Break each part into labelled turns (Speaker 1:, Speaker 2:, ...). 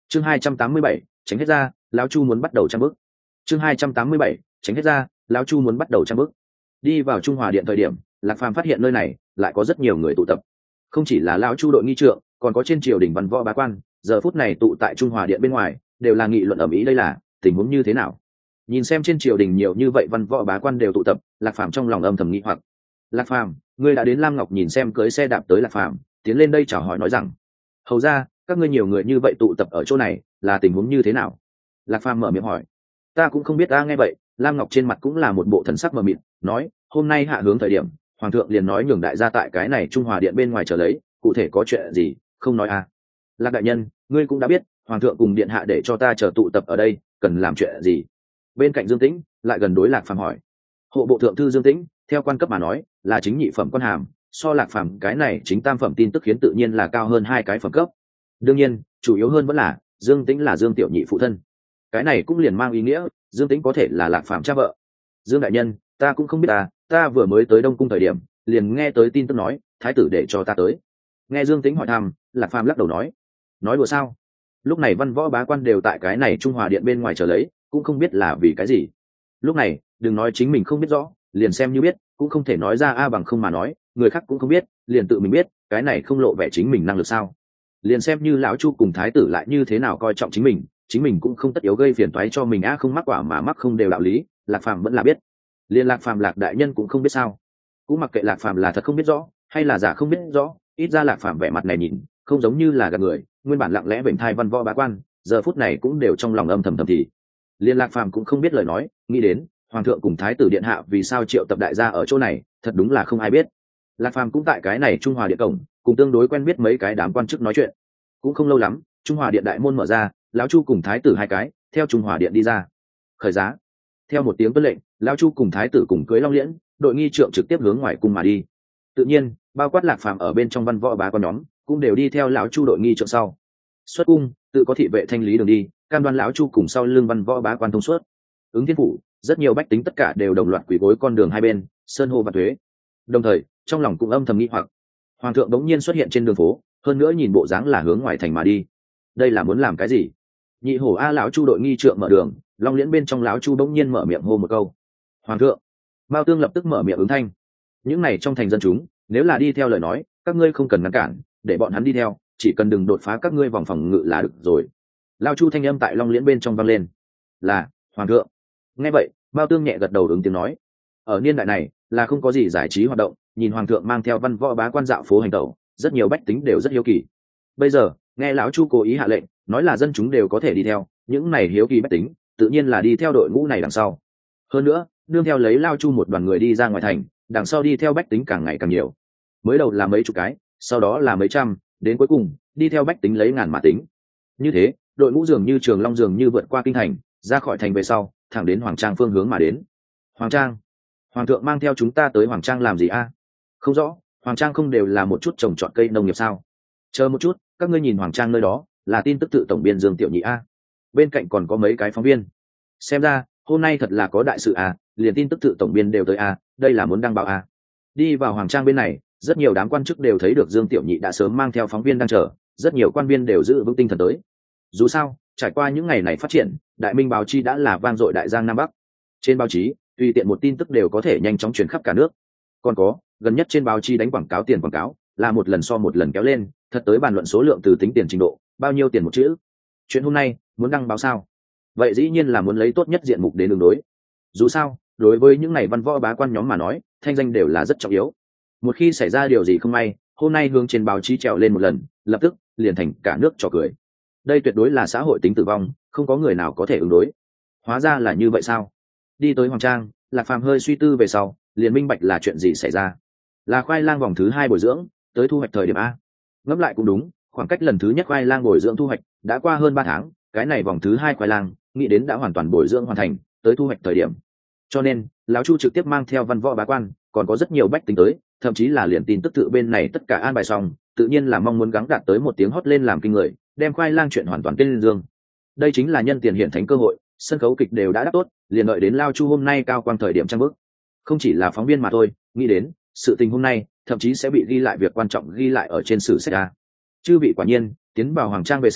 Speaker 1: chương 287, tránh hết ra, lão chu muốn bắt đầu trang bức. chương 287, tránh hết ra, lão chu muốn bắt đầu trang bức. Đi vào Trung Hòa Điện thời điểm, Lạc Phàm phát hiện nơi này lại có rất nhiều người tụ tập, không chỉ là lão chu đội nghi trượng, còn có trên triều đình văn võ bá quan, giờ phút này tụ tại Trung Hòa Điện bên ngoài đều là nghị luận ầm ĩ đây là tình huống như thế nào. Nhìn xem trên triều đình nhiều như vậy văn võ bá quan đều tụ tập, Lạc Phàm trong lòng âm thầm nghĩ hoặc. Lạc Phàm, ngươi đã đến Lam Ngọc nhìn xem cưới xe đạp tới Lạc Phàm tiến lên đây chào hỏi nói rằng, hầu ra các ngươi nhiều người như vậy tụ tập ở chỗ này là tình huống như thế nào? Lạc Phàm mở miệng hỏi. Ta cũng không biết. Ta nghe vậy, Lam Ngọc trên mặt cũng là một bộ thần sắc mờ mịt, nói, hôm nay hạ hướng thời điểm hoàng thượng liền nói nhường đại gia tại cái này Trung Hòa Điện bên ngoài chờ lấy, cụ thể có chuyện gì không nói à? Lạc đại nhân, ngươi cũng đã biết hoàng thượng cùng điện hạ để cho ta chờ tụ tập ở đây cần làm chuyện gì? Bên cạnh Dương Tĩnh lại gần đối Lạc Phàm hỏi. Hộ bộ thượng thư Dương Tĩnh theo quan cấp mà nói là chính nhị phẩm quan hàm, so Lạc Phàm cái này chính tam phẩm tin tức khiến tự nhiên là cao hơn hai cái phẩm cấp. Đương nhiên chủ yếu hơn vẫn là Dương Tĩnh là Dương tiểu nhị phụ thân, cái này cũng liền mang ý nghĩa Dương Tĩnh có thể là Lạc Phàm cha vợ. Dương đại nhân, ta cũng không biết. Ta vừa mới tới Đông cung thời điểm liền nghe tới tin tức nói thái tử để cho ta tới. Nghe Dương Tĩnh hỏi thăm, Lạc Phàm lắc đầu nói đùa sao? Lúc này văn võ bá quan đều tại cái này Trung Hòa Điện bên ngoài chờ lấy, cũng không biết là vì cái gì. Lúc này đừng nói chính mình không biết rõ, liền xem như biết cũng không thể nói ra bằng không mà nói người khác cũng không biết liền tự mình biết, cái này không lộ vẻ chính mình năng lực sao? Liền xem như lão chu cùng thái tử lại như thế nào coi trọng chính mình cũng không tất yếu gây phiền toái cho mình. Không mắc quả mà mắc không đều đạo lý, Lạc Phàm vẫn là biết. Liên Lạc Phàm Lạc đại nhân cũng không biết sao? Cũng mặc kệ Lạc Phàm là thật không biết rõ hay là giả không biết rõ, ít ra Lạc Phàm vẻ mặt này nhìn không giống như là gạt người, nguyên bản lặng lẽ bệnh thai văn võ bá quan giờ phút này cũng đều trong lòng âm thầm thì. Liên Lạc Phàm cũng không biết lời nói, nghĩ đến hoàng thượng cùng thái tử điện hạ vì sao triệu tập đại gia ở chỗ này, thật đúng là không ai biết. Lạc Phàm cũng tại cái này Trung Hòa Điện cổng cùng tương đối quen biết mấy cái đám quan chức nói chuyện. Cũng không lâu lắm, Trung Hòa Điện đại môn mở ra, lão chu cùng thái tử hai cái theo Trung Hòa Điện đi ra. Khởi giá. Theo một tiếng tuân lệnh, lão chu cùng thái tử cùng cưới long liễn, đội nghi trượng trực tiếp hướng ngoài cung mà đi. Tự nhiên bao quát Lạc Phàm ở bên trong văn võ bá quan nhóm cũng đều đi theo lão chu đội nghi trượng sau. Xuất cung tự có thị vệ thanh lý đường đi, cam đoan lão chu cùng sau lưng văn võ bá quan thông suốt. Ứng thiên phủ rất nhiều bách tính tất cả đều đồng loạt quỳ gối con đường hai bên sơn hô và thuế, đồng thời trong lòng cũng âm thầm nghĩ hoặc. Hoàng thượng đống nhiên xuất hiện trên đường phố, hơn nữa nhìn bộ dáng là hướng ngoài thành mà đi, đây là muốn làm cái gì? Nhị hổ a lão chu đội nghi trượng mở đường, long liễn bên trong lão chu đống nhiên mở miệng hô một câu, hoàng thượng. Mao Tương lập tức mở miệng ứng thanh. Những này trong thành dân chúng nếu là đi theo lời nói, các ngươi không cần ngăn cản, để bọn hắn đi theo, chỉ cần đừng đột phá các ngươi vòng phòng ngự là được rồi. Lão chu thanh âm tại long liễn bên trong vang lên. Là hoàng thượng. Nghe vậy Mao Tương nhẹ gật đầu ứng tiếng nói. Ở niên đại này là không có gì giải trí hoạt động, nhìn hoàng thượng mang theo văn võ bá quan dạo phố hành tẩu, rất nhiều bách tính đều rất hiếu kỳ. Bây giờ nghe lão chu cố ý hạ lệnh nói là dân chúng đều có thể đi theo, những này hiếu kỳ bách tính tự nhiên là đi theo đội ngũ này đằng sau. Hơn nữa nương theo lấy lao chu một đoàn người đi ra ngoài thành, đằng sau đi theo bách tính càng ngày càng nhiều, mới đầu là mấy chục cái, sau đó là mấy trăm, đến cuối cùng đi theo bách tính lấy ngàn mà tính. Như thế đội ngũ dường như trường long dường như vượt qua kinh thành, ra khỏi thành về sau thẳng đến Hoàng Trang phương hướng mà đến. Hoàng Trang? Hoàng thượng mang theo chúng ta tới Hoàng Trang làm gì a? Không rõ, Hoàng Trang không đều là một chút trồng trọt cây nông nghiệp sao? Chờ một chút, các ngươi nhìn Hoàng Trang nơi đó là tin tức tự tổng biên Dương Tiểu Nhị a. Bên cạnh còn có mấy cái phóng viên, xem ra hôm nay thật là có đại sự a, liền tin tức tự tổng biên đều tới a, đây là muốn đăng báo a. Đi vào Hoàng Trang bên này, rất nhiều đám quan chức đều thấy được Dương Tiểu Nhị đã sớm mang theo phóng viên đang chờ, rất nhiều quan viên đều giữ vững tinh thần tới. Dù sao trải qua những ngày này phát triển, đại minh báo chí đã là vang dội đại giang nam bắc. Trên báo chí tùy tiện một tin tức đều có thể nhanh chóng truyền khắp cả nước. Còn có gần nhất trên báo chí đánh quảng cáo, tiền quảng cáo là một lần so một lần kéo lên, thật tới bàn luận số lượng từ tính tiền trình độ, bao nhiêu tiền một chữ. Chuyện hôm nay muốn đăng báo sao? Vậy dĩ nhiên là muốn lấy tốt nhất diện mục đến đường đối. Dù sao đối với những ngày văn võ bá quan nhóm mà nói, thanh danh đều là rất trọng yếu. Một khi xảy ra điều gì không may, hôm nay hướng trên báo chí trèo lên một lần, lập tức liền thành cả nước trò cười. Đây tuyệt đối là xã hội tính tử vong, không có người nào có thể ứng đối. Hóa ra là như vậy sao? Đi tới Hoàng Trang, Lạc Phàm hơi suy tư về sau liền minh bạch là chuyện gì xảy ra. Là khoai lang vòng thứ 2 bồi dưỡng tới thu hoạch thời điểm a. Ngẫm lại cũng đúng, khoảng cách lần thứ nhất khoai lang bồi dưỡng thu hoạch đã qua hơn 3 tháng, cái này vòng thứ 2 khoai lang nghĩ đến đã hoàn toàn bồi dưỡng hoàn thành, tới thu hoạch thời điểm. Cho nên lão chu trực tiếp mang theo văn võ bá quan, còn có rất nhiều bách tính tới, thậm chí là liền tin tức tự bên này tất cả an bài xong, tự nhiên là mong muốn gắng đạt tới một tiếng hót lên làm kinh người, đem khoai lang chuyện hoàn toàn tên lên dương. Đây chính là nhân tiền hiện thánh cơ hội, sân khấu kịch đều đã đáp tốt, liền đợi đến lao chu hôm nay cao quang thời điểm trang bức. Không chỉ là phóng viên mà thôi, nghĩ đến sự tình hôm nay thậm chí sẽ bị ghi lại, việc quan trọng ghi lại ở trên sử sách a. Chư vị quả nhiên tiến vào Hoàng Trang về sau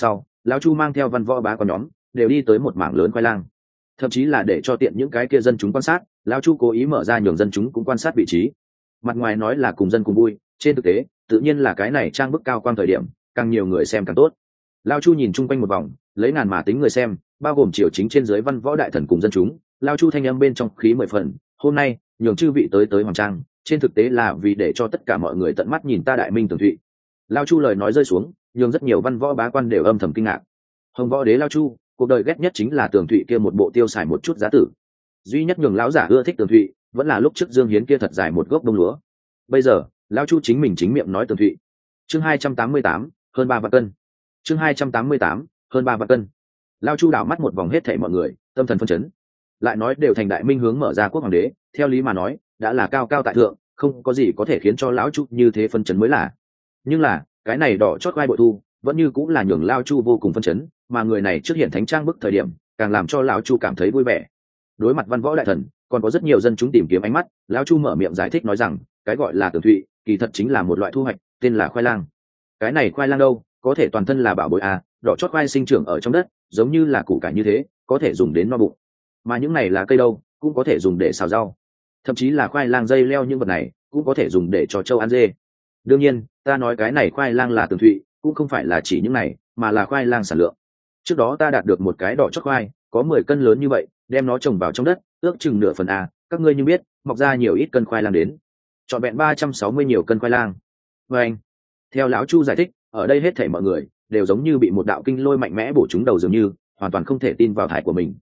Speaker 1: lão chu mang theo văn võ bá con nhóm đều đi tới một mảng lớn khoai lang, thậm chí là để cho tiện những cái kia dân chúng quan sát, lão chu cố ý mở ra nhường dân chúng cũng quan sát vị trí. Mặt ngoài nói là cùng dân cùng vui, trên thực tế tự nhiên là cái này trang bức cao quang thời điểm càng nhiều người xem càng tốt. Lão chu nhìn chung quanh một vòng, lấy ngàn mà tính người xem, bao gồm triều chính trên dưới văn võ đại thần cùng dân chúng. Lão chu thanh âm bên trong khí mười phần, hôm nay nhường chư vị tới hoàng trang, trên thực tế là vì để cho tất cả mọi người tận mắt nhìn ta đại minh tường thụy. Lão chu lời nói rơi xuống, nhường rất nhiều văn võ bá quan đều âm thầm kinh ngạc. Hồng võ đế Lão chu, cuộc đời ghét nhất chính là tường thụy kia một bộ tiêu xài một chút giá tử. Duy nhất nhường lão giả ưa thích tường thụy vẫn là lúc trước Dương Hiến kia thật dài một gốc đông lúa. Bây giờ Lão chu chính mình chính miệng nói tường thụy. Chương 288, hơn 3 vạn cân. Chương 288, hơn 3 vạn cân. Lão chu đảo mắt một vòng hết thảy mọi người, tâm thần phân chấn. Lại nói đều thành đại minh hướng mở ra quốc hoàng đế, theo lý mà nói đã là cao cao tại thượng, không có gì có thể khiến cho lão chu như thế phân chấn mới là. Nhưng là cái này đỏ chót vai bội thu vẫn như cũng là nhường Lão chu vô cùng phân chấn, mà người này trước hiện thánh trang bức thời điểm càng làm cho lão chu cảm thấy vui vẻ. Đối mặt văn võ đại thần, còn có rất nhiều dân chúng tìm kiếm ánh mắt, lão chu mở miệng giải thích nói rằng cái gọi là tường thụy kỳ thật chính là một loại thu hoạch, tên là khoai lang. Cái này khoai lang đâu có thể toàn thân là bảo bối à, đỏ chót khoai sinh trưởng ở trong đất giống như là củ cải như thế, có thể dùng đến no bụng. Mà những này là cây đâu cũng có thể dùng để xào rau, thậm chí là khoai lang dây leo, những vật này cũng có thể dùng để cho trâu ăn dê. Đương nhiên ta nói cái này khoai lang là tường thụy cũng không phải là chỉ những này, mà là khoai lang sản lượng. Trước đó ta đạt được một cái đỏ chót khoai có 10 cân lớn như vậy, đem nó trồng vào trong đất ước chừng nửa phần a, các ngươi như biết mọc ra nhiều ít cân khoai lang đến, trọn vẹn 360 nhiều cân khoai lang. Và anh theo lão chu giải thích, ở đây hết thảy mọi người đều giống như bị một đạo kinh lôi mạnh mẽ bổ trúng đầu, dường như hoàn toàn không thể tin vào thải của mình.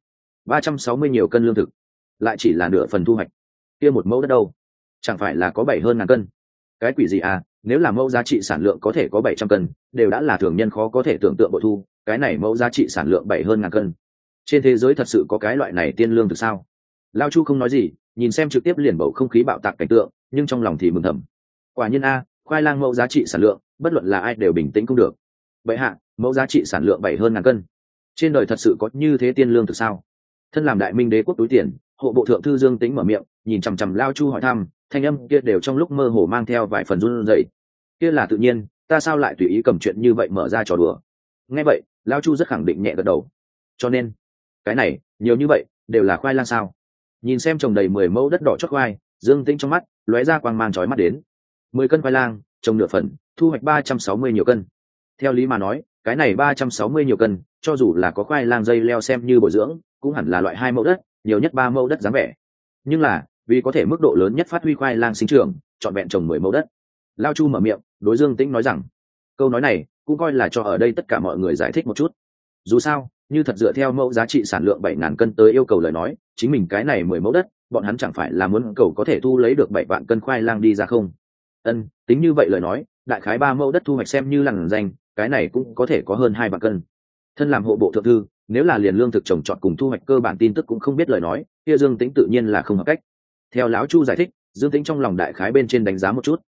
Speaker 1: 360 nhiều cân lương thực lại chỉ là nửa phần thu hoạch, kia một mẫu đất đâu chẳng phải là có 7 hơn ngàn cân. Cái quỷ gì à, nếu là mẫu giá trị sản lượng có thể có 700 cân đều đã là thường nhân khó có thể tưởng tượng bội thu, cái này mẫu giá trị sản lượng 7 hơn ngàn cân. Trên thế giới thật sự có cái loại này tiên lương thực sao? Lao chu không nói gì, nhìn xem trực tiếp liền bầu không khí bạo tạc cảnh tượng, nhưng trong lòng thì mừng thầm. Quả nhiên a, khoai lang mẫu giá trị sản lượng bất luận là ai đều bình tĩnh không được. Vậy hạ mẫu giá trị sản lượng 7 hơn ngàn cân, trên đời thật sự có như thế tiên lương thực sao? Thân làm đại minh đế quốc túi tiền, hộ bộ thượng thư Dương Tĩnh mở miệng, nhìn chằm chằm Lao chu hỏi thăm, thanh âm kia đều trong lúc mơ hồ mang theo vài phần run rẩy. Kia là tự nhiên, ta sao lại tùy ý cầm chuyện như vậy mở ra trò đùa? Nghe vậy Lao chu rất khẳng định nhẹ gật đầu. Cho nên cái này nhiều như vậy đều là khoai lang sao? Nhìn xem trồng đầy 10 mẫu đất đỏ chót khoai, Dương Tĩnh trong mắt lóe ra quang mang chói mắt đến. 10 cân khoai lang trồng nửa phần, thu hoạch 360 nhiều cân. Theo lý mà nói cái này 360 nhiều cân cho dù là có khoai lang dây leo xem như bồi dưỡng cũng hẳn là loại 2 mẫu đất, nhiều nhất 3 mẫu đất dáng vẻ. Nhưng là vì có thể mức độ lớn nhất phát huy khoai lang sinh trưởng, chọn vẹn trồng 10 mẫu đất. Lao chu mở miệng đối Dương Tĩnh nói rằng, câu nói này cũng coi là cho ở đây tất cả mọi người giải thích một chút. Dù sao như thật dựa theo mẫu giá trị sản lượng 7.000 cân tới yêu cầu lời nói, chính mình cái này 10 mẫu đất bọn hắn chẳng phải là muốn cầu có thể thu lấy được 7 vạn cân khoai lang đi ra không? Tính như vậy lời nói, đại khái 3 mẫu đất thu hoạch xem như lằn danh, cái này cũng có thể có hơn 2 vạn cân. Thân làm hộ bộ thượng thư, nếu là liền lương thực trồng trọt cùng thu hoạch cơ bản tin tức cũng không biết lời nói, kia Dương Tĩnh tự nhiên là không hợp cách. Theo lão chu giải thích, Dương Tĩnh trong lòng đại khái bên trên đánh giá một chút.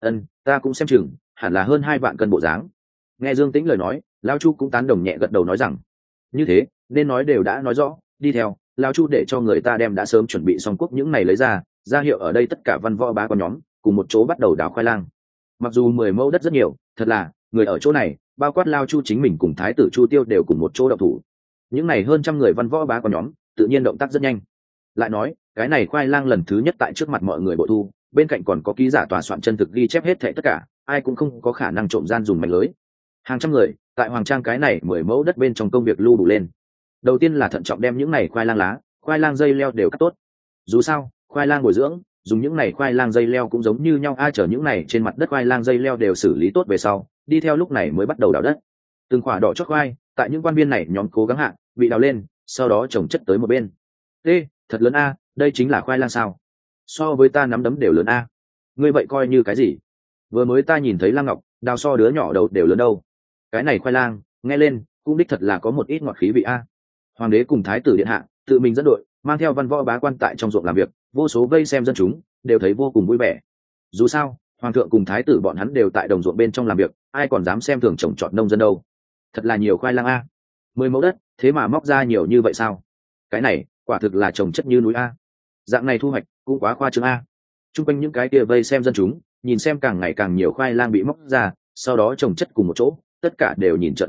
Speaker 1: Ta cũng xem chừng hẳn là hơn 2 vạn cân bộ dáng. Nghe Dương Tĩnh lời nói, lão chu cũng tán đồng nhẹ gật đầu nói rằng, như thế nên nói đều đã nói rõ, đi theo lão chu để cho người ta đem đã sớm chuẩn bị xong quốc những này lấy ra hiệu ở đây tất cả văn võ bá con nhóm cùng một chỗ bắt đầu đào khoai lang. Mặc dù 10 mẫu đất rất nhiều, thật là người ở chỗ này bao quát Lao chu chính mình cùng thái tử Chu Tiêu đều cùng một chỗ động thủ. Những này hơn trăm người văn võ bá con nhóm tự nhiên động tác rất nhanh. Lại nói cái này khoai lang lần thứ nhất tại trước mặt mọi người bội thu, bên cạnh còn có ký giả tòa soạn chân thực ghi chép hết thảy tất cả, ai cũng không có khả năng trộm gian dùng mánh lưới. Hàng trăm người tại hoàng trang cái này 10 mẫu đất bên trong công việc lưu đủ lên. Đầu tiên là thận trọng đem những này khoai lang lá, khoai lang dây leo đều cắt tốt. Dù sao khoai lang bồi dưỡng dùng những này khoai lang dây leo cũng giống như nhau, ai chở những này trên mặt đất khoai lang dây leo đều xử lý tốt về sau, đi theo lúc này mới bắt đầu đào đất. Từng quả đỏ chót khoai tại những quan viên này nhóm cố gắng hạ bị đào lên, sau đó trồng chất tới một bên. Thật lớn a, đây chính là khoai lang sao? So với ta nắm đấm đều lớn a. Ngươi vậy coi như cái gì? Vừa mới ta nhìn thấy Lam Ngọc đào so đứa nhỏ đầu đều lớn đâu. Cái này khoai lang nghe lên cũng đích thật là có một ít ngọt khí vị a. Hoàng đế cùng thái tử điện hạ tự mình dẫn đội mang theo văn võ bá quan tại trong ruộng làm việc, vô số vây xem dân chúng đều thấy vô cùng vui vẻ. Dù sao hoàng thượng cùng thái tử bọn hắn đều tại đồng ruộng bên trong làm việc, ai còn dám xem thường trồng trọt nông dân đâu. Thật là nhiều khoai lang a. 10 mẫu đất thế mà móc ra nhiều như vậy sao? Cái này quả thực là trồng chất như núi a. Dạng này thu hoạch cũng quá khoa trương a. Trung quanh những cái kia vây xem dân chúng nhìn xem càng ngày càng nhiều khoai lang bị móc ra, sau đó trồng chất cùng một chỗ, tất cả đều nhìn trợn tròn mắt,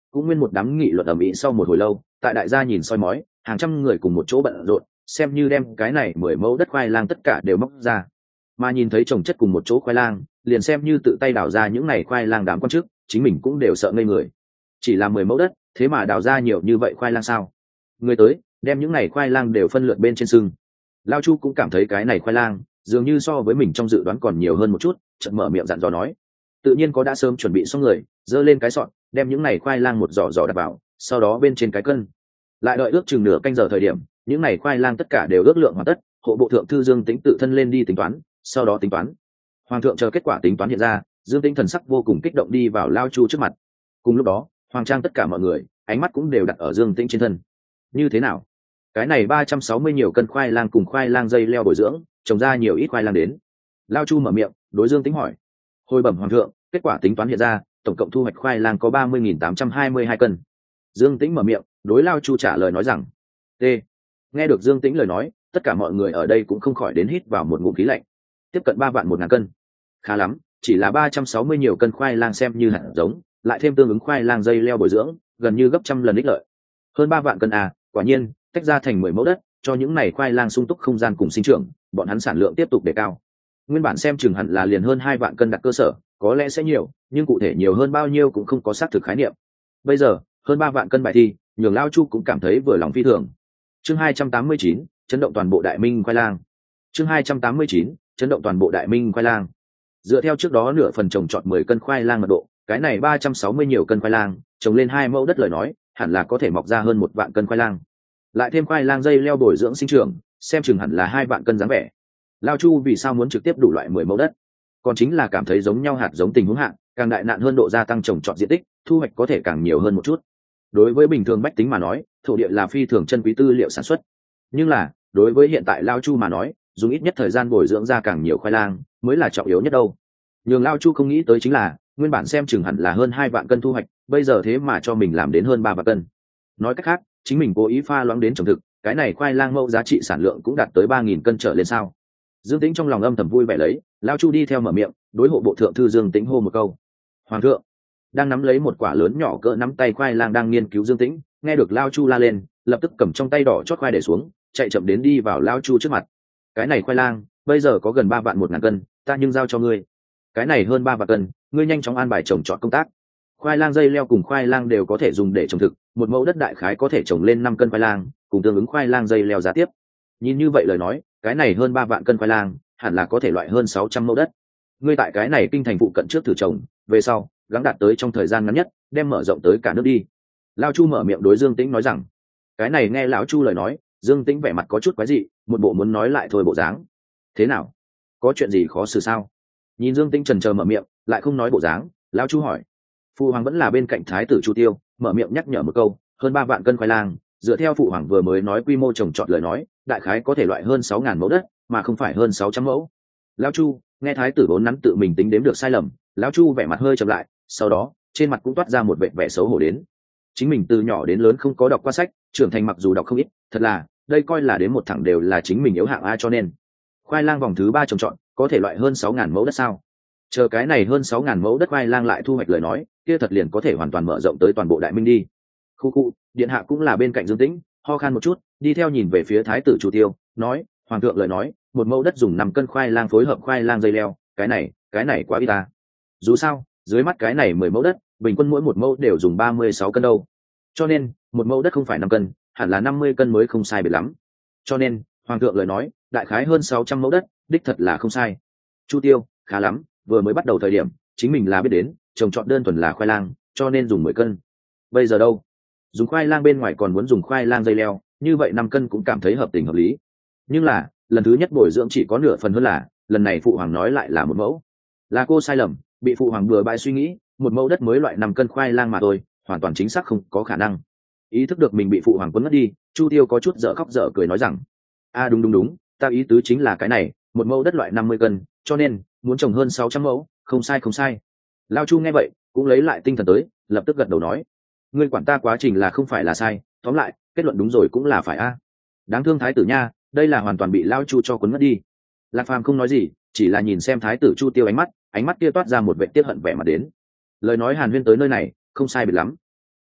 Speaker 1: cũng nguyên một đám nghị luận ầm ĩ. Sau một hồi lâu, tại đại gia nhìn soi mói, hàng trăm người cùng một chỗ bận rộn, xem như đem cái này 10 mẫu đất khoai lang tất cả đều móc ra. Mà nhìn thấy trồng chất cùng một chỗ khoai lang, liền xem như tự tay đào ra những này khoai lang đám quan chức, chính mình cũng đều sợ ngây người. Chỉ là 10 mẫu đất, thế mà đào ra nhiều như vậy khoai lang sao? Người tới, đem những này khoai lang đều phân lượt bên trên sừng. Lao Chu cũng cảm thấy cái này khoai lang dường như so với mình trong dự đoán còn nhiều hơn một chút, chợt mở miệng dặn dò nói. Tự nhiên có đã sớm chuẩn bị xong người, giơ lên cái sọt, đem những này khoai lang một giỏ giỏ đặt vào, sau đó bên trên cái cân. Lại đợi ước chừng nửa canh giờ thời điểm, những này khoai lang tất cả đều ước lượng hoàn tất, hộ bộ thượng thư Dương Tĩnh tự thân lên đi tính toán, sau đó tính toán. Hoàng thượng chờ kết quả tính toán hiện ra, Dương Tĩnh thần sắc vô cùng kích động đi vào Lao Chu trước mặt. Cùng lúc đó, hoàng trang tất cả mọi người ánh mắt cũng đều đặt ở Dương Tĩnh trên thân. Như thế nào? Cái này 360 nhiều cân khoai lang cùng khoai lang dây leo bồi dưỡng, trồng ra nhiều ít khoai lang đến. Lao Chu mở miệng, đối Dương Tĩnh hỏi. Hồi bẩm hoàng thượng, kết quả tính toán hiện ra, tổng cộng thu hoạch khoai lang có 30.822 cân. Dương Tĩnh mở miệng, đối Lao Chu trả lời nói rằng. T. Nghe được Dương Tĩnh lời nói, tất cả mọi người ở đây cũng không khỏi đến hít vào một ngụm khí lạnh. Tiếp cận 3 vạn 1.000 cân. Khá lắm, chỉ là 360 nhiều cân khoai lang xem như hạt giống, lại thêm tương ứng khoai lang dây leo bồi dưỡng, gần như gấp trăm lần ích lợi. Hơn 3 vạn cân à, quả nhiên, tách ra thành 10 mẫu đất, cho những này khoai lang sung túc không gian cùng sinh trưởng, bọn hắn sản lượng tiếp tục đề cao. Nguyên bản xem chừng hẳn là liền hơn 2 vạn cân đặt cơ sở, có lẽ sẽ nhiều, nhưng cụ thể nhiều hơn bao nhiêu cũng không có xác thực khái niệm. Bây giờ, hơn 3 vạn cân bài thi, nhường Lao Chu cũng cảm thấy vừa lòng phi thường. Chương 289, chấn động toàn bộ Đại Minh khoai lang. Chương 289, chấn động toàn bộ Đại Minh khoai lang. Dựa theo trước đó nửa phần trồng trọt 10 cân khoai lang mật độ, cái này 360 nhiều cân khoai lang, trồng lên 2 mẫu đất lời nói, hẳn là có thể mọc ra hơn 1 vạn cân khoai lang. Lại thêm khoai lang dây leo bồi dưỡng sinh trưởng, xem chừng hẳn là 2 vạn cân dáng vẻ. Lao Chu vì sao muốn trực tiếp đủ loại 10 mẫu đất? Còn chính là cảm thấy giống nhau hạt giống tình huống hạn, càng đại nạn hơn độ gia tăng trồng trọt diện tích, thu hoạch có thể càng nhiều hơn một chút. Đối với bình thường bách tính mà nói, thổ địa là phi thường chân quý tư liệu sản xuất. Nhưng là, đối với hiện tại Lao Chu mà nói, dùng ít nhất thời gian bồi dưỡng ra càng nhiều khoai lang, mới là trọng yếu nhất đâu. Nhường Lao Chu không nghĩ tới chính là, nguyên bản xem chừng hẳn là hơn 2 vạn cân thu hoạch, bây giờ thế mà cho mình làm đến hơn 3 vạn cân. Nói cách khác, chính mình cố ý pha loãng đến trồng thực, cái này khoai lang mẫu giá trị sản lượng cũng đạt tới 3.000 cân trở lên sao? Dương Tĩnh trong lòng âm thầm vui vẻ lấy, Lao Chu đi theo mở miệng, đối hộ bộ thượng thư Dương Tĩnh hô một câu. Hoàng thượng. Đang nắm lấy một quả lớn nhỏ cỡ nắm tay khoai lang đang nghiên cứu Dương Tĩnh, nghe được Lao Chu la lên, lập tức cầm trong tay đỏ chót khoai để xuống, chạy chậm đến đi vào Lao Chu trước mặt. Cái này khoai lang, bây giờ có gần 3 vạn 1.000 cân, ta nhưng giao cho ngươi. Cái này hơn 3 vạn cân, ngươi nhanh chóng an bài trồng trọt công tác. Khoai lang dây leo cùng khoai lang đều có thể dùng để trồng thực, một mẫu đất đại khái có thể trồng lên 5 cân khoai lang, cùng tương ứng khoai lang dây leo giá tiếp. Nhìn như vậy lời nói, cái này hơn 3 vạn cân khoai lang, hẳn là có thể loại hơn 600 mẫu đất. Ngươi tại cái này kinh thành phụ cận trước thử trồng, về sau, gắng đạt tới trong thời gian ngắn nhất, đem mở rộng tới cả nước đi. Lao Chu mở miệng đối Dương Tĩnh nói rằng. Cái này nghe lão Chu lời nói, Dương Tĩnh vẻ mặt có chút quái dị, một bộ muốn nói lại thôi bộ dáng. Thế nào? Có chuyện gì khó xử sao? Nhìn Dương Tĩnh chần chờ mở miệng, lại không nói bộ dáng, Lao Chu hỏi. Phụ hoàng vẫn là bên cạnh thái tử Chu Tiêu, mở miệng nhắc nhở một câu, hơn 3 vạn cân khoai lang, dựa theo phụ hoàng vừa mới nói quy mô trồng trọt lời nói, đại khái có thể loại hơn 6.000 mẫu đất, mà không phải hơn 600 mẫu. Lao Chu nghe thái tử vốn nắn tự mình tính đếm được sai lầm, Lao Chu vẻ mặt hơi chậm lại, sau đó trên mặt cũng toát ra một vẻ xấu hổ đến. Chính mình từ nhỏ đến lớn không có đọc qua sách, trưởng thành mặc dù đọc không ít, thật là đây coi là đến một thẳng đều là chính mình yếu hạng A, cho nên khoai lang vòng thứ 3 trồng trọt có thể loại hơn 6.000 mẫu đất sao? Chờ cái này hơn 6.000 mẫu đất khoai lang lại thu hoạch lời nói, kia thật liền có thể hoàn toàn mở rộng tới toàn bộ Đại Minh đi. Khu điện hạ cũng là bên cạnh Dương Tĩnh, ho khan một chút, đi theo nhìn về phía thái tử Chu Tiêu, nói, hoàng thượng lời nói, một mẫu đất dùng 5 cân khoai lang phối hợp khoai lang dây leo, cái này quá ít ta. Dù sao, dưới mắt cái này 10 mẫu đất, bình quân mỗi một mẫu đều dùng 36 cân đâu. Cho nên, một mẫu đất không phải 5 cân, hẳn là 50 cân mới không sai biệt lắm. Cho nên, hoàng thượng lời nói, đại khái hơn 600 mẫu đất, đích thật là không sai. Chu Tiêu, khá lắm, vừa mới bắt đầu thời điểm, chính mình là biết đến, trồng trọt đơn thuần là khoai lang, cho nên dùng 10 cân. Bây giờ đâu? Dùng khoai lang bên ngoài còn muốn dùng khoai lang dây leo, như vậy 5 cân cũng cảm thấy hợp tình hợp lý. Nhưng là, lần thứ nhất bồi dưỡng chỉ có nửa phần hơn là, lần này phụ hoàng nói lại là một mẫu. Là cô sai lầm, bị phụ hoàng bừa bãi suy nghĩ, một mẫu đất mới loại 5 cân khoai lang mà thôi, hoàn toàn chính xác không có khả năng. Ý thức được mình bị phụ hoàng quấn mất đi, Chu Tiêu có chút dở khóc dở cười nói rằng, đúng, ta ý tứ chính là cái này, một mẫu đất loại 50 cân, cho nên muốn trồng hơn 600 mẫu, không sai. Lao Chu nghe vậy, cũng lấy lại tinh thần tới, lập tức gật đầu nói, ngươi quản ta quá trình là không phải là sai, tóm lại, kết luận đúng rồi cũng là phải a. Đáng thương thái tử nha, đây là hoàn toàn bị Lao Chu cho quấn mất đi. Lạc Phàm không nói gì, chỉ là nhìn xem thái tử Chu Tiêu ánh mắt kia toát ra một vẻ tiết hận vẻ mà đến. Lời nói hàn huyên tới nơi này, không sai biệt lắm.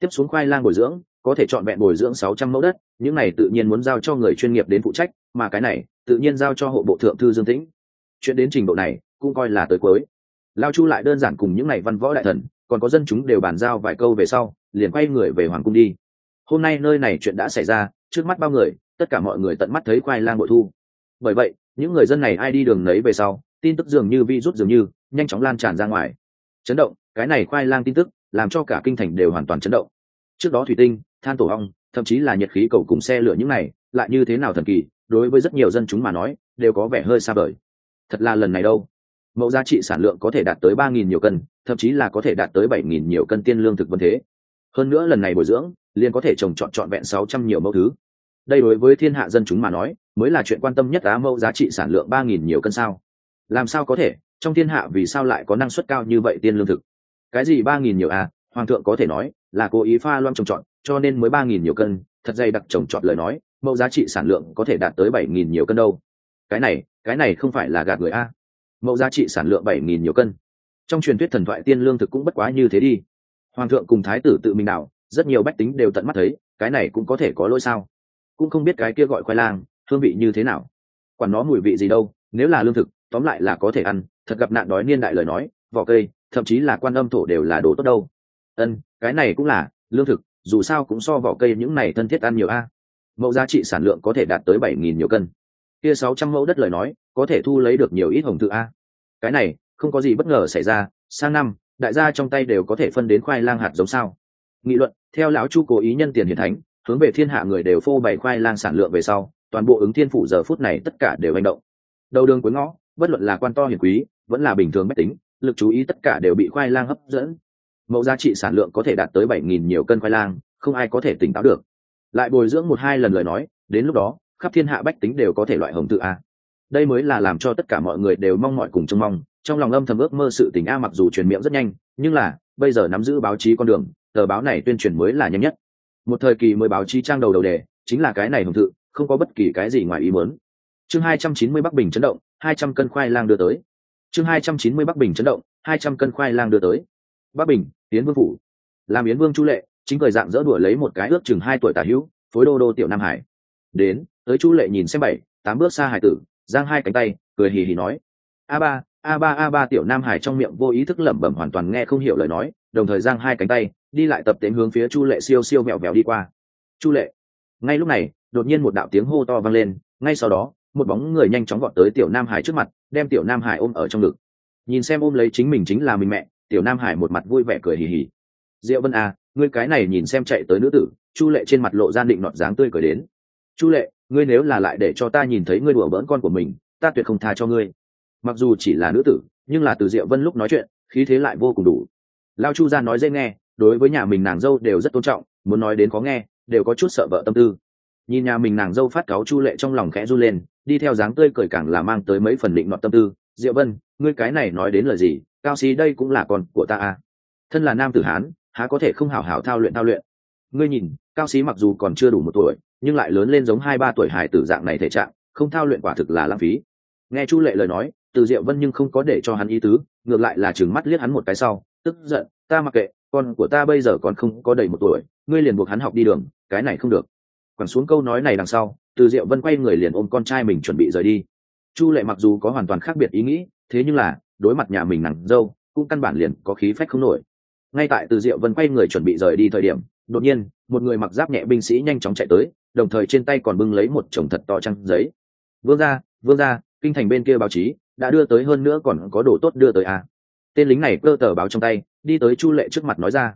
Speaker 1: Tiếp xuống khoai lang bồi dưỡng có thể chọn vẹn bồi dưỡng 600 mẫu đất, những này tự nhiên muốn giao cho người chuyên nghiệp đến phụ trách, mà cái này tự nhiên giao cho hộ bộ thượng thư Dương Tĩnh. Chuyện đến trình độ này cũng coi là tới cuối. Lao Chu lại đơn giản cùng những này văn võ đại thần còn có dân chúng đều bàn giao vài câu về sau, liền quay người về hoàng cung đi. Hôm nay nơi này chuyện đã xảy ra trước mắt bao người, tất cả mọi người tận mắt thấy khoai lang bội thu. Bởi vậy những người dân này ai đi đường nấy về sau, tin tức dường như virus dường như nhanh chóng lan tràn ra ngoài. Chấn động, cái này khoai lang tin tức làm cho cả kinh thành đều hoàn toàn chấn động. Trước đó thủy tinh, than tổ ong, thậm chí là nhiệt khí cầu cùng xe lửa những này lại như thế nào thần kỳ, đối với rất nhiều dân chúng mà nói đều có vẻ hơi xa vời. Thật là lần này đâu, mẫu giá trị sản lượng có thể đạt tới 3.000 nhiều cân, thậm chí là có thể đạt tới 7.000 nhiều cân tiên lương thực vân thế. Hơn nữa lần này bồi dưỡng liền có thể trồng trọt vẹn 600 nhiều mẫu thứ. Đây đối với thiên hạ dân chúng mà nói mới là chuyện quan tâm nhất. Á, mẫu giá trị sản lượng 3.000 nhiều cân sao? Làm sao có thể, trong thiên hạ vì sao lại có năng suất cao như vậy tiên lương thực? Cái gì 3.000 nhiều à? Hoàng thượng có thể nói là cố ý pha loãng trồng trọt, cho nên mới 3.000 nhiều cân, thật dày đặc trồng trọt lời nói, mẫu giá trị sản lượng có thể đạt tới 7.000 nhiều cân đâu. Cái này không phải là gạt người a. Mẫu giá trị sản lượng 7.000 nhiều cân. Trong truyền thuyết thần thoại tiên lương thực cũng bất quá như thế đi. Hoàng thượng cùng thái tử tự mình đảo, rất nhiều bách tính đều tận mắt thấy, cái này cũng có thể có lỗi sao? Cũng không biết cái kia gọi khoai lang, hương vị như thế nào. Quản nó mùi vị gì đâu, nếu là lương thực, tóm lại là có thể ăn, thật gặp nạn đói niên đại lời nói, vỏ cây, thậm chí là quan âm thổ đều là đồ tốt đâu. Cái này cũng là lương thực, dù sao cũng so vỏ cây những này thân thiết ăn nhiều a. Mẫu giá trị sản lượng có thể đạt tới 7.000 nhiều cân. Kia 600 mẫu đất lời nói, có thể thu lấy được nhiều ít hồng tự a. Cái này không có gì bất ngờ xảy ra, sang năm đại gia trong tay đều có thể phân đến khoai lang hạt giống sao? Nghị luận theo lão Chu cố ý nhân tiền hiển thánh, hướng về thiên hạ người đều phô bày khoai lang sản lượng về sau, toàn bộ ứng thiên phủ giờ phút này tất cả đều hành động. Đầu đường cuối ngõ, bất luận là quan to hiển quý vẫn là bình thường bách tính, lực chú ý tất cả đều bị khoai lang hấp dẫn. Mẫu giá trị sản lượng có thể đạt tới 7.000 nhiều cân khoai lang, không ai có thể tỉnh táo được. Lại bồi dưỡng 1-2 lần lời nói, đến lúc đó khắp thiên hạ bách tính đều có thể loại hồng tự a. Đây mới là làm cho tất cả mọi người đều mong mỏi cùng trông mong, trong lòng âm thầm ước mơ sự tình a. Mặc dù truyền miệng rất nhanh, nhưng là bây giờ nắm giữ báo chí con đường, tờ báo này tuyên truyền mới là nhanh nhất. Một thời kỳ mới báo chí trang đầu đề chính là cái này hồng tự, không có bất kỳ cái gì ngoài ý muốn. Chương 290 Bắc Bình chấn động, 200 cân khoai lang đưa tới. Chương 290 Bắc Bình chấn động, 200 cân khoai lang đưa tới. Bắc Bình, Yến Vương phủ. Làm Yến Vương Chu Lệ, chính cười dạng dỡ đùa lấy một cái ước chừng 2 tuổi tả hữu, phối đô đô tiểu Nam Hải. Đến, tới Chu Lệ nhìn xem 7-8 bước xa hải tử, giang hai cánh tay, cười hì hì nói: A ba tiểu Nam Hải trong miệng vô ý thức lẩm bẩm hoàn toàn nghe không hiểu lời nói, đồng thời giang hai cánh tay, đi lại tập tễnh hướng phía Chu Lệ siêu siêu mẹo mẹo đi qua. Chu Lệ. Ngay lúc này, đột nhiên một đạo tiếng hô to vang lên, ngay sau đó, một bóng người nhanh chóng vọt tới tiểu Nam Hải trước mặt, đem tiểu Nam Hải ôm ở trong ngực. Nhìn xem ôm lấy chính mình chính là mình mẹ, tiểu Nam Hải một mặt vui vẻ cười hì hì. Diệu Vân à, ngươi cái này nhìn xem chạy tới nữ tử. Chu Lệ trên mặt lộ ra định nọt dáng tươi cười đến. Chu Lệ, ngươi nếu là lại để cho ta nhìn thấy ngươi đùa bỡn con của mình, ta tuyệt không tha cho ngươi. Mặc dù chỉ là nữ tử, nhưng là từ Diệu Vân lúc nói chuyện, khí thế lại vô cùng đủ. Lao Chu gia nói dễ nghe, đối với nhà mình nàng dâu đều rất tôn trọng, muốn nói đến khó nghe, đều có chút sợ vợ tâm tư. Nhìn nhà mình nàng dâu phát cáu, Chu Lệ trong lòng khẽ run lên, đi theo dáng tươi cười càng là mang tới mấy phần định nọt tâm tư. Diệu Vân, ngươi cái này nói đến lời gì? Cao Sĩ đây cũng là con của ta à? Thân là nam tử Hán, há có thể không hảo hảo thao luyện. Ngươi nhìn, Cao Sĩ mặc dù còn chưa đủ 1 tuổi, nhưng lại lớn lên giống 2-3 tuổi hài tử dạng này thể trạng, không thao luyện quả thực là lãng phí. Nghe Chu Lệ lời nói, từ Diệu Vân nhưng không có để cho hắn ý tứ, ngược lại là trừng mắt liếc hắn một cái sau, tức giận: ta mặc kệ, con của ta bây giờ còn không có đầy 1 tuổi, ngươi liền buộc hắn học đi đường, cái này không được. Quẳng xuống câu nói này đằng sau, từ Diệu Vân quay người liền ôm con trai mình chuẩn bị rời đi. Chu Lệ mặc dù có hoàn toàn khác biệt ý nghĩ, thế nhưng là đối mặt nhà mình nàng dâu, cũng căn bản liền có khí phách không nổi. Ngay tại từ Diệu Vân quay người chuẩn bị rời đi thời điểm, đột nhiên một người mặc giáp nhẹ binh sĩ nhanh chóng chạy tới, đồng thời trên tay còn bưng lấy một chồng thật to trang giấy. Vương gia, kinh thành bên kia báo chí đã đưa tới, hơn nữa còn có đồ tốt đưa tới à? Tên lính này cơ tờ báo trong tay, đi tới Chu Lệ trước mặt nói ra.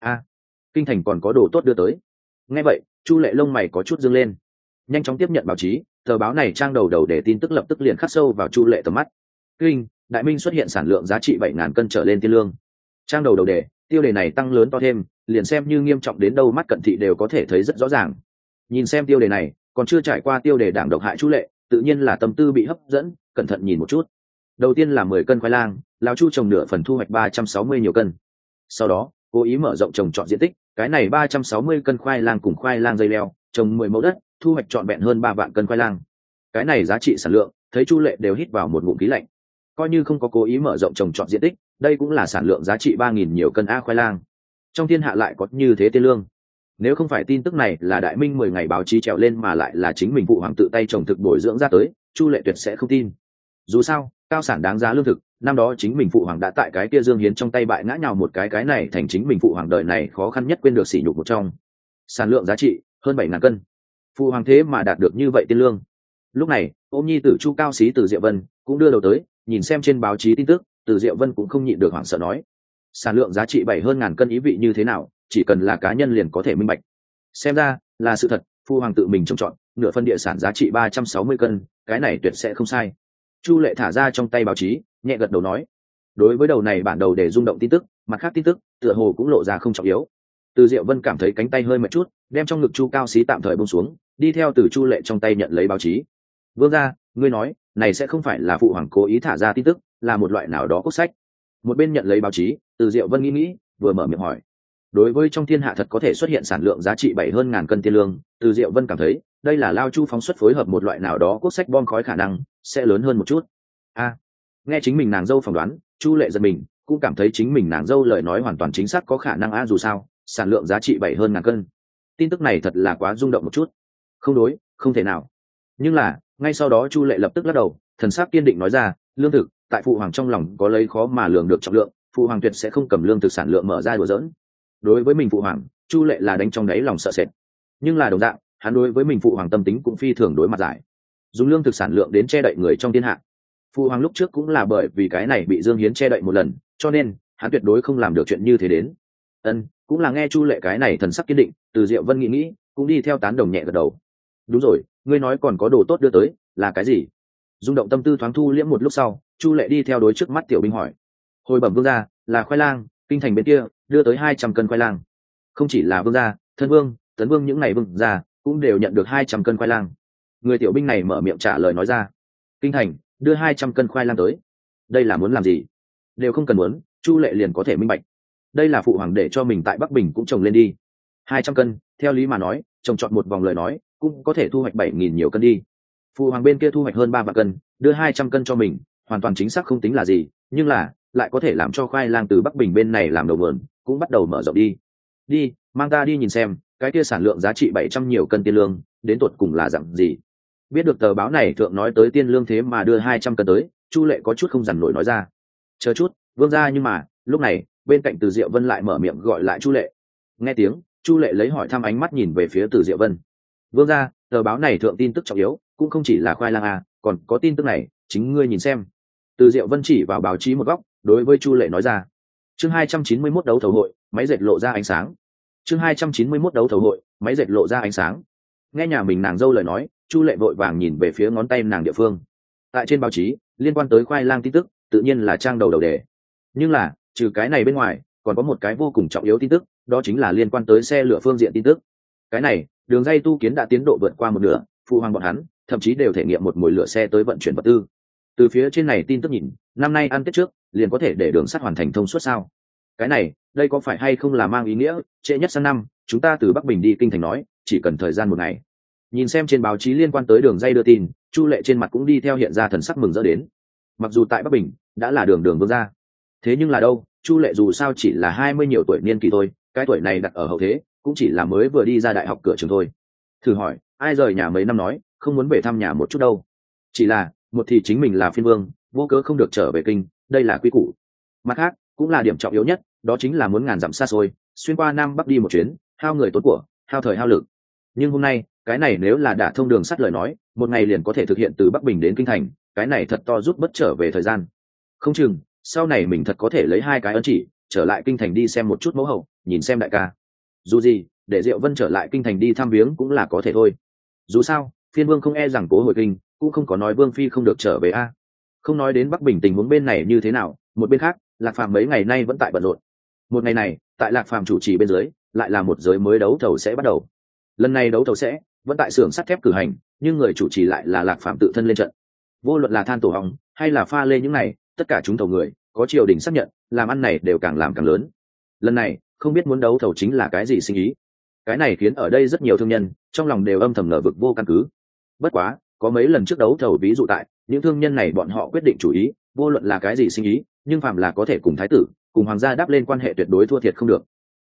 Speaker 1: Kinh thành còn có đồ tốt đưa tới. Nghe vậy, Chu Lệ lông mày có chút dương lên, nhanh chóng tiếp nhận báo chí. Tờ báo này trang đầu để tin tức lập tức liền khắc sâu vào Chu Lệ tầm mắt. Kinh Đại Minh xuất hiện sản lượng giá trị 7.000 cân trở lên tiên lương. Trang đầu đề, tiêu đề này tăng lớn to thêm, liền xem như nghiêm trọng đến đâu mắt cận thị đều có thể thấy rất rõ ràng. Nhìn xem tiêu đề này, còn chưa trải qua tiêu đề đảng độc hại Chu Lệ, tự nhiên là tâm tư bị hấp dẫn, cẩn thận nhìn một chút. Đầu tiên là 10 cân khoai lang, lão Chu trồng nửa phần thu hoạch 360 nhiều cân. Sau đó, cố ý mở rộng trồng trọt diện tích, cái này 360 cân khoai lang cùng khoai lang dây leo, trồng 10 mẫu đất, thu hoạch trọn vẹn hơn 3 vạn cân khoai lang. Cái này giá trị sản lượng, thấy Chu Lệ đều hít vào một ngụm khí lạnh. Coi như không có cố ý mở rộng trồng trọt diện tích, đây cũng là sản lượng giá trị 3.000 nhiều cân a khoai lang. trong thiên hạ lại có như thế tiên lương. Nếu không phải tin tức này là đại minh 10 ngày báo chí trèo lên mà lại là chính mình phụ hoàng tự tay trồng thực bồi dưỡng ra tới, Chu Lệ tuyệt sẽ không tin. Dù sao cao sản đáng giá lương thực, năm đó chính mình phụ hoàng đã tại cái kia Dương Hiến trong tay bại ngã nhào một cái này thành chính mình phụ hoàng đời này khó khăn nhất quên được sỉ nhục một trong. Sản lượng giá trị hơn 7.000 cân, phụ hoàng thế mà đạt được như vậy tiên lương. Lúc này ôm nhi tử Chu Cao Xí từ Diệu Vân cũng đưa đầu tới, nhìn xem trên báo chí tin tức, từ Diệu Vân cũng không nhịn được hoảng sợ nói: sản lượng giá trị 7 hơn ngàn cân ý vị như thế nào, chỉ cần là cá nhân liền có thể minh bạch. Xem ra là sự thật, phụ hoàng tự mình trồng trọt, nửa phân địa sản giá trị 360 cân, cái này tuyệt sẽ không sai. Chu Lệ thả ra trong tay báo chí, nhẹ gật đầu nói. Đối với đầu này bản đầu để rung động tin tức, mặt khác tin tức tựa hồ cũng lộ ra không trọng yếu. Từ Diệu Vân cảm thấy cánh tay hơi mệt chút, đem trong ngực Chu Cao Xí tạm thời buông xuống, đi theo từ Chu Lệ trong tay nhận lấy báo chí. Vương gia, ngươi nói này sẽ không phải là phụ hoàng cố ý thả ra tin tức, là một loại nào đó quốc sách. Một bên nhận lấy báo chí, từ Diệu Vân nghĩ, vừa mở miệng hỏi. Đối với trong thiên hạ thật có thể xuất hiện sản lượng giá trị 7 hơn ngàn cân tiên lương, từ Diệu Vân cảm thấy đây là Lao Chu phóng xuất phối hợp một loại nào đó quốc sách bom khói khả năng sẽ lớn hơn một chút. Nghe chính mình nàng dâu phỏng đoán, Chu Lệ giật mình, cũng cảm thấy chính mình nàng dâu lời nói hoàn toàn chính xác có khả năng dù sao sản lượng giá trị 7 hơn ngàn cân, tin tức này thật là quá rung động một chút. Không đối, không thể nào. Nhưng là ngay sau đó Chu Lệ lập tức lắc đầu, thần sắc kiên định nói ra: lương thực tại phụ hoàng trong lòng có lấy khó mà lường được trọng lượng, phụ hoàng tuyệt sẽ không cầm lương thực sản lượng mở ra đùa giỡn. Đối với mình phụ hoàng, Chu Lệ là đánh trong đáy lòng sợ sệt, nhưng là đồng dạng hắn đối với mình phụ hoàng tâm tính cũng phi thường đối mặt giải, dùng lương thực sản lượng đến che đậy người trong thiên hạ. Phụ hoàng lúc trước cũng là bởi vì cái này bị Dương Hiến che đậy một lần, cho nên hắn tuyệt đối không làm được chuyện như thế đến. Cũng là nghe Chu Lệ cái này thần sắc kiên định, từ Diệu Vân nghĩ cũng đi theo tán đồng nhẹ gật đầu. Đúng rồi, ngươi nói còn có đồ tốt đưa tới, là cái gì? Rung động tâm tư thoáng thu liễm một lúc sau, Chu Lệ đi theo đối trước mắt tiểu binh hỏi. Hồi bẩm vương gia, là khoai lang, kinh thành bên kia đưa tới 200 cân khoai lang. Không chỉ là vương gia, thân vương, tấn vương những ngày vương gia cũng đều nhận được 200 cân khoai lang. Người tiểu binh này mở miệng trả lời nói ra. Kinh thành đưa 200 cân khoai lang tới, đây là muốn làm gì? Đều không cần muốn, Chu Lệ liền có thể minh bạch. Đây là phụ hoàng để cho mình tại Bắc Bình cũng trồng lên đi. 200 cân, theo lý mà nói, trồng trọt một vòng lời nói, cũng có thể thu hoạch 7.000 nhiều cân đi. Phụ hoàng bên kia thu hoạch hơn 3 vạn cân, đưa 200 cân cho mình, hoàn toàn chính xác không tính là gì, nhưng là lại có thể làm cho khoai lang từ Bắc Bình bên này làm đầu nguồn, cũng bắt đầu mở rộng đi. Đi, mang ta đi nhìn xem, cái kia sản lượng giá trị 700 nhiều cân tiên lương, đến tột cùng là dạng gì. Biết được tờ báo này thượng nói tới tiên lương thế mà đưa 200 cân tới, Chu Lệ có chút không dằn nổi nói ra. Chờ chút, vương gia, nhưng mà lúc này bên cạnh Từ Diệu Vân lại mở miệng gọi lại Chu Lệ. Nghe tiếng, Chu Lệ lấy hỏi thăm ánh mắt nhìn về phía Từ Diệu Vân. Vương gia, tờ báo này thượng tin tức trọng yếu, cũng không chỉ là khoai lang còn có tin tức này, chính ngươi nhìn xem. Từ Diệu Vân chỉ vào báo chí một góc, đối với Chu Lệ nói ra. Chương 291 đấu thầu hội, máy dệt lộ ra ánh sáng. Chương 291 đấu thầu hội, máy dệt lộ ra ánh sáng. Nghe nhà mình nàng dâu lời nói, Chu Lệ vội vàng nhìn về phía ngón tay nàng địa phương. Tại trên báo chí liên quan tới khoai lang tin tức tự nhiên là trang đầu đề, nhưng là trừ cái này bên ngoài còn có một cái vô cùng trọng yếu tin tức, đó chính là liên quan tới xe lửa phương diện tin tức. Cái này đường dây tu kiến đã tiến độ vượt qua một nửa, phụ hoàng bọn hắn thậm chí đều thể nghiệm một mồi lửa xe tới vận chuyển vật tư. Từ phía trên này tin tức nhìn, năm nay ăn Tết trước liền có thể để đường sắt hoàn thành thông suốt sao? Cái này đây có phải hay không là mang ý nghĩa trễ nhất sang năm chúng ta từ Bắc Bình đi kinh thành nói chỉ cần thời gian một ngày? Nhìn xem trên báo chí liên quan tới đường dây đưa tin, Chu Lệ trên mặt cũng đi theo hiện ra thần sắc mừng rỡ đến. Mặc dù tại Bắc Bình đã là đường vương gia, thế nhưng là đâu, Chu Lệ dù sao chỉ là 20 nhiều tuổi niên kỳ thôi, cái tuổi này đặt ở hậu thế cũng chỉ là mới vừa đi ra đại học cửa trường thôi. Thử hỏi ai rời nhà mấy năm nói không muốn về thăm nhà một chút đâu? Chỉ là một thì chính mình là phiên vương, vô cớ không được trở về kinh, đây là quy củ. Mặt khác cũng là điểm trọng yếu nhất, đó chính là muốn ngàn dặm xa xôi xuyên qua Nam Bắc đi một chuyến, hao người tốn của, hao thời hao lực. Nhưng hôm nay cái này nếu là đả thông đường sắt lời nói, một ngày liền có thể thực hiện từ Bắc Bình đến kinh thành, cái này thật to giúp bất trở về thời gian. Không chừng sau này mình thật có thể lấy 2 cái ấn chỉ trở lại kinh thành đi xem một chút mẫu hậu, nhìn xem đại ca. Dù gì để Diệu Vân trở lại kinh thành đi thăm viếng cũng là có thể thôi. Dù sao phiên vương không e rằng cố hồi kinh, cũng không có nói vương phi không được trở về Không nói đến Bắc Bình tình huống bên này như thế nào, một bên khác Lạc Phàm mấy ngày nay vẫn tại bận rộn. Một ngày này tại Lạc Phàm chủ trì bên dưới lại là một giới mới đấu thầu sẽ bắt đầu. Lần này đấu thầu sẽ vẫn tại xưởng sắt thép cử hành, nhưng người chủ trì lại là Lạc Phàm tự thân lên trận. Vô luận là than tổ hong hay là pha lê những này, tất cả chúng thầu người có triều đình xác nhận, làm ăn này đều càng làm càng lớn. Lần này không biết muốn đấu thầu chính là cái gì sinh ý, cái này khiến ở đây rất nhiều thương nhân trong lòng đều âm thầm ngờ vực vô căn cứ. Bất quá có mấy lần trước đấu thầu ví dụ tại, những thương nhân này bọn họ quyết định chủ ý, vô luận là cái gì sinh ý, nhưng phàm là có thể cùng thái tử cùng hoàng gia đáp lên quan hệ tuyệt đối thua thiệt không được.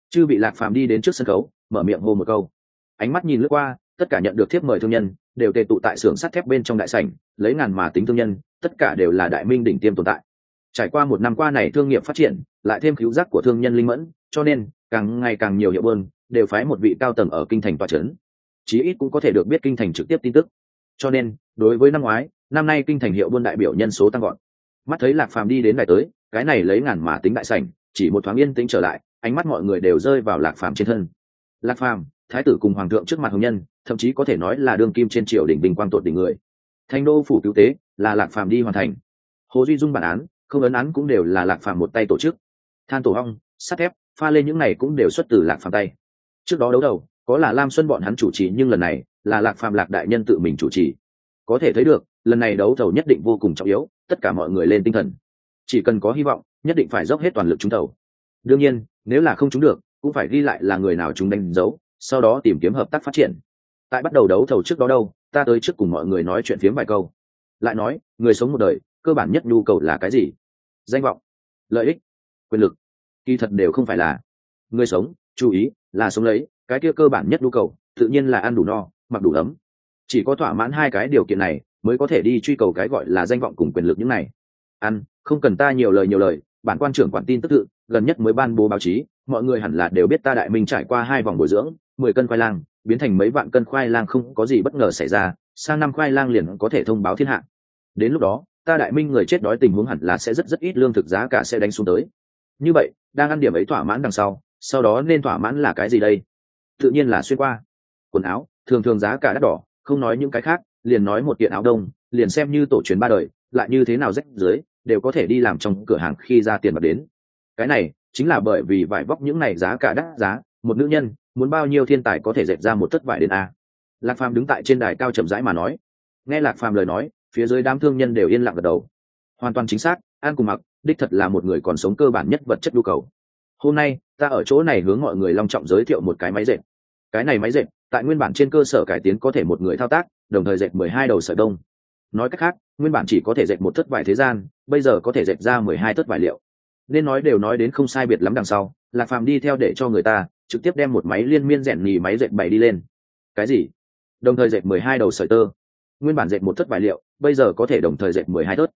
Speaker 1: Chư bị Lạc Phàm đi đến trước sân khấu, mở miệng hô một câu. Ánh mắt nhìn lướt qua, tất cả nhận được thiếp mời thương nhân đều tề tụ tại xưởng sắt thép bên trong đại sảnh, lấy ngàn mà tính thương nhân, tất cả đều là đại minh đỉnh tiêm tồn tại. Trải qua một năm qua này thương nghiệp phát triển, lại thêm cứu giác của thương nhân linh mẫn, cho nên càng ngày càng nhiều hiệu buôn đều phái một vị cao tầng ở kinh thành tọa trấn, chí ít cũng có thể được biết kinh thành trực tiếp tin tức. Cho nên đối với năm ngoái, năm nay kinh thành hiệu buôn đại biểu nhân số tăng gọn. Mắt thấy Lạc Phàm đi đến đài tới, cái này lấy ngàn mà tính đại sảnh, chỉ một thoáng yên tĩnh trở lại, ánh mắt mọi người đều rơi vào Lạc Phàm trên thân. Lạc Phàm, thái tử cùng hoàng thượng trước mặt hồng nhân, thậm chí có thể nói là đương kim trên triều đình bình quang tột đỉnh người. Thành đô phủ cứu tế là Lạc Phàm đi hoàn thành. Hồ Duy Dung bản án, không ấn án cũng đều là Lạc Phàm một tay tổ chức. Than tổ ong, sắt thép, pha lên những này cũng đều xuất từ Lạc Phàm tay. Trước đó đấu đầu có là Lam Xuân bọn hắn chủ trì, nhưng lần này là Lạc Phàm Lạc đại nhân tự mình chủ trì. Có thể thấy được lần này đấu thầu nhất định vô cùng trọng yếu, tất cả mọi người lên tinh thần, chỉ cần có hy vọng nhất định phải dốc hết toàn lực trúng thầu. Đương nhiên nếu là không trúng được cũng phải ghi lại là người nào chúng đánh dấu, sau đó tìm kiếm hợp tác phát triển. Tại bắt đầu đấu thầu trước đó đâu, ta tới trước cùng mọi người nói chuyện phiếm vài câu. Lại nói người sống một đời cơ bản nhất nhu cầu là cái gì? Danh vọng, lợi ích, quyền lực, kỳ thật đều không phải là. Người sống chú ý là sống lấy cái kia cơ bản nhất nhu cầu, tự nhiên là ăn đủ no mặc đủ ấm. Chỉ có thỏa mãn hai cái điều kiện này mới có thể đi truy cầu cái gọi là danh vọng cùng quyền lực. Những này ăn không cần ta nhiều lời, bản quan trưởng quản tin tức tự gần nhất mới ban bố báo chí, mọi người hẳn là đều biết ta đại minh trải qua 2 vòng bồi dưỡng, 10 cân khoai lang biến thành mấy vạn cân khoai lang, không có gì bất ngờ xảy ra, sang năm khoai lang liền có thể thông báo thiên hạ. Đến lúc đó ta đại minh người chết đói tình huống hẳn là sẽ rất ít, lương thực giá cả sẽ đánh xuống tới. Như vậy đang ăn điểm ấy thỏa mãn đằng sau đó nên thỏa mãn là cái gì đây? Tự nhiên là xuyên qua quần áo, thường giá cả đắt đỏ, không nói những cái khác, liền nói một kiện áo đông, liền xem như tổ truyền 3 đời lại như thế nào rách dưới đều có thể đi làm trong cửa hàng khi ra tiền bạc đến. Cái này chính là bởi vì vải vóc những này giá cả đắt giá, một nữ nhân muốn bao nhiêu thiên tài có thể dệt ra một thất vải đến a. Lạc Phàm đứng tại trên đài cao chậm rãi mà nói. Nghe Lạc Phàm lời nói, phía dưới đám thương nhân đều yên lặng gật đầu. Hoàn toàn chính xác, ăn cùng mặc đích thật là một người còn sống cơ bản nhất vật chất nhu cầu. Hôm nay ta ở chỗ này hướng mọi người long trọng giới thiệu một cái máy dệt. Cái này máy dệt tại nguyên bản trên cơ sở cải tiến có thể một người thao tác, đồng thời dệt 12 đầu sợi đông. Nói cách khác, nguyên bản chỉ có thể dệt một thất vải thế gian, bây giờ có thể dệt ra 12 thất vải liệu. Nên nói đều nói đến không sai biệt lắm đằng sau, Lạc Phàm đi theo để cho người ta trực tiếp đem một máy liên miên rèn nhì máy dệt bày đi lên. Cái gì? Đồng thời dệt 12 đầu sợi tơ. Nguyên bản dệt một thất vải liệu, bây giờ có thể đồng thời dệt 12 thất.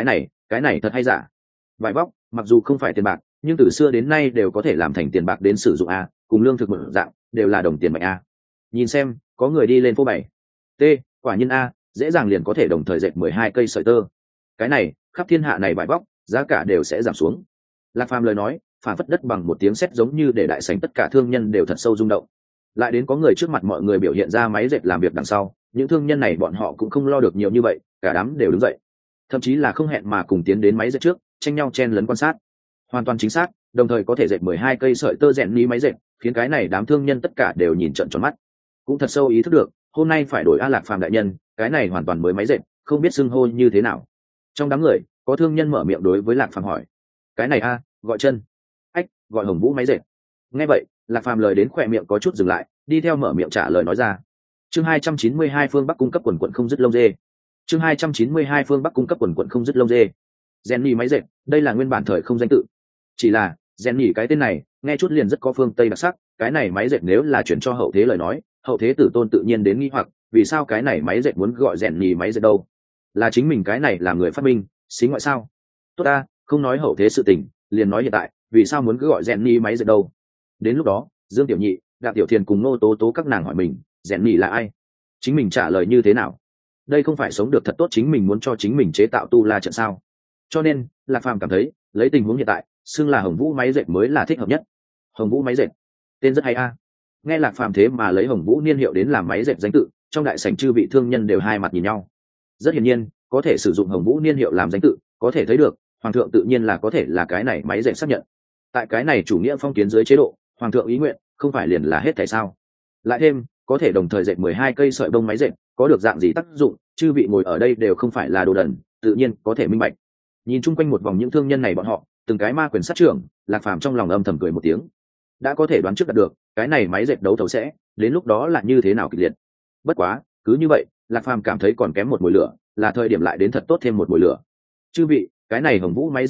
Speaker 1: Cái này thật hay giả? Vải vóc, mặc dù không phải tiền bạc, nhưng từ xưa đến nay đều có thể làm thành tiền bạc đến sử dụng a, cùng lương thực một dạng, đều là đồng tiền mạnh a. Nhìn xem, có người đi lên phố bày. T, quả nhiên a, dễ dàng liền có thể đồng thời dệt 12 cây sợi tơ. Cái này, khắp thiên hạ này vải vóc, giá cả đều sẽ giảm xuống. Lạc Phàm lời nói, phản phất đất bằng một tiếng sét, giống như để đại sảnh tất cả thương nhân đều thật sâu rung động. Lại đến có người trước mặt mọi người biểu hiện ra máy dệt làm việc đằng sau, những thương nhân này bọn họ cũng không lo được nhiều như vậy, cả đám đều đứng dậy, thậm chí là không hẹn mà cùng tiến đến máy dệt trước, tranh nhau chen lấn quan sát. Hoàn toàn chính xác, đồng thời có thể dệt 12 cây sợi tơ rèn ní máy dệt, khiến cái này đám thương nhân tất cả đều nhìn trợn tròn mắt, cũng thật sâu ý thức được, hôm nay phải đổi A Lạc Phàm đại nhân, cái này hoàn toàn mới máy dệt, không biết xưng hô như thế nào. Trong đám người, có thương nhân mở miệng đối với Lạc Phàm hỏi, cái này a, gọi chân. Ách, gọi Hồng Vũ máy dệt. Nghe vậy, Lạc Phàm lời đến khỏe miệng có chút dừng lại, đi theo mở miệng trả lời nói ra. Chương 292 phương Bắc cung cấp quần quần không dứt lông dê. Chương 292 phương Bắc cung cấp quần quần không dứt lông dê. Jenny máy dệt, đây là nguyên bản thời không danh tự. Chỉ là, Jenny cái tên này, nghe chút liền rất có phương Tây đặc sắc, cái này máy dệt nếu là chuyển cho hậu thế lời nói, hậu thế tử tôn tự nhiên đến nghi hoặc, vì sao cái này máy dệt muốn gọi Jenny máy dệt đâu? Là chính mình cái này là người phát minh, xí ngoại sao? Tốt ta, không nói hậu thế sự tình, liền nói hiện tại, vì sao muốn cứ gọi Jenny máy dệt đâu? Đến lúc đó, Dương Tiểu Nhị, Đặng Tiểu Thiền cùng Nô Tố Tố các nàng hỏi mình, Jenny là ai? Chính mình trả lời như thế nào? Đây không phải sống được thật tốt chính mình muốn cho chính mình chế tạo tu la trận sao? Cho nên, Lạc Phàm cảm thấy, lấy tình huống hiện tại, xưng là Hồng Vũ máy dệt mới là thích hợp nhất. Hồng Vũ máy dệt, tên rất hay a. Nghe Lạc Phàm thế mà lấy Hồng Vũ niên hiệu đến làm máy dệt danh tự, trong đại sảnh chư vị thương nhân đều hai mặt nhìn nhau. Rất hiển nhiên, có thể sử dụng Hồng Vũ niên hiệu làm danh tự, có thể thấy được, hoàng thượng tự nhiên là có thể là cái này máy dệt xác nhận. Tại cái này chủ nghĩa phong kiến dưới chế độ, hoàng thượng ý nguyện, không phải liền là hết thảy sao? Lại thêm, có thể đồng thời dệt 12 cây sợi bông máy dệt, có được dạng gì tác dụng, chư vị ngồi ở đây đều không phải là đồ đần, tự nhiên có thể minh bạch. Nhìn chung quanh một vòng những thương nhân này bọn họ, từng cái ma quyền sát trưởng, Lạc Phàm trong lòng âm thầm cười một tiếng. Đã có thể đoán trước đạt được, cái này máy dệt đấu thầu sẽ, đến lúc đó là như thế nào kịch liệt. Bất quá, cứ như vậy, Lạc Phàm cảm thấy còn kém một mùi lửa, là thời điểm lại đến thật tốt thêm một mùi lửa. Chư vị, cái này Hồng Vũ máy dệt đâu,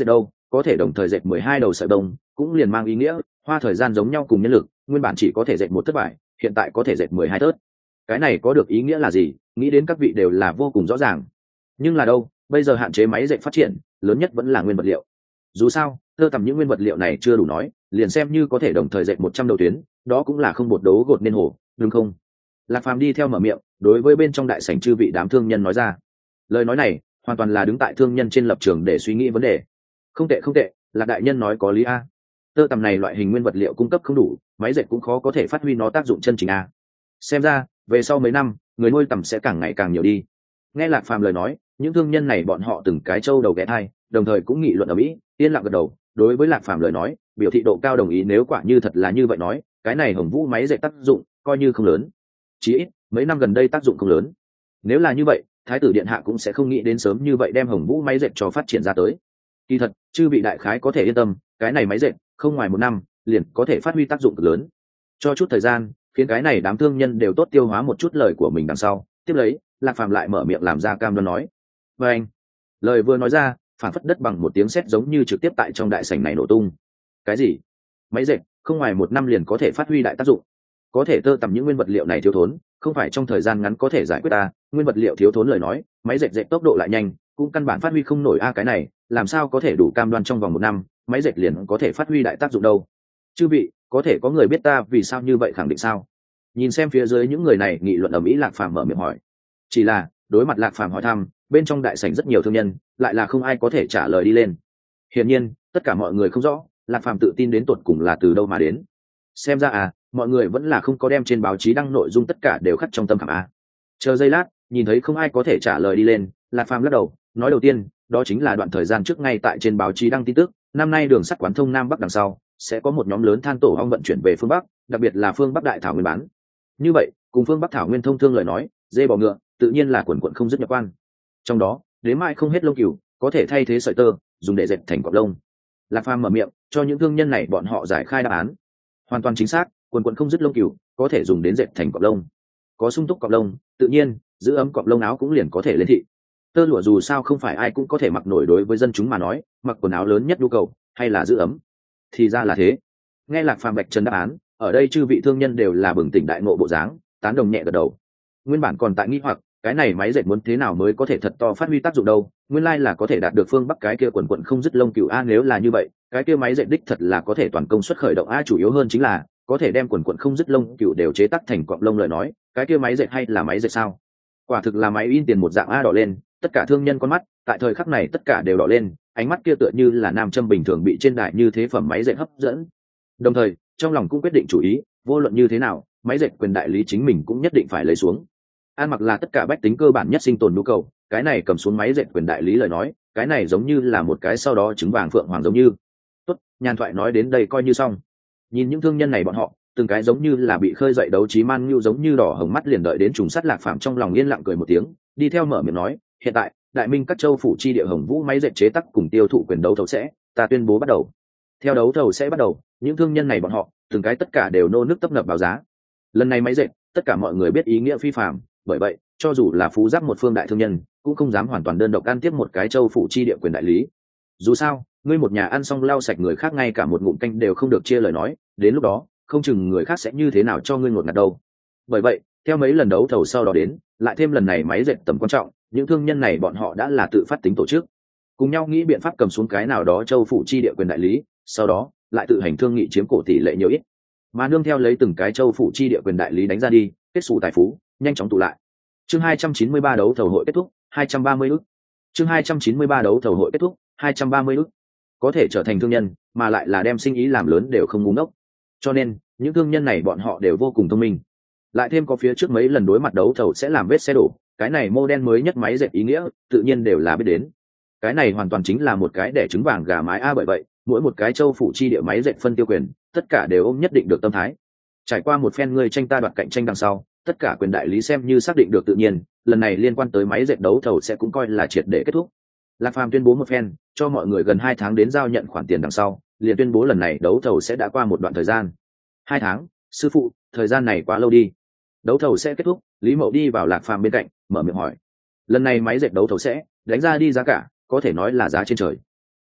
Speaker 1: có thể đồng thời dệt 12 đầu sợi bông, cũng liền mang ý nghĩa hoa thời gian giống nhau cùng nhân lực, nguyên bản chỉ có thể dệt một thớt vải, hiện tại có thể dệt 12 thớt. Cái này có được ý nghĩa là gì, nghĩ đến các vị đều là vô cùng rõ ràng. Nhưng là đâu, bây giờ hạn chế máy dệt phát triển lớn nhất vẫn là nguyên vật liệu. Dù sao tơ tằm những nguyên vật liệu này chưa đủ nói, liền xem như có thể đồng thời dệt 100 đầu tuyến, đó cũng là không bột đấu gột nên hồ, đúng không? Lạc Phàm đi theo mở miệng, đối với bên trong đại sảnh chư vị đám thương nhân nói ra. Lời nói này hoàn toàn là đứng tại thương nhân trên lập trường để suy nghĩ vấn đề. Không tệ không tệ, Lạc đại nhân nói có lý a. Tơ tằm này loại hình nguyên vật liệu cung cấp không đủ, máy dệt cũng khó có thể phát huy nó tác dụng chân chính a. Xem ra về sau mấy năm người nuôi tằm sẽ càng ngày càng nhiều đi. Nghe Lạc Phàm lời nói, những thương nhân này bọn họ từng cái trâu đầu ghé thai, đồng thời cũng nghị luận ở mỹ, yên lặng gật đầu, đối với Lạc Phàm lời nói biểu thị độ cao đồng ý. Nếu quả như thật là như vậy nói, cái này Hồng Vũ máy dệt tác dụng coi như không lớn, chí ít mấy năm gần đây tác dụng không lớn. Nếu là như vậy, thái tử điện hạ cũng sẽ không nghĩ đến sớm như vậy đem Hồng Vũ máy dệt cho phát triển ra tới. Kỳ thật chư vị đại khái có thể yên tâm, cái này máy dệt không ngoài 1 năm liền có thể phát huy tác dụng cực lớn. Cho chút thời gian, khiến cái này đám thương nhân đều tốt tiêu hóa một chút lời của mình đằng sau, tiếp lấy Lạc Phàm lại mở miệng làm ra cam đoan nói. Và anh, lời vừa nói ra, phản phất đất bằng một tiếng sét giống như trực tiếp tại trong đại sảnh này nổ tung. Cái gì? Máy dệt không ngoài 1 năm liền có thể phát huy đại tác dụng? Có thể tơ tằm những nguyên vật liệu này thiếu thốn, không phải trong thời gian ngắn có thể giải quyết ta. Nguyên vật liệu thiếu thốn lời nói, máy dệt dệt tốc độ lại nhanh, cũng căn bản phát huy không nổi a. Cái này làm sao có thể đủ cam đoan trong vòng 1 năm máy dệt liền có thể phát huy đại tác dụng đâu? Chư vị có thể có người biết ta vì sao như vậy khẳng định sao? Nhìn xem phía dưới những người này nghị luận ở mỹ, Lạc Phàm mở miệng hỏi. Chỉ là đối mặt Lạc Phàm hỏi thăm, bên trong đại sảnh rất nhiều thương nhân lại là không ai có thể trả lời đi lên. Hiển nhiên tất cả mọi người không rõ Lạc Phàm tự tin đến tột cùng là từ đâu mà đến. Xem ra mọi người vẫn là không có đem trên báo chí đăng nội dung tất cả đều khắc trong tâm khảm a. Chờ giây lát, nhìn thấy không ai có thể trả lời đi lên, Lạc Phàm lắc đầu nói, đầu tiên đó chính là đoạn thời gian trước ngay tại trên báo chí đăng tin tức, năm nay đường sắt quán thông Nam Bắc đằng sau sẽ có một nhóm lớn than tổ ong vận chuyển về phương Bắc, đặc biệt là phương Bắc đại thảo nguyên bán. Như vậy cùng phương Bắc thảo nguyên thông thương lời nói, dê bò ngựa tự nhiên là quần quận không dứt nhập quan. Trong đó đến mai không hết lông cừu có thể thay thế sợi tơ dùng để dệt thành cọp lông. Lạc Phàm mở miệng cho những thương nhân này bọn họ giải khai đáp án. Hoàn toàn chính xác, quần quận không dứt lông cừu có thể dùng đến dệt thành cọp lông. Có sung túc cọp lông, tự nhiên giữ ấm cọp lông áo cũng liền có thể lên thị. Tơ lụa dù sao không phải ai cũng có thể mặc nổi, đối với dân chúng mà nói, mặc quần áo lớn nhất nhu cầu hay là giữ ấm. Thì ra là thế. Nghe Lạc Phàm bạch trần đáp án, ở đây chư vị thương nhân đều là bừng tỉnh đại ngộ bộ dáng, tán đồng nhẹ gật đầu. Nguyên bản còn tại nghi hoặc, cái này máy dệt muốn thế nào mới có thể thật to phát huy tác dụng đâu, nguyên lai là có thể đạt được phương Bắc cái kia quần quận không dứt lông cừu a. Nếu là như vậy, cái kia máy dệt đích thật là có thể toàn công suất khởi động a. Chủ yếu hơn chính là có thể đem quần quận không dứt lông cừu đều chế tác thành cọp lông lời nói, cái kia máy dệt hay là máy dệt sao? Quả thực là máy in tiền một dạng a. Đỏ lên, tất cả thương nhân con mắt tại thời khắc này tất cả đều đỏ lên, ánh mắt kia tựa như là nam châm bình thường bị trên đại như thế phẩm máy dệt hấp dẫn. Đồng thời trong lòng cũng quyết định chủ ý, vô luận như thế nào máy dệt quyền đại lý chính mình cũng nhất định phải lấy xuống. Ăn mặc là tất cả bách tính cơ bản nhất sinh tồn nhu cầu, cái này cầm xuống máy dệt quyền đại lý lời nói, cái này giống như là một cái sau đó trứng vàng phượng hoàng giống như. Tốt, nhàn thoại nói đến đây coi như xong. Nhìn những thương nhân này bọn họ từng cái giống như là bị khơi dậy đấu trí man nhu giống như đỏ hồng mắt, liền đợi đến trùng sắt. Lạc Phàm trong lòng yên lặng cười một tiếng, đi theo mở miệng nói, hiện tại đại minh các châu phủ chi địa Hồng Vũ máy dệt chế tác cùng tiêu thụ quyền đấu thầu sẽ, ta tuyên bố bắt đầu. Theo đấu thầu sẽ bắt đầu, những thương nhân này bọn họ từng cái tất cả đều nô nước tấp nập báo giá. Lần này máy dệt tất cả mọi người biết ý nghĩa phi phàm, bởi vậy cho dù là phú giáp một phương đại thương nhân cũng không dám hoàn toàn đơn độc ăn tiếp một cái châu phủ chi địa quyền đại lý. Dù sao ngươi một nhà ăn xong lau sạch người khác ngay cả một ngụm canh đều không được chia lời nói, đến lúc đó không chừng người khác sẽ như thế nào cho ngươi ngột ngạt đâu. Bởi vậy theo mấy lần đấu thầu sau đó đến, lại thêm lần này máy dệt tầm quan trọng, những thương nhân này bọn họ đã là tự phát tính tổ chức, cùng nhau nghĩ biện pháp cầm xuống cái nào đó châu phủ chi địa quyền đại lý, sau đó lại tự hành thương nghị chiếm cổ tỷ lệ nhiều ít, mà nương theo lấy từng cái châu phủ chi địa quyền đại lý đánh ra đi, kết xù tài phú nhanh chóng tụ lại. Chương 293 đấu thầu hội kết thúc, 230 ức. Chương 293 đấu thầu hội kết thúc, 230 ức. Có thể trở thành thương nhân, mà lại là đem sinh ý làm lớn đều không ngu ngốc. Cho nên, những thương nhân này bọn họ đều vô cùng thông minh. Lại thêm có phía trước mấy lần đối mặt đấu thầu sẽ làm vết xe đổ, cái này model mới nhất máy dệt ý nghĩa, tự nhiên đều là biết đến. Cái này hoàn toàn chính là một cái để trứng vàng gà mái a. Bởi vậy, mỗi một cái châu phủ chi địa máy dệt phân tiêu quyền, tất cả đều ôm nhất định được tâm thái. Trải qua một phen ngươi tranh ta đoạt cạnh tranh đằng sau, tất cả quyền đại lý xem như xác định được, tự nhiên lần này liên quan tới máy dệt đấu thầu sẽ cũng coi là triệt để kết thúc. Lạc Phàm tuyên bố một phen, cho mọi người gần 2 tháng đến giao nhận khoản tiền đằng sau, liền tuyên bố lần này đấu thầu sẽ đã qua một đoạn thời gian. 2 tháng, sư phụ, thời gian này quá lâu đi. Đấu thầu sẽ kết thúc, Lý Mậu đi vào Lạc Phàm bên cạnh, mở miệng hỏi. Lần này máy dệt đấu thầu sẽ đánh ra đi giá cả, có thể nói là giá trên trời.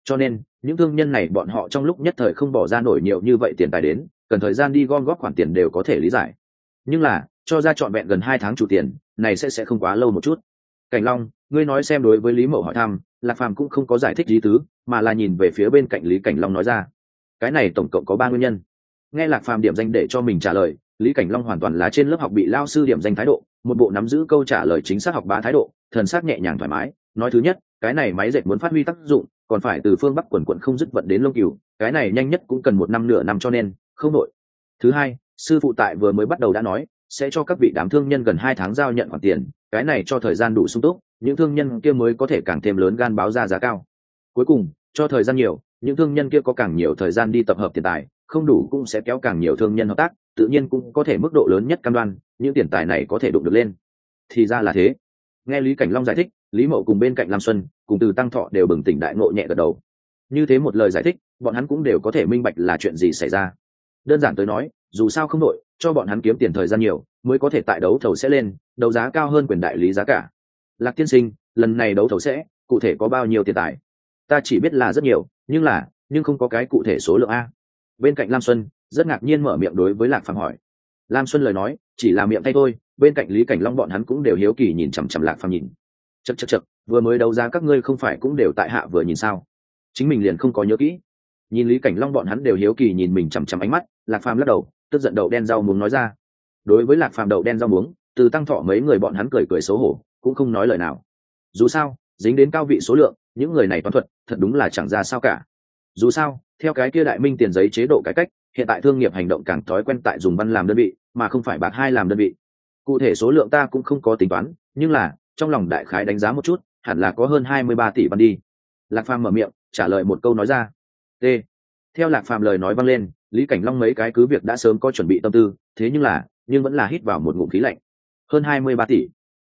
Speaker 1: cho nên những thương nhân này bọn họ trong lúc nhất thời không bỏ ra nổi nhiều như vậy tiền tài đến, cần thời gian đi gom góp khoản tiền đều có thể lý giải. Nhưng là cho ra trọn vẹn gần 2 tháng chủ tiền này sẽ không quá lâu một chút. Cảnh Long, ngươi nói xem. Đối với Lý Mậu hỏi thăm, Lạc Phàm cũng không có giải thích lý tứ, mà là nhìn về phía bên cạnh Lý Cảnh Long nói ra, cái này tổng cộng có 3 nguyên nhân. Nghe Lạc Phàm điểm danh để cho mình trả lời, Lý Cảnh Long hoàn toàn là trên lớp học bị lao sư điểm danh thái độ, một bộ nắm giữ câu trả lời chính xác học bá thái độ, thần sắc nhẹ nhàng thoải mái. Nói thứ nhất, cái này máy dệt muốn phát huy tác dụng, còn phải từ phương Bắc quần quận không dứt vận đến Lông Cửu, cái này nhanh nhất cũng cần 1 năm nửa năm, cho nên không đội. Thứ hai, sư phụ tại vừa mới bắt đầu đã nói sẽ cho các vị đám thương nhân gần 2 tháng giao nhận khoản tiền, cái này cho thời gian đủ sung túc, những thương nhân kia mới có thể càng thêm lớn gan báo ra giá cao. Cuối cùng, cho thời gian nhiều, những thương nhân kia có càng nhiều thời gian đi tập hợp tiền tài, không đủ cũng sẽ kéo càng nhiều thương nhân hợp tác, tự nhiên cũng có thể mức độ lớn nhất cam đoan những tiền tài này có thể đụng được lên. Thì ra là thế. Nghe Lý Cảnh Long giải thích, Lý Mậu cùng bên cạnh Lam Xuân cùng Từ Tăng Thọ đều bừng tỉnh đại ngộ nhẹ gật đầu. Như thế một lời giải thích, bọn hắn cũng đều có thể minh bạch là chuyện gì xảy ra. Đơn giản tới nói, dù sao không đội, cho bọn hắn kiếm tiền thời gian nhiều, mới có thể tại đấu thầu sẽ lên, đấu giá cao hơn quyền đại lý giá cả. Lạc tiên sinh, lần này đấu thầu sẽ cụ thể có bao nhiêu tiền tài? Ta chỉ biết là rất nhiều, nhưng không có cái cụ thể số lượng a. Bên cạnh Lam Xuân rất ngạc nhiên mở miệng đối với Lạc Phàm hỏi. Lam Xuân lời nói chỉ là miệng thay thôi, bên cạnh Lý Cảnh Long bọn hắn cũng đều hiếu kỳ nhìn chằm chằm Lạc Phàm nhìn. Chậc, vừa mới đấu giá các ngươi không phải cũng đều tại hạ vừa nhìn sao? Chính mình liền không có nhớ kỹ. Nhìn Lý Cảnh Long bọn hắn đều hiếu kỳ nhìn mình chằm chằm ánh mắt, Lạc Phàm lắc đầu, tức giận đậu đen rau muống nói ra. Đối với Lạc Phàm đậu đen rau muống, Từ Tăng Thọ mấy người bọn hắn cười xấu hổ, cũng không nói lời nào. Dù sao, dính đến cao vị số lượng, những người này toán thuật thật đúng là chẳng ra sao cả. Dù sao, theo cái kia Đại Minh tiền giấy chế độ cải cách, hiện tại thương nghiệp hành động càng thói quen tại dùng văn làm đơn vị, mà không phải bạc hai làm đơn vị. Cụ thể số lượng ta cũng không có tính toán, nhưng là trong lòng đại khái đánh giá một chút, hẳn là có hơn 23 tỷ văn đi. Lạc Phàm mở miệng trả lời một câu nói ra. T. Theo Lạc Phàm lời nói vang lên, Lý Cảnh Long mấy cái cứ việc đã sớm có chuẩn bị tâm tư, thế nhưng vẫn là hít vào một ngụm khí lạnh. Hơn 23 tỷ.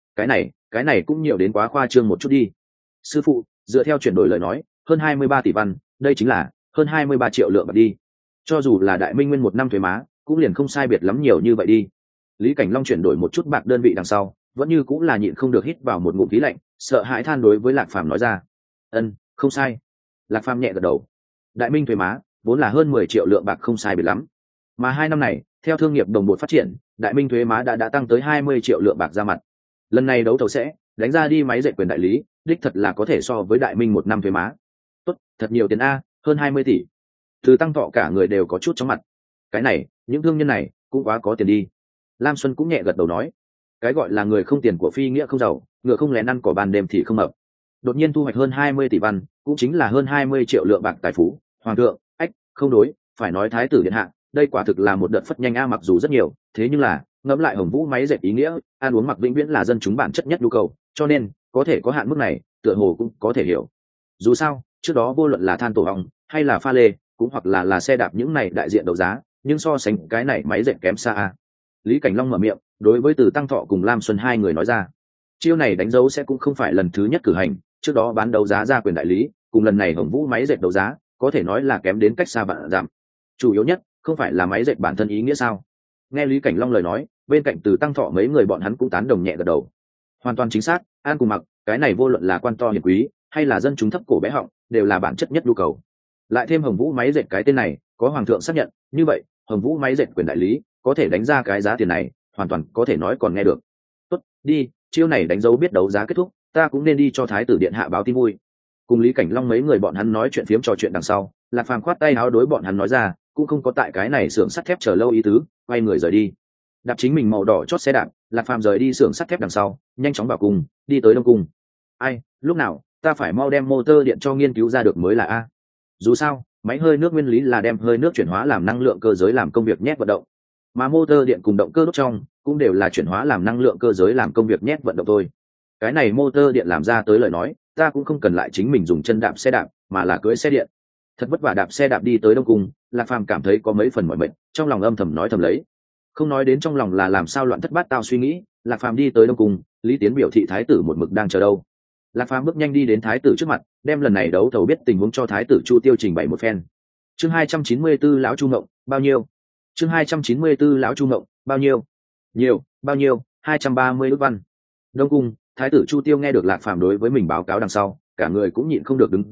Speaker 1: Cái này cũng nhiều đến quá khoa trương một chút đi. Sư phụ, dựa theo chuyển đổi lời nói, hơn 23 tỷ văn, đây chính là hơn 23 triệu lượng bạc đi. Cho dù là Đại Minh nguyên 1 năm thuế má, cũng liền không sai biệt lắm nhiều như vậy đi. Lý Cảnh Long chuyển đổi một chút bạc đơn vị đằng sau, vẫn như cũng là nhịn không được hít vào một ngụm khí lạnh, sợ hãi than đối với Lạc Phàm nói ra. Không sai. Lạc Phàm nhẹ gật đầu. Đại Minh thuế má vốn là hơn 10 triệu lượng bạc, không sai biệt lắm. Mà 2 năm này, theo thương nghiệp đồng bộ phát triển, Đại Minh thuế má đã tăng tới 20 triệu lượng bạc ra mặt. Lần này đấu thầu sẽ đánh ra đi máy dệt quyền đại lý, đích thật là có thể so với Đại Minh 1 năm thuế má. Tốt, thật nhiều tiền a, hơn 20 tỷ. Từ Tăng Thọ cả người đều có chút chóng mặt. Cái này, những thương nhân này cũng quá có tiền đi. Lam Xuân cũng nhẹ gật đầu nói, cái gọi là người không tiền của phi nghĩa không giàu, ngựa không lén ăn cỏ ban đêm thì không hợp. Đột nhiên thu hoạch hơn 20 tỷ văn, cũng chính là hơn 20 triệu lượng bạc tài phú. Hoàng thượng, không đối, phải nói thái tử điện hạ, đây quả thực là một đợt phất nhanh a. Mặc dù rất nhiều, thế nhưng là ngẫm lại Hồng Vũ máy dệt ý nghĩa, ăn uống mặc vĩnh viễn là dân chúng bản chất nhất nhu cầu, cho nên có thể có hạn mức này, tựa hồ cũng có thể hiểu. Dù sao, trước đó vô luận là than tổ ong hay là pha lê, cũng hoặc là xe đạp, những này đại diện đấu giá, nhưng so sánh cái này máy dệt kém xa a. Lý Cảnh Long mở miệng đối với Từ Tăng Thọ cùng Lam Xuân hai người nói ra. Chiêu này đánh dấu sẽ cũng không phải lần thứ nhất cử hành, trước đó bán đấu giá ra quyền đại lý, cùng lần này Hồng Vũ máy dệt đấu giá, có thể nói là kém đến cách xa vạn dặm. Chủ yếu nhất không phải là máy dệt bản thân ý nghĩa sao? Nghe Lý Cảnh Long lời nói, bên cạnh Từ Tăng Thọ mấy người bọn hắn cũng tán đồng nhẹ gật đầu. Hoàn toàn chính xác, an cùng mặc, cái này vô luận là quan to hiền quý hay là dân chúng thấp cổ bé họng, đều là bản chất nhất nhu cầu. Lại thêm Hồng Vũ máy dệt cái tên này, có hoàng thượng xác nhận, như vậy Hồng Vũ máy dệt quyền đại lý có thể đánh ra cái giá tiền này, hoàn toàn có thể nói còn nghe được. Tốt, đi, chiêu này đánh dấu biết đấu giá kết thúc, ta cũng nên đi cho thái tử điện hạ báo tin vui. Cùng Lý Cảnh Long mấy người bọn hắn nói chuyện phiếm trò chuyện đằng sau, Lạc Phàm khoát tay áo đối bọn hắn nói ra, cũng không có tại cái này xưởng sắt thép chờ lâu ý tứ, quay người rời đi. Đạp chính mình màu đỏ chót xe đạp, Lạc Phàm rời đi xưởng sắt thép đằng sau, nhanh chóng vào cung, đi tới Đông cung. Ai, lúc nào ta phải mau đem motor điện cho nghiên cứu ra được mới là a. Dù sao, máy hơi nước nguyên lý là đem hơi nước chuyển hóa làm năng lượng cơ giới làm công việc nhét vận động, mà motor điện cùng động cơ đốt trong cũng đều là chuyển hóa làm năng lượng cơ giới làm công việc nhét vận động thôi. Cái này motor điện làm ra tới lời nói, ta cũng không cần lại chính mình dùng chân đạp xe đạp, mà là cưỡi xe điện. Thật vất vả đạp xe đạp đi tới Đông cung, Lạc Phàm cảm thấy có mấy phần mỏi mệt, trong lòng âm thầm nói thầm lấy. Không nói đến trong lòng là làm sao loạn thất bát tao suy nghĩ, Lạc Phàm đi tới Đông cung, Lý Tiến biểu thị thái tử một mực đang chờ đâu. Lạc Phàm bước nhanh đi đến thái tử trước mặt, đem lần này đấu thầu biết tình huống cho thái tử Chu Tiêu trình bày một phen. Chương 294 lão Chu Ngộng, bao nhiêu? Chương 294 lão Chu Ngộng, bao nhiêu? Nhiều, bao nhiêu? 230 ức văn. Đông cung, thái tử Chu Tiêu nghe được Lạc Phàm đối với mình báo cáo đằng sau, cả người cũng nhịn không được đứng dậy,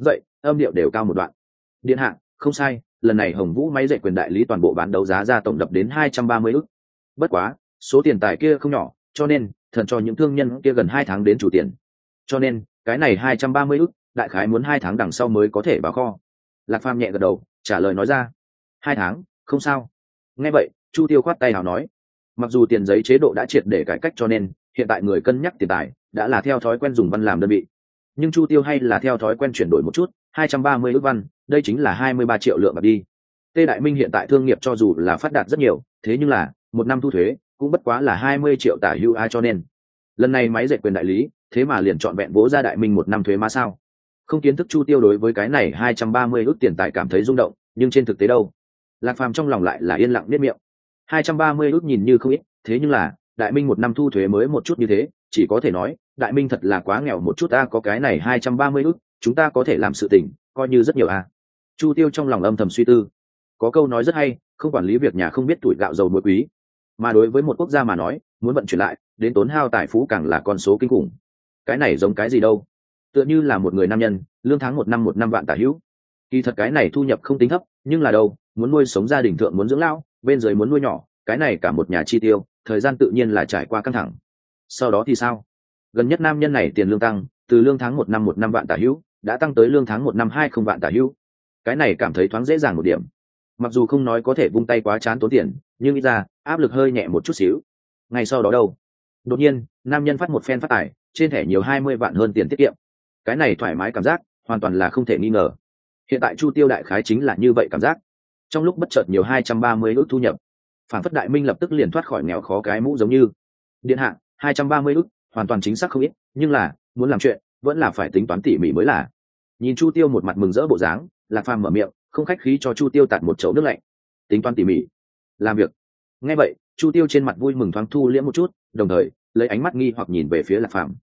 Speaker 1: âm điệu đều cao một đoạn. Điện hạ, không sai, lần này Hồng Vũ máy dệt quyền đại lý toàn bộ bán đấu giá ra tổng đập đến 230 ức. Bất quá, số tiền tài kia không nhỏ, cho nên thần cho những thương nhân kia gần 2 tháng đến chủ tiền. Cho nên, cái này 230 ức, đại khái muốn 2 tháng đằng sau mới có thể vào kho. Lạc Phàm nhẹ gật đầu, trả lời nói ra. 2 tháng, không sao. Nghe vậy, Chu Tiêu khoát tay hào nói, mặc dù tiền giấy chế độ đã triệt để cải cách cho nên hiện tại người cân nhắc tiền tài đã là theo thói quen dùng văn làm đơn vị, nhưng Chu Tiêu hay là theo thói quen chuyển đổi một chút. 230 ức văn, đây chính là 23 triệu lượng bạc đi. Tê Đại Minh hiện tại thương nghiệp cho dù là phát đạt rất nhiều, thế nhưng là một năm thu thuế cũng bất quá là 20 triệu tả hữu cho nên lần này máy dệt quyền đại lý thế mà liền chọn vẹn vỗ ra Đại Minh một năm thuế má sao? Không kiến thức Chu Tiêu đối với cái này 230 ức tiền tài cảm thấy rung động, nhưng trên thực tế đâu? Lạc Phàm trong lòng lại là yên lặng biết miệng. 230 ức nhìn như không ít, thế nhưng là Đại Minh một năm thu thuế mới một chút như thế, chỉ có thể nói Đại Minh thật là quá nghèo một chút. Ta có cái này 230 ức, chúng ta có thể làm sự tình coi như rất nhiều a. Chu Tiêu trong lòng âm thầm suy tư. Có câu nói rất hay, không quản lý việc nhà không biết tuổi gạo dầu muối quý, mà đối với một quốc gia mà nói, muốn vận chuyển lại đến tốn hao tài phú càng là con số kinh khủng. Cái này giống cái gì đâu? Tựa như là một người nam nhân, lương tháng một năm vạn tả hữu. Kỳ thật cái này thu nhập không tính thấp, nhưng là đâu, muốn nuôi sống gia đình thượng muốn dưỡng lão, bên dưới muốn nuôi nhỏ, cái này cả một nhà chi tiêu, thời gian tự nhiên là trải qua căng thẳng. Sau đó thì sao? Gần nhất nam nhân này tiền lương tăng, từ lương tháng một năm vạn tả hữu, đã tăng tới lương tháng một năm 20 vạn tả hữu. Cái này cảm thấy thoáng dễ dàng một điểm. Mặc dù không nói có thể vung tay quá chán tốn tiền, nhưng ít ra áp lực hơi nhẹ một chút xíu. Ngay sau đó đâu? Đột nhiên, nam nhân phát một phen phát tài, trên thẻ nhiều 20 vạn hơn tiền tiết kiệm. Cái này thoải mái cảm giác, hoàn toàn là không thể nghi ngờ. Hiện tại Chu Tiêu đại khái chính là như vậy cảm giác. Trong lúc bất chợt nhiều 230 ức thu nhập, phản phất Đại Minh lập tức liền thoát khỏi nghèo khó cái mũ giống như. Điện hạ, 230 ức, hoàn toàn chính xác không ít, nhưng là muốn làm chuyện vẫn là phải tính toán tỉ mỉ mới là. Nhìn Chu Tiêu một mặt mừng rỡ bộ dáng, Lạc Phàm mở miệng, không khách khí cho Chu Tiêu tạt một chậu nước lạnh. Tính toán tỉ mỉ, làm việc. Nghe vậy, Chu Tiêu trên mặt vui mừng thoáng thu liễm một chút, đồng thời lấy ánh mắt nghi hoặc nhìn về phía Lạc Phàm.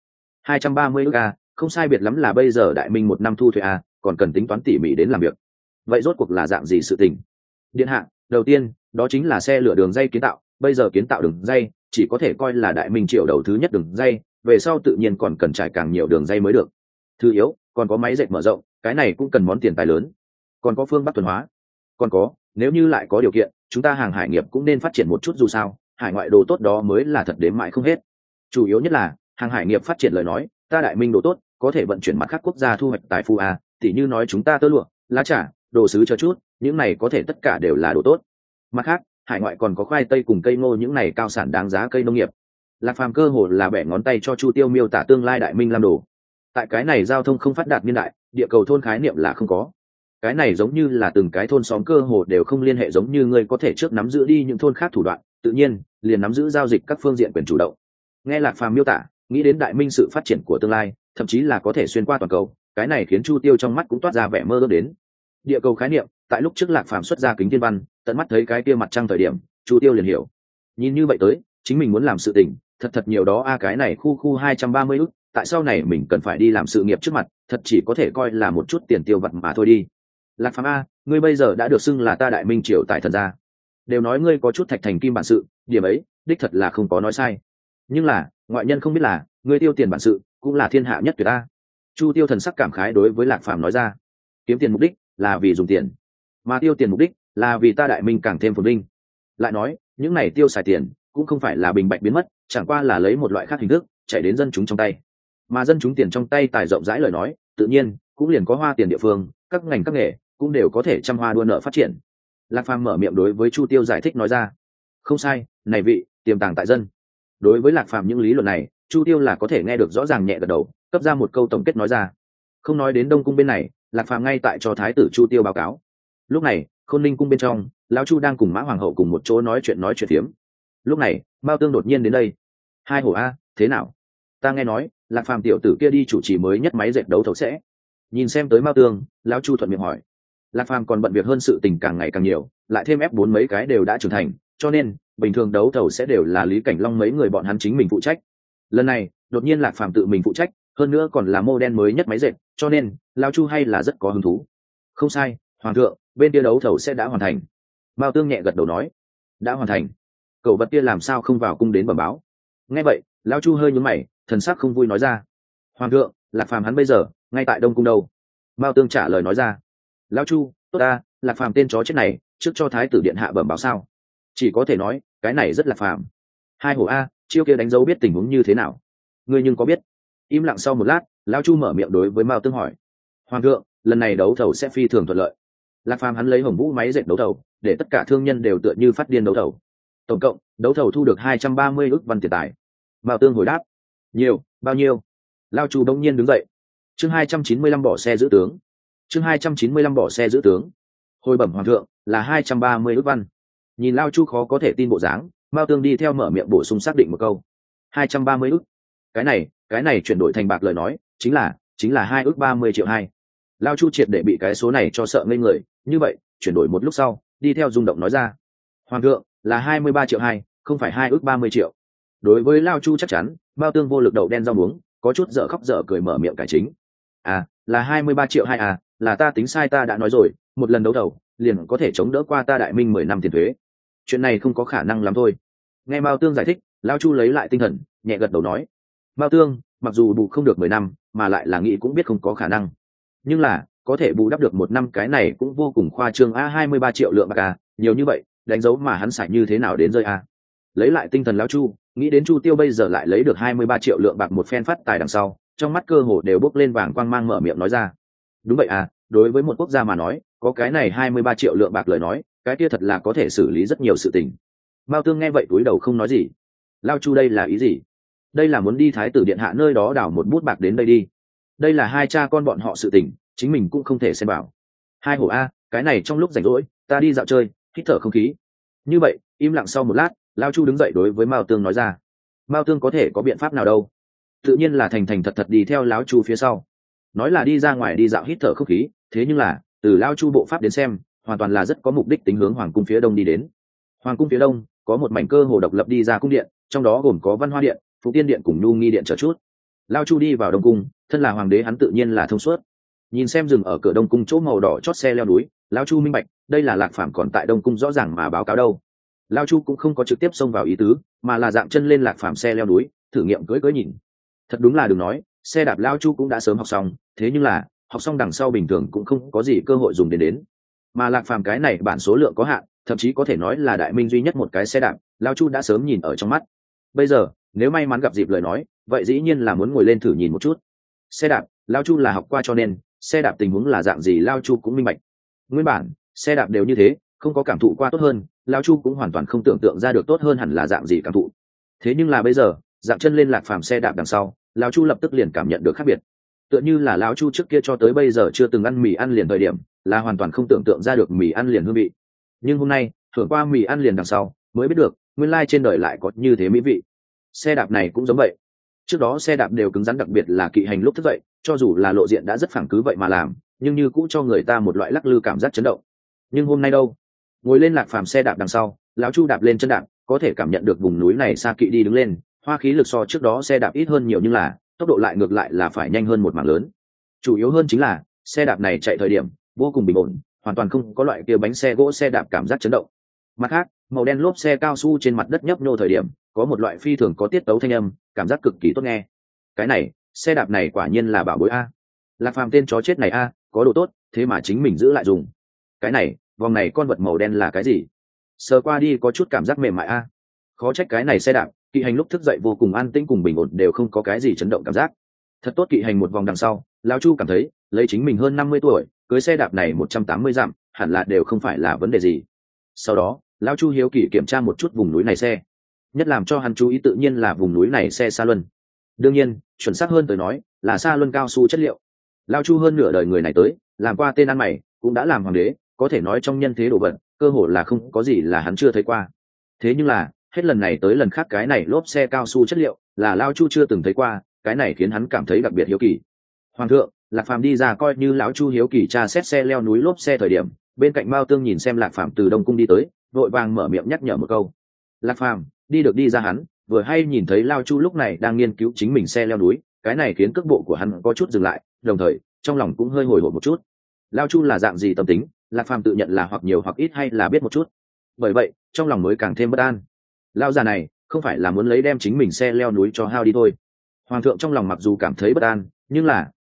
Speaker 1: 230 ức a, không sai biệt lắm là bây giờ Đại Minh một năm thu thuế a, còn cần tính toán tỉ mỉ đến làm việc. Vậy rốt cuộc là dạng gì sự tình? Điện hạ, đầu tiên đó chính là xe lửa đường dây kiến tạo, bây giờ kiến tạo đường dây chỉ có thể coi là Đại Minh triệu đầu thứ nhất đường dây, về sau tự nhiên còn cần trải càng nhiều đường dây mới được. Thứ yếu, còn có máy dệt mở rộng, cái này cũng cần món tiền tài lớn. Còn có phương Bắc thuần hóa, còn có, nếu như lại có điều kiện, chúng ta hàng hải nghiệp cũng nên phát triển một chút, dù sao hải ngoại đồ tốt đó mới là thật đếm mãi không hết. Chủ yếu nhất là hàng hải nghiệp phát triển lời nói, ta Đại Minh đồ tốt có thể vận chuyển mặt khác quốc gia thu hoạch tài phú a, tỉ như nói chúng ta tơ lụa, lá trà, đồ sứ cho chút, những này có thể tất cả đều là đồ tốt. Mặt khác, hải ngoại còn có khoai tây cùng cây ngô, những này cao sản đáng giá cây nông nghiệp. Lạc Phàm cơ hồ là bẻ ngón tay cho Chu Tiêu miêu tả tương lai Đại Minh làm đồ. Tại cái này giao thông không phát đạt niên đại, địa cầu thôn khái niệm là không có. Cái này giống như là từng cái thôn xóm cơ hồ đều không liên hệ, giống như ngươi có thể trước nắm giữ đi những thôn khác thủ đoạn, tự nhiên liền nắm giữ giao dịch các phương diện quyền chủ động. Nghe Lạc Phàm miêu tả, nghĩ đến Đại Minh sự phát triển của tương lai, thậm chí là có thể xuyên qua toàn cầu, cái này khiến Chu Tiêu trong mắt cũng toát ra vẻ mơ ước đến. Địa cầu khái niệm, tại lúc trước Lạc Phàm xuất ra kính thiên văn, tận mắt thấy cái kia mặt trăng thời điểm, Chu Tiêu liền hiểu. Nhìn như vậy tới, chính mình muốn làm sự tình, thật nhiều đó a, cái này khu 230 ức, tại sau này mình cần phải đi làm sự nghiệp trước mặt, thật chỉ có thể coi là một chút tiền tiêu vặt mà thôi đi. Lạc Phàm a, ngươi bây giờ đã được xưng là ta Đại Minh triều tại thần gia. Đều nói ngươi có chút thạch thành kim bản sự, điểm ấy, đích thật là không có nói sai. Nhưng là, ngoại nhân không biết là, ngươi tiêu tiền bản sự, cũng là thiên hạ nhất tuyệt ta. Chu Tiêu thần sắc cảm khái đối với Lạc Phàm nói ra. Kiếm tiền mục đích là vì dùng tiền, mà tiêu tiền mục đích là vì ta Đại Minh càng thêm phồn vinh. Lại nói, những này tiêu xài tiền cũng không phải là bình bạch biến mất, chẳng qua là lấy một loại khác hình thức chạy đến dân chúng trong tay. Mà dân chúng tiền trong tay tài rộng rãi lời nói, tự nhiên cũng liền có hoa tiền địa phương, các ngành các nghề cũng đều có thể trăm hoa đua nợ phát triển. Lạc Phàm mở miệng đối với Chu Tiêu giải thích nói ra. Không sai, này vị tiềm tàng tại dân. Đối với Lạc Phàm những lý luận này, Chu Tiêu là có thể nghe được rõ ràng, nhẹ gật đầu, cấp ra một câu tổng kết nói ra. Không nói đến Đông cung bên này, Lạc Phàm ngay tại cho thái tử Chu Tiêu báo cáo. Lúc này, Khôn Ninh cung bên trong, lão Chu đang cùng Mã Hoàng hậu cùng một chỗ nói chuyện phiếm. Lúc này, Mao Tương đột nhiên đến đây. Hai hổ a, thế nào? Ta nghe nói, Lạc Phàm tiểu tử kia đi chủ trì mới nhất máy dệt đấu thầu sẽ. Nhìn xem tới Mao Tương, lão Chu thuận miệng hỏi. Lạc Phàm còn bận việc hơn, sự tình càng ngày càng nhiều, lại thêm F4 mấy cái đều đã trưởng thành, cho nên bình thường đấu thầu sẽ đều là Lý Cảnh Long mấy người bọn hắn chính mình phụ trách. Lần này, đột nhiên Lạc Phàm tự mình phụ trách, hơn nữa còn là model mới nhất máy dệt, cho nên lão Chu hay là rất có hứng thú. Không sai, hoàng thượng, bên kia đấu thầu sẽ đã hoàn thành. Mao Tương nhẹ gật đầu nói. Đã hoàn thành? Cậu vật kia làm sao không vào cung đến bẩm báo? Nghe vậy, lão Chu hơi nhướng mày, thần sắc không vui nói ra. Hoàng thượng, Lạc Phàm hắn bây giờ ngay tại Đông cung đâu. Mao Tương trả lời nói ra. Lao Chu, tốt ta, Lạc Phàm tên chó chết này trước cho thái tử điện hạ bẩm báo sao? Chỉ có thể nói cái này rất là phàm. Hai hổ a, chiêu kia đánh dấu biết tình huống như thế nào? Ngươi nhưng có biết? Im lặng sau một lát, Lao Chu mở miệng đối với Mao Tương hỏi. Hoàng thượng, lần này đấu thầu sẽ phi thường thuận lợi. Lạc Phàm hắn lấy Hồng Vũ máy dệt đấu thầu, để tất cả thương nhân đều tựa như phát điên đấu thầu. Tổng cộng đấu thầu thu được 230 ức văn tiền tài. Mao Tương hồi đáp. Nhiều, bao nhiêu? Lao Chu đông nhiên đứng dậy. Chương 295 bỏ xe giữ tướng. Chương 295 bỏ xe giữ tướng. Hồi bẩm hoàng thượng, là 230 ức văn. Nhìn Lao Chu khó có thể tin bộ dáng, Mao Tương đi theo mở miệng bổ sung xác định một câu. 230 ức. Cái này chuyển đổi thành bạc lời nói, chính là 2 ức 30 triệu hai. Lao Chu triệt để bị cái số này cho sợ ngây người, như vậy, chuyển đổi một lúc sau, đi theo rung động nói ra. Hoàng thượng, là 23 triệu hai, không phải 2 ức 30 triệu. Đối với Lao Chu chắc chắn, Mao Tương vô lực đầu đen rau muống, có chút dở khóc dở cười mở miệng cải chính. À, là 23 triệu hai à, là ta tính sai, ta đã nói rồi, một lần đấu thầu liền có thể chống đỡ qua ta Đại Minh 10 năm tiền thuế. Chuyện này không có khả năng lắm thôi. Nghe Mao Tương giải thích, Lao Chu lấy lại tinh thần, nhẹ gật đầu nói. Mao Tương, mặc dù bù không được 10 năm, mà lại là nghĩ cũng biết không có khả năng. Nhưng là, có thể bù đắp được một năm cái này cũng vô cùng khoa trương a, 23 triệu lượng bạc a, nhiều như vậy, đánh dấu mà hắn xài như thế nào đến rơi a. Lấy lại tinh thần Lão Chu, nghĩ đến Chu Tiêu bây giờ lại lấy được 23 triệu lượng bạc một phen phát tài đằng sau, trong mắt cơ hồ đều bốc lên vàng quang mang mở miệng nói ra. Đúng vậy à, đối với một quốc gia mà nói, có cái này 23 triệu lượng bạc lời nói, cái kia thật là có thể xử lý rất nhiều sự tình. Mao Tương nghe vậy cúi đầu không nói gì. Lao Chu đây là ý gì? Đây là muốn đi thái tử điện hạ nơi đó đảo một bút bạc đến đây đi. Đây là hai cha con bọn họ sự tình, chính mình cũng không thể xen vào. Hai hổ a, cái này trong lúc rảnh rỗi, ta đi dạo chơi, hít thở không khí. Như vậy, im lặng sau một lát, Lao Chu đứng dậy đối với Mao Tương nói ra. Mao Tương có thể có biện pháp nào đâu? Tự nhiên là thành thành thật thật đi theo Lão Chu phía sau. Nói là đi ra ngoài đi dạo hít thở không khí, thế nhưng là từ Lao Chu bộ pháp đến xem, hoàn toàn là rất có mục đích tính hướng hoàng cung phía đông đi đến. Hoàng cung phía đông có một mảnh cơ hồ độc lập đi ra cung điện, trong đó gồm có Văn Hoa điện, Phụng Tiên điện cùng Nhu Nghi điện chờ chút. Lao Chu đi vào đông cung, thân là hoàng đế hắn tự nhiên là thông suốt. Nhìn xem dừng ở cửa đông cung chỗ màu đỏ chót xe leo núi, Lao Chu minh bạch, đây là Lạc Phàm còn tại đông cung rõ ràng mà báo cáo đâu. Lao Chu cũng không có trực tiếp xông vào ý tứ, mà là dạng chân lên Lạc Phàm xe leo núi, thử nghiệm cưỡi nhìn. Thật đúng là đừng nói, xe đạp Lao Chu cũng đã sớm học xong, thế nhưng là học xong đằng sau bình thường cũng không có gì cơ hội dùng đến. Mà Lạc Phàm cái này bản số lượng có hạn, thậm chí có thể nói là Đại Minh duy nhất một cái xe đạp, Lao Chu đã sớm nhìn ở trong mắt. Bây giờ nếu may mắn gặp dịp lời nói, vậy dĩ nhiên là muốn ngồi lên thử nhìn một chút. Xe đạp Lao Chu là học qua, cho nên xe đạp tình huống là dạng gì Lao Chu cũng minh bạch. Nguyên bản xe đạp đều như thế, không có cảm thụ qua tốt hơn, Lao Chu cũng hoàn toàn không tưởng tượng ra được tốt hơn hẳn là dạng gì cảm thụ. Thế nhưng là bây giờ dạng chân lên Lạc Phàm xe đạp đằng sau, Lao Chu lập tức liền cảm nhận được khác biệt. Tựa như là Lao Chu trước kia cho tới bây giờ chưa từng ăn mì ăn liền thời điểm, là hoàn toàn không tưởng tượng ra được mì ăn liền hương vị. Nhưng hôm nay thưởng qua mì ăn liền đằng sau, mới biết được nguyên lai trên đời lại có như thế mỹ vị. Xe đạp này cũng giống vậy. Trước đó xe đạp đều cứng rắn, đặc biệt là kỵ hành lúc thức dậy, cho dù là lộ diện đã rất phẳng cứ vậy mà làm, nhưng như cũ cho người ta một loại lắc lư cảm giác chấn động. Nhưng hôm nay đâu, ngồi lên Lạc Phàm xe đạp đằng sau, lão Chu đạp lên chân đạp, có thể cảm nhận được vùng núi này xa kỵ đi đứng lên, hoa khí lực so trước đó xe đạp ít hơn nhiều, nhưng là tốc độ lại ngược lại là phải nhanh hơn một mảng lớn. Chủ yếu hơn chính là xe đạp này chạy thời điểm vô cùng bình ổn, hoàn toàn không có loại kia bánh xe gỗ xe đạp cảm giác chấn động. Mặt khác, màu đen lốp xe cao su trên mặt đất nhấp nhô thời điểm có một loại phi thường có tiết tấu thanh âm, cảm giác cực kỳ tốt nghe. Cái này xe đạp này quả nhiên là bảo bối a. Lạc Phàm tên chó chết này a, có đồ tốt thế mà chính mình giữ lại dùng. Cái này vòng này con vật màu đen là cái gì? Sờ qua đi có chút cảm giác mềm mại a. Khó trách cái này xe đạp kỵ hành lúc thức dậy vô cùng an tĩnh cùng bình ổn, đều không có cái gì chấn động cảm giác. Thật tốt. Kỵ hành một vòng đằng sau, lão Chu cảm thấy lấy chính mình hơn 50 tuổi cưới xe đạp này 180 dặm hẳn là đều không phải là vấn đề gì. Sau đó lão Chu hiếu kỳ kiểm tra một chút vùng núi này xe, nhất làm cho hắn chú ý tự nhiên là vùng núi này xe Sa Luân. Đương nhiên chuẩn xác hơn tới nói là Sa Luân cao su chất liệu. Lão Chu hơn nửa đời người này tới làm qua tên ăn mày, cũng đã làm hoàng đế, có thể nói trong nhân thế đồ vật cơ hồ là không có gì là hắn chưa thấy qua. Thế nhưng là hết lần này tới lần khác cái này lốp xe cao su chất liệu là Lão Chu chưa từng thấy qua, cái này khiến hắn cảm thấy đặc biệt hiếu kỳ. Hoàng thượng, Lạc Phàm đi ra coi như lão Chu hiếu kỳ tra xét xe leo núi lốp xe thời điểm, bên cạnh Mao Tương nhìn xem Lạc Phàm từ Đông cung đi tới, vội vàng mở miệng nhắc nhở một câu. Lạc Phàm đi được đi ra, hắn vừa hay nhìn thấy Lao Chu lúc này đang nghiên cứu chính mình xe leo núi, cái này khiến cước bộ của hắn có chút dừng lại, đồng thời trong lòng cũng hơi hồi hộp một chút. Lao Chu là dạng gì tâm tính, Lạc Phàm tự nhận là hoặc nhiều hoặc ít hay là biết một chút, bởi vậy trong lòng mới càng thêm bất an. Lao già này không phải là muốn lấy đem chính mình xe leo núi cho hao đi thôi. Hoàng thượng trong lòng mặc dù cảm thấy bất an, nhưng là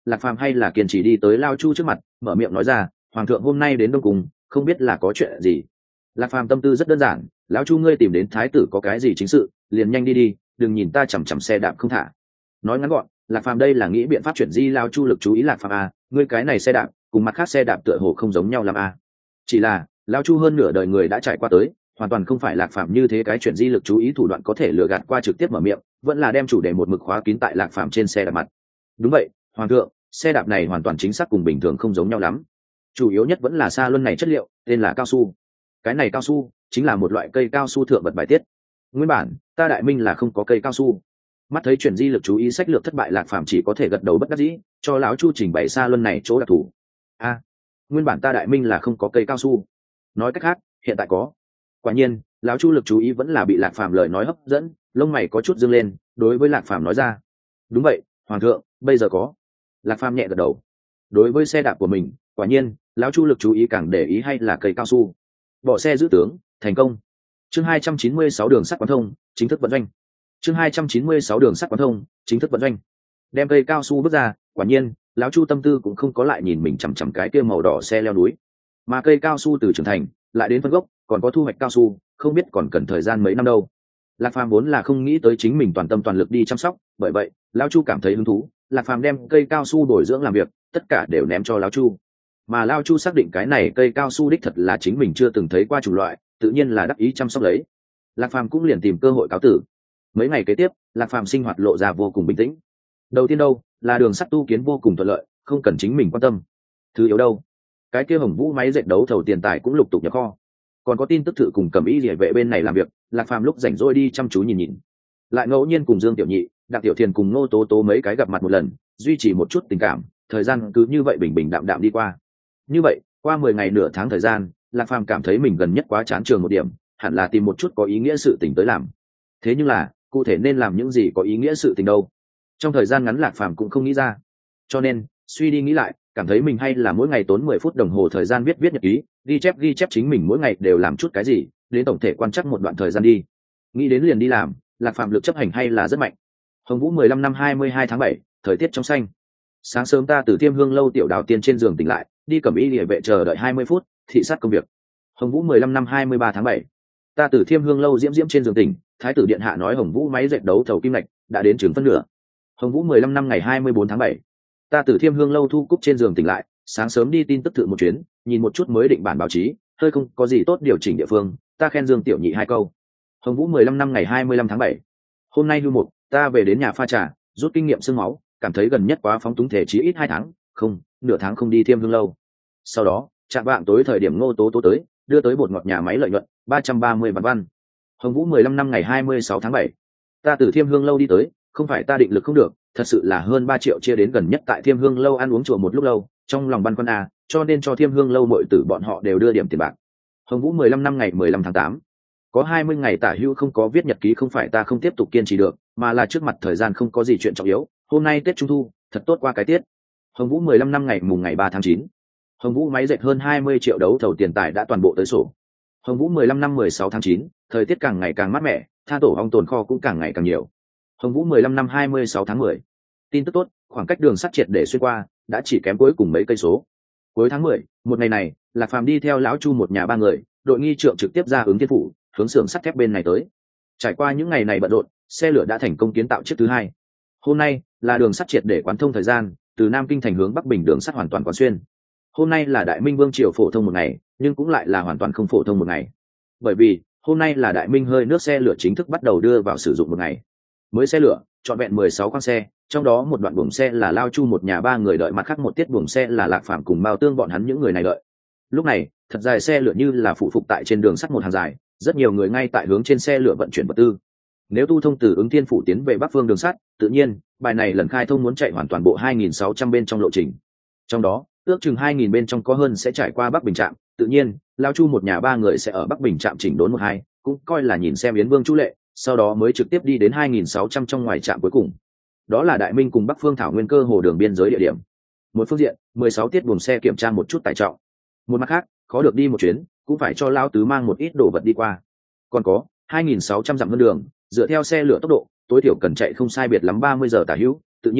Speaker 1: Lạc Phàm hay là kiên trì đi tới Lao Chu trước mặt, mở miệng nói ra, hoàng thượng hôm nay đến Đông Cung, không biết là có chuyện gì. Lạc Phàm tâm tư rất đơn giản, lão Chu ngươi tìm đến thái tử có cái gì chính sự, liền nhanh đi đi, đừng nhìn ta chằm chằm xe đạp không thả. Nói ngắn gọn, Lạc Phàm đây là nghĩ biện pháp chuyển di Lao Chu lực chú ý. Lạc Phàm à, ngươi cái này xe đạp cùng mặt khác xe đạp tựa hồ không giống nhau làm à. Chỉ là Lao Chu hơn nửa đời người đã trải qua tới, hoàn toàn không phải Lạc Phàm như thế cái chuyển di lực chú ý thủ đoạn có thể lừa gạt qua, trực tiếp mở miệng vẫn là đem chủ đề một mực khóa kín tại Lạc Phàm trên xe đạp mặt. Đúng vậy, hoàng thượng, xe đạp này hoàn toàn chính xác cùng bình thường không giống nhau lắm, chủ yếu nhất vẫn là xa luân này chất liệu tên là cao su. Cái này cao su chính là một loại cây cao su thượng vật bài tiết. Nguyên bản ta Đại Minh là không có cây cao su. Mắt thấy chuyển di lực chú ý sách lược thất bại, Lạc Phàm chỉ có thể gật đầu bất đắc dĩ, cho lão Chu trình bày xa luân này chỗ đặc thù. A, nguyên bản ta Đại Minh là không có cây cao su, nói cách khác hiện tại có. Quả nhiên lão Chu lực chú ý vẫn là bị Lạc Phàm lời nói hấp dẫn, lông mày có chút dương lên, đối với Lạc Phàm nói ra, đúng vậy hoàng thượng, bây giờ có. Lạc Phàm nhẹ gật đầu. Đối với xe đạp của mình, quả nhiên lão Chu lực chú ý càng để ý hay là cây cao su. Bỏ xe giữ tướng thành công. Chương 296 đường sắt quán thông chính thức vận doanh. Chương 296 đường sắt quán thông chính thức vận doanh. Đem cây cao su bước ra, quả nhiên lão Chu tâm tư cũng không có lại nhìn mình chằm chằm cái kia màu đỏ xe leo núi, mà cây cao su từ trưởng thành lại đến phân gốc, còn có thu hoạch cao su, không biết còn cần thời gian mấy năm đâu. Lạc Phàm vốn là không nghĩ tới chính mình toàn tâm toàn lực đi chăm sóc, bởi vậy lão Chu cảm thấy hứng thú. Lạc Phàm đem cây cao su bồi dưỡng làm việc, tất cả đều ném cho lão Chu. Mà Lão Chu xác định cái này cây cao su đích thật là chính mình chưa từng thấy qua chủng loại, tự nhiên là đắc ý chăm sóc lấy. Lạc Phàm cũng liền tìm cơ hội cáo tử. Mấy ngày kế tiếp, Lạc Phàm sinh hoạt lộ ra vô cùng bình tĩnh. Đầu tiên đâu là đường sắt tu kiến vô cùng thuận lợi, không cần chính mình quan tâm. Thứ yếu đâu, cái kia Hồng Vũ máy dệt đấu thầu tiền tài cũng lục tục nhập kho. Còn có tin tức thự cùng Cẩm Y Liễu vệ bên này làm việc, Lạc Phàm lúc rảnh rỗi đi chăm chú nhìn nhìn. Lại ngẫu nhiên cùng Dương Tiểu Nhị, Đặng Tiểu Thiền cùng Ngô Tố Tố mấy cái gặp mặt một lần, duy trì một chút tình cảm. Thời gian cứ như vậy bình bình đạm đạm đi qua. Như vậy qua 10 ngày nửa tháng thời gian, Lạc Phàm cảm thấy mình gần nhất quá chán trường một điểm, hẳn là tìm một chút có ý nghĩa sự tình tới làm. Thế nhưng là cụ thể nên làm những gì có ý nghĩa sự tình đâu? Trong thời gian ngắn Lạc Phàm cũng không nghĩ ra, cho nên suy đi nghĩ lại, cảm thấy mình hay là mỗi ngày tốn 10 phút đồng hồ thời gian viết nhật ký, ghi chép chính mình mỗi ngày đều làm chút cái gì, đến tổng thể quan trắc một đoạn thời gian đi. Nghĩ đến liền đi làm, Lạc Phàm lực chấp hành hay là rất mạnh. Hồng Vũ 15 năm 22 tháng 7, thời tiết trong xanh. Sáng sớm ta từ Thiêm Hương lâu tiểu Đào Tiên trên giường tỉnh lại, đi Cẩm Y Liễu vệ chờ đợi 20 phút, thị sát công việc. Hồng Vũ 15 năm 23 tháng 7, ta từ Thiêm Hương lâu diễm trên giường tỉnh, thái tử điện hạ nói Hồng Vũ máy dệt đấu thầu kim ngạch đã đến chừng phân nửa. Hồng Vũ 15 năm ngày 24 tháng 7, ta từ Thiêm Hương lâu thu cúc trên giường tỉnh lại, sáng sớm đi tin tức thự một chuyến, nhìn một chút mới định bản báo chí, hơi không có gì tốt điều chỉnh địa phương, ta khen Dương Tiểu Nhị 2 câu. Hồng Vũ 15 năm ngày 25 tháng 7, hôm nay hưu một, ta về đến nhà pha trà, rút kinh nghiệm xương máu, cảm thấy gần nhất quá phóng túng, thể chí ít 2 tháng, không, nửa tháng không đi Thiêm Hương lâu. Sau đó chạm vạng tối thời điểm Ngô Tố Tố tới, đưa tới bột ngọt nhà máy lợi nhuận 330 vạn văn. Hồng Vũ 15 năm ngày 26 tháng 7, ta từ Thiêm Hương lâu đi tới, không phải ta định lực không được, thật sự là hơn 3 triệu chia đến gần nhất tại Thiêm Hương lâu ăn uống chùa một lúc lâu, trong lòng băn khoăn à, cho nên cho Thiêm Hương lâu mọi tử bọn họ đều đưa điểm tiền bạc. Hồng Vũ 15 năm ngày 15 tháng 8, có 20 ngày tả hữu không có viết nhật ký, không phải ta không tiếp tục kiên trì được, mà là trước mặt thời gian không có gì chuyện trọng yếu. Hôm nay Tết Trung thu, thật tốt qua cái tiết. Hồng Vũ 15 năm ngày mùng ngày 3 tháng 9, Hồng Vũ máy dệt hơn 20 triệu đấu thầu tiền tài đã toàn bộ tới sổ. Hồng Vũ 15 năm 16 tháng 9, thời tiết càng ngày càng mát mẻ, tha tổ ong tồn kho cũng càng ngày càng nhiều. Hồng Vũ 15 năm 26 tháng 10, tin tức tốt, khoảng cách đường sắt triệt để xuyên qua, đã chỉ kém cuối cùng mấy cây số. Cuối tháng 10, một ngày này, Lạc Phàm đi theo lão Chu một nhà 3 người, đội nghi trượng trực tiếp ra ứng Thiên phủ, hướng xưởng sắt thép bên này tới. Trải qua những ngày này bận rộn, xe lửa đã thành công kiến tạo chiếc thứ 2. Hôm nay là đường sắt triệt để quán thông thời gian, từ Nam Kinh thành hướng Bắc Bình đường sắt hoàn toàn quán xuyên. Hôm nay là Đại Minh Vương triều phổ thông một ngày, nhưng cũng lại là hoàn toàn không phổ thông một ngày. Bởi vì hôm nay là Đại Minh hơi nước xe lửa chính thức bắt đầu đưa vào sử dụng một ngày. Mới xe lửa, trọn vẹn 16 khoang xe, trong đó một đoạn buồng xe là Lao Chu một nhà 3 người đợi, mặt khác một tiết buồng xe là Lạc Phàm cùng Mao Tương bọn hắn những người này đợi. Lúc này, thật dài xe lửa như là phụ phục tại trên đường sắt một hàng dài, rất nhiều người ngay tại hướng trên xe lửa vận chuyển vật tư. Nếu tu thông từ ứng Thiên phủ tiến về Bắc phương đường sắt, tự nhiên bài này lần khai thông muốn chạy hoàn toàn bộ 2.600 bên trong lộ trình. Trong đó, ước chừng 2.000 bên trong có hơn sẽ trải qua Bắc Bình trạm, tự nhiên Lao Chu một nhà 3 người sẽ ở Bắc Bình trạm chỉnh đốn 1-2, cũng coi là nhìn xem Yến Vương Chu Lệ, sau đó mới trực tiếp đi đến 2.600 trong ngoài trạm cuối cùng. Đó là Đại Minh cùng Bắc phương thảo nguyên cơ hồ đường biên giới địa điểm. Một phương diện, 16 tiết buồng xe kiểm tra một chút tải trọng. Một mặt khác, khó được đi một chuyến, cũng phải cho Lao Tứ mang một ít đồ vật đi qua. Còn có 2.600 dặm hơn đường, dựa theo xe lửa tốc độ, tối thiểu cần chạy không sai biệt lắm 30 giờ tả hữu, tự nhiên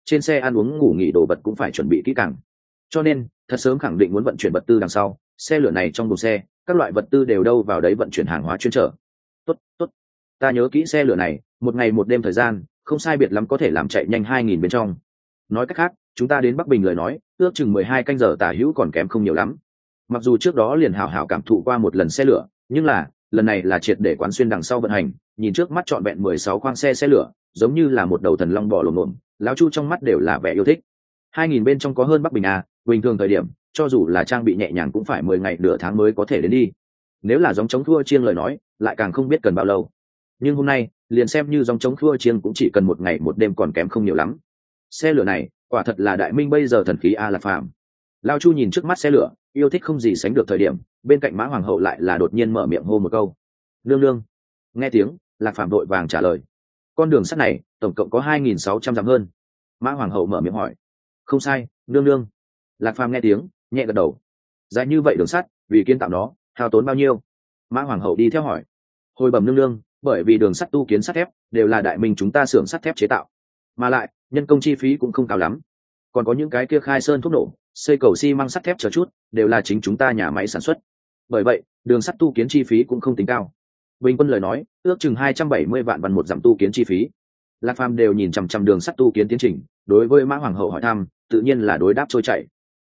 Speaker 1: trên xe ăn uống ngủ nghỉ đồ vật cũng phải chuẩn bị kỹ càng. Cho nên thật sớm khẳng định muốn vận chuyển vật tư đằng sau, xe lửa này trong đồn xe các loại vật tư đều đâu vào đấy vận chuyển hàng hóa chuyên trở. Tốt tốt, ta nhớ kỹ xe lửa này một ngày một đêm thời gian không sai biệt lắm có thể làm chạy nhanh 2.000 bên trong. Nói cách khác chúng ta đến Bắc Bình lời nói ước chừng 12 canh giờ tả hữu còn kém không nhiều lắm. Mặc dù trước đó liền hảo hảo cảm thụ qua một lần xe lửa, nhưng là lần này là triệt để quán xuyên đằng sau vận hành, nhìn trước mắt trọn vẹn 16 khoang xe lửa giống như là một đầu thần long bò lồm lồm, lão Chu trong mắt đều là vẻ yêu thích. 2.000 bên trong có hơn Bắc Bình à, bình thường thời điểm cho dù là trang bị nhẹ nhàng cũng phải 10 ngày nửa tháng mới có thể đến đi. Nếu là giống chống thua chiêng lời nói lại càng không biết cần bao lâu, nhưng hôm nay liền xem như giống chống thua chiêng cũng chỉ cần một ngày một đêm còn kém không nhiều lắm. Xe lửa này quả thật là đại minh bây giờ thần khí a Lạc Phàm. Lao Chu nhìn trước mắt xe lửa yêu thích không gì sánh được thời điểm, bên cạnh Mã Hoàng hậu lại là đột nhiên mở miệng hô một câu: nương nương. Nghe tiếng Lạc Phàm vội vàng trả lời: con đường sắt này tổng cộng có 2.600 dặm hơn. Mã Hoàng hậu mở miệng hỏi: không sai, nương nương. Lạc Phàm nghe tiếng nhẹ gật đầu: dài như vậy đường sắt vì kiến tạo nó hao tốn bao nhiêu? Mã Hoàng hậu đi theo hỏi. Hồi bẩm nương nương, bởi vì đường sắt tu kiến sắt thép đều là đại minh chúng ta xưởng sắt thép chế tạo, mà lại nhân công chi phí cũng không cao lắm, còn có những cái kia khai sơn thuốc nổ, xây cầu xi măng sắt thép chờ chút đều là chính chúng ta nhà máy sản xuất, bởi vậy đường sắt tu kiến chi phí cũng không tính cao. Bình quân lời nói ước chừng 270 vạn văn một dặm tu kiến chi phí. Lạc Phàm đều nhìn chằm chằm đường sắt tu kiến tiến trình, đối với Mã Hoàng hậu hỏi thăm tự nhiên là đối đáp trôi chảy.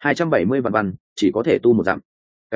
Speaker 1: 270 vạn văn chỉ có thể tu một dặm.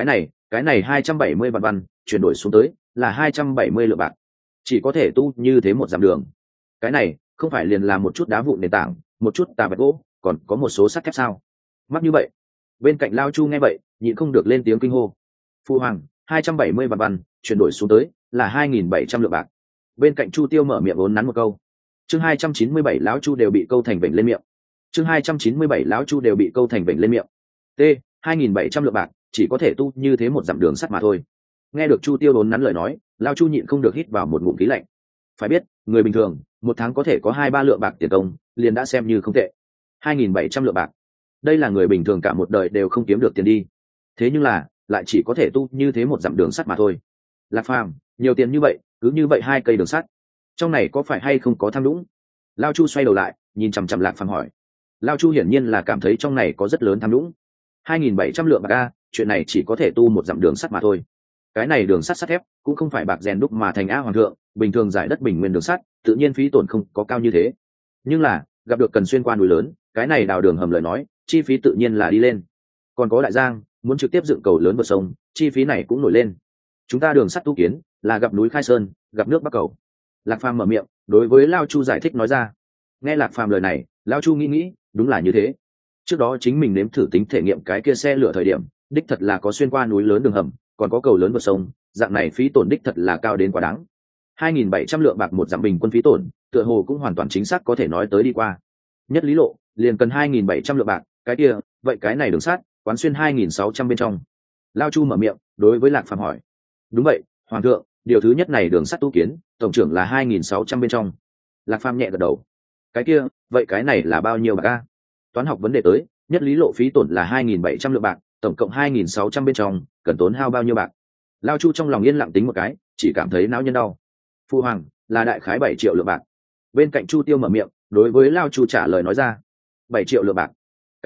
Speaker 1: Cái này 270 vạn văn chuyển đổi xuống tới là 270 lượng bạc, chỉ có thể tu như thế một dặm đường. Cái này không phải liền là một chút đá vụn nền tảng, một chút tà vạch gỗ, còn có một số sắt thép sao? Mắc như vậy. Bên cạnh Lao Chu nghe vậy nhịn không được lên tiếng kinh hô: phu hoàng, 270 vạn văn chuyển đổi xuống tới là 2.700 lượng bạc. Bên cạnh Chu Tiêu mở miệng vốn nắn một câu. Chương 297 lão Chu đều bị câu thành vểnh lên miệng. Chương 297 lão Chu đều bị câu thành vểnh lên miệng. T 2.700 lượng bạc chỉ có thể tu như thế một dặm đường sắt mà thôi. Nghe được Chu Tiêu vốn nắn lời nói, Lao Chu nhịn không được hít vào một ngụm khí lạnh. Phải biết người bình thường một tháng có thể có 2-3 lượng bạc tiền công liền đã xem như không tệ. 2.700 lượng bạc, đây là người bình thường cả một đời đều không kiếm được tiền đi. Thế nhưng là lại chỉ có thể tu như thế một dặm đường sắt mà thôi. Lạc Phàm, nhiều tiền như vậy cứ như vậy 2 cây đường sắt, trong này có phải hay không có tham nhũng? Lao Chu xoay đầu lại nhìn chằm chằm Lạc Phàm hỏi. Lao Chu hiển nhiên là cảm thấy trong này có rất lớn tham nhũng. 2.700 lượng bạc a, chuyện này chỉ có thể tu một dặm đường sắt mà thôi. Cái này đường sắt sắt thép cũng không phải bạc rèn đúc mà thành a hoàng thượng, bình thường giải đất bình nguyên đường sắt tự nhiên phí tổn không có cao như thế, nhưng là gặp được cần xuyên qua núi lớn, cái này đào đường hầm lời nói chi phí tự nhiên là đi lên. Còn có đại giang muốn trực tiếp dựng cầu lớn vượt sông, chi phí này cũng nổi lên. Chúng ta đường sắt tu kiến là gặp núi khai sơn, gặp nước bắc cầu. Lạc Phàm mở miệng đối với Lao Chu giải thích nói ra. Nghe Lạc Phàm lời này, Lao Chu nghĩ đúng là như thế. Trước đó chính mình nếm thử tính thể nghiệm cái kia xe lửa thời điểm, đích thật là có xuyên qua núi lớn đường hầm, còn có cầu lớn vượt sông, dạng này phí tổn đích thật là cao đến quá đáng. 2.700 lượng bạc một dặm bình quân phí tổn, tựa hồ cũng hoàn toàn chính xác có thể nói tới đi qua. Nhất lý lộ liền cần 2.700 lượng bạc, cái kia vậy cái này đường sắt quán xuyên 2.600 bên trong. Lao Chu mở miệng đối với Lạc Phàm hỏi. Đúng vậy hoàng thượng, điều thứ nhất này đường sắt tu kiến tổng trưởng là 2.600 bên trong. Lạc Phàm nhẹ gật đầu. Cái kia vậy cái này là bao nhiêu bạc a? Toán học vấn đề tới, nhất lý lộ phí tổn là 2.700 lượng bạc, tổng cộng 2.600 bên trong cần tốn hao bao nhiêu bạc? Lao Chu trong lòng yên lặng tính một cái, chỉ cảm thấy não nhân đau. Phu hoàng, là đại khái 7 triệu lượng bạc. Bên cạnh Chu Tiêu mở miệng đối với Lao Chu trả lời nói ra. 7 triệu lượng bạc,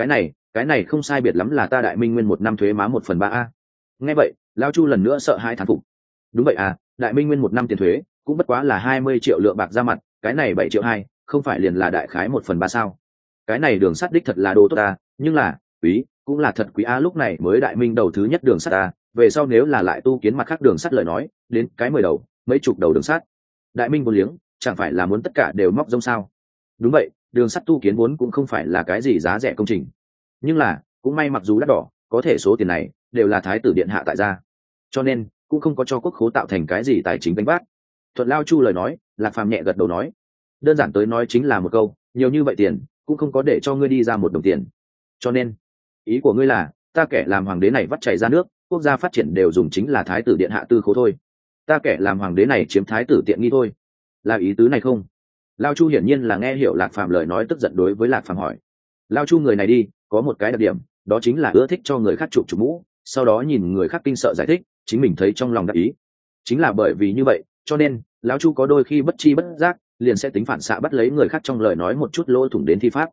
Speaker 1: cái này không sai biệt lắm là ta đại minh nguyên một năm thuế má 1/3 a. Nghe vậy Lao Chu lần nữa sợ hãi thán phục. Đúng vậy à, đại minh nguyên một năm tiền thuế cũng bất quá là 20 triệu lượng bạc ra mặt, cái này 7 triệu 2, không phải liền là đại khái 1/3 sao? Cái này đường sắt đích thật là đồ tốt ta, nhưng là quý cũng là thật quý a. Lúc này mới đại minh đầu thứ nhất đường sắt ta, về sau nếu là lại tu kiến mặt khác đường sắt lời nói, đến cái 10 đầu mấy chục đầu đường sắt, đại minh vô liếng chẳng phải là muốn tất cả đều móc rông sao? Đúng vậy, đường sắt tu kiến vốn cũng không phải là cái gì giá rẻ công trình, nhưng là cũng may mặc dù đắt đỏ, có thể số tiền này đều là thái tử điện hạ tại gia, cho nên cũng không có cho quốc khố tạo thành cái gì tài chính đánh vác. Thuận Lao Chu lời nói, Lạc Phàm nhẹ gật đầu nói. Đơn giản tới nói chính là một câu, nhiều như vậy tiền cũng không có để cho ngươi đi ra một đồng tiền. Cho nên ý của ngươi là ta kẻ làm hoàng đế này vắt chảy ra nước, quốc gia phát triển đều dùng chính là thái tử điện hạ tư khố thôi, ta kẻ làm hoàng đế này chiếm thái tử tiện nghi thôi, là ý tứ này không? Lao Chu hiển nhiên là nghe hiểu Lạc Phàm lời nói, tức giận đối với Lạc Phàm hỏi. Lao Chu người này đi có một cái đặc điểm, đó chính là ưa thích cho người khác chụp mũ, sau đó nhìn người khác kinh sợ giải thích, chính mình thấy trong lòng đắc ý. Chính là bởi vì như vậy cho nên Lão Chu có đôi khi bất chi bất giác liền sẽ tính phản xạ bắt lấy người khác trong lời nói một chút lỗ thủng đến thi pháp.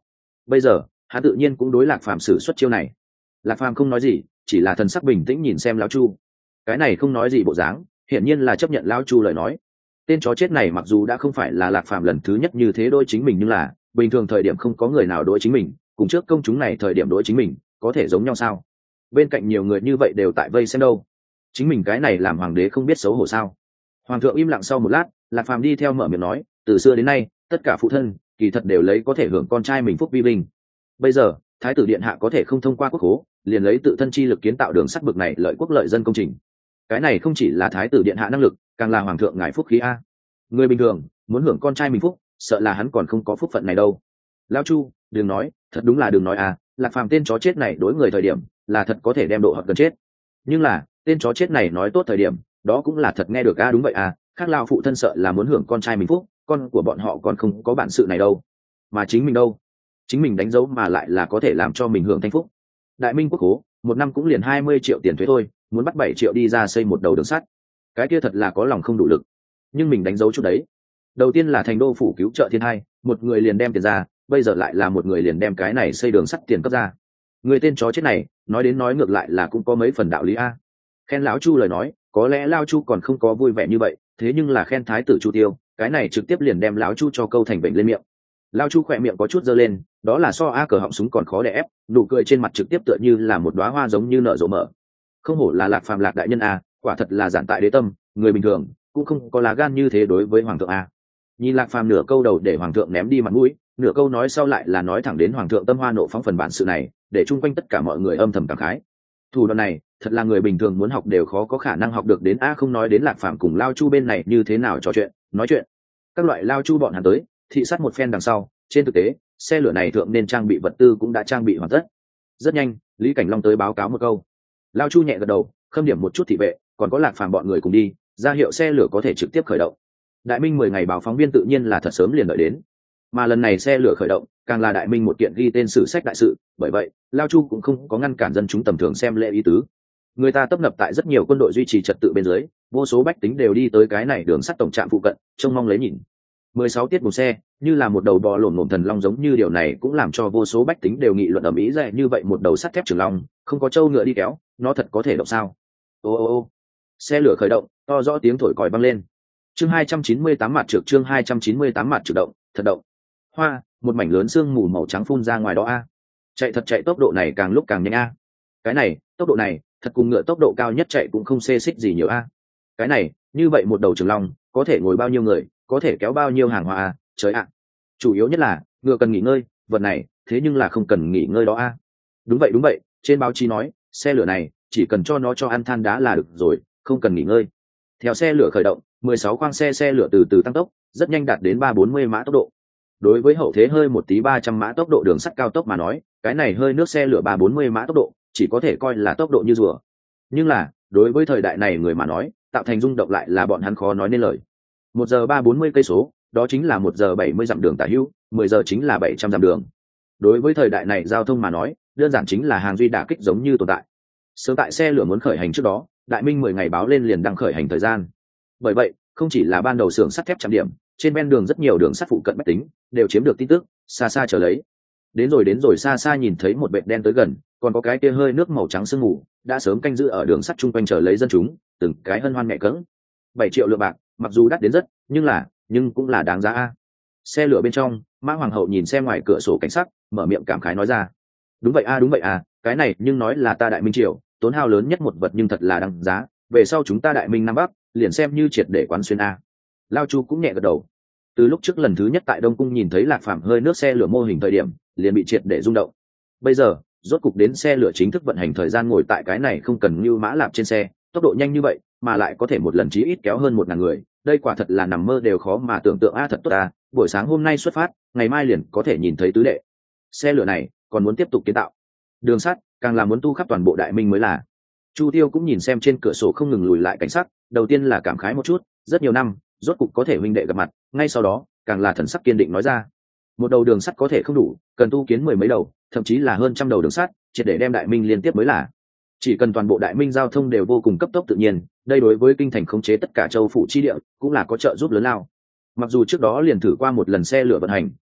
Speaker 1: bây giờ hắn tự nhiên cũng đối Lạc Phàm sử xuất chiêu này. Lạc Phàm không nói gì, chỉ là thần sắc bình tĩnh nhìn xem lão chu. Cái này không nói gì bộ dáng, hiển nhiên là chấp nhận lão chu lời nói. Tên chó chết này mặc dù đã không phải là Lạc Phàm lần thứ nhất như thế đối chính mình, nhưng là bình thường thời điểm không có người nào đối chính mình, cùng trước công chúng này thời điểm đối chính mình có thể giống nhau sao? Bên cạnh nhiều người như vậy đều tại vây xem đâu, chính mình cái này làm hoàng đế không biết xấu hổ sao? Hoàng thượng im lặng sau một lát, Lạc Phàm đi theo mở miệng nói, từ xưa đến nay tất cả phụ thân kỳ thật đều lấy có thể hưởng con trai mình phúc vi vinh. Bây giờ thái tử điện hạ có thể không thông qua quốc khố, liền lấy tự thân chi lực kiến tạo đường sắt bực này lợi quốc lợi dân công trình. Cái này không chỉ là thái tử điện hạ năng lực, càng là hoàng thượng ngài phúc khí a. Người bình thường muốn hưởng con trai mình phúc, sợ là hắn còn không có phúc phận này đâu. Lão chu, đừng nói, thật đúng là đừng nói a. Lạc Phàm tên chó chết này đối người thời điểm là thật có thể đem độ hoặc gần chết, nhưng là tên chó chết này nói tốt thời điểm đó cũng là thật nghe được a. Đúng vậy a, khác lao phụ thân sợ là muốn hưởng con trai mình phúc, con của bọn họ còn không có bản sự này đâu, mà chính mình đâu, chính mình đánh dấu mà lại là có thể làm cho mình hưởng thanh phúc. Đại minh quốc khố một năm cũng liền 20 triệu tiền thuế thôi, muốn bắt 7 triệu đi ra xây một đầu đường sắt, cái kia thật là có lòng không đủ lực. Nhưng mình đánh dấu chút đấy, đầu tiên là thành đô phủ cứu trợ thiên hai, một người liền đem tiền ra, bây giờ lại là một người liền đem cái này xây đường sắt tiền cấp ra. Người tên chó chết này nói đến nói ngược lại là cũng có mấy phần đạo lý a. Khen lão chu lời nói, có lẽ lao chu còn không có vui vẻ như vậy, thế nhưng là khen thái tử chu tiêu, cái này trực tiếp liền đem lão chu cho câu thành bệnh lên miệng. Lao chu khỏe miệng có chút giơ lên, đó là so a cờ họng súng còn khó đè ép, nụ cười trên mặt trực tiếp tựa như là một đóa hoa giống như nở rộ mở. Không hổ là Lạc Phàm Lạc đại nhân a, quả thật là giản tại đế tâm, người bình thường cũng không có lá gan như thế đối với hoàng thượng a. Nhìn Lạc Phàm nửa câu đầu để hoàng thượng ném đi mặt mũi, nửa câu nói sau lại là nói thẳng đến hoàng thượng tâm hoa nộ phóng phần bản sự này, để chung quanh tất cả mọi người âm thầm cảm khái. Thủ đoạn này thật là người bình thường muốn học đều khó có khả năng học được đến a. Không nói đến Lạc Phàm cùng lao chu bên này như thế nào trò chuyện nói chuyện, các loại lao chu bọn hắn tới thị sát một phen đằng sau, trên thực tế xe lửa này thượng nên trang bị vật tư cũng đã trang bị hoàn tất. Rất nhanh Lý Cảnh Long tới báo cáo một câu, lao chu nhẹ gật đầu, khâm điểm một chút thị vệ còn có Lạc Phàm bọn người cùng đi ra hiệu xe lửa có thể trực tiếp khởi động. Đại minh 10 ngày báo phóng viên tự nhiên là thật sớm liền đợi đến, mà lần này xe lửa khởi động càng là đại minh một kiện ghi tên sử sách đại sự, bởi vậy lao chu cũng không có ngăn cản dân chúng tầm thường xem lễ ý tứ. Người ta tấp nập tại rất nhiều quân đội duy trì trật tự bên dưới, vô số bách tính đều đi tới cái này đường sắt tổng trạm phụ cận trông mong lấy nhìn. 16 tiết bùn xe như là một đầu bò lổn ngổm thần long, giống như điều này cũng làm cho vô số bách tính đều nghị luận ầm ĩ ra, như vậy một đầu sắt thép trường long không có trâu ngựa đi kéo, nó thật có thể động sao? Ô ô ô, xe lửa khởi động, to rõ tiếng thổi còi vang lên. Chương 298 mặt trược, chương 298 mặt trược động, thật động. Hoa, một mảnh lớn sương mù màu trắng phun ra ngoài đó a. Chạy thật, chạy tốc độ này càng lúc càng nhanh a. Cái này, tốc độ này, thật cùng ngựa tốc độ cao nhất chạy cũng không xê xích gì nhiều a. Cái này, như vậy một đầu trường long, có thể ngồi bao nhiêu người, có thể kéo bao nhiêu hàng hóa a, trời ạ. Chủ yếu nhất là, ngựa cần nghỉ ngơi, vật này, thế nhưng là không cần nghỉ ngơi đó a. Đúng vậy, trên báo chí nói, xe lửa này, chỉ cần cho nó cho ăn than đá là được rồi, không cần nghỉ ngơi. Theo xe lửa khởi động, 16 khoang xe lửa từ từ tăng tốc, rất nhanh đạt đến 340 mã tốc độ. Đối với hậu thế hơi một tí 300 mã tốc độ đường sắt cao tốc mà nói, cái này hơi nước xe lửa 340 mã tốc độ chỉ có thể coi là tốc độ như rùa. Nhưng là, đối với thời đại này người mà nói, tạo thành rung động lại là bọn hắn khó nói nên lời. 1 giờ 340 cây số, đó chính là 1 giờ 70 dặm đường tả hữu, 10 giờ chính là 700 dặm đường. Đối với thời đại này giao thông mà nói, đơn giản chính là hàng duy đả kích giống như tồn tại. Sớm tại xe lửa muốn khởi hành trước đó, Đại Minh 10 ngày báo lên liền đăng khởi hành thời gian. Bởi vậy, không chỉ là ban đầu xưởng sắt thép trạm điểm, trên ven đường rất nhiều đường sắt phụ cận bách tính đều chiếm được tin tức, xa xa chờ lấy. Đến rồi xa xa nhìn thấy một vệt đen tới gần, còn có cái kia hơi nước màu trắng sương mù, đã sớm canh giữ ở đường sắt chung quanh chờ lấy dân chúng, từng cái hân hoan mẹ cẫng. 7 triệu lượng bạc, mặc dù đắt đến rất, nhưng cũng là đáng giá a. Xe lửa bên trong, Mã Hoàng hậu nhìn xem ngoài cửa sổ cảnh sắc, mở miệng cảm khái nói ra. Đúng vậy a, cái này nhưng nói là ta Đại Minh triều, tốn hao lớn nhất một vật nhưng thật là đáng giá, về sau chúng ta Đại Minh Nam Bắc, liền xem như triệt để quán xuyên a. Lao Chu cũng nhẹ gật đầu. Từ lúc trước lần thứ nhất tại Đông Cung nhìn thấy Lạc Phàm hơi nước xe lửa mô hình thời điểm, liền bị triệt để rung động. Bây giờ, rốt cục đến xe lửa chính thức vận hành thời gian, ngồi tại cái này không cần như mã lạp trên xe, tốc độ nhanh như vậy, mà lại có thể một lần chí ít kéo hơn 1000 người, đây quả thật là nằm mơ đều khó mà tưởng tượng a. Thật tốt a, buổi sáng hôm nay xuất phát, ngày mai liền có thể nhìn thấy tứ đệ. Xe lửa này còn muốn tiếp tục kiến tạo. Đường sắt càng là muốn tu khắp toàn bộ Đại Minh mới là. Chu Tiêu cũng nhìn xem trên cửa sổ không ngừng lùi lại cảnh sắc, đầu tiên là cảm khái một chút, rất nhiều năm, rốt cục có thể huynh đệ gặp mặt, ngay sau đó, càng là thần sắc kiên định nói ra. Một đầu đường sắt có thể không đủ, cần tu kiến 10 mấy đầu, thậm chí là hơn trăm đầu đường sắt, triệt để đem Đại Minh liên tiếp mới là. Chỉ cần toàn bộ Đại Minh giao thông đều vô cùng cấp tốc tự nhiên, đây đối với kinh thành khống chế tất cả châu phủ chi địa cũng là có trợ giúp lớn lao. Mặc dù trước đó liền thử qua một lần xe lửa vận hành,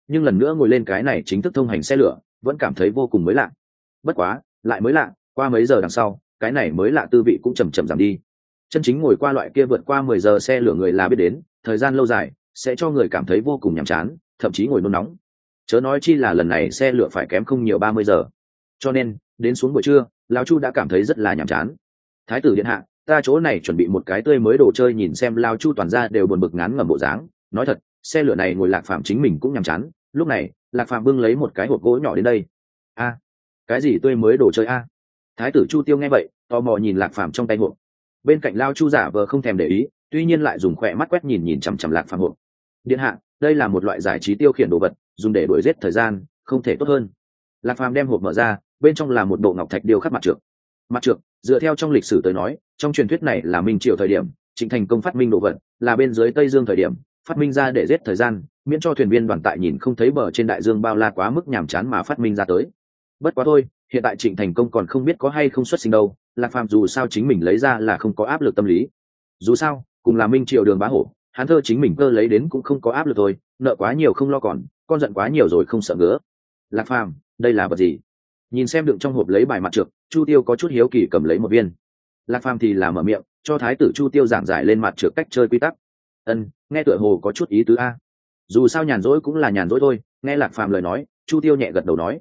Speaker 1: nhưng lần nữa ngồi lên cái này chính thức thông hành xe lửa vẫn cảm thấy vô cùng mới lạ. Bất quá lại mới lạ, qua mấy giờ đằng sau cái này mới lạ tư vị cũng chầm chậm giảm đi. Chân chính ngồi qua loại kia vượt qua 10 giờ xe lửa người là biết đến, thời gian lâu dài sẽ cho người cảm thấy vô cùng nhàm chán, thậm chí ngồi nôn nóng. Chớ nói chi là lần này xe lửa phải kém không nhiều 30 giờ. Cho nên đến xuống buổi trưa, lão Chu đã cảm thấy rất là nhàm chán. Thái tử điện hạ, ta chỗ này chuẩn bị một cái tươi mới đồ chơi. Nhìn xem lão Chu toàn ra đều buồn bực ngán ngẩm bộ dáng, nói thật, xe lửa này ngồi Lạc Phàm chính mình cũng nhàm chán. Lúc này Lạc Phàm bưng lấy một cái hộp gỗ nhỏ đến đây. A, cái gì tươi mới đồ chơi a? Thái tử Chu Tiêu nghe vậy tò mò nhìn Lạc Phàm trong tay hộp. Bên cạnh lão Chu giả vờ không thèm để ý, tuy nhiên lại dùng khỏe mắt quét nhìn chằm chằm Lạc Phàm hộp. Điện hạ, đây là một loại giải trí tiêu khiển đồ vật, dùng để đuổi giết thời gian, không thể tốt hơn. Lạc Phàm đem hộp mở ra, bên trong là một bộ ngọc thạch điêu khắc mặt trược. Mặt trược dựa theo trong lịch sử tới nói, trong truyền thuyết này là Minh Triều thời điểm Trịnh Thành Công phát minh đồ vật, là bên dưới Tây Dương thời điểm phát minh ra để giết thời gian, miễn cho thuyền viên đoàn tại nhìn không thấy bờ trên đại dương bao la quá mức nhàm chán mà phát minh ra tới. Bất quá thôi, hiện tại Trịnh Thành Công còn không biết có hay không xuất sinh đâu. Lạc Phàm dù sao chính mình lấy ra là không có áp lực tâm lý. Dù sao cùng là Minh Triều đường bá hổ, hắn thơ chính mình cơ lấy đến cũng không có áp lực thôi. Nợ quá nhiều không lo còn, con giận quá nhiều rồi không sợ ngứa. Lạc Phàm, đây là vật gì? Nhìn xem đựng trong hộp lấy bài mặt trược, Chu Tiêu có chút hiếu kỳ cầm lấy một viên. Lạc Phàm thì là mở miệng cho thái tử Chu Tiêu giảng giải lên mặt trược cách chơi quy tắc. Nghe tựa hồ có chút ý tứ a. Dù sao nhàn rỗi cũng là nhàn rỗi thôi. Nghe Lạc Phàm lời nói, Chu Tiêu nhẹ gật đầu nói,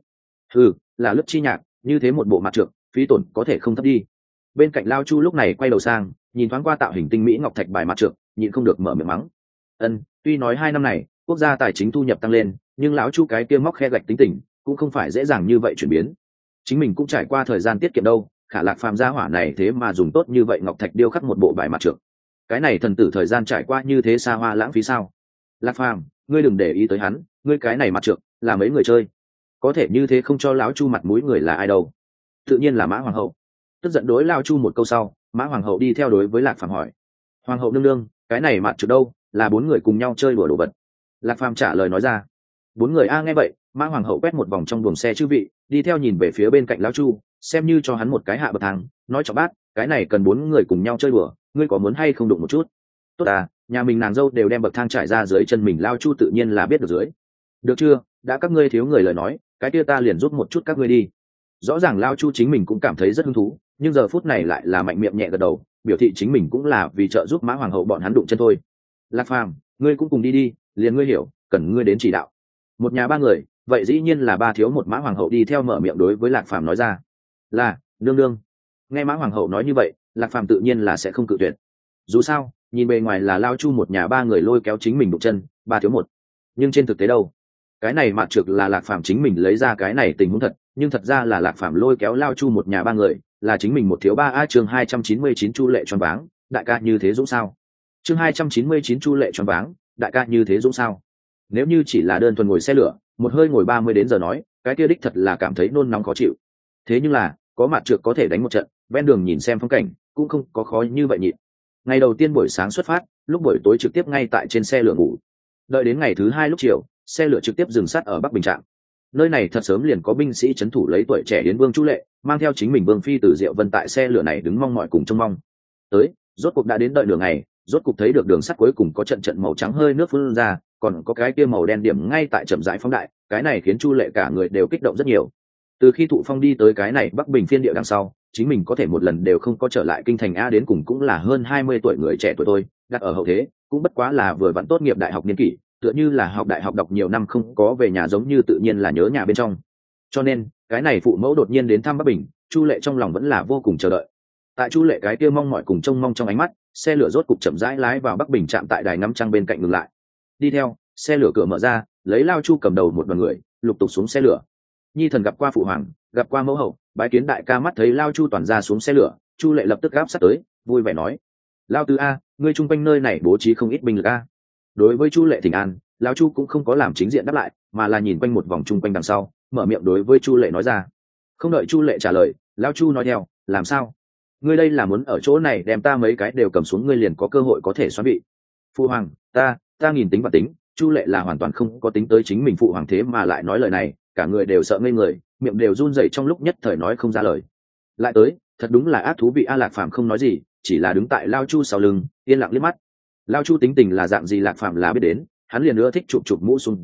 Speaker 1: là lớp chi nhạc, như thế một bộ mặt trược phí tổn có thể không thấp đi. Bên cạnh Lao Chu lúc này quay đầu sang nhìn thoáng qua tạo hình tinh mỹ ngọc thạch bài mặt trược, nhịn không được mở miệng mắng. Tuy nói 2 năm này quốc gia tài chính thu nhập tăng lên, nhưng lão Chu cái kia móc khe gạch tính tình cũng không phải dễ dàng như vậy chuyển biến. Chính mình cũng trải qua thời gian tiết kiệm đâu, khả Lạc Phàm gia hỏa này thế mà dùng tốt như vậy ngọc thạch điêu khắc một bộ bài mặt trược. Cái này thần tử thời gian trải qua như thế xa hoa lãng phí sao? Lạc Phàm, ngươi đừng để ý tới hắn, ngươi cái này mặt trược là mấy người chơi, có thể như thế không cho lão Chu mặt mũi người là ai đâu? Tự nhiên là Mã Hoàng hậu. Tức giận đối Lao Chu một câu sau, Mã Hoàng hậu đi theo đối với Lạc Phàm hỏi, Hoàng hậu nương nương, cái này mặt trược đâu? Là 4 người cùng nhau chơi đùa đồ vật. Lạc Phàm trả lời nói ra. 4 người a? Nghe vậy Mã Hoàng hậu quét một vòng trong buồng xe chư vị, đi theo nhìn về phía bên cạnh Lão Chu, xem như cho hắn một cái hạ bậc thang, nói cho bác, cái này cần 4 người cùng nhau chơi đùa, ngươi có muốn hay không đụng một chút? Tốt à, nhà mình nàng dâu đều đem bậc thang trải ra dưới chân mình, Lao Chu tự nhiên là biết được dưới. Được chưa, đã các ngươi thiếu người lời nói, cái kia ta liền giúp một chút các ngươi đi. Rõ ràng Lao Chu chính mình cũng cảm thấy rất hứng thú, nhưng giờ phút này lại là mạnh miệng nhẹ gật đầu, biểu thị chính mình cũng là vì trợ giúp Mã Hoàng hậu bọn hắn đụng chân thôi. Lạc Phàm, ngươi cũng cùng đi đi, liền ngươi hiểu, cần ngươi đến chỉ đạo. Một nhà 3 người, vậy dĩ nhiên là 3 thiếu 1. Mã Hoàng hậu đi theo mở miệng đối với Lạc Phàm nói ra. Là nương nương. Nghe Mã Hoàng hậu nói như vậy, Lạc Phàm tự nhiên là sẽ không cự tuyệt. Dù sao nhìn bề ngoài là Lao Chu một nhà 3 người lôi kéo chính mình đụng chân, 3 thiếu 1, nhưng trên thực tế đâu, cái này mặt trược là Lạc Phàm chính mình lấy ra cái này tình huống thật, nhưng thật ra là Lạc Phàm lôi kéo Lao Chu một nhà 3 người, là chính mình 1 thiếu 3 a. Chương 299 Chu Lệ choáng váng, đại ca như thế dũng sao? Chương 299 Chu Lệ choáng váng, đại ca như thế dũng sao? Nếu như chỉ là đơn thuần ngồi xe lửa, một hơi ngồi 30 đến giờ nói, cái kia đích thật là cảm thấy nôn nóng khó chịu. Thế nhưng là có mặt trược có thể đánh một trận, ven đường nhìn xem phong cảnh cũng không có khó như vậy nhịn. Ngày đầu tiên buổi sáng xuất phát, lúc buổi tối trực tiếp ngay tại trên xe lửa ngủ. Đợi đến ngày thứ 2 lúc chiều, xe lửa trực tiếp dừng sát ở Bắc Bình trạm. Nơi này thật sớm liền có binh sĩ trấn thủ lấy tuổi trẻ Yến Vương Chu Lệ, mang theo chính mình Vương phi từ Diệu Vân tại xe lửa này đứng mong mỏi cùng trông mong. Tới, rốt cuộc đã đến đợi nửa ngày, rốt cuộc thấy được đường sắt cuối cùng có trận trận màu trắng hơi nước phun ra, còn có cái kia màu đen điểm ngay tại chậm rãi phóng đại, cái này khiến Chu Lệ cả người đều kích động rất nhiều. Từ khi Thụ Phong đi tới cái này Bắc Bình phiên địa đằng sau, chính mình có thể một lần đều không có trở lại kinh thành a, đến cùng cũng là hơn 20 tuổi người trẻ tuổi thôi, đặt ở hậu thế cũng bất quá là vừa vặn tốt nghiệp đại học niên kỷ, tựa như là học đại học đọc nhiều năm không có về nhà, giống như tự nhiên là nhớ nhà bên trong. Cho nên cái này phụ mẫu đột nhiên đến thăm Bắc Bình, Chu Lệ trong lòng vẫn là vô cùng chờ đợi. Tại Chu Lệ cái kia mong mỏi cùng trông mong trong ánh mắt, xe lửa rốt cục chậm rãi lái vào Bắc Bình trạm, tại đài ngắm trăng bên cạnh ngừng lại. Đi theo xe lửa cửa mở ra, lấy Lao Chu cầm đầu một đoàn người lục tục xuống xe lửa. Nhi thần gặp qua phụ hoàng, gặp qua mẫu hậu, bái kiến đại ca. Mắt thấy Lao Chu toàn ra xuống xe lửa, Chu Lệ lập tức gáp sát tới, vui vẻ nói, Lao tứ a, ngươi chung quanh nơi này bố trí không ít binh lực a. Đối với Chu Lệ thỉnh an, Lao Chu cũng không có làm chính diện đáp lại, mà là nhìn quanh một vòng chung quanh đằng sau, mở miệng đối với Chu Lệ nói ra. Không đợi Chu Lệ trả lời, Lao Chu nói theo, làm sao? Ngươi đây là muốn ở chỗ này đem ta mấy cái đều cầm xuống, ngươi liền có cơ hội có thể xóa bị. Phụ hoàng, ta nghìn tính và tính. Chu Lệ là hoàn toàn không có tính tới chính mình phụ hoàng, thế mà lại nói lời này, cả người đều sợ ngây người, miệng đều run rẩy, trong lúc nhất thời nói không ra lời. Lại tới, thật đúng là ác thú vị a. Lạc Phàm không nói gì, chỉ là đứng tại Lao Chu sau lưng, yên lặng liếc mắt. Lao Chu tính tình là dạng gì Lạc Phàm là biết đến, hắn liền ưa thích chụp mũ xuống dưới,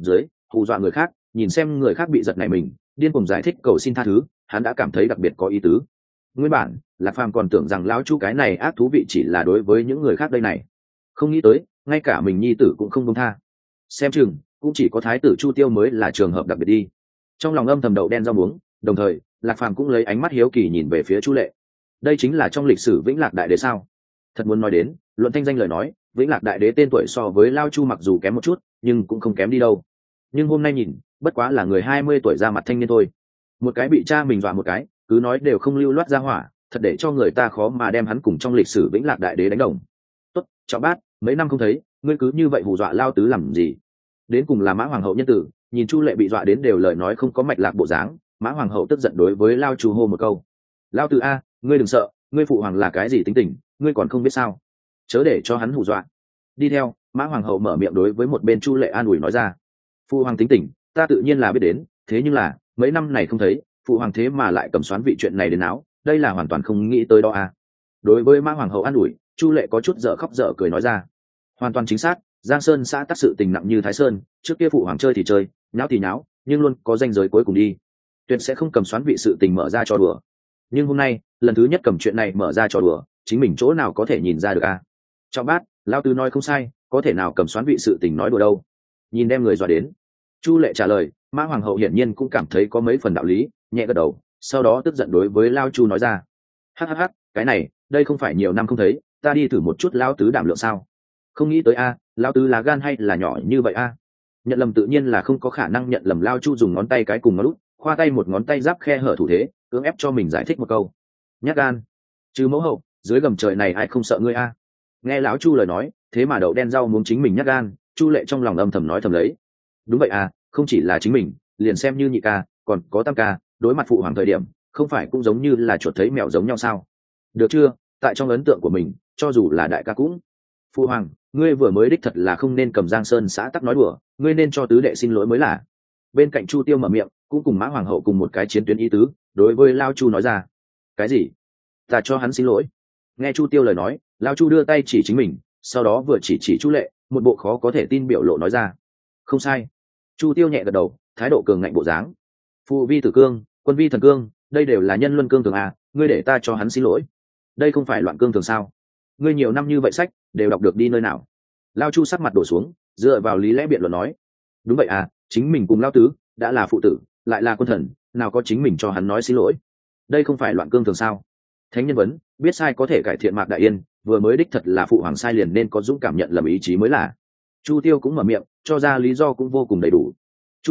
Speaker 1: hù dọa người khác, nhìn xem người khác bị giật này mình điên cuồng giải thích cầu xin tha thứ, hắn đã cảm thấy đặc biệt có ý tứ. Nguyên bản Lạc Phàm còn tưởng rằng lão chu cái này ác thú vị chỉ là đối với những người khác đây này, không nghĩ tới ngay cả mình nhi tử cũng không công tha. Xem chừng cũng chỉ có thái tử Chu Tiêu mới là trường hợp đặc biệt đi. Trong lòng âm thầm đậu đen rau muống, đồng thời Lạc Phàm cũng lấy ánh mắt hiếu kỳ nhìn về phía Chu Lệ. Đây chính là trong lịch sử Vĩnh Lạc Đại Đế sao? Thật muốn nói đến luận thanh danh lời nói, Vĩnh Lạc Đại Đế tên tuổi so với Lao Chu mặc dù kém một chút nhưng cũng không kém đi đâu. Nhưng hôm nay nhìn bất quá là người 20 tuổi ra mặt thanh niên thôi, một cái bị cha mình dọa một cái cứ nói đều không lưu loát ra hỏa, thật để cho người ta khó mà đem hắn cùng trong lịch sử Vĩnh Lạc Đại Đế đánh đồng. Tốt, Trọng Bát, mấy năm không thấy ngươi cứ như vậy hù dọa Lao tứ làm gì? Đến cùng là Mã Hoàng hậu nhân tử, nhìn Chu Lệ bị dọa đến đều lời nói không có mạch lạc bộ dáng, Mã Hoàng hậu tức giận đối với Lao Chu hô một câu: Lao tứ a, ngươi đừng sợ, ngươi phụ hoàng là cái gì tính tình ngươi còn không biết sao, chớ để cho hắn hù dọa. Đi theo Mã Hoàng hậu mở miệng đối với một bên Chu Lệ an ủi nói ra: phụ hoàng tính tình ta tự nhiên là biết đến, thế nhưng là mấy năm này không thấy phụ hoàng thế mà lại cầm xoán vị chuyện này đến áo, đây là hoàn toàn không nghĩ tới đó à. Đối với Mã Hoàng hậu an ủi, Chu Lệ có chút dở khóc dở cười nói ra: hoàn toàn chính xác, Giang Sơn xã tắc sự tình nặng như Thái Sơn, trước kia phụ hoàng chơi thì chơi, nháo thì nháo, nhưng luôn có ranh giới cuối cùng đi, tuyệt sẽ không cầm xoán vị sự tình mở ra cho đùa. Nhưng hôm nay lần thứ nhất cầm chuyện này mở ra cho đùa, chính mình chỗ nào có thể nhìn ra được à? Trọng Bát, Lao tứ nói không sai, có thể nào cầm xoán vị sự tình nói đùa đâu. Nhìn đem người dọa đến. Chu Lệ trả lời. Mã Hoàng hậu hiển nhiên cũng cảm thấy có mấy phần đạo lý, nhẹ gật đầu, sau đó tức giận đối với Lao Chu nói ra: hắc, cái này đây không phải nhiều năm không thấy, ta đi thử một chút Lao tứ đảm lượng sao? Không nghĩ tới a, Lao tứ là gan hay là nhỏ như vậy a? Nhận lầm tự nhiên là không có khả năng nhận lầm. Lao Chu dùng ngón tay cái cùng ngón út khoa tay một ngón tay giáp khe hở thủ thế, cưỡng ép cho mình giải thích một câu: nhát gan, chứ mẫu hậu dưới gầm trời này ai không sợ ngươi a? Nghe lão Chu lời nói, thế mà đậu đen rau muốn chính mình nhát gan, Chu Lệ trong lòng âm thầm nói thầm lấy: đúng vậy à, không chỉ là chính mình, liền xem như nhị ca còn có tam ca, đối mặt phụ hoàng thời điểm không phải cũng giống như là chuột thấy mèo giống nhau sao? Được chưa, tại trong ấn tượng của mình cho dù là đại ca cũng: phụ hoàng, ngươi vừa mới đích thật là không nên cầm Giang Sơn xã tắc nói đùa, ngươi nên cho tứ đệ xin lỗi mới là. Bên cạnh Chu Tiêu mở miệng cũng cùng Mã Hoàng hậu cùng một cái chiến tuyến ý tứ, đối với Lao Chu nói ra: cái gì? Ta cho hắn xin lỗi? Nghe Chu Tiêu lời nói, Lao Chu đưa tay chỉ chính mình, sau đó vừa chỉ Chu Lệ, một bộ khó có thể tin biểu lộ nói ra: không sai. Chu Tiêu nhẹ gật đầu, thái độ cường ngạnh bộ dáng: phụ vi tử cương, quân vi thần cương, đây đều là nhân luân cương thường à, ngươi để ta cho hắn xin lỗi, đây không phải loạn cương thường sao? Ngươi nhiều năm như vậy sách đều đọc được đi nơi nào? Lao Chu sắc mặt đổ xuống, dựa vào lý lẽ biện luận nói: đúng vậy à, chính mình cùng Lao tứ đã là phụ tử lại là quân thần, nào có chính mình cho hắn nói xin lỗi, đây không phải loạn cương thường sao? Thánh nhân vấn, biết sai có thể cải thiện. Mạc Đại Yên vừa mới đích thật là phụ hoàng sai liền nên có dũng cảm nhận lầm ý chí mới là. Chu Tiêu cũng mở miệng cho ra lý do cũng vô cùng đầy đủ.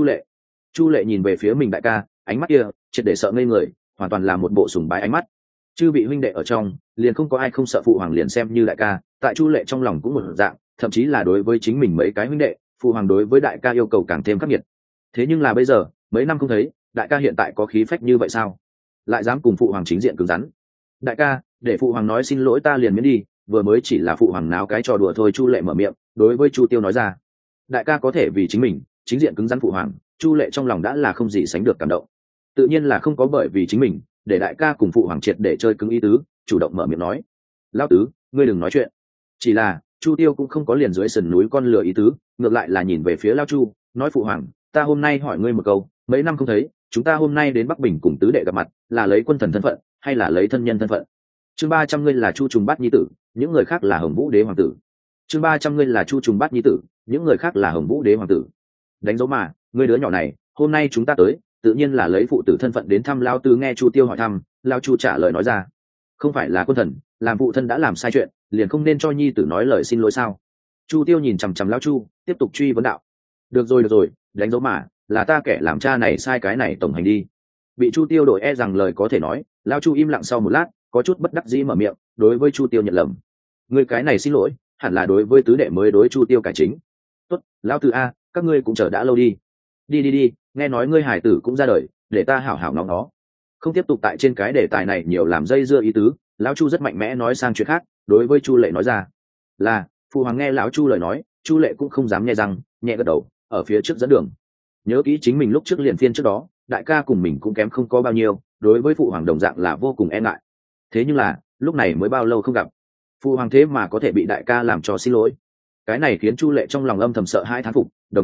Speaker 1: Chu Lệ nhìn về phía mình đại ca, ánh mắt kia triệt để sợ ngây người, hoàn toàn là một bộ sùng bái ánh mắt. Chư vị huynh đệ ở trong liền không có ai không sợ phụ hoàng liền xem như đại ca, tại Chu Lệ trong lòng cũng một dạng, thậm chí là đối với chính mình mấy cái huynh đệ, phụ hoàng đối với đại ca yêu cầu càng thêm khắc nghiệt. Thế nhưng là bây giờ mấy năm không thấy, đại ca hiện tại có khí phách như vậy sao? Lại dám cùng phụ hoàng chính diện cứng rắn. Đại ca, để phụ hoàng nói xin lỗi ta liền miễn đi, vừa mới chỉ là phụ hoàng náo cái trò đùa thôi. Chu Lệ mở miệng đối với Chu Tiêu nói ra. Đại ca có thể vì chính mình chính diện cứng rắn phụ hoàng, Chu Lệ trong lòng đã là không gì sánh được cảm động. Tự nhiên là không có bởi vì chính mình để đại ca cùng phụ hoàng triệt để chơi cứng ý tứ, chủ động mở miệng nói: Lão tứ, ngươi đừng nói chuyện. Chỉ là Chu Tiêu cũng không có liền dưới sườn núi con lừa ý tứ, ngược lại là nhìn về phía Lao Chu nói: phụ hoàng, ta hôm nay hỏi ngươi một câu, mấy năm không thấy, chúng ta hôm nay đến Bắc Bình cùng tứ đệ gặp mặt, là lấy quân thần thân phận hay là lấy thân nhân thân phận? Chương 300 ngươi là Chu Trùng Bát nhi tử, những người khác là Hồng Vũ Đế hoàng tử. Chương 300 ngươi là Chu Trùng Bát nhi tử, những người khác là Hồng Vũ Đế hoàng tử. Đánh dấu mà, ngươi đứa nhỏ này, hôm nay chúng ta tới, tự nhiên là lấy phụ tử thân phận đến thăm Lao tứ. Nghe Chu Tiêu hỏi thăm, Lao Chu trả lời nói ra: không phải là quân thần, làm phụ thân đã làm sai chuyện, liền không nên cho nhi tử nói lời xin lỗi sao? Chu Tiêu nhìn chằm chằm Lao Chu, tiếp tục truy vấn đạo: được rồi, đánh dấu mà, là ta kẻ làm cha này sai cái này tổng hành đi. Bị Chu Tiêu đổi rằng lời có thể nói, Lao Chu im lặng sau một lát, có chút bất đắc dĩ mở miệng đối với Chu Tiêu nhận lầm: người cái này xin lỗi hẳn là đối với tứ đệ mới đối. Chu Tiêu cải chính: tốt, Lão Tứ a, các ngươi cũng chờ đã lâu đi. Đi, nghe nói ngươi hải tử cũng ra đời, để ta hảo hảo ngóng nó. Không tiếp tục tại trên cái đề tài này nhiều làm dây dưa ý tứ, Lão Chu rất mạnh mẽ nói sang chuyện khác, đối với Chu Lệ nói ra: là phụ hoàng. Nghe Lão Chu lời nói, Chu Lệ cũng không dám nhè răng, nhẹ gật đầu, ở phía trước dẫn đường. Nhớ kỹ chính mình lúc trước liền phiên trước đó, đại ca cùng mình cũng kém không có bao nhiêu, đối với phụ hoàng đồng dạng là vô cùng e ngại. Thế nhưng là lúc này mới bao lâu không gặp, phụ hoàng thế mà có thể bị đại ca làm cho xin lỗi, cái này khiến Chu Lệ trong lòng âm thầm sợ hãi thán phục, đồng thời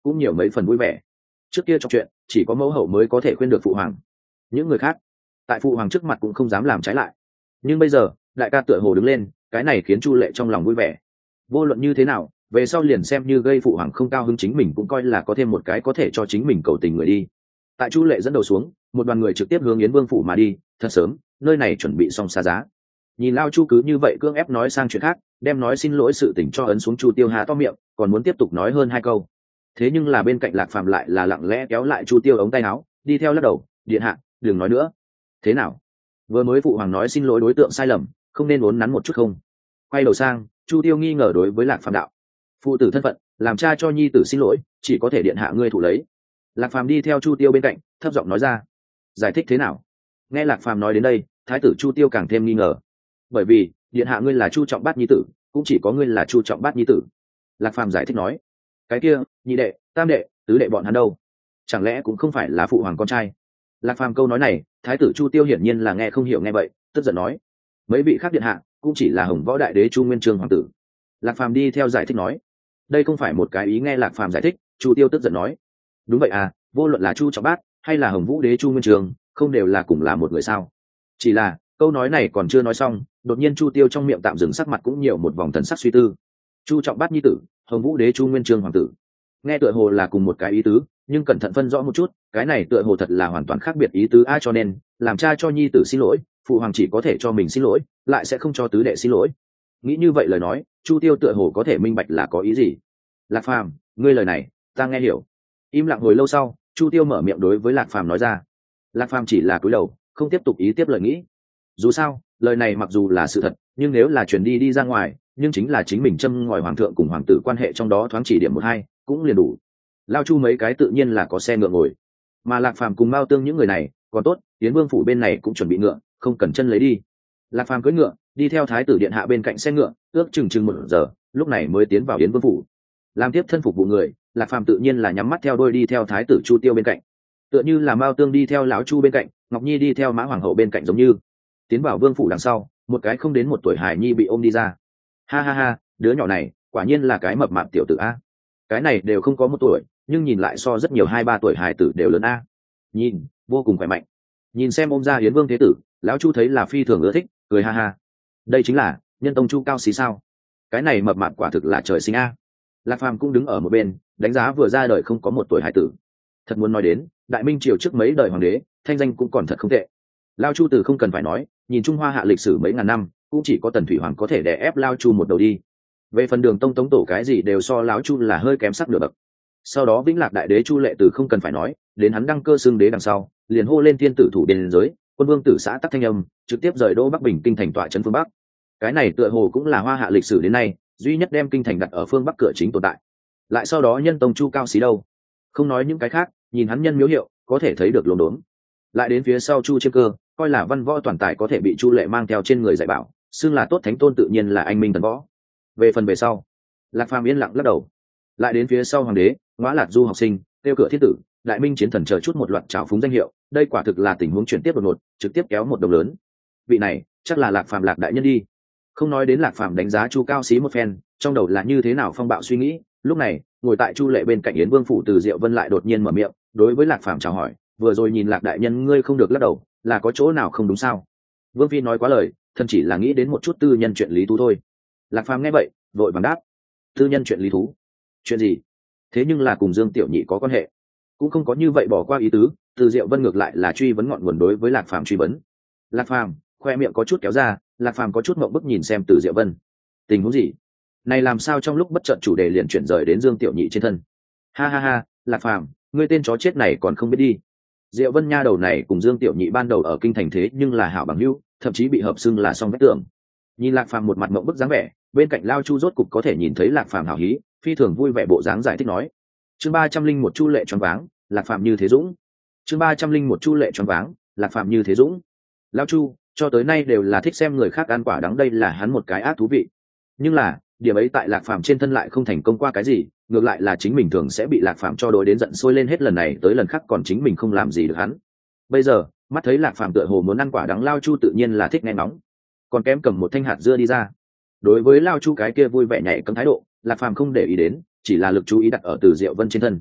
Speaker 1: cũng nhiều mấy phần vui vẻ. Trước kia trò chuyện chỉ có mẫu hậu mới có thể khuyên được phụ hoàng, những người khác tại phụ hoàng trước mặt cũng không dám làm trái lại. Nhưng bây giờ đại ca tựa hồ đứng lên, cái này khiến Chu Lệ trong lòng vui vẻ. Vô luận như thế nào, về sau liền xem như gây phụ hoàng không cao hứng, chính mình cũng coi là có thêm một cái có thể cho chính mình cầu tình người đi. Tại Chu Lệ dẫn đầu xuống, một đoàn người trực tiếp hướng Yến Vương phủ mà đi. Thật sớm nơi này chuẩn bị xong xa giá. Nhìn Lao Chu cứ như vậy cưỡng ép nói sang chuyện khác, đem nói xin lỗi sự tình cho ấn xuống. Chu Tiêu há to miệng, còn muốn tiếp tục nói hơn hai câu. Thế nhưng là bên cạnh Lạc Phàm lại là lặng lẽ kéo lại Chu Tiêu ống tay áo, đi theo lắc đầu, điện hạ đừng nói nữa. Thế nào, vừa mới phụ hoàng nói xin lỗi đối tượng sai lầm, không nên uốn nắn một chút không? Quay đầu sang, Chu Tiêu nghi ngờ đối với Lạc Phàm đạo, phụ tử thân phận, làm cha cho nhi tử xin lỗi, chỉ có thể điện hạ ngươi thủ lấy. Lạc Phàm đi theo Chu Tiêu bên cạnh, thấp giọng nói ra. Giải thích thế nào? Nghe Lạc Phàm nói đến đây, thái tử Chu Tiêu càng thêm nghi ngờ. Bởi vì điện hạ ngươi là Chu Trọng Bát nhi tử, cũng chỉ có ngươi là Chu Trọng Bát nhi tử. Lạc Phàm giải thích nói. Cái kia nhị đệ, tam đệ, tứ đệ bọn hắn đâu? Chẳng lẽ cũng không phải là phụ hoàng con trai? Lạc Phàm câu nói này, thái tử Chu Tiêu hiển nhiên là nghe không hiểu nghe vậy, tức giận nói. Mấy vị khác điện hạ cũng chỉ là Hồng Võ Đại Đế Chu Nguyên Chương hoàng tử. Lạc Phàm đi theo giải thích nói. Đây không phải một cái ý. Nghe Lạc Phàm giải thích, Chu Tiêu tức giận nói. Đúng vậy à, vô luận là Chu Trọng Bát hay là Hồng Vũ Đế Chu Nguyên Chương, không đều là cùng là một người sao? Chỉ là câu nói này còn chưa nói xong, đột nhiên Chu Tiêu trong miệng tạm dừng, sắc mặt cũng nhiều một vòng thần sắc suy tư. Chu Trọng Bát nhi tử, Hồng Vũ Đế Chu Nguyên Chương hoàng tử, nghe tựa hồ là cùng một cái ý tứ, nhưng cẩn thận phân rõ một chút, cái này tựa hồ thật là hoàn toàn khác biệt ý tứ a. Cho nên làm cha cho nhi tử xin lỗi, phụ hoàng chỉ có thể cho mình xin lỗi, lại sẽ không cho tứ đệ xin lỗi. Nghĩ như vậy lời nói, Chu Tiêu tựa hồ có thể minh bạch là có ý gì. Lạc Phàm, ngươi lời này ta nghe hiểu. Im lặng hồi lâu sau, Chu Tiêu mở miệng đối với Lạc Phàm nói ra. Lạc Phàm chỉ là cúi đầu, không tiếp tục ý tiếp lời nghĩ. Dù sao lời này mặc dù là sự thật, nhưng nếu là truyền đi ra ngoài, nhưng chính là chính mình châm ngòi hoàng thượng cùng hoàng tử quan hệ trong đó thoáng chỉ điểm một hai cũng liền đủ. Lao Chu mấy cái tự nhiên là có xe ngựa ngồi, mà Lạc Phàm cùng Mao Tương những người này còn tốt, Yến Vương phủ bên này cũng chuẩn bị ngựa, không cần chân lấy đi. Lạc Phàm cưỡi ngựa đi theo thái tử điện hạ bên cạnh xe ngựa, ước chừng 1 giờ lúc này mới tiến vào Yến Vương phủ. Làm tiếp thân phục vụ người, Lạc Phàm tự nhiên là nhắm mắt theo đôi đi theo thái tử Chu Tiêu bên cạnh, tựa như là Mao Tương đi theo lão Chu bên cạnh, Ngọc Nhi đi theo Mã Hoàng hậu bên cạnh giống như. Tiến vào vương phủ đằng sau, một cái không đến 1 tuổi hài nhi bị ôm đi ra. Ha ha ha, đứa nhỏ này quả nhiên là cái mập mạp tiểu tử a. Cái này đều không có 1 tuổi, nhưng nhìn lại so rất nhiều 2-3 tuổi hài tử đều lớn a. Nhìn vô cùng khỏe mạnh. Nhìn xem ôm ra Yến Vương thế tử, lão Chu thấy là phi thường ưa thích, cười ha ha. Đây chính là nhân tông Chu Cao Xí sao? Cái này mập mạp quả thực là trời sinh a. Lạc Phàm cũng đứng ở một bên, đánh giá vừa ra đời không có 1 tuổi hài tử. Thật muốn nói đến đại minh triều trước mấy đời hoàng đế, thanh danh cũng còn thật không tệ. Lao Chu từ không cần phải nói, nhìn Trung Hoa hạ lịch sử mấy ngàn năm, cũng chỉ có Tần Thủy Hoàng có thể đè ép Lao Chu một đầu đi. Về phần Đường Tông Tống Tổ cái gì đều so Lão Chu là hơi kém sắc nửa bậc. Sau đó Vĩnh Lạc Đại Đế Chu Lệ từ không cần phải nói, đến hắn đăng cơ xưng đế đằng sau, liền hô lên thiên tử thủ biên giới, quân vương tử xã Tắc Thanh Âm, trực tiếp rời đô Bắc Bình kinh thành tọa trấn phương Bắc. Cái này tựa hồ cũng là Hoa hạ lịch sử đến nay duy nhất đem kinh thành đặt ở phương Bắc cửa chính tồn tại. Lại sau đó nhân tông Chu Cao Xí đâu? Không nói những cái khác, nhìn hắn nhân miếu hiệu, có thể thấy được lồn đốn. Lại đến phía sau Chu Chiêm Cơ, coi là văn võ toàn tài có thể bị Chu Lệ mang theo trên người dạy bảo, xưng là tốt thánh tôn, tự nhiên là anh minh thần võ. Về phần về sau, Lạc Phàm yên lặng lắc đầu. Lại đến phía sau hoàng đế, Ngõa Lạc Du học sinh, tiêu cửa thiết tử, đại minh chiến thần chờ chút một loạt trào phúng danh hiệu, đây quả thực là tình huống chuyển tiếp đột ngột, trực tiếp kéo một đồng lớn. Vị này chắc là Lạc Phàm Lạc đại nhân đi. Không nói đến Lạc Phàm đánh giá Chu Cao Xí một phen, trong đầu là như thế nào phong bạo suy nghĩ, lúc này ngồi tại Chu Lệ bên cạnh Yến Vương phủ Từ Diệu Vân lại đột nhiên mở miệng, đối với Lạc Phàm chào hỏi, vừa rồi nhìn Lạc đại nhân ngươi không được lắc đầu, là có chỗ nào không đúng sao? Vương phi nói quá lời, thân chỉ là nghĩ đến một chút tư nhân chuyện lý thú thôi. Lạc Phàm nghe vậy vội vàng đáp, tư nhân chuyện lý thú? Chuyện gì? Thế nhưng là cùng Dương Tiểu Nhị có quan hệ. Cũng không có như vậy bỏ qua ý tứ, Từ Diệu Vân ngược lại là truy vấn ngọn nguồn đối với Lạc Phàm truy vấn. Lạc Phàm khoe miệng có chút kéo ra, Lạc Phàm có chút ngượng bức nhìn xem Từ Diệu Vân. Tình huống gì? Này làm sao trong lúc bất chợt chủ đề liền chuyển rời đến Dương Tiểu Nhị trên thân? Ha ha ha, Lạc Phàm, ngươi tên chó chết này còn không biết đi. Diệu Vân nha đầu này cùng Dương Tiểu Nhị ban đầu ở kinh thành thế nhưng là hảo bằng hữu, thậm chí bị hợp xưng là song vách tường. Nhìn Lạc Phàm một mặt ngượng bức dáng vẻ, bên cạnh Lao Chu rốt cục có thể nhìn thấy Lạc Phàm hảo hí, phi thường vui vẻ bộ dáng giải thích nói. Chương 301 Chu Lệ choáng váng, Lạc Phàm như thế dũng. Chương 301 Chu Lệ choáng váng, Lạc Phàm như thế dũng. Lao Chu cho tới nay đều là thích xem người khác ăn quả đắng, đây là hắn một cái ác thú vị. Nhưng là điểm ấy tại Lạc Phàm trên thân lại không thành công qua cái gì, ngược lại là chính mình thường sẽ bị Lạc Phàm cho đối đến giận sôi lên hết lần này tới lần khác, còn chính mình không làm gì được hắn. Bây giờ mắt thấy Lạc Phàm tựa hồ muốn ăn quả đắng, Lao Chu tự nhiên là thích nghe nóng, còn kém cầm một thanh hạt dưa đi ra. Đối với Lao Chu cái kia vui vẻ nhảy cấm thái độ, Lạc Phàm không để ý đến, chỉ là lực chú ý đặt ở Từ Diệu Vân trên thân.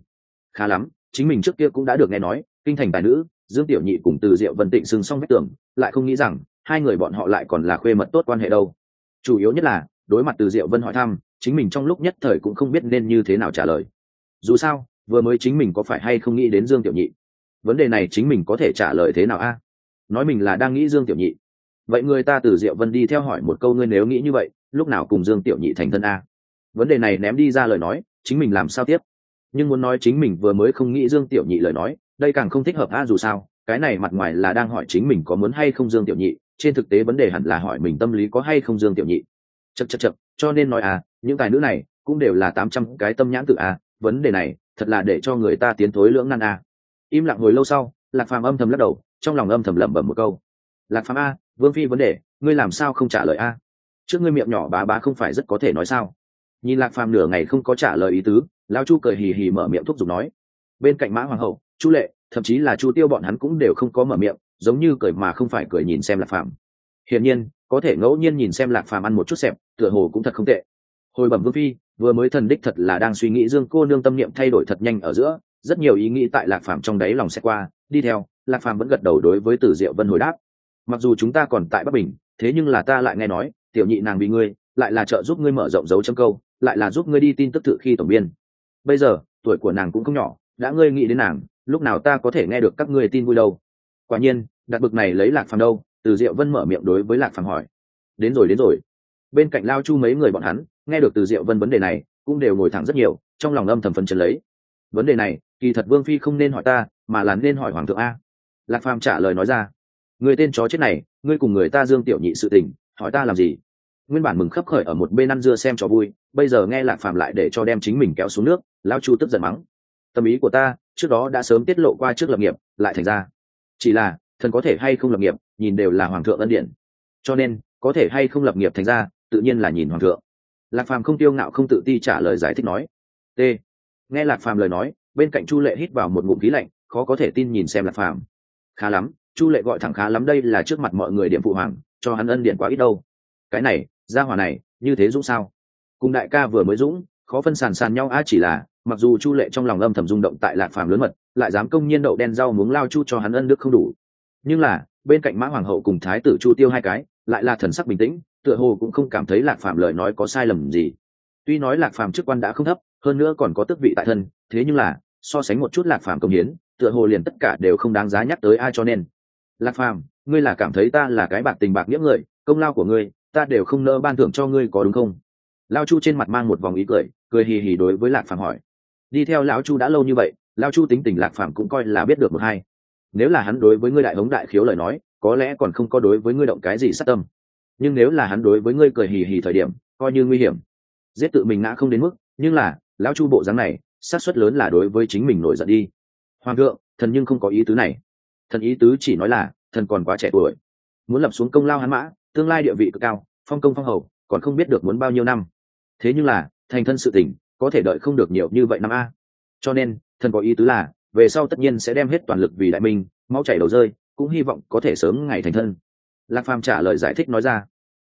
Speaker 1: khá lắm, chính mình trước kia cũng đã được nghe nói kinh thành tài nữ Dương Tiểu Nhị cùng Từ Diệu Vân Tịnh sừng song vách tường, lại không nghĩ rằng hai người bọn họ lại còn là khuê mật tốt quan hệ đâu. Chủ yếu nhất là đối mặt Từ Diệu Vân hỏi thăm, chính mình trong lúc nhất thời cũng không biết nên như thế nào trả lời. Dù sao vừa mới chính mình có phải hay không nghĩ đến Dương Tiểu Nhị, vấn đề này chính mình có thể trả lời thế nào a? Nói mình là đang nghĩ Dương Tiểu Nhị, vậy người ta Từ Diệu Vân đi theo hỏi một câu, ngươi nếu nghĩ như vậy lúc nào cùng Dương Tiểu Nhị thành thân a? Vấn đề này ném đi ra lời nói chính mình làm sao tiếp? Nhưng muốn nói chính mình vừa mới không nghĩ Dương Tiểu Nhị lời nói, đây càng không thích hợp a. Dù sao cái này mặt ngoài là đang hỏi chính mình có muốn hay không Dương Tiểu Nhị, trên thực tế vấn đề hẳn là hỏi mình tâm lý có hay không Dương Tiểu Nhị. Chậc, cho nên nói những tài nữ này cũng đều là 800 cái tâm nhãn tự vấn đề này thật là để cho người ta tiến thối lưỡng nan Im lặng hồi lâu sau, Lạc Phàm âm thầm lắc đầu, trong lòng âm thầm lẩm bẩm một câu. Lạc Phàm Vương phi vấn đề ngươi làm sao không trả lời trước ngươi miệng nhỏ bá bá không phải rất có thể nói sao? Nhìn Lạc Phàm nửa ngày không có trả lời ý tứ, lão Chu cười hì hì mở miệng thúc giục nói. Bên cạnh Mã Hoàng hậu, Chu Lệ, thậm chí là Chu Tiêu bọn hắn cũng đều không có mở miệng, giống như cười mà không phải cười nhìn xem Lạc Phàm. Hiển nhiên có thể ngẫu nhiên nhìn xem Lạc Phàm ăn một chút xẹp, tựa hồ cũng thật không tệ. Hồi bẩm Vương phi, vừa mới thần đích thật là đang suy nghĩ Dương cô nương tâm niệm thay đổi thật nhanh ở giữa, rất nhiều ý nghĩ tại Lạc Phàm trong đáy lòng sẽ qua. Đi theo, Lạc Phàm vẫn gật đầu đối với Từ Diệu Vân hồi đáp. Mặc dù chúng ta còn tại Bắc Bình, thế nhưng là ta lại nghe nói Tiểu Nhị nàng bị ngươi, lại là trợ giúp ngươi mở rộng dấu chấm câu, lại là giúp ngươi đi tin tức tự khi tổng biên. Bây giờ tuổi của nàng cũng không nhỏ, đã ngươi nghĩ đến nàng, lúc nào ta có thể nghe được các ngươi tin vui đâu? Quả nhiên đặt bực này lấy Lạc Phàm đâu? Từ Diệu Vân mở miệng đối với Lạc Phàm hỏi. Đến rồi. Bên cạnh Lao Chu mấy người bọn hắn nghe được Từ Diệu Vân vấn đề này cũng đều ngồi thẳng rất nhiều, trong lòng âm thầm phấn chấn lấy. Vấn đề này kỳ thật Vương phi không nên hỏi ta, mà là nên hỏi Hoàng thượng Lạc Phàm trả lời nói ra. Người tên chó chết này, ngươi cùng người ta Dương Tiểu Nhị sự tình, hỏi ta làm gì? Nguyên bản mừng khấp khởi ở một bên ăn dưa xem trò vui, bây giờ nghe Lạc Phàm lại để cho đem chính mình kéo xuống nước, Lao Chu tức giận mắng. Tâm ý của ta trước đó đã sớm tiết lộ qua trước lập nghiệp, lại thành ra chỉ là thần có thể hay không lập nghiệp nhìn đều là Hoàng thượng ân điển, cho nên có thể hay không lập nghiệp thành ra tự nhiên là nhìn Hoàng thượng. Lạc Phàm không tiêu ngạo không tự ti trả lời giải thích nói. T. Nghe Lạc Phàm lời nói, bên cạnh Chu Lệ hít vào một ngụm khí lạnh, khó có thể tin nhìn xem Lạc Phàm. Khá lắm, Chu Lệ gọi thẳng khá lắm, đây là trước mặt mọi người điểm phụ hoàng, cho hắn ân điển quá ít đâu. Cái này gia hỏa này như thế dũng sao? Cùng đại ca vừa mới dũng, khó phân sàn nhau chỉ là mặc dù Chu Lệ trong lòng âm thầm rung động tại Lạc Phàm lớn mật, lại dám công nhiên đậu đen rau muống Lao Chu cho hắn ân đức không đủ. Nhưng là bên cạnh Mã Hoàng hậu cùng Thái tử Chu Tiêu hai cái lại là thần sắc bình tĩnh, tựa hồ cũng không cảm thấy Lạc Phàm lời nói có sai lầm gì. Tuy nói Lạc Phàm chức quan đã không thấp, hơn nữa còn có tước vị tại thân, thế nhưng là so sánh một chút Lạc Phàm công hiến, tựa hồ liền tất cả đều không đáng giá nhắc tới ai. Cho nên Lạc Phàm, ngươi là cảm thấy ta là cái bạc tình bạc nghĩa người, công lao của ngươi ta đều không nỡ ban thưởng cho ngươi có đúng không? Lao Chu trên mặt mang một vòng ý cười hì hì đối với Lạc Phàm hỏi. Đi theo lão Chu đã lâu như vậy, Lao Chu tính tình Lạc Phàm cũng coi là biết được một hai. Nếu là hắn đối với ngươi đại hống đại khiếu lời nói, có lẽ còn không có đối với ngươi động cái gì sát tâm, nhưng nếu là hắn đối với ngươi cười hì hì thời điểm, coi như nguy hiểm giết tự mình ngã không đến mức. Nhưng là lão Chu bộ dáng này, xác suất lớn là đối với chính mình nổi giận đi. Hoàng thượng, thần nhưng không có ý tứ này. Thần ý tứ chỉ nói là thần còn quá trẻ tuổi, muốn lập xuống công lao hắn mã, tương lai địa vị cực cao, phong công phong hầu, còn không biết được muốn bao nhiêu năm. Thế nhưng là thành thân sự tình có thể đợi không được nhiều như vậy năm cho nên thần có ý tứ là về sau tất nhiên sẽ đem hết toàn lực vì đại minh, máu chảy đầu rơi, cũng hy vọng có thể sớm ngày thành thân. Lạc Phàm trả lời giải thích nói ra.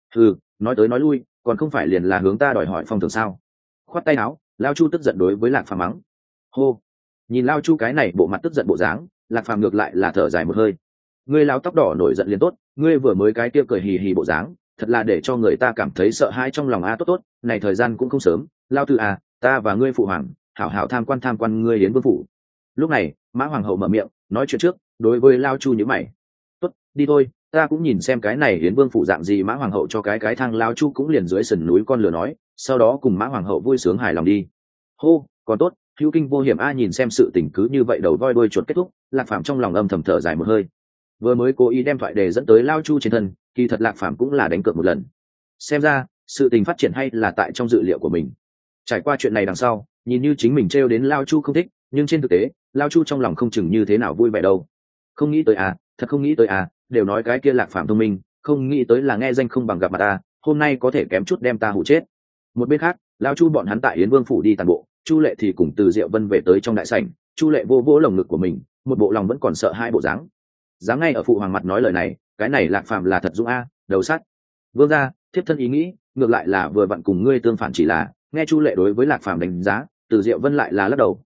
Speaker 1: Nói tới nói lui còn không phải liền là hướng ta đòi hỏi phong thưởng sao? Khoát tay áo, Lao Chu tức giận đối với Lạc Phàm mắng. Hô. Nhìn Lao Chu cái này bộ mặt tức giận bộ dáng, Lạc Phàm ngược lại là thở dài một hơi. Ngươi lão tóc đỏ nổi giận liền tốt, ngươi vừa mới cái kia cười hì hì bộ dáng, thật là để cho người ta cảm thấy sợ hãi trong lòng tốt, này thời gian cũng không sớm, Lao Tử ta và ngươi phụ hoàng hảo hảo tham quan ngươi đến vương phủ. Lúc này Mã Hoàng hậu mở miệng nói chuyện trước, đối với Lao Chu nhíu mày. Tốt, đi thôi, ta cũng nhìn xem cái này hiến vương phủ dạng gì. Mã Hoàng hậu cho cái thang Lao Chu cũng liền dưới sườn núi con lửa nói, sau đó cùng Mã Hoàng hậu vui sướng hài lòng đi. Hô, còn tốt, hữu kinh vô hiểm nhìn xem sự tình cứ như vậy đầu voi đuôi chuột kết thúc, Lạc Phàm trong lòng âm thầm thở dài một hơi. Vừa mới cố ý đem thoại đề dẫn tới Lao Chu trên thân, kỳ thật Lạc Phàm cũng là đánh cược một lần. Xem ra sự tình phát triển hay là tại trong dự liệu của mình. Trải qua chuyện này đằng sau, nhìn như chính mình trêu đến Lao Chu không thích, nhưng trên thực tế Lao Chu trong lòng không chừng như thế nào vui vẻ đâu. Không nghĩ tới thật không nghĩ tới đều nói cái kia Lạc Phàm thông minh, không nghĩ tới là nghe danh không bằng gặp mặt hôm nay có thể kém chút đem ta hủ chết. Một bên khác, Lao Chu bọn hắn tại Yến Vương phủ đi tàn bộ, Chu Lệ thì cùng Từ Diệu Vân về tới trong đại sảnh. Chu Lệ vô vỗ lồng ngực của mình, một bộ lòng vẫn còn sợ hai bộ dáng. Dám ngay ở phụ hoàng mặt nói lời này, cái này Lạc Phàm là thật dũng đầu sắt. Vương gia, thiếp thân ý nghĩ ngược lại là vừa vặn cùng ngươi tương phản, chỉ là nghe Chu Lệ đối với Lạc Phàm đánh giá, Từ Diệu Vân lại là lắc đầu,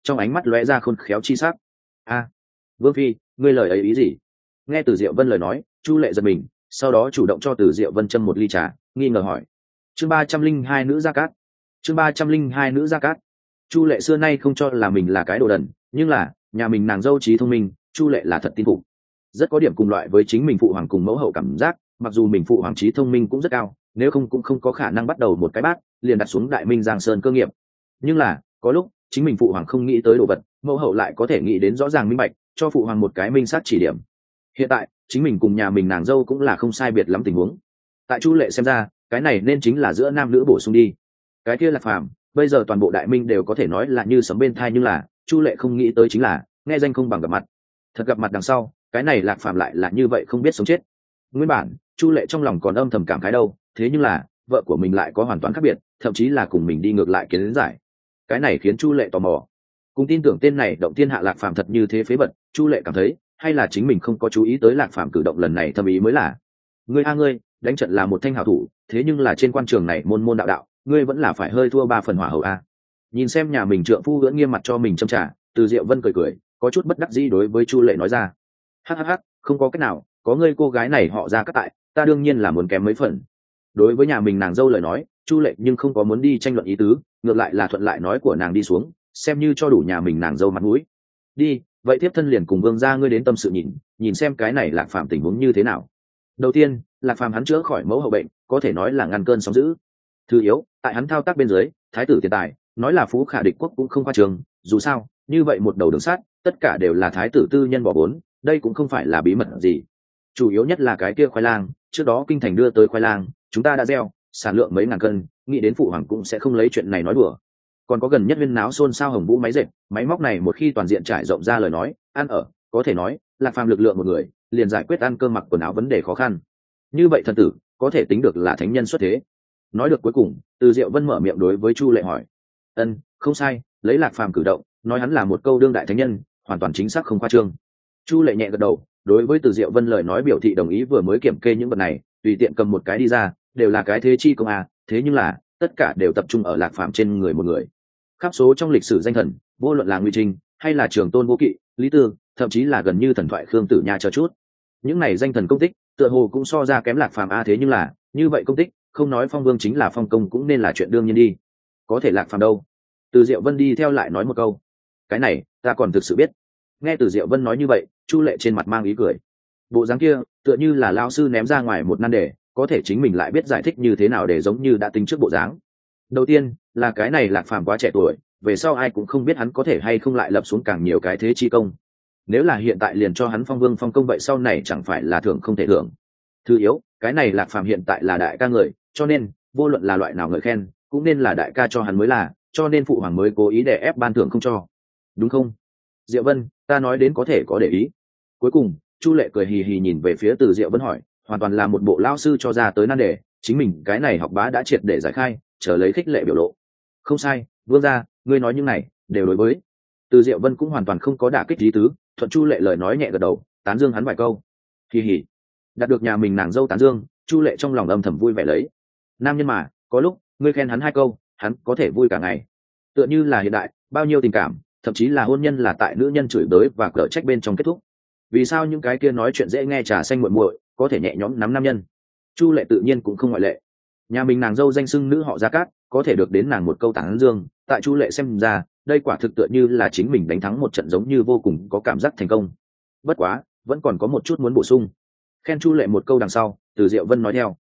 Speaker 1: trong ánh mắt lóe ra khôn khéo chi sắc. A, vương phi, ngươi lời ấy ý gì? Nghe Từ Diệu Vân lời nói, Chu Lệ giật mình, sau đó chủ động cho Từ Diệu Vân châm một ly trà, nghi ngờ hỏi. Chương 302 nữ gia cát. Chương 302 nữ gia cát. Chu Lệ xưa nay không cho là mình là cái đồ đần, nhưng là nhà mình nàng dâu trí thông minh, Chu Lệ là thật tin phục. Rất có điểm cùng loại với chính mình phụ hoàng cùng mẫu hậu cảm giác, mặc dù mình phụ hoàng trí thông minh cũng rất cao, nếu không cũng không có khả năng bắt đầu một cái bát liền đặt xuống Đại Minh Giang Sơn cơ nghiệp. Nhưng là có lúc chính mình phụ hoàng không nghĩ tới đồ vật, mẫu hậu lại có thể nghĩ đến rõ ràng minh bạch, cho phụ hoàng một cái minh sát chỉ điểm. Hiện tại chính mình cùng nhà mình nàng dâu cũng là không sai biệt lắm tình huống. Tại Chu Lệ xem ra, cái này nên chính là giữa nam nữ bổ sung đi. Cái kia là phàm, bây giờ toàn bộ Đại Minh đều có thể nói là như sấm bên thai, nhưng là Chu Lệ không nghĩ tới chính là nghe danh không bằng gặp mặt. Thật gặp mặt đằng sau, cái này Lạc Phàm lại là như vậy không biết sống chết. Nguyên bản Chu Lệ trong lòng còn âm thầm cảm khái đâu, thế nhưng là vợ của mình lại có hoàn toàn khác biệt, thậm chí là cùng mình đi ngược lại kiến giải. Cái này khiến Chu Lệ tò mò, cùng tin tưởng tên này động thiên hạ Lạc Phàm thật như thế phế vật. Chu Lệ cảm thấy hay là chính mình không có chú ý tới Lạc Phàm cử động lần này thâm ý mới là. Ngươi a ngươi, đánh trận là một thanh hảo thủ, thế nhưng là trên quan trường này môn môn đạo đạo, ngươi vẫn là phải hơi thua 3 phần hỏa hậu a. Nhìn xem nhà mình trượng phu ưỡn nghiêm mặt cho mình châm trà, Từ Diệu Vân cười cười, có chút bất đắc dĩ đối với Chu Lệ nói ra. Hắc, không có cách nào, có ngươi cô gái này họ ra cắt tại, ta đương nhiên là muốn kém mấy phần. Đối với nhà mình nàng dâu lời nói, Chu Lệ nhưng không có muốn đi tranh luận ý tứ, ngược lại là thuận lại nói của nàng đi xuống, xem như cho đủ nhà mình nàng dâu mặt mũi. Đi, vậy tiếp thân liền cùng vương gia ngươi đến tâm sự nhìn xem cái này Lạc Phàm tình huống như thế nào. Đầu tiên, Lạc Phàm hắn chữa khỏi mẫu hậu bệnh, có thể nói là ngăn cơn sóng dữ. Thứ yếu, tại hắn thao tác bên dưới, thái tử tiền tài, nói là phú khả địch quốc cũng không qua trường, dù sao, như vậy một đầu đường sát, tất cả đều là thái tử tư nhân bỏ vốn, đây cũng không phải là bí mật gì. Chủ yếu nhất là cái kia khoai lang, trước đó kinh thành đưa tới khoai lang, chúng ta đã gieo, sản lượng mấy ngàn cân, nghĩ đến phụ hoàng cũng sẽ không lấy chuyện này nói đùa. Còn có gần nhất viên náo xôn xao Hồng Vũ máy dệt, máy móc này một khi toàn diện trải rộng ra lời nói, ăn ở, có thể nói, Lạc Phàm lực lượng một người, liền giải quyết ăn cơm mặc quần áo vấn đề khó khăn. Như vậy thần tử, có thể tính được là thánh nhân xuất thế. Nói được cuối cùng, Từ Diệu Vân mở miệng đối với Chu Lệ hỏi. Không sai, lấy Lạc Phàm cử động, nói hắn là một câu đương đại thánh nhân, hoàn toàn chính xác không khoa trương. Chu Lệ nhẹ gật đầu, đối với Từ Diệu Vân lời nói biểu thị đồng ý, vừa mới kiểm kê những vật này, tùy tiện cầm một cái đi ra, đều là cái thế chi công a, thế nhưng là tất cả đều tập trung ở Lạc Phàm trên người một người. Khắp số trong lịch sử danh thần, vô luận là Ngụy Trinh hay là Trường Tôn Vô Kỵ, Lý Tư, thậm chí là gần như thần thoại Khương Tử Nha chờ chút, những này danh thần công tích tựa hồ cũng so ra kém Lạc Phàm a, thế nhưng là như vậy công tích, không nói phong vương chính là phong công cũng nên là chuyện đương nhiên đi. Có thể Lạc Phàm đâu? Từ Diệu Vân đi theo lại nói một câu. Cái này ta còn thực sự biết. Nghe Từ Diệu Vân nói như vậy, Chu Lệ trên mặt mang ý cười. Bộ dáng kia tựa như là lão sư ném ra ngoài một nan đề, có thể chính mình lại biết giải thích như thế nào để giống như đã tính trước bộ dáng. Đầu tiên là cái này Lạc Phàm quá trẻ tuổi, về sau ai cũng không biết hắn có thể hay không lại lập xuống càng nhiều cái thế chi công. Nếu là hiện tại liền cho hắn phong vương phong công, vậy sau này chẳng phải là thưởng không thể thưởng. Thứ yếu, cái này Lạc Phàm hiện tại là đại ca người, cho nên vô luận là loại nào ngợi khen cũng nên là đại ca cho hắn mới là, cho nên phụ hoàng mới cố ý để ép ban thưởng không cho, đúng không? Diệu Vân, ta nói đến có thể có để ý. Cuối cùng Chu Lệ cười hì hì nhìn về phía Từ Diệu Vân hỏi, hoàn toàn là một bộ lao sư cho ra tới nan đề, chính mình cái này học bá đã triệt để giải khai, chờ lấy khích lệ biểu lộ. Không sai, vương gia, ngươi nói những này đều đối với. Từ Diệu Vân cũng hoàn toàn không có đả kích ý tứ, thuận Chu Lệ lời nói nhẹ gật đầu, tán dương hắn vài câu. Hì hì. Đạt được nhà mình nàng dâu tán dương, Chu Lệ trong lòng âm thầm vui vẻ lấy. Nam nhân mà, có lúc ngươi khen hắn 2 câu, hắn có thể vui cả ngày. Tựa như là hiện đại, bao nhiêu tình cảm, thậm chí là hôn nhân là tại nữ nhân chửi bới và cở trách bên trong kết thúc. Vì sao những cái kia nói chuyện dễ nghe trà xanh muội muội có thể nhẹ nhõm nắm nam nhân? Chu Lệ tự nhiên cũng không ngoại lệ. Nhà mình nàng dâu danh xưng nữ họ Gia Cát, có thể được đến nàng một câu tán dương, tại Chu Lệ xem ra, đây quả thực tựa như là chính mình đánh thắng một trận, giống như vô cùng có cảm giác thành công. Bất quá, vẫn còn có một chút muốn bổ sung. Khen Chu Lệ một câu đằng sau, Từ Diệu Vân nói theo.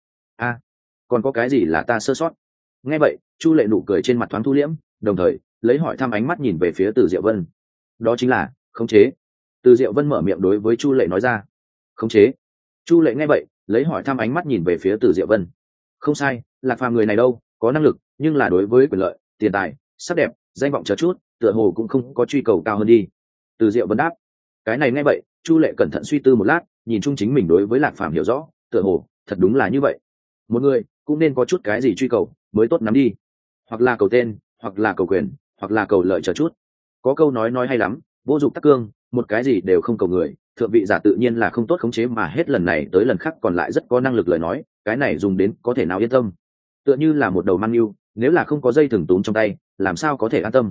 Speaker 1: Còn có cái gì là ta sơ sót? Nghe vậy, Chu Lệ nụ cười trên mặt thoáng thu liễm, đồng thời lấy hỏi thăm ánh mắt nhìn về phía Từ Diệu Vân. Đó chính là khống chế. Từ Diệu Vân mở miệng đối với Chu Lệ nói ra. Khống chế. Chu Lệ nghe vậy, lấy hỏi thăm ánh mắt nhìn về phía Từ Diệu Vân. Không sai, Lạc Phàm người này đâu, có năng lực, nhưng là đối với quyền lợi, tiền tài, sắc đẹp, danh vọng chờ chút, tựa hồ cũng không có truy cầu cao hơn đi. Từ Diệu Vân đáp. Cái này nghe vậy, Chu Lệ cẩn thận suy tư một lát, nhìn chung chính mình đối với Lạc Phàm hiểu rõ, tựa hồ thật đúng là như vậy. Một người cũng nên có chút cái gì truy cầu mới tốt nắm đi, hoặc là cầu tên, hoặc là cầu quyền, hoặc là cầu lợi chờ chút. Có câu nói hay lắm, vô dụng tắc cương, một cái gì đều không cầu người, thượng vị giả tự nhiên là không tốt khống chế, mà hết lần này tới lần khác còn lại rất có năng lực lời nói, cái này dùng đến có thể nào yên tâm. Tựa như là một đầu mang yêu, nếu là không có dây thừng túm trong tay, làm sao có thể an tâm.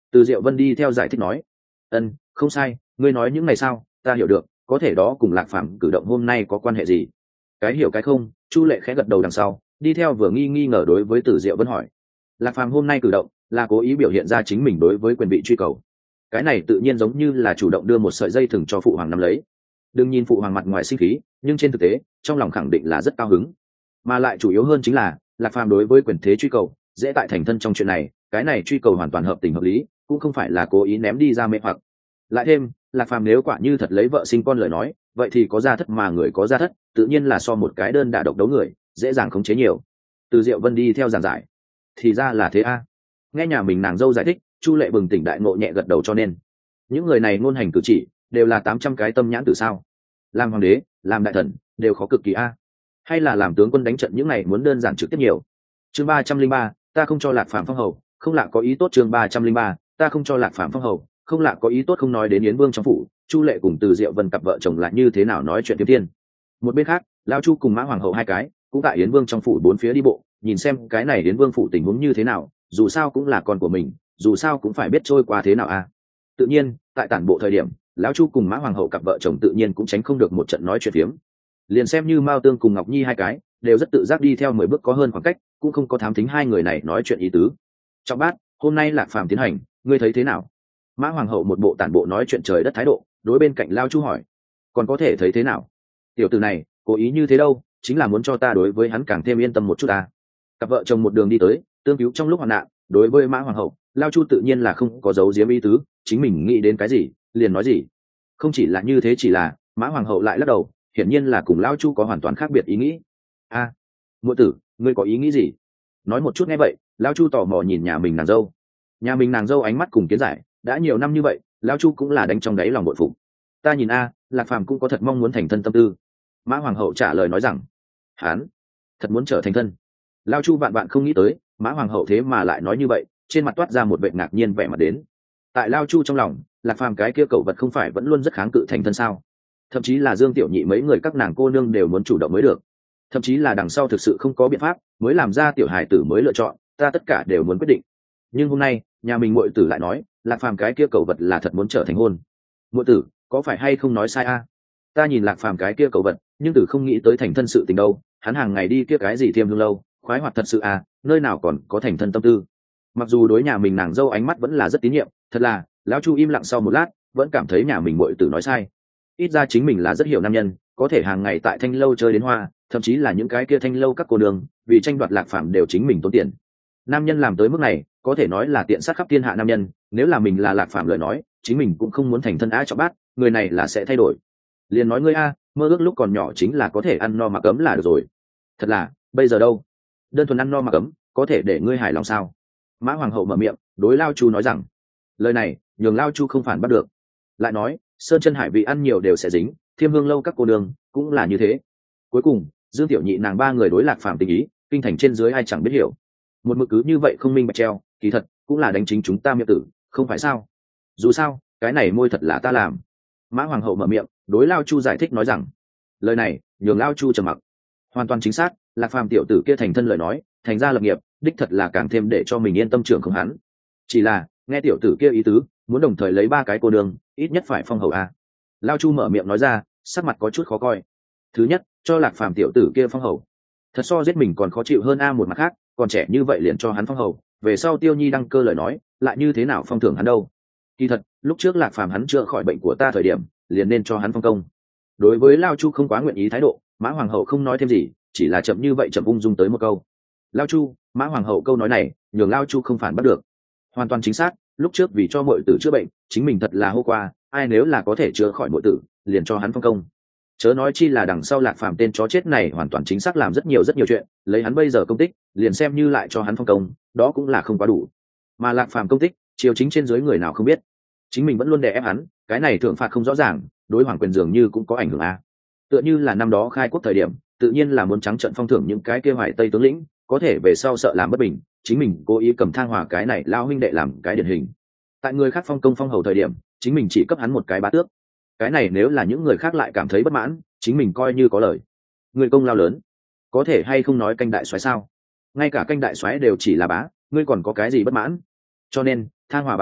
Speaker 1: Từ Diệu Vân đi theo giải thích nói. Không sai, ngươi nói những ngày sao, ta hiểu được, có thể đó cùng Lạc Phàm cử động hôm nay có quan hệ gì? Cái hiểu cái không, Chu Lệ khẽ gật đầu đằng sau, đi theo vừa nghi ngờ đối với Từ Diệu Vân hỏi. Lạc Phàm hôm nay cử động là cố ý biểu hiện ra chính mình đối với quyền vị truy cầu. Cái này tự nhiên giống như là chủ động đưa một sợi dây thừng cho phụ hoàng nắm lấy. Đừng nhìn phụ hoàng mặt ngoài sinh khí, nhưng trên thực tế, trong lòng khẳng định là rất cao hứng. Mà lại chủ yếu hơn chính là, Lạc Phàm đối với quyền thế truy cầu, dễ tại thành thân trong chuyện này, cái này truy cầu hoàn toàn hợp tình hợp lý, cũng không phải là cố ý ném đi ra mê hoặc. Lại thêm, Lạc Phàm nếu quả như thật lấy vợ sinh con lời nói, vậy thì có gia thất mà người có gia thất, tự nhiên là so một cái đơn đả độc đấu người, dễ dàng khống chế nhiều. Từ Diệu Vân đi theo giảng giải. Thì ra là thế a. Nghe nhà mình nàng dâu giải thích, Chu Lệ bừng tỉnh đại ngộ nhẹ gật đầu cho nên. Những người này ngôn hành cử chỉ, đều là 800 cái tâm nhãn từ sao? Làm hoàng đế, làm đại thần, đều khó cực kỳ a. Hay là làm tướng quân đánh trận những này muốn đơn giản trực tiếp nhiều. Chương 303, ta không cho Lạc Phàm phong hầu, không lạ có ý tốt. Chương 303, ta không cho Lạc Phàm phong hầu, không lạ có ý tốt. Không nói đến Yến Vương trong phủ, Chu Lệ cùng Từ Diệu Vân cặp vợ chồng lại như thế nào nói chuyện tiếp thiên. Một bên khác, lão Chu cùng Mã Hoàng hậu hai cái cũng tại Yến Vương trong phủ bốn phía đi bộ, nhìn xem cái này Yến Vương phủ tình huống như thế nào, dù sao cũng là con của mình, dù sao cũng phải biết trôi qua thế nào a. Tự nhiên, tại tản bộ thời điểm, lão Chu cùng Mã Hoàng hậu cặp vợ chồng tự nhiên cũng tránh không được một trận nói chuyện phiếm. Liền xem như Mao Tương cùng Ngọc Nhi hai cái, đều rất tự giác đi theo 10 bước có hơn khoảng cách, cũng không có thám thính hai người này nói chuyện ý tứ. Trọng bát, hôm nay Lạc Phàm tiến hành, ngươi thấy thế nào? Mã Hoàng hậu một bộ tản bộ nói chuyện trời đất thái độ, đối bên cạnh Lão Chu hỏi. Còn có thể thấy thế nào? Tiểu tử này, cố ý như thế đâu, chính là muốn cho ta đối với hắn càng thêm yên tâm một chút ta. Cặp vợ chồng một đường đi tới, tương cứu trong lúc hoạn nạn, đối với Mã Hoàng hậu, Lão Chu tự nhiên là không có giấu giếm ý tứ, chính mình nghĩ đến cái gì, liền nói gì. Không chỉ là như thế, chỉ là Mã Hoàng hậu lại lắc đầu, hiển nhiên là cùng Lão Chu có hoàn toàn khác biệt ý nghĩ. A, muội tử, ngươi có ý nghĩ gì? Nói một chút nghe vậy, Lão Chu tò mò nhìn nhà mình nàng dâu. Nhà mình nàng dâu ánh mắt cùng kiến giải, đã nhiều năm như vậy, Lão Chu cũng là đánh trong đáy lòng bội phục. Ta nhìn a, Lạc Phàm cũng có thật mong muốn thành thân tâm tư. Mã Hoàng hậu trả lời nói rằng, hắn thật muốn trở thành thân. Lão Chu vạn vạn không nghĩ tới, Mã Hoàng hậu thế mà lại nói như vậy, trên mặt toát ra một vẻ ngạc nhiên vẻ mặt đến. Tại Lão Chu trong lòng, Lạc Phàm cái kia cậu vật không phải vẫn luôn rất kháng cự thành thân sao? Thậm chí là Dương Tiểu Nhị mấy người các nàng cô nương đều muốn chủ động mới được. Thậm chí là đằng sau thực sự không có biện pháp, mới làm ra tiểu hài tử mới lựa chọn, ta tất cả đều muốn quyết định. Nhưng hôm nay, nhà mình muội tử lại nói, Lạc Phàm cái kia cậu vật là thật muốn trở thành hôn. Muội tử, có phải hay không nói sai a? Ta nhìn Lạc Phàm cái kia cậu vật, nhưng tử không nghĩ tới thành thân sự tình đâu, hắn hàng ngày đi kia cái gì Thiêm Hương lâu, khoái hoạt thật sự à, nơi nào còn có thành thân tâm tư. Mặc dù đối nhà mình nàng dâu ánh mắt vẫn là rất tín nhiệm, thật là, Lão Chu im lặng sau một lát, vẫn cảm thấy nhà mình muội tử nói sai. Ít ra chính mình là rất hiểu nam nhân, có thể hàng ngày tại thanh lâu chơi đến hoa, thậm chí là những cái kia thanh lâu các cô đường, vì tranh đoạt Lạc Phàm đều chính mình tốn tiền. Nam nhân làm tới mức này, có thể nói là tiện sát khắp thiên hạ nam nhân, nếu là mình là Lạc Phàm lời nói, chính mình cũng không muốn thành thân á cho bát, người này là sẽ thay đổi. Liền nói ngươi a, mơ ước lúc còn nhỏ chính là có thể ăn no mặc ấm là được rồi. Thật là, bây giờ đâu? Đơn thuần ăn no mặc ấm, có thể để ngươi hài lòng sao? Mã Hoàng hậu mở miệng, đối Lao Chu nói rằng, lời này nhường Lao Chu không phản bắt được. Lại nói, sơn chân hải vị ăn nhiều đều sẽ dính, Thiêm Hương lâu các cô đường cũng là như thế. Cuối cùng, Dương Tiểu Nhị nàng ba người đối Lạc Phàm tình ý, kinh thành trên dưới ai chẳng biết hiểu. Một mực cứ như vậy không minh bạch treo, kỳ thật cũng là đánh chính chúng ta miệng tử, không phải sao? Dù sao, cái này môi thật là ta làm. Mã Hoàng hậu mở miệng, đối Lao Chu giải thích nói rằng, lời này nhường Lao Chu trầm mặc. Hoàn toàn chính xác, Lạc Phàm tiểu tử kia thành thân lời nói, thành ra lập nghiệp, đích thật là càng thêm để cho mình yên tâm trưởng không hắn. Chỉ là nghe tiểu tử kia ý tứ, muốn đồng thời lấy 3 cái cô đường, ít nhất phải phong hầu a. Lao Chu mở miệng nói ra, sắc mặt có chút khó coi. Thứ nhất, cho Lạc Phàm tiểu tử kia phong hầu, thật so giết mình còn khó chịu hơn a. Một mặt khác, còn trẻ như vậy liền cho hắn phong hầu, về sau Tiêu Nhi đăng cơ lời nói, lại như thế nào phong thưởng hắn đâu? Kỳ thật, lúc trước Lạc Phàm hắn chữa khỏi bệnh của ta thời điểm, liền nên cho hắn phong công. Đối với Lao Chu không quá nguyện ý thái độ, Mã Hoàng hậu không nói thêm gì, chỉ là chậm như vậy chậm ung dung tới một câu. Lao Chu, Mã Hoàng hậu câu nói này, nhường Lao Chu không phản bắt được. Hoàn toàn chính xác, lúc trước vì cho muội tử chữa bệnh, chính mình thật là hô qua, ai nếu là có thể chữa khỏi muội tử, liền cho hắn phong công. Chớ nói chi là đằng sau Lạc Phàm tên chó chết này hoàn toàn chính xác làm rất nhiều chuyện, lấy hắn bây giờ công tích, liền xem như lại cho hắn phong công, đó cũng là không quá đủ. Mà Lạc Phàm công tích, triều chính trên dưới người nào không biết, chính mình vẫn luôn đè ép hắn, cái này thưởng phạt không rõ ràng, đối hoàng quyền dường như cũng có ảnh hưởng a. Tựa như là năm đó khai quốc thời điểm, tự nhiên là muốn trắng trợn phong thưởng những cái kia Hoài Tây tướng lĩnh, có thể về sau sợ làm bất bình, chính mình cố ý cầm Thang Hòa cái này lao huynh đệ làm cái điển hình. Tại người khác phong công phong hầu thời điểm, chính mình chỉ cấp hắn một cái bá tước. Cái này nếu là những người khác lại cảm thấy bất mãn, chính mình coi như có lời. Người công lao lớn, có thể hay không nói canh đại soái sao? Ngay cả canh đại soái đều chỉ là bá, ngươi còn có cái gì bất mãn? Cho nên, Thang Hòa bá tước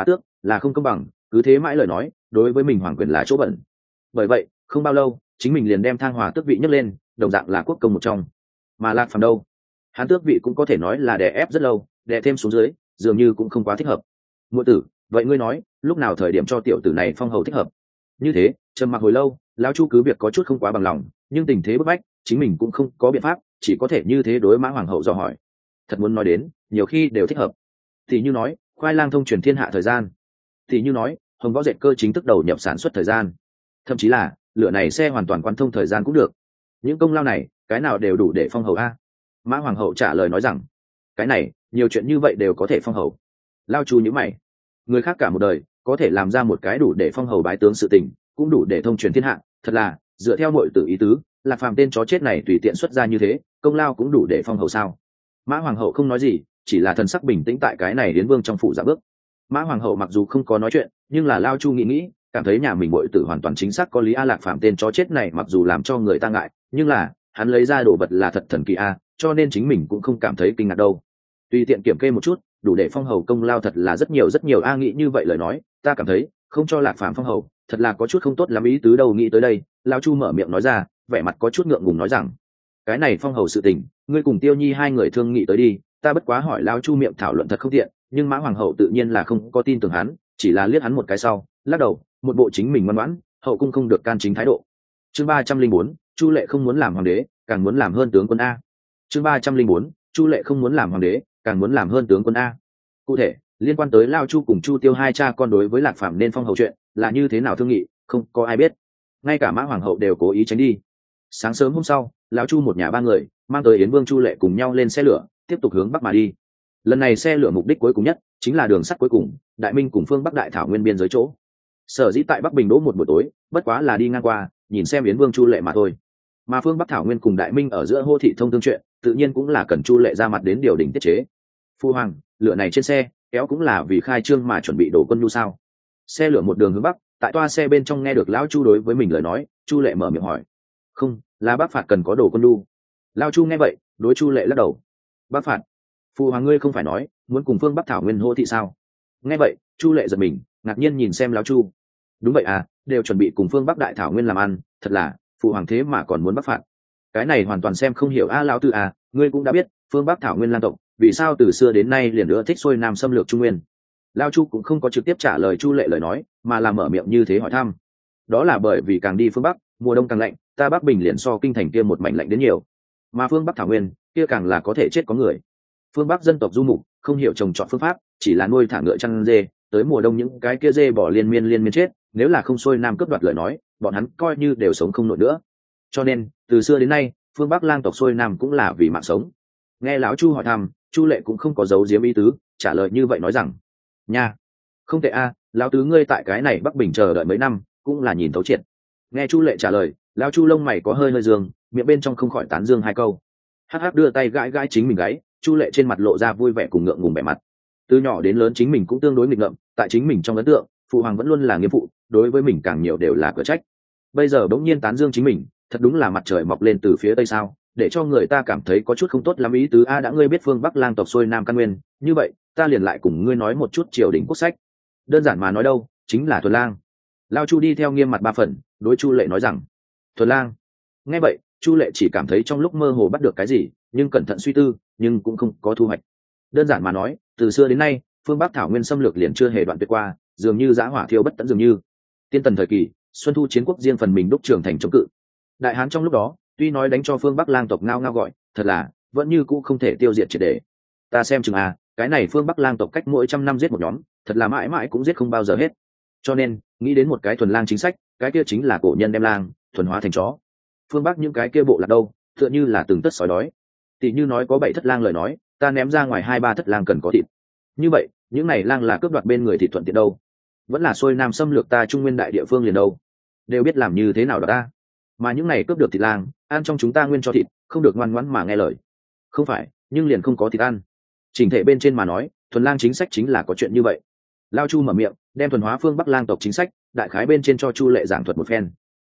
Speaker 1: là không công bằng, cứ thế mãi lời nói đối với mình hoàng quyền là chỗ bẩn. Bởi vậy không bao lâu chính mình liền đem thang hòa tước vị nhấc lên, đồng dạng là quốc công một trong. Mà Lạc Phàm đâu, hắn tước vị cũng có thể nói là đè ép rất lâu, đè thêm xuống dưới dường như cũng không quá thích hợp. Muội tử, vậy ngươi nói lúc nào thời điểm cho tiểu tử này phong hầu thích hợp? Như thế trầm mặc hồi lâu, lão chu cứ việc có chút không quá bằng lòng, nhưng tình thế bức bách chính mình cũng không có biện pháp, chỉ có thể như thế đối Mã hoàng hậu dò hỏi. Thật muốn nói đến nhiều khi đều thích hợp, thì như nói khoai lang thông truyền thiên hạ thời gian, thì như nói hồng võ dệt cơ chính thức đầu nhập sản xuất thời gian, thậm chí là lửa này xe hoàn toàn quan thông thời gian cũng được. Những công lao này cái nào đều đủ để phong hầu a. Mã hoàng hậu trả lời nói rằng cái này nhiều chuyện như vậy đều có thể phong hầu. Lao chu nhíu mày, người khác cả một đời có thể làm ra một cái đủ để phong hầu bái tướng sự tình, cũng đủ để thông truyền thiên hạ, thật là dựa theo mọi tử ý tứ, Lạc Phàm tên chó chết này tùy tiện xuất ra như thế, công lao cũng đủ để phong hầu sao? Mã hoàng hậu không nói gì, chỉ là thần sắc bình tĩnh tại cái này Yến vương trong phủ dạ bước. Mã hoàng hậu mặc dù không có nói chuyện, nhưng là Lao chu nghĩ cảm thấy nhà mình muội tử hoàn toàn chính xác có lý a. Lạc Phàm tên chó chết này mặc dù làm cho người ta ngại, nhưng là hắn lấy ra đồ vật là thật thần kỳ a, cho nên chính mình cũng không cảm thấy kinh ngạc đâu. Tùy tiện kiểm kê một chút, đủ để phong hầu công lao thật là rất nhiều a. Nghĩ như vậy lời nói, ta cảm thấy không cho Lạc Phàm phong hầu thật là có chút không tốt lắm ý tứ đâu. Nghĩ tới đây, Lao chu mở miệng nói ra, vẻ mặt có chút ngượng ngùng nói rằng cái này phong hầu sự tình ngươi cùng Tiêu Nhi hai người thương nghị tới đi, ta bất quá hỏi Lao chu miệng thảo luận thật không tiện. Nhưng Mã hoàng hậu tự nhiên là không có tin tưởng hắn, chỉ là liếc hắn một cái sau lắc đầu, một bộ chính mình ngoan ngoãn, hậu cung không được can chính thái độ. Chương 304, Chu Lệ không muốn làm hoàng đế, càng muốn làm hơn tướng quân a. Chương 304, Chu Lệ không muốn làm hoàng đế, càng muốn làm hơn tướng quân a. Cụ thể liên quan tới Lao chu cùng Chu Tiêu hai cha con đối với Lạc Phàm nên phong hầu chuyện là như thế nào thương nghị, không có ai biết, ngay cả Mã hoàng hậu đều cố ý tránh đi. Sáng sớm hôm sau, lão chu một nhà ba người mang tới Yến vương Chu Lệ cùng nhau lên xe lửa, tiếp tục hướng bắc mà đi. Lần này xe lửa mục đích cuối cùng nhất chính là đường sắt cuối cùng, Đại Minh cùng phương Bắc Đại Thảo nguyên biên giới chỗ. Sở dĩ tại Bắc Bình đỗ một buổi tối, bất quá là đi ngang qua nhìn xem Yến vương Chu Lệ mà thôi. Mà phương Bắc Thảo nguyên cùng Đại Minh ở giữa hô thị thông thương chuyện, tự nhiên cũng là cần Chu Lệ ra mặt đến điều đình tiết chế. Phu hoàng, lửa này trên xe kéo cũng là vì khai trương mà chuẩn bị đổ quân nhu sao? Xe lửa một đường hướng bắc, tại toa xe bên trong nghe được lão chu đối với mình lời nói, Chu Lệ mở miệng hỏi. Không, là Bắc phạt cần có đồ quân nhu. Lão chu nghe vậy đối Chu Lệ lắc đầu. Bắc phạt? Phụ hoàng ngươi không phải nói muốn cùng phương Bắc Thảo nguyên hô thị sao? Nghe vậy Chu Lệ giật mình, ngạc nhiên nhìn xem lão chu. Đúng vậy à, đều chuẩn bị cùng phương Bắc Đại Thảo nguyên làm ăn, thật là phụ hoàng thế mà còn muốn Bắc phạt. Cái này hoàn toàn xem không hiểu a. Lão tư à, ngươi cũng đã biết phương Bắc Thảo nguyên lang tộc vì sao từ xưa đến nay liền nữa thích xuôi nam xâm lược Trung Nguyên. Lão chu cũng không có trực tiếp trả lời Chu Lệ lời nói, mà là mở miệng như thế hỏi thăm. Đó là bởi vì càng đi phương Bắc, mùa đông càng lạnh, ta Bắc Bình liền so kinh thành kia một mảnh lạnh đến nhiều, mà phương Bắc Thảo nguyên kia càng là có thể chết có người. Phương Bắc dân tộc du mục không hiểu trồng trọt phương pháp, chỉ là nuôi thả ngựa chăn dê, tới mùa đông những cái kia dê bỏ liên miên chết, nếu là không xuôi nam cướp đoạt lời nói, bọn hắn coi như đều sống không nổi nữa. Cho nên từ xưa đến nay phương Bắc lang tộc xuôi nam cũng là vì mạng sống. Nghe lão chu hỏi thăm, Chu Lệ cũng không có giấu giếm ý tứ, trả lời như vậy nói rằng nha, không tệ a, lão tứ ngươi tại cái này Bắc Bình chờ đợi mấy năm cũng là nhìn thấu triệt. Nghe Chu Lệ trả lời, lão chu lông mày có hơi dương, miệng bên trong không khỏi tán dương hai câu. Hắc hắc đưa tay gãi gãi chính mình gáy, Chu Lệ trên mặt lộ ra vui vẻ cùng ngượng ngùng vẻ mặt. Từ nhỏ đến lớn chính mình cũng tương đối nghịch ngợm, tại chính mình trong ấn tượng phụ hoàng vẫn luôn là nghiêm phụ, đối với mình càng nhiều đều là cửa trách. Bây giờ bỗng nhiên tán dương chính mình, thật đúng là mặt trời mọc lên từ phía tây sao, để cho người ta cảm thấy có chút không tốt lắm ý tứ a. Đã ngươi biết phương Bắc lang tộc xuôi nam căn nguyên, như vậy ta liền lại cùng ngươi nói một chút triều đình quốc sách. Đơn giản mà nói đâu, chính là thuần lang. Lao chu đi theo nghiêm mặt ba phần, đối Chu Lệ nói rằng thuần lang. Nghe vậy Chu Lệ chỉ cảm thấy trong lúc mơ hồ bắt được cái gì, nhưng cẩn thận suy tư nhưng cũng không có thu hoạch. Đơn giản mà nói, từ xưa đến nay phương Bắc Thảo nguyên xâm lược liền chưa hề đoạn tuyệt qua, dường như giã hỏa thiêu bất tận. Dường như tiên tần thời kỳ xuân thu chiến quốc riêng phần mình đúc trưởng thành chống cự đại hán trong lúc đó, tuy nói đánh cho phương Bắc lang tộc ngao ngao gọi, thật là vẫn như cũ không thể tiêu diệt triệt để. Ta xem chừng cái này phương Bắc lang tộc cách mỗi 100 năm giết một nhóm, thật là mãi mãi cũng giết không bao giờ hết. Cho nên nghĩ đến một cái thuần lang chính sách, cái kia chính là cổ nhân đem lang thuần hóa thành chó. Phương Bắc những cái kia bộ lạc đâu, tựa như là từng tất sói đói. Tỷ như nói có 7 thất lang lời nói, ta ném ra ngoài 2-3 thất lang cần có thịt. Như vậy những này lang là cướp đoạt bên người thì thuận tiện đâu, vẫn là xuôi nam xâm lược ta Trung Nguyên đại địa phương liền đâu, đều biết làm như thế nào đó ta. Mà những này cướp được thịt lang ăn trong chúng ta nguyên cho thịt, không được ngoan ngoãn mà nghe lời. Không phải nhưng liền không có thịt ăn. Chỉnh thể bên trên mà nói, thuần lang chính sách chính là có chuyện như vậy. Lao chu mở miệng đem thuần hóa phương Bắc lang tộc chính sách đại khái bên trên cho Chu Lệ giảng thuật một phen.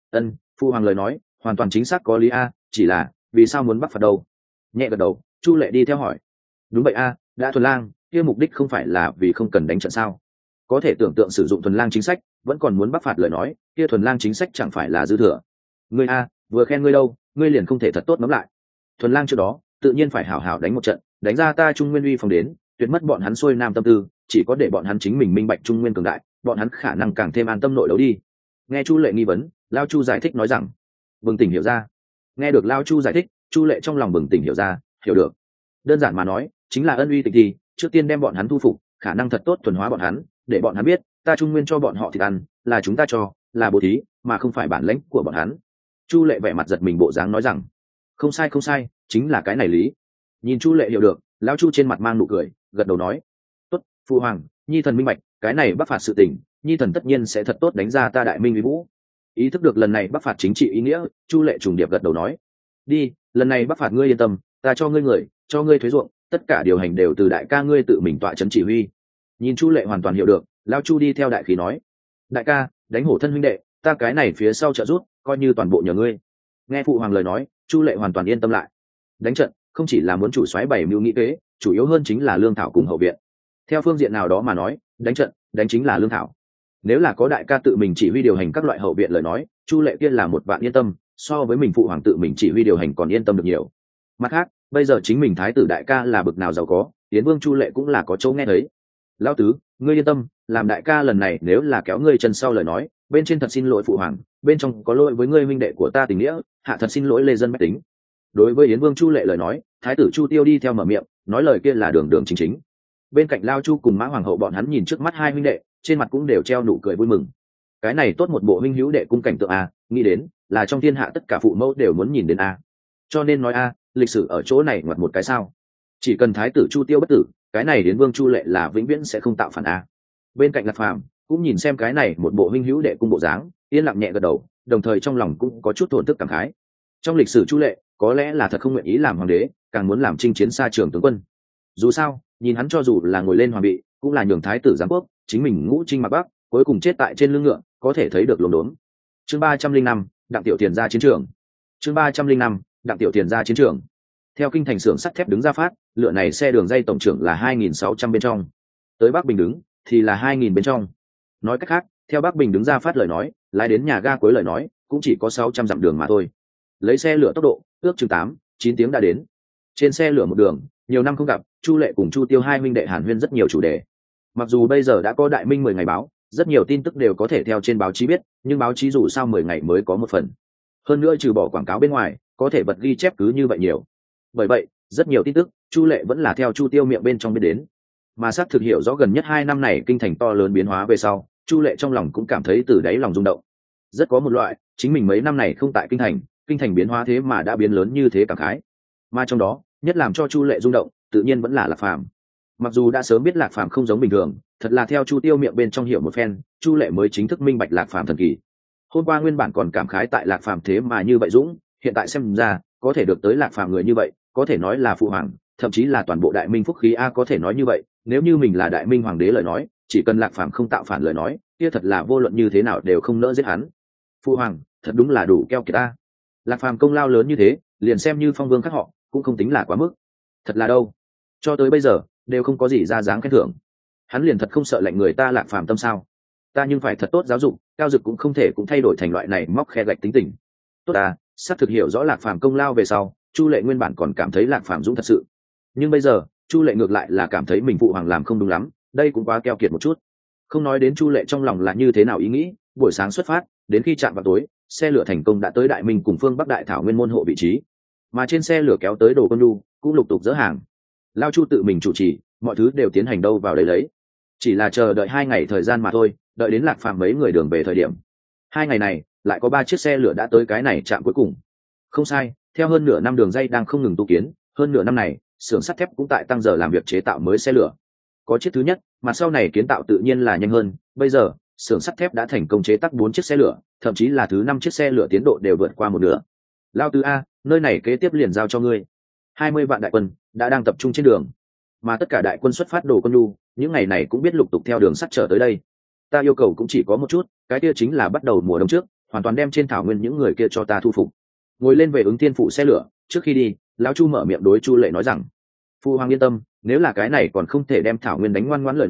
Speaker 1: Phu hoàng lời nói hoàn toàn chính xác có lý a, chỉ là vì sao muốn Bắc phạt đâu? Nhẹ gật đầu, Chu Lệ đi theo hỏi. Đúng vậy a, đã thuần lang kia mục đích không phải là vì không cần đánh trận sao? có thể tưởng tượng sử dụng thuần lang chính sách vẫn còn muốn bắc phạt lời nói, kia thuần lang chính sách chẳng phải là dư thừa. Ngươi a, vừa khen ngươi đâu, ngươi liền không thể thật tốt ngẫm lại. Thuần lang trước đó tự nhiên phải hảo hảo đánh một trận, đánh ra ta Trung Nguyên uy phong đến, tuyệt mất bọn hắn xuôi nam tâm tư, chỉ có để bọn hắn chính mình minh bạch Trung Nguyên cường đại, bọn hắn khả năng càng thêm an tâm nội đấu đi. Nghe Chu Lệ nghi vấn, Lao Chu giải thích nói rằng, bừng tỉnh hiểu ra. Nghe được Lao Chu giải thích, Chu Lệ trong lòng bừng tỉnh hiểu ra, hiểu được. Đơn giản mà nói, chính là ân uy tịch thì trước tiên đem bọn hắn thu phục, khả năng thật tốt thuần hóa bọn hắn, để bọn hắn biết ta Trung Nguyên cho bọn họ thịt ăn là chúng ta cho, là bố thí, mà không phải bản lãnh của bọn hắn. Chu Lệ vẻ mặt giật mình bộ dáng nói rằng, không sai không sai, chính là cái này lý. Nhìn Chu Lệ hiểu được, Lão Chu trên mặt mang nụ cười, gật đầu nói, tốt, phụ hoàng, nhi thần minh bạch, cái này bắc phạt sự tình, nhi thần tất nhiên sẽ thật tốt đánh ra ta đại minh uy vũ. Ý thức được lần này bắc phạt chính trị ý nghĩa, Chu Lệ trùng điệp gật đầu nói, đi, lần này bắc phạt ngươi yên tâm, ta cho ngươi người, cho ngươi thuế ruộng, tất cả điều hành đều từ đại ca ngươi tự mình tọa trấn chỉ huy. Nhìn Chu Lệ hoàn toàn hiểu được, Lão Chu đi theo đại khí nói, đại ca, đánh hổ thân huynh đệ, ta cái này phía sau trợ rút, coi như toàn bộ nhờ ngươi. Nghe phụ hoàng lời nói, Chu Lệ hoàn toàn yên tâm lại. Đánh trận không chỉ là muốn chủ soái bày mưu nghĩ kế, chủ yếu hơn chính là lương thảo cùng hậu viện. Theo phương diện nào đó mà nói, đánh trận đánh chính là lương thảo. Nếu là có đại ca tự mình chỉ huy điều hành các loại hậu viện lời nói, Chu Lệ kia là một vạn yên tâm, so với mình phụ hoàng tự mình chỉ huy điều hành còn yên tâm được nhiều. Mặt khác, bây giờ chính mình thái tử đại ca là bực nào giàu có, Yến Vương Chu Lệ cũng là có chỗ nghe thấy. Lão tứ, ngươi yên tâm, làm đại ca lần này nếu là kéo ngươi chân sau lời nói, bên trên thật xin lỗi phụ hoàng, bên trong có lỗi với ngươi huynh đệ của ta tình nghĩa, hạ thật xin lỗi lê dân bách tính. Đối với Yến Vương Chu Lệ lời nói, thái tử Chu Tiêu đi theo mở miệng, nói lời kia là đường đường chính chính. Bên cạnh Lao Chu cùng Mã Hoàng hậu bọn hắn nhìn trước mắt hai huynh đệ, trên mặt cũng đều treo nụ cười vui mừng. Cái này tốt một bộ huynh hữu đệ cung cảnh tượng a, nghĩ đến là trong thiên hạ tất cả phụ mẫu đều muốn nhìn đến a. Cho nên nói a, lịch sử ở chỗ này ngoặt một cái sao? Chỉ cần thái tử Chu Tiêu bất tử, cái này Yến Vương Chu Lệ là vĩnh viễn sẽ không tạo phản a. Bên cạnh Lạc Phàm cũng nhìn xem cái này một bộ huynh hữu đệ cung bộ dáng, yên lặng nhẹ gật đầu, đồng thời trong lòng cũng có chút thổn thức cảm khái. Trong lịch sử Chu Lệ có lẽ là thật không nguyện ý làm hoàng đế, càng muốn làm chinh chiến xa trường tướng quân. Dù sao, nhìn hắn cho dù là ngồi lên hoàng vị, cũng là nhường thái tử giám quốc, chính mình ngũ chinh mặc bắc, cuối cùng chết tại trên lưng ngựa, có thể thấy được lồn đốn. Chương 305, Đặng Tiểu Tiền ra chiến trường. Chương 305, Đặng Tiểu Tiền ra chiến trường. Theo kinh thành xưởng sắt thép đứng ra phát, lựa này xe đường dây tổng trưởng là 2.600 bên trong. Tới Bắc Bình đứng thì là 2.000 bên trong. Nói cách khác, theo Bắc Bình đứng ra phát lời nói, lái đến nhà ga cuối lời nói, cũng chỉ có 600 dặm đường mà thôi. Lấy xe lửa tốc độ, ước chừng 8-9 tiếng đã đến. Trên xe lửa một đường, nhiều năm không gặp, Chu Lệ cùng Chu Tiêu hai huynh đệ hàn huyên rất nhiều chủ đề. Mặc dù bây giờ đã có đại minh 10 ngày báo, rất nhiều tin tức đều có thể theo trên báo chí biết, nhưng báo chí dù sao 10 ngày mới có một phần. Hơn nữa trừ bỏ quảng cáo bên ngoài, có thể vật ghi chép cứ như vậy nhiều. Bởi vậy, rất nhiều tin tức, Chu Lệ vẫn là theo Chu Tiêu miệng bên trong biết đến. Mà xác thực hiểu rõ gần nhất 2 năm này kinh thành to lớn biến hóa về sau, Chu Lệ trong lòng cũng cảm thấy từ đáy lòng rung động. Rất có một loại, chính mình mấy năm này không tại kinh thành biến hóa thế mà đã biến lớn như thế cảm khái. Mà trong đó, nhất làm cho Chu Lệ rung động, tự nhiên vẫn là Lạc Phàm. Mặc dù đã sớm biết Lạc Phàm không giống bình thường, thật là theo Chu Tiêu miệng bên trong hiểu một phen, Chu Lệ mới chính thức minh bạch Lạc Phàm thần kỳ. Hôm qua nguyên bản còn cảm khái tại Lạc Phàm thế mà như vậy dũng, hiện tại xem ra, có thể được tới Lạc Phàm người như vậy, có thể nói là phụ hoàng, thậm chí là toàn bộ đại minh phúc khí a, có thể nói như vậy, nếu như mình là đại minh hoàng đế lời nói, chỉ cần Lạc Phàm không tạo phản lời nói, kia thật là vô luận như thế nào đều không nỡ giết hắn. Phụ hoàng, thật đúng là đủ keo kiệt a. Lạc Phàm công lao lớn như thế, liền xem như phong vương khác họ, cũng không tính là quá mức. Thật là đâu, cho tới bây giờ đều không có gì ra dáng khen thưởng. Hắn liền thật không sợ lạnh người ta Lạc Phàm tâm sao? Ta nhưng phải thật tốt giáo dục, Cao Dực cũng không thể cũng thay đổi thành loại này móc khe gạch tính tình. Tốt à, xác thực hiểu rõ Lạc Phàm công lao về sau, Chu Lệ nguyên bản còn cảm thấy Lạc Phàm dũng thật sự, nhưng bây giờ Chu Lệ ngược lại là cảm thấy mình phụ hoàng làm không đúng lắm, đây cũng quá keo kiệt một chút. Không nói đến Chu Lệ trong lòng là như thế nào ý nghĩ, buổi sáng xuất phát, đến khi chạm vào tối, xe lửa thành công đã tới Đại Minh cùng phương Bắc Đại Thảo Nguyên môn hộ vị trí, mà trên xe lửa kéo tới đồ con nhu cũng lục tục dỡ hàng. Lao Chu tự mình chủ trì, mọi thứ đều tiến hành đâu vào đấy lấy, chỉ là chờ đợi 2 ngày thời gian mà thôi, đợi đến Lạc Phàm mấy người đường về thời điểm. 2 ngày này lại có 3 chiếc xe lửa đã tới cái này trạm cuối cùng. Không sai, theo hơn nửa năm đường dây đang không ngừng tu kiến, hơn nửa năm này xưởng sắt thép cũng tại tăng giờ làm việc chế tạo mới xe lửa. Có chiếc thứ nhất, mà sau này kiến tạo tự nhiên là nhanh hơn, bây giờ xưởng sắt thép đã thành công chế tác 4 chiếc xe lửa, thậm chí là thứ 5 chiếc xe lửa tiến độ đều vượt qua một nửa. Lao Tứ a, nơi này kế tiếp liền giao cho ngươi. 20 vạn đại quân đã đang tập trung trên đường, mà tất cả đại quân xuất phát đồ con nhu những ngày này cũng biết lục tục theo đường sắt trở tới đây. Ta yêu cầu cũng chỉ có một chút, cái kia chính là bắt đầu mùa đông trước, hoàn toàn đem trên thảo nguyên những người kia cho ta thu phục. Ngồi lên về ứng thiên phụ xe lửa, trước khi đi, lão Chu mở miệng đối Chu Lệ nói rằng: "Phu hoàng yên tâm, nếu là cái này còn không thể đem thảo nguyên đánh ngoan ngoãn lời nói,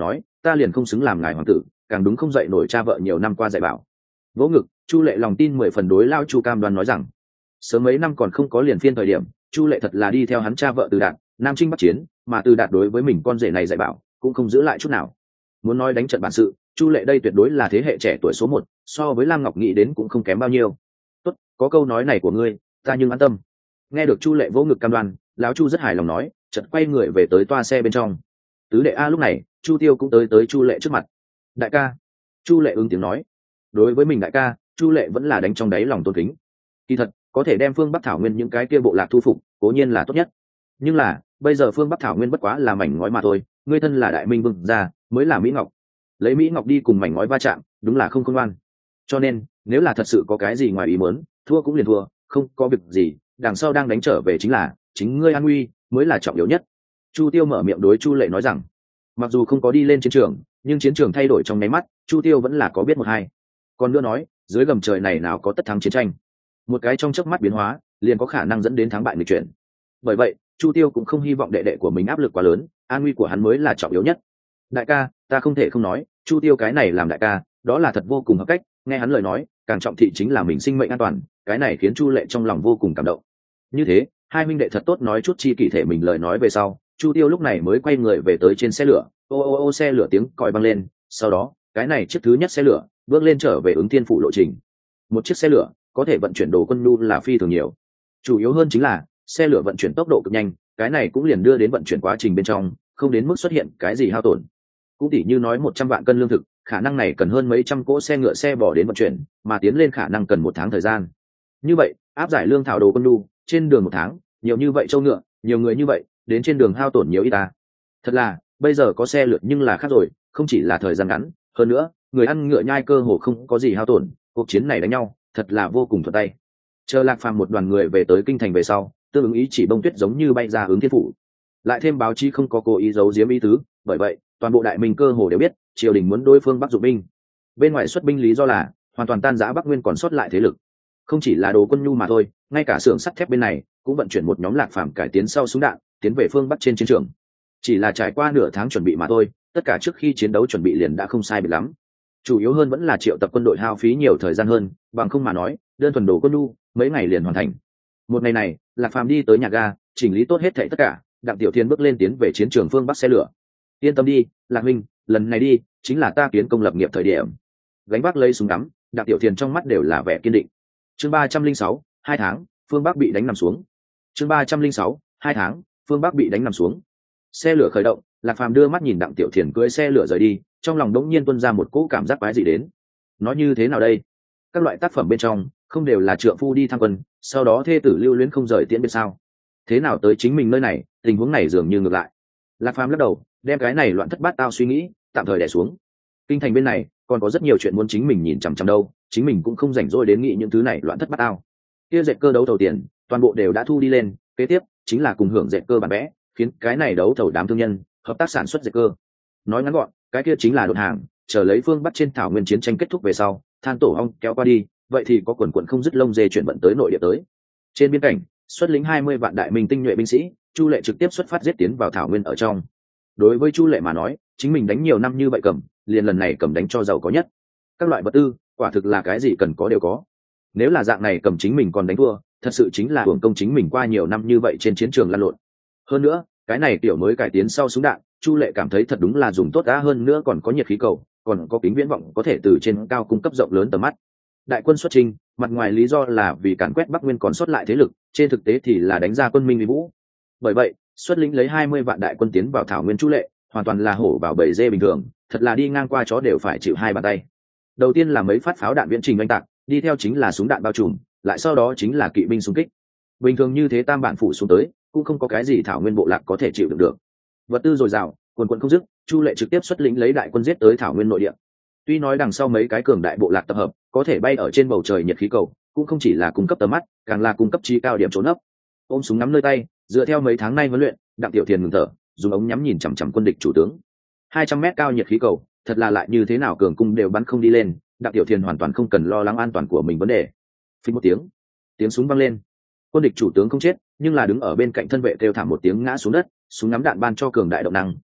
Speaker 1: ta liền không xứng làm ngài hoàng tử, càng đúng không dạy nổi cha vợ nhiều năm qua dạy bảo. Vỗ ngực, Chu Lệ lòng tin 10 phần đối lao Chu cam đoan nói rằng, sớm mấy năm còn không có liền phiên thời điểm, Chu Lệ thật là đi theo hắn cha vợ Từ Đạt, nam chinh bắc chiến, mà Từ Đạt đối với mình con rể này dạy bảo, cũng không giữ lại chút nào. Muốn nói đánh trận bản sự, Chu Lệ đây tuyệt đối là thế hệ trẻ tuổi số 1, so với Lam Ngọc nghĩ đến cũng không kém bao nhiêu. Tốt, có câu nói này của ngươi, ta nhưng an tâm. Nghe được Chu Lệ vỗ ngực cam đoan, lão Chu rất hài lòng nói, chợt quay người về tới toa xe bên trong. Tứ đệ a lúc này, Chu Tiêu cũng tới Chu Lệ trước mặt. Đại ca. Chu Lệ ứng tiếng nói. Đối với mình đại ca, Chu Lệ vẫn là đánh trong đáy lòng tôn kính. Kỳ thật, có thể đem phương Bắc Thảo Nguyên những cái kia bộ lạc thu phục, cố nhiên là tốt nhất. Nhưng là, bây giờ phương Bắc Thảo Nguyên bất quá là mảnh ngói mà thôi, ngươi thân là đại minh vương gia, mới là Mỹ Ngọc. Lấy Mỹ Ngọc đi cùng mảnh ngói va chạm, đúng là không khôn ngoan. Cho nên, nếu là thật sự có cái gì ngoài ý muốn, thua cũng liền thua, không có việc gì, đằng sau đang đánh trở về chính ngươi an nguy mới là trọng yếu nhất. Chu Tiêu mở miệng đối Chu Lệ nói rằng, mặc dù không có đi lên chiến trường, nhưng chiến trường thay đổi trong nháy mắt, Chu Tiêu vẫn là có biết một hai. Còn nữa nói, dưới gầm trời này nào có tất thắng chiến tranh, một cái trong chớp mắt biến hóa, liền có khả năng dẫn đến thắng bại nghịch chuyển. Bởi vậy, Chu Tiêu cũng không hy vọng đệ đệ của mình áp lực quá lớn, an nguy của hắn mới là trọng yếu nhất. Đại ca, ta không thể không nói, Chu Tiêu cái này làm đại ca, đó là thật vô cùng hợp cách, nghe hắn lời nói, càng trọng thị chính là mình sinh mệnh an toàn, cái này khiến Chu Lệ trong lòng vô cùng cảm động. Như thế, hai huynh đệ thật tốt nói chút chi kỳ thể mình lời nói về sau, Chu Tiêu lúc này mới quay người về tới trên xe lửa, ô xe lửa tiếng còi vang lên, sau đó, cái này chiếc thứ nhất xe lửa bước lên trở về Ứng Thiên phủ lộ trình. Một chiếc xe lửa có thể vận chuyển đồ quân nhu là phi thường nhiều, chủ yếu hơn chính là xe lửa vận chuyển tốc độ cực nhanh, cái này cũng liền đưa đến vận chuyển quá trình bên trong không đến mức xuất hiện cái gì hao tổn. Cũng tỉ như nói 100 vạn cân lương thực, khả năng này cần hơn mấy trăm cỗ xe ngựa xe bò đến vận chuyển, mà tiến lên khả năng cần 1 tháng thời gian. Như vậy, áp giải lương thảo đồ quân nhu trên đường 1 tháng, nhiều như vậy châu ngựa, nhiều người như vậy, đến trên đường hao tổn nhiều ít ta. Thật là, bây giờ có xe lượt nhưng là khác rồi, không chỉ là thời gian ngắn, hơn nữa, người ăn ngựa nhai cơ hồ không có gì hao tổn, cuộc chiến này đánh nhau, thật là vô cùng thuận tay. Chờ Lạc Phàm một đoàn người về tới kinh thành về sau, tương ứng ý chỉ bông tuyết giống như bay ra Ứng Thiên phủ. Lại thêm báo chí không có cố ý giấu giếm ý tứ, bởi vậy, toàn bộ đại minh cơ hồ đều biết, triều đình muốn đối phương Bắc dụng binh. Bên ngoài xuất binh lý do là hoàn toàn tan rã Bắc Nguyên còn sót lại thế lực. Không chỉ là đồ quân nhu mà thôi, ngay cả xưởng sắt thép bên này cũng vận chuyển một nhóm Lạc Phàm cải tiến sau súng đạn, tiến về phương Bắc trên chiến trường. Chỉ là trải qua nửa tháng chuẩn bị mà thôi, tất cả trước khi chiến đấu chuẩn bị liền đã không sai biệt lắm. Chủ yếu hơn vẫn là triệu tập quân đội hao phí nhiều thời gian hơn, bằng không mà nói, đơn thuần đồ quân nhu mấy ngày liền hoàn thành. Một ngày này, Lạc Phàm đi tới nhà ga, chỉnh lý tốt hết thảy tất cả, Đặng Tiểu Thiên bước lên tiến về chiến trường phương Bắc xe lửa. Yên tâm đi, Lạc Minh, lần này đi chính là ta kiến công lập nghiệp thời điểm. Gánh vác lấy súng ngắm, Đặng Tiểu Thiên trong mắt đều là vẻ kiên định. Chương 306, 2 tháng, phương Bắc bị đánh nằm xuống. Chương 306, 2 tháng, phương Bắc bị đánh nằm xuống. Xe lửa khởi động, Lạc Phàm đưa mắt nhìn Đặng Tiểu Thiền cưỡi xe lửa rời đi, trong lòng đống nhiên tuôn ra một cỗ cảm giác quái dị đến. Nói như thế nào đây? Các loại tác phẩm bên trong, không đều là trượng phu đi tham quân, sau đó thê tử lưu luyến không rời tiễn biệt sao? Thế nào tới chính mình nơi này, tình huống này dường như ngược lại. Lạc Phàm lắc đầu, đem cái này loạn thất bát tao suy nghĩ tạm thời đè xuống. Kinh thành bên này còn có rất nhiều chuyện muốn chính mình nhìn chằm chằm đâu, chính mình cũng không rảnh rỗi đến nghĩ những thứ này loạn thất bát tao. Kia dệt cơ đấu thầu tiền, toàn bộ đều đã thu đi lên, kế tiếp chính là cùng hưởng dệt cơ bản vẽ, khiến cái này đấu thầu đám thương nhân hợp tác sản xuất dệt cơ. Nói ngắn gọn, cái kia chính là đột hàng, chờ lấy phương Bắc trên thảo nguyên chiến tranh kết thúc về sau, than tổ ong kéo qua đi, vậy thì có quần quần không dứt lông dê chuyển vận tới nội địa tới. Trên biên cảnh, xuất lính 20 vạn đại minh tinh nhuệ binh sĩ, Chu Lệ trực tiếp xuất phát giết tiến vào thảo nguyên ở trong. Đối với Chu Lệ mà nói, chính mình đánh nhiều năm như vậy cầm, liền lần này cầm đánh cho giàu có nhất. Các loại vật tư, quả thực là cái gì cần có đều có. Nếu là dạng này cầm chính mình còn đánh thua, thật sự chính là hưởng công chính mình qua nhiều năm như vậy trên chiến trường lăn lộn. Hơn nữa, cái này tiểu mới cải tiến sau súng đạn, Chu Lệ cảm thấy thật đúng là dùng tốt đã, hơn nữa còn có nhiệt khí cầu, còn có kính viễn vọng có thể từ trên cao cung cấp rộng lớn tầm mắt. Đại quân xuất chinh, mặt ngoài lý do là vì càn quét Bắc Nguyên còn sót lại thế lực, trên thực tế thì là đánh ra quân Minh uy vũ. Bởi vậy, xuất lĩnh lấy 20 vạn đại quân tiến vào thảo nguyên Chu Lệ, hoàn toàn là hổ vào bầy dê bình thường, thật là đi ngang qua chó đều phải chịu hai bàn tay. Đầu tiên là mấy phát pháo đạn viễn trình oanh tạc, đi theo chính là súng đạn bao trùm, lại sau đó chính là kỵ binh xung kích. Bình thường như thế tam bản phủ xuống tới, cũng không có cái gì thảo nguyên bộ lạc có thể chịu đựng được. Vật tư dồi dào, quần quần không dứt, Chu Lệ trực tiếp xuất lĩnh lấy đại quân giết tới thảo nguyên nội địa. Tuy nói đằng sau mấy cái cường đại bộ lạc tập hợp, có thể bay ở trên bầu trời nhiệt khí cầu, cũng không chỉ là cung cấp tầm mắt, càng là cung cấp trí cao điểm trốn ấp. Ôm súng ngắm nơi tay, dựa theo mấy tháng nay huấn luyện, Đặng Tiểu Thiền ngừng thở, dùng ống nhắm nhìn chằm chằm quân địch chủ tướng. 200 mét cao nhiệt khí cầu, thật là lại như thế nào cường cung đều bắn không đi lên, Đặng Tiểu Thiền hoàn toàn không cần lo lắng an toàn của mình vấn đề. Phình một tiếng súng vang lên. Quân địch chủ tướng không chết, nhưng là đứng ở bên cạnh thân vệ kêu thảm một tiếng ngã xuống đất, súng ngắm đạn ban cho cường đại động năng,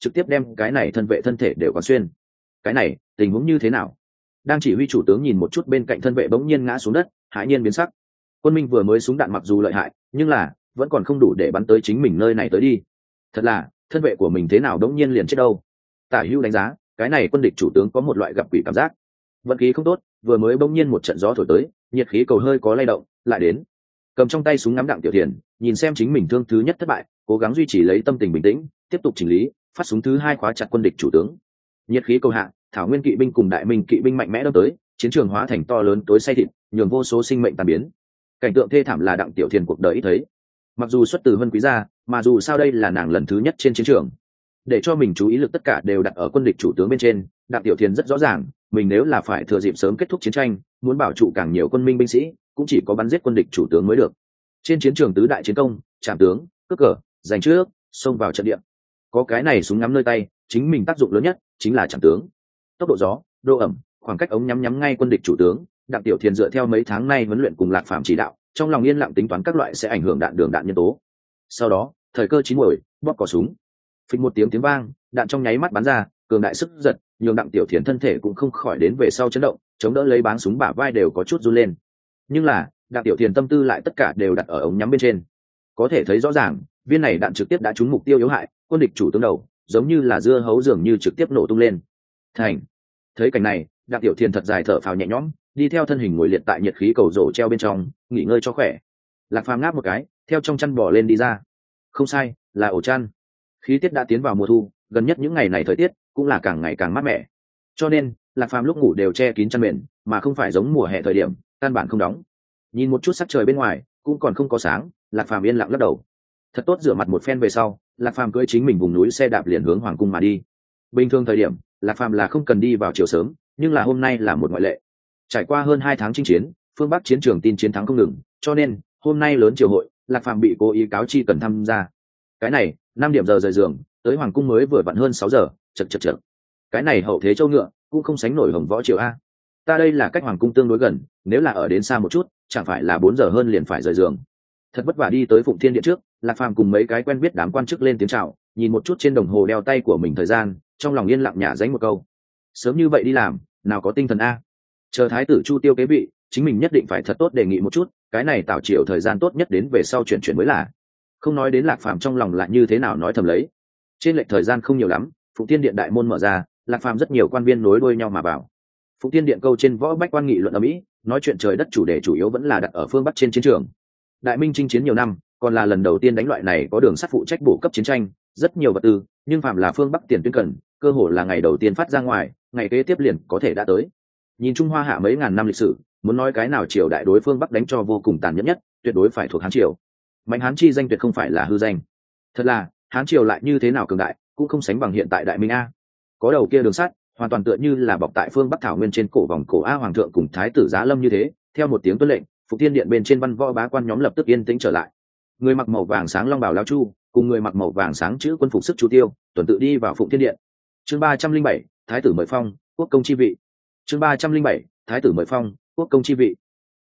Speaker 1: trực tiếp đem cái này thân vệ thân thể đều quán xuyên. Cái này tình huống như thế nào? Đang chỉ huy chủ tướng nhìn một chút bên cạnh thân vệ bỗng nhiên ngã xuống đất, hãi nhiên biến sắc. Quân Minh vừa mới súng đạn mặc dù lợi hại, nhưng là vẫn còn không đủ để bắn tới chính mình nơi này tới đi. Thật là thân vệ của mình thế nào đống nhiên liền chết đâu. Tả Hữu đánh giá cái này quân địch chủ tướng có một loại gặp quỷ cảm giác, vận khí không tốt, vừa mới bỗng nhiên một trận gió thổi tới, nhiệt khí cầu hơi có lay động lại đến. Cầm trong tay súng ngắm Đặng Tiểu Thiền nhìn xem chính mình thương thứ nhất thất bại, cố gắng duy trì lấy tâm tình bình tĩnh, tiếp tục chỉnh lý, phát súng thứ hai khóa chặt quân địch chủ tướng. Nhiệt khí cầu hạ, Thảo Nguyên kỵ binh cùng Đại Minh kỵ binh mạnh mẽ đâm tới, chiến trường hóa thành to lớn tối say thịt, nhường vô số sinh mệnh tan biến. Cảnh tượng thê thảm là Đặng Tiểu Thiền cuộc đời ít thấy. Mặc dù xuất từ Vân Quý gia, mà dù sao đây là nàng lần thứ nhất trên chiến trường, để cho mình chú ý lực tất cả đều đặt ở quân địch chủ tướng bên trên. Đặng Tiểu Thiền rất rõ ràng, mình nếu là phải thừa dịp sớm kết thúc chiến tranh, muốn bảo trụ càng nhiều quân minh binh sĩ, cũng chỉ có bắn giết quân địch chủ tướng mới được. Trên chiến trường tứ đại chiến công, trảm tướng, cướp cờ, giành trước, xông vào trận địa. Có cái này súng ngắm nơi tay, chính mình tác dụng lớn nhất chính là trảm tướng. Tốc độ gió, độ ẩm, khoảng cách ống nhắm ngay quân địch chủ tướng. Đặng Tiểu Thiền dựa theo mấy tháng nay huấn luyện cùng Lạc Phàm chỉ đạo, trong lòng yên lặng tính toán các loại sẽ ảnh hưởng đạn đường đạn nhân tố. Sau đó thời cơ chín muồi, bóp cò súng, phịch một tiếng vang, đạn trong nháy mắt bắn ra, cường đại sức giật nhường Đặng Tiểu Thiền thân thể cũng không khỏi đến về sau chấn động, chống đỡ lấy báng súng bả vai đều có chút run lên. Nhưng là Đặng Tiểu Thiền tâm tư lại tất cả đều đặt ở ống nhắm bên trên, có thể thấy rõ ràng viên này đạn trực tiếp đã trúng mục tiêu yếu hại, quân địch chủ tướng đầu giống như là dưa hấu dường như trực tiếp nổ tung lên. Thành. Thấy cảnh này, Đặng Tiểu Thiền thật dài thở phào nhẹ nhõm, đi theo thân hình ngồi liệt tại nhiệt khí cầu rổ treo bên trong, nghỉ ngơi cho khỏe. Lạc Phàm ngáp một cái, theo trong chăn bò lên đi ra. Không sai, là ổ chăn. Khí tiết đã tiến vào mùa thu, gần nhất những ngày này thời tiết cũng là càng ngày càng mát mẻ, cho nên Lạc Phàm lúc ngủ đều che kín chăn mền, mà không phải giống mùa hè thời điểm căn bản không đóng. Nhìn một chút sắc trời bên ngoài cũng còn không có sáng, Lạc Phàm yên lặng lắc đầu. Thật tốt rửa mặt một phen về sau, Lạc Phàm cưỡi chính mình vùng núi xe đạp liền hướng hoàng cung mà đi. Bình thường thời điểm Lạc Phàm là không cần đi vào chiều sớm, nhưng là hôm nay là một ngoại lệ. Trải qua hơn 2 tháng chinh chiến, phương Bắc chiến trường tin chiến thắng không ngừng, cho nên hôm nay lớn triều hội, Lạc Phàm bị cố ý cáo chi cần tham gia. Cái này 5 điểm giờ rời giường, tới hoàng cung mới vừa vặn hơn 6 giờ, chật. Cái này hậu thế châu ngựa cũng không sánh nổi Hồng Võ triều a. Ta đây là cách hoàng cung tương đối gần, nếu là ở đến xa một chút, chẳng phải là 4 giờ hơn liền phải rời giường. Thật vất vả đi tới Phụng Thiên Điện trước, Lạc Phàm cùng mấy cái quen biết đám quan chức lên tiếng chào, nhìn một chút trên đồng hồ đeo tay của mình thời gian, trong lòng yên lặng nhả dánh một câu. Sớm như vậy đi làm, nào có tinh thần a. Chờ thái tử Chu Tiêu kế vị, chính mình nhất định phải thật tốt đề nghị một chút, cái này tạo chiều thời gian tốt nhất đến về sau chuyển mới là. Không nói đến Lạc Phàm trong lòng lại như thế nào nói thầm lấy. Trên lệch thời gian không nhiều lắm, Phụng Thiên Điện đại môn mở ra, Lạc Phàm rất nhiều quan viên nối đuôi nhau mà vào. Phụng Thiên Điện câu trên võ bách quan nghị luận ở Mỹ, nói chuyện trời đất chủ đề chủ yếu vẫn là đặt ở phương Bắc trên chiến trường. Đại Minh chinh chiến nhiều năm, còn là lần đầu tiên đánh loại này có đường sắt phụ trách bổ cấp chiến tranh, rất nhiều vật tư, nhưng phạm là phương Bắc tiền tuyến cần, cơ hội là ngày đầu tiên phát ra ngoài, ngày kế tiếp liền có thể đã tới. Nhìn Trung Hoa hạ mấy ngàn năm lịch sử, muốn nói cái nào triều đại đối phương Bắc đánh cho vô cùng tàn nhẫn nhất, tuyệt đối phải thuộc Hán triều. Mạnh Hán chi danh tuyệt không phải là hư danh. Thật là, Hán triều lại như thế nào cường đại, cũng không sánh bằng hiện tại Đại Minh a. Có đầu kia đường sắt, hoàn toàn tựa như là bọc tại phương Bắc thảo nguyên trên cổ vòng cổ a hoàng thượng cùng thái tử Giá Lâm như thế, theo một tiếng tuân lệnh, Phụng Thiên Điện bên trên văn võ bá quan nhóm lập tức yên tĩnh trở lại. Người mặc màu vàng sáng long bào lão Chu, cùng người mặc màu vàng sáng chữ quân phục sức Chu Tiêu, tuần tự đi vào Phụng Thiên Điện. Chương 307, thái tử mời phong, quốc công chi vị. Chương 307, thái tử mời phong, quốc công chi vị.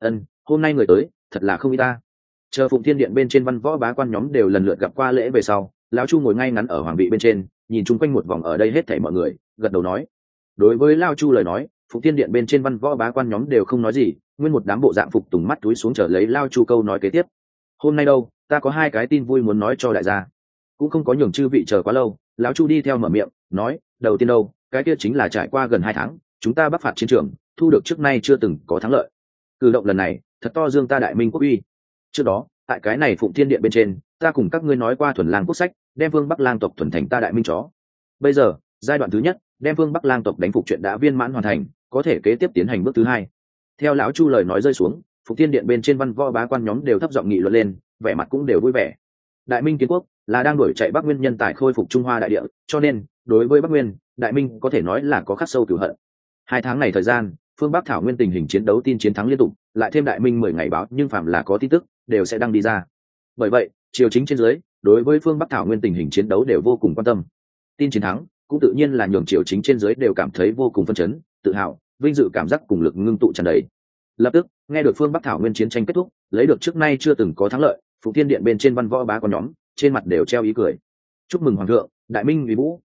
Speaker 1: Hôm nay người tới, thật là không ít ta. Chờ Phụng Thiên Điện bên trên văn võ bá quan nhóm đều lần lượt gặp qua lễ về sau, lão Chu ngồi ngay ngắn ở hoàng vị bên trên, nhìn chung quanh một vòng ở đây hết thảy mọi người, gật đầu nói. Đối với lão Chu lời nói, Phụng Thiên Điện bên trên văn võ bá quan nhóm đều không nói gì, nguyên một đám bộ dạng phục tùng mắt túi xuống chờ lấy lão Chu câu nói kế tiếp. Hôm nay đâu, ta có 2 cái tin vui muốn nói cho đại gia. Cũng không có nhường chư vị chờ quá lâu, lão Chu đi theo mở miệng, nói, đầu tiên đâu, cái kia chính là trải qua gần 2 tháng, chúng ta bắc phạt chiến trường, thu được trước nay chưa từng có thắng lợi. Cử động lần này, thật to dương ta Đại Minh quốc uy. Trước đó, tại cái này Phụng Thiên Điện bên trên, ta cùng các ngươi nói qua thuần lang quốc sách, đem Vương Bắc Lang tộc thuần thành ta Đại Minh chó. Bây giờ, giai đoạn thứ nhất, đem Vương Bắc Lang tộc đánh phục chuyện đã viên mãn hoàn thành, có thể kế tiếp tiến hành bước thứ 2. Theo lão Chu lời nói rơi xuống, Phụng Thiên Điện bên trên văn võ bá quan nhóm đều thấp giọng nghị luận lên, vẻ mặt cũng đều vui vẻ. Đại Minh kiến quốc là đang đổi chạy Bắc Nguyên nhân tài khôi phục Trung Hoa đại địa, cho nên đối với Bắc Nguyên, Đại Minh có thể nói là có khắc sâu cửu hận. 2 tháng này thời gian, phương Bắc thảo nguyên tình hình chiến đấu tin chiến thắng liên tục, lại thêm Đại Minh 10 ngày báo, nhưng phạm là có tin tức đều sẽ đăng đi ra. Bởi vậy, triều chính trên dưới đối với phương Bắc thảo nguyên tình hình chiến đấu đều vô cùng quan tâm. Tin chiến thắng cũng tự nhiên là nhường triều chính trên dưới đều cảm thấy vô cùng phấn chấn, tự hào, vinh dự cảm giác cùng lực ngưng tụ tràn đầy. Lập tức, nghe được phương Bắc thảo nguyên chiến tranh kết thúc, lấy được trước nay chưa từng có thắng lợi, Phụng Thiên Điện bên trên văn võ bá quan nhóm trên mặt đều treo ý cười. Chúc mừng hoàng thượng, Đại Minh uy vũ.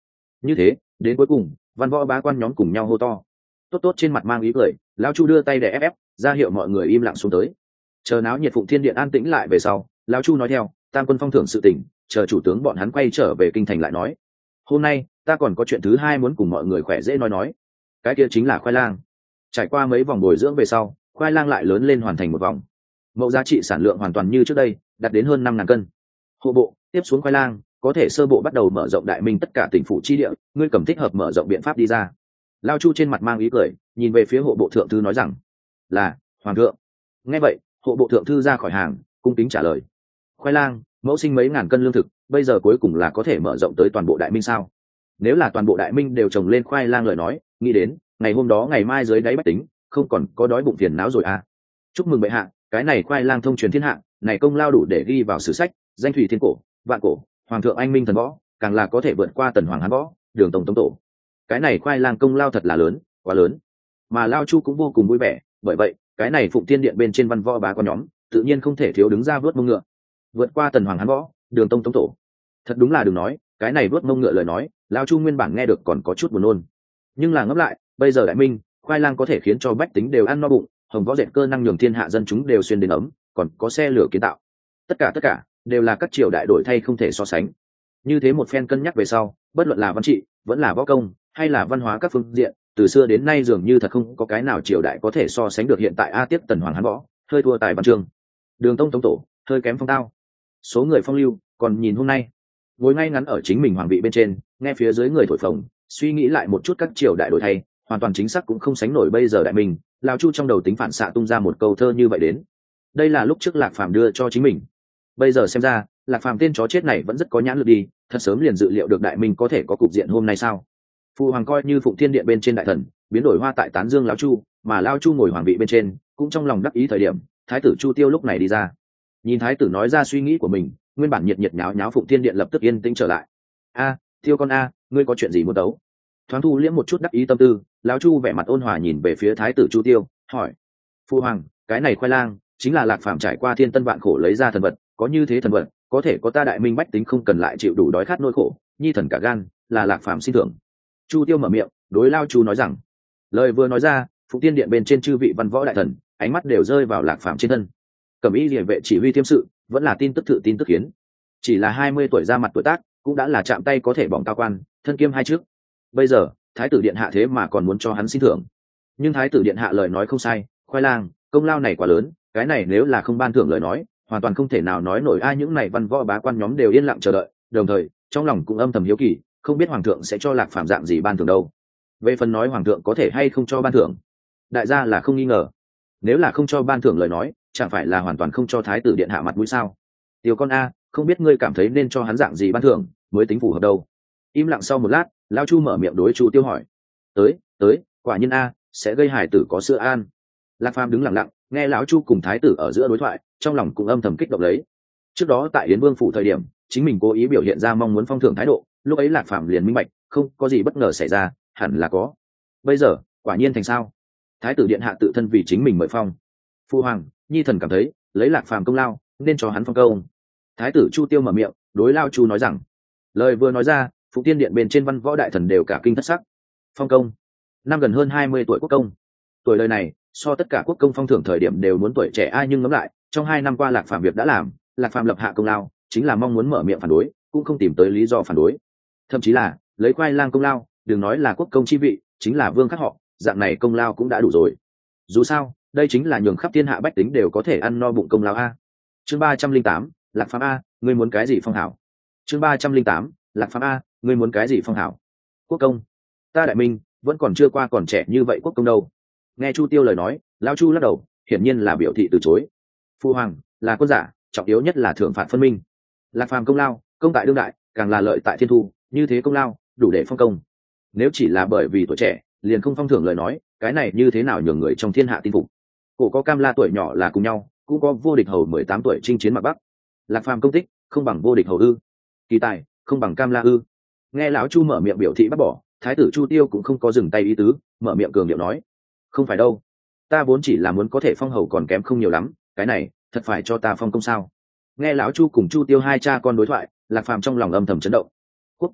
Speaker 1: Như thế đến cuối cùng văn võ bá quan nhóm cùng nhau hô to. Tốt tốt trên mặt mang ý cười, lão chu đưa tay để ép ra hiệu mọi người im lặng xuống tới. Chờ náo nhiệt Phụng Thiên Điện an tĩnh lại về sau, lão chu nói theo, tam quân phong thưởng sự tỉnh, chờ chủ tướng bọn hắn quay trở về kinh thành lại nói. Hôm nay ta còn có chuyện thứ hai muốn cùng mọi người khỏe dễ nói. Cái kia chính là khoai lang. Trải qua mấy vòng bồi dưỡng về sau, khoai lang lại lớn lên hoàn thành một vòng. Mẫu giá trị sản lượng hoàn toàn như trước đây, đạt đến hơn 5.000 cân. Hộ bộ tiếp xuống khoai lang, có thể sơ bộ bắt đầu mở rộng đại minh tất cả tỉnh phủ chi địa, ngươi cầm thích hợp mở rộng biện pháp đi ra. Lao chu trên mặt mang ý cười, nhìn về phía hộ bộ thượng thư nói rằng, là hoàng thượng. Nghe vậy, hộ bộ thượng thư ra khỏi hàng, cung kính trả lời. Khoai lang mẫu sinh mấy ngàn cân lương thực, bây giờ cuối cùng là có thể mở rộng tới toàn bộ đại minh sao? Nếu là toàn bộ đại minh đều trồng lên khoai lang lời nói, nghĩ đến ngày hôm đó ngày mai dưới đáy bách tính không còn có đói bụng phiền não rồi à. Chúc mừng bệ hạ, cái này khoai lang thông truyền thiên hạ, này công lao đủ để ghi vào sử sách, danh thủy thiên cổ, vạn cổ, hoàng thượng anh minh thần võ, càng là có thể vượt qua tần hoàng hán võ, đường tống tống tổ. Cái này khoai lang công lao thật là lớn, quá lớn. Mà Lao Chu cũng vô cùng vui vẻ, bởi vậy cái này Phụng Thiên Điện bên trên văn võ bá quan nhóm tự nhiên không thể thiếu đứng ra vớt mông ngựa. Vượt qua tần hoàng hán võ, đường tông tống tổ. Thật đúng là đừng nói, cái này vớt mông ngựa lời nói, Lao Chu nguyên bản nghe được còn có chút buồn nôn. Nhưng là ngẫm lại, bây giờ đại minh, khoai lang có thể khiến cho bách tính đều ăn no bụng, hồng võ dệt cơ năng nhường thiên hạ dân chúng đều xuyên đến ấm, còn có xe lửa kiến tạo. Tất cả đều là các triều đại đổi thay không thể so sánh. Như thế một phen cân nhắc về sau, bất luận là văn trị, vẫn là võ công, hay là văn hóa các phương diện, từ xưa đến nay dường như thật không có cái nào triều đại có thể so sánh được hiện tại. A tiếp tần hoàng hán võ, hơi thua tài văn chương, đường tông tống tổ, hơi kém phong tao. Số người phong lưu, còn nhìn hôm nay, ngồi ngay ngắn ở chính mình hoàng vị bên trên, nghe phía dưới người thổi phồng, suy nghĩ lại một chút các triều đại đổi thay, hoàn toàn chính xác cũng không sánh nổi bây giờ đại minh. Lão Chu trong đầu tính phản xạ tung ra một câu thơ như vậy đến. Đây là lúc trước Lạc Phàm đưa cho chính mình, bây giờ xem ra Lạc Phàm tên chó chết này vẫn rất có nhãn lực đi, thật sớm liền dự liệu được đại minh có thể có cục diện hôm nay sao. Phụ hoàng coi như Phụng Thiên Điện bên trên đại thần, biến đổi hoa tại tán dương Lão Chu, mà Lão Chu ngồi hoàng vị bên trên cũng trong lòng đắc ý. Thời điểm thái tử Chu Tiêu lúc này đi ra, nhìn thái tử nói ra suy nghĩ của mình, nguyên bản nhiệt nháo nháo Phụng Thiên Điện lập tức yên tĩnh trở lại. A Tiêu con a, ngươi có chuyện gì muốn đấu? Thoáng thu liễm một chút đắc ý tâm tư, Lão Chu vẻ mặt ôn hòa nhìn về phía thái tử Chu Tiêu, hỏi: Phụ hoàng, cái này khoai lang chính là Lạc Phàm trải qua thiên tân vạn khổ lấy ra thần vật, có như thế thần vật có thể có ta đại minh bách tính không cần lại chịu đủ đói khát nỗi khổ, nhi thần cả gan là Lạc Phàm xin thưởng. Chu Tiêu mở miệng đối Lao Chu nói rằng. Lời vừa nói ra, Phụng Thiên Điện bên trên chư vị văn võ đại thần ánh mắt đều rơi vào Lạc Phàm trên thân. Cẩm y liề vệ chỉ huy thiêm sự vẫn là tin tức tự tin tức khiến, chỉ là 20 tuổi ra mặt tuổi tác cũng đã là chạm tay có thể bỏng cao quan, thân kiêm hai trước. Bây giờ thái tử điện hạ thế mà còn muốn cho hắn xin thưởng. Nhưng thái tử điện hạ lời nói không sai, khoai lang công lao này quá lớn, cái này nếu là không ban thưởng lời nói, hoàn toàn không thể nào nói nổi. Ai những này văn võ bá quan nhóm đều yên lặng chờ đợi, đồng thời trong lòng cũng âm thầm hiếu kỳ, không biết hoàng thượng sẽ cho Lạc Phàm dạng gì ban thưởng đâu. Về phần nói hoàng thượng có thể hay không cho ban thưởng, đại gia là không nghi ngờ. Nếu là không cho ban thưởng lời nói, chẳng phải là hoàn toàn không cho thái tử điện hạ mặt mũi sao? Tiêu con a, không biết ngươi cảm thấy nên cho hắn dạng gì ban thưởng mới tính phù hợp đâu? Im lặng sau một lát, Lão Chu mở miệng đối Chu Tiêu hỏi. Tới, quả nhiên a, sẽ gây hải tử có sữa an. Lạc Phàm đứng lặng lặng, nghe lão Chu cùng thái tử ở giữa đối thoại, trong lòng cũng âm thầm kích động lấy. Trước đó tại Yến Vương phủ thời điểm, chính mình cố ý biểu hiện ra mong muốn phong thưởng thái độ, lúc ấy Lạc Phàm liền minh bạch, không có gì bất ngờ xảy ra, hẳn là có. Bây giờ, quả nhiên thành sao? Thái tử điện hạ tự thân vì chính mình mời phong. Phu hoàng, nhi thần cảm thấy, lấy Lạc Phàm công lao, nên cho hắn phong công. Thái tử Chu Tiêu mở miệng, đối Lao Chu nói rằng. Lời vừa nói ra, Phụng Thiên Điện bên trên văn võ đại thần đều cả kinh thất sắc. Phong công, năm gần hơn 20 tuổi quốc công. Tuổi đời này, so tất cả quốc công phong thưởng thời điểm đều muốn tuổi trẻ. Ai nhưng ngẫm lại, trong 2 năm qua Lạc Phàm việc đã làm, Lạc Phàm lập hạ công lao, chính là mong muốn mở miệng phản đối, cũng không tìm tới lý do phản đối. Thậm chí là lấy khoai lang công lao, đừng nói là quốc công chi vị, chính là vương khắc họ, dạng này công lao cũng đã đủ rồi. Dù sao, đây chính là nhường khắp thiên hạ bách tính đều có thể ăn no bụng công lao a. Chương 308, Lạc Phàm a, ngươi muốn cái gì phong hảo? Chương 308, Lạc Phàm a, ngươi muốn cái gì phong hảo? Quốc công, ta đại minh vẫn còn chưa qua còn trẻ như vậy quốc công đâu. Nghe Chu Tiêu lời nói, Lão Chu lắc đầu, hiển nhiên là biểu thị từ chối. Phu hoàng là quân giả, trọng yếu nhất là thưởng phạt phân minh. Lạc Phàm công lao, công tại đương đại, càng là lợi tại thiên thu, như thế công lao đủ để phong công. Nếu chỉ là bởi vì tuổi trẻ liền không phong thưởng lời nói, cái này như thế nào nhường người trong thiên hạ tin phục? Cổ có Cam La tuổi nhỏ là cùng nhau, cũng có vô địch hầu 18 tuổi chinh chiến mặt Bắc. Lạc Phàm công tích không bằng vô địch hầu ư? Kỳ tài không bằng Cam La ư? Nghe lão Chu mở miệng biểu thị bác bỏ, thái tử Chu Tiêu cũng không có dừng tay ý tứ, mở miệng cường điệu nói: không phải đâu, ta vốn chỉ là muốn có thể phong hầu còn kém không nhiều lắm, cái này thật phải cho ta phong công sao? Nghe lão Chu cùng Chu Tiêu hai cha con đối thoại, Lạc Phàm trong lòng âm thầm chấn động. Quốc công a,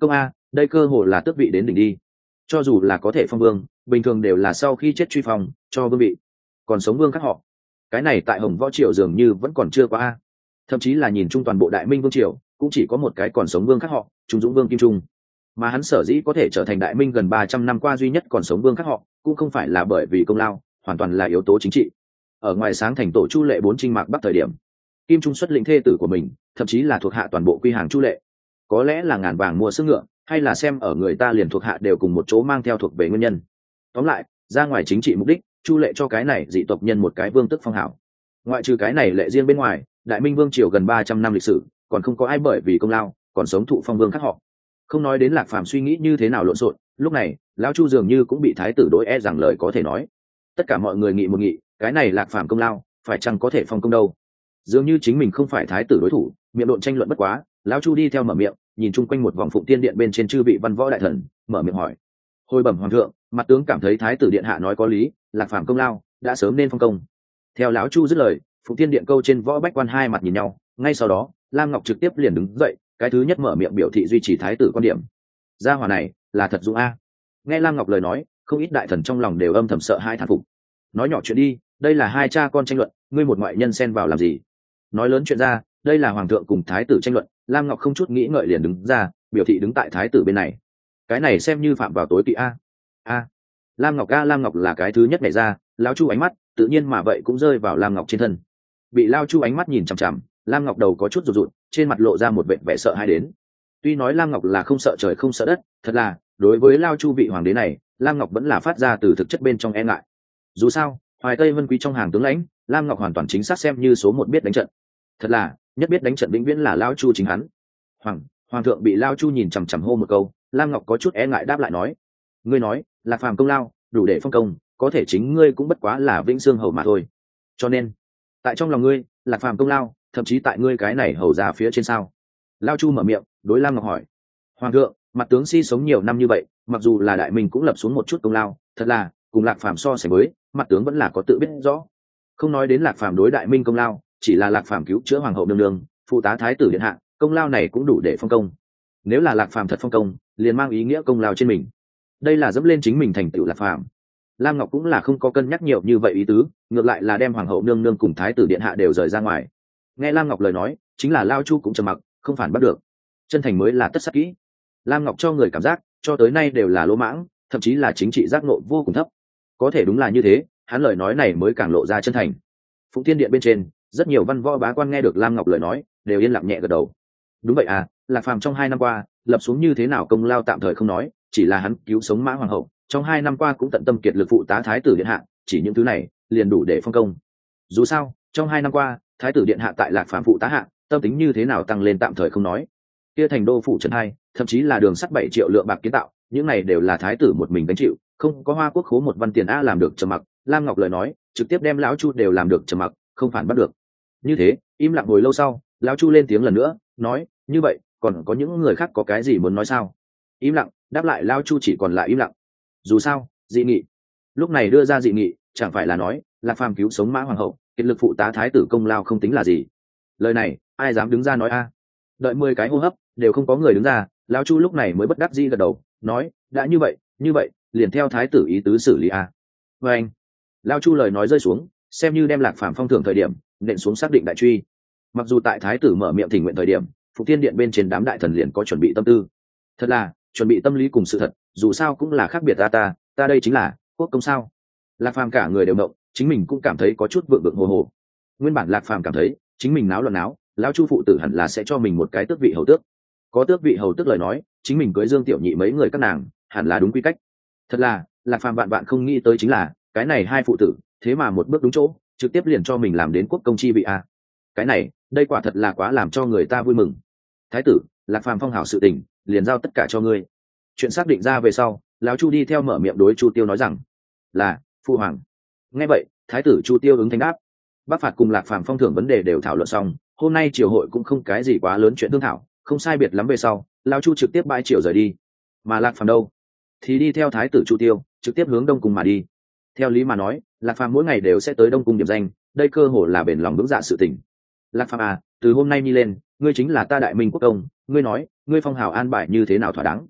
Speaker 1: đây cơ hồ là tước vị đến đỉnh đi. Cho dù là có thể phong vương, bình thường đều là sau khi chết truy phong cho vương vị, còn sống vương khác họ, cái này tại Hồng Võ Triều dường như vẫn còn chưa qua a. Thậm chí là nhìn chung toàn bộ Đại Minh Vương Triều cũng chỉ có một cái còn sống vương khác họ, Trung Dũng Vương Kim Trung. Mà hắn sở dĩ có thể trở thành Đại Minh gần 300 năm qua duy nhất còn sống vương khác họ, cũng không phải là bởi vì công lao, hoàn toàn là yếu tố chính trị. Ở ngoài sáng thành tổ Chu Lệ 4 chinh mạc Bắc thời điểm, Kim Trung xuất lĩnh thê tử của mình, thậm chí là thuộc hạ toàn bộ quy hàng Chu Lệ. Có lẽ là ngàn vàng mua sức ngựa, hay là xem ở người ta liền thuộc hạ đều cùng một chỗ mang theo thuộc về nguyên nhân. Tóm lại, ra ngoài chính trị mục đích, Chu Lệ cho cái này dị tộc nhân một cái vương tức phong hảo. Ngoại trừ cái này lệ riêng bên ngoài, Đại Minh Vương triều gần 300 năm lịch sử, còn không có ai bởi vì công lao còn sống thụ phong vương khác họ. Không nói đến Lạc Phàm suy nghĩ như thế nào lộn xộn, lúc này lão Chu dường như cũng bị thái tử đối rằng lời có thể nói. Tất cả mọi người nghị một nghị, cái này Lạc Phàm công lao phải chăng có thể phong công đâu. Dường như chính mình không phải thái tử đối thủ, miệng độn tranh luận bất quá, lão Chu đi theo mở miệng, nhìn chung quanh một vòng Phụng Tiên điện bên trên chư vị văn võ đại thần, mở miệng hỏi: hồi bẩm hoàng thượng, mặt tướng cảm thấy thái tử điện hạ nói có lý, Lạc Phàm công lao đã sớm nên phong công. Theo lão Chu dứt lời, Phụng Tiên điện câu trên võ bách quan hai mặt nhìn nhau, ngay sau đó Lam Ngọc trực tiếp liền đứng dậy, cái thứ nhất mở miệng biểu thị duy trì thái tử quan điểm. Gia hỏa này là thật dũng a. Nghe Lam Ngọc lời nói, không ít đại thần trong lòng đều âm thầm sợ hai thán phục. Nói nhỏ chuyện đi, đây là hai cha con tranh luận, ngươi một ngoại nhân xen vào làm gì? Nói lớn chuyện ra, đây là hoàng thượng cùng thái tử tranh luận. Lam Ngọc không chút nghĩ ngợi liền đứng ra, biểu thị đứng tại thái tử bên này. Cái này xem như phạm vào tối kỵ a. Lam Ngọc là cái thứ nhất nhảy ra, lão Chu ánh mắt tự nhiên mà vậy cũng rơi vào Lam Ngọc trên thân. Bị Lao Chu ánh mắt nhìn chằm chằm, Lam Ngọc đầu có chút rụt rụt, trên mặt lộ ra một vẻ sợ hãi đến. Tuy nói Lam Ngọc là không sợ trời không sợ đất, thật là đối với Lao Chu vị hoàng đế này, Lam Ngọc vẫn là phát ra từ thực chất bên trong e ngại. Dù sao, Hoài Tây Vân Quý trong hàng tướng lãnh, Lam Ngọc hoàn toàn chính xác xem như số một biết đánh trận. Thật là nhất biết đánh trận vĩnh viễn là Lao Chu chính hắn. Hoàng thượng bị Lao Chu nhìn chằm chằm hô một câu, Lam Ngọc có chút e ngại đáp lại nói: ngươi nói Lạc Phàm công lao đủ để phong công, có thể chính ngươi cũng bất quá là vĩnh xương hầu mà thôi. Cho nên tại trong lòng ngươi, Lạc Phàm công lao thậm chí tại ngươi cái này hầu ra phía trên sao? Lao Chu mở miệng đối Lam Ngọc hỏi. Hoàng thượng, mặt tướng sống nhiều năm như vậy, mặc dù là đại minh cũng lập xuống một chút công lao, thật là cùng Lạc Phàm so sánh với, mặt tướng vẫn là có tự biết rõ. Không nói đến Lạc Phàm đối đại minh công lao, chỉ là Lạc Phàm cứu chữa hoàng hậu nương nương, phụ tá thái tử điện hạ, công lao này cũng đủ để phong công. Nếu là Lạc Phàm thật phong công, liền mang ý nghĩa công lao trên mình. Đây là dẫm lên chính mình thành tựu Lạc Phàm. Lam Ngọc cũng là không có cân nhắc nhiều như vậy ý tứ, ngược lại là đem hoàng hậu nương nương cùng thái tử điện hạ đều rời ra ngoài. Nghe Lam Ngọc lời nói, chính là Lao Chu cũng trầm mặc, không phản bắt được. Chân thành mới là tất sắc kỹ. Lam Ngọc cho người cảm giác cho tới nay đều là lỗ mãng, thậm chí là chính trị giác ngộ vô cùng thấp. Có thể đúng là như thế, hắn lời nói này mới càng lộ ra chân thành. Phụng Thiên điện bên trên, rất nhiều văn võ bá quan nghe được Lam Ngọc lời nói, đều yên lặng nhẹ gật đầu. Đúng vậy à, Lạc Phàm trong 2 năm qua lập xuống như thế nào công lao tạm thời không nói, chỉ là hắn cứu sống Mã hoàng hậu, trong 2 năm qua cũng tận tâm kiệt lực phụ tá thái tử điện hạ, chỉ những thứ này liền đủ để phong công. Dù sao, trong 2 năm qua, thái tử điện hạ tại Lạc Phàm phụ tá hạ, tâm tính như thế nào tăng lên tạm thời không nói. Kia thành đô phủ trấn hai, thậm chí là đường sắt 7 triệu lượng bạc kiến tạo, những này đều là thái tử một mình gánh chịu, không có Hoa Quốc khố một văn tiền a làm được trầm mặc. Lam Ngọc lời nói, trực tiếp đem lão Chu đều làm được trầm mặc, không phản bắt được. Như thế, im lặng hồi lâu sau, lão Chu lên tiếng lần nữa, nói: như vậy, còn có những người khác có cái gì muốn nói sao? Im lặng, đáp lại lão Chu chỉ còn lại im lặng. Dù sao, dị nghị. Lúc này đưa ra dị nghị, chẳng phải là nói Lạc Phàm cứu sống Mã hoàng hậu, kiệt lực phụ tá thái tử công lao không tính là gì. Lời này ai dám đứng ra nói a? Đợi 10 cái hô hấp đều không có người đứng ra, lão Chu lúc này mới bất đắc dĩ gật đầu, nói: đã như vậy liền theo thái tử ý tứ xử lý a. Và anh, lão Chu lời nói rơi xuống, xem như đem Lạc Phàm phong thưởng thời điểm nện xuống xác định đại truy. Mặc dù tại thái tử mở miệng thỉnh nguyện thời điểm, Phụng Thiên điện bên trên đám đại thần liền có chuẩn bị tâm tư. Thật là chuẩn bị tâm lý cùng sự thật, dù sao cũng là khác biệt ta đây chính là quốc công sao? Lạc Phàm cả người đều động, chính mình cũng cảm thấy có chút vượng vượng hồ hồ. Nguyên bản Lạc Phàm cảm thấy chính mình náo loạn náo, lão Chu phụ tử hẳn là sẽ cho mình một cái tước vị hầu tước. Có tước vị hầu tước lời nói, chính mình cưới Dương Tiểu Nhị mấy người các nàng, hẳn là đúng quy cách. Thật là Lạc Phàm bạn không nghĩ tới chính là cái này hai phụ tử, thế mà một bước đúng chỗ, trực tiếp liền cho mình làm đến quốc công chi vị a. Cái này, đây quả thật là quá làm cho người ta vui mừng. Thái tử, Lạc Phàm phong hảo sự tình, liền giao tất cả cho ngươi. Chuyện xác định ra về sau, lão Chu đi theo mở miệng đối Chu Tiêu nói rằng: là phu hoàng. Nghe vậy, thái tử Chu Tiêu ứng thanh đáp. Bắc phạt cùng Lạc Phàm phong thưởng vấn đề đều thảo luận xong, hôm nay triều hội cũng không cái gì quá lớn chuyện thương thảo, không sai biệt lắm về sau, lão Chu trực tiếp bãi triều rời đi. Mà Lạc Phàm đâu, thì đi theo thái tử Chu Tiêu trực tiếp hướng đông cung mà đi. Theo lý mà nói, Lạc Phàm mỗi ngày đều sẽ tới đông cung điểm danh, đây cơ hội là bền lòng vững dạ sự tình. Lạc Phàm à, từ hôm nay đi lên, ngươi chính là ta Đại Minh quốc công, ngươi nói, ngươi phong hào an bài như thế nào thỏa đáng?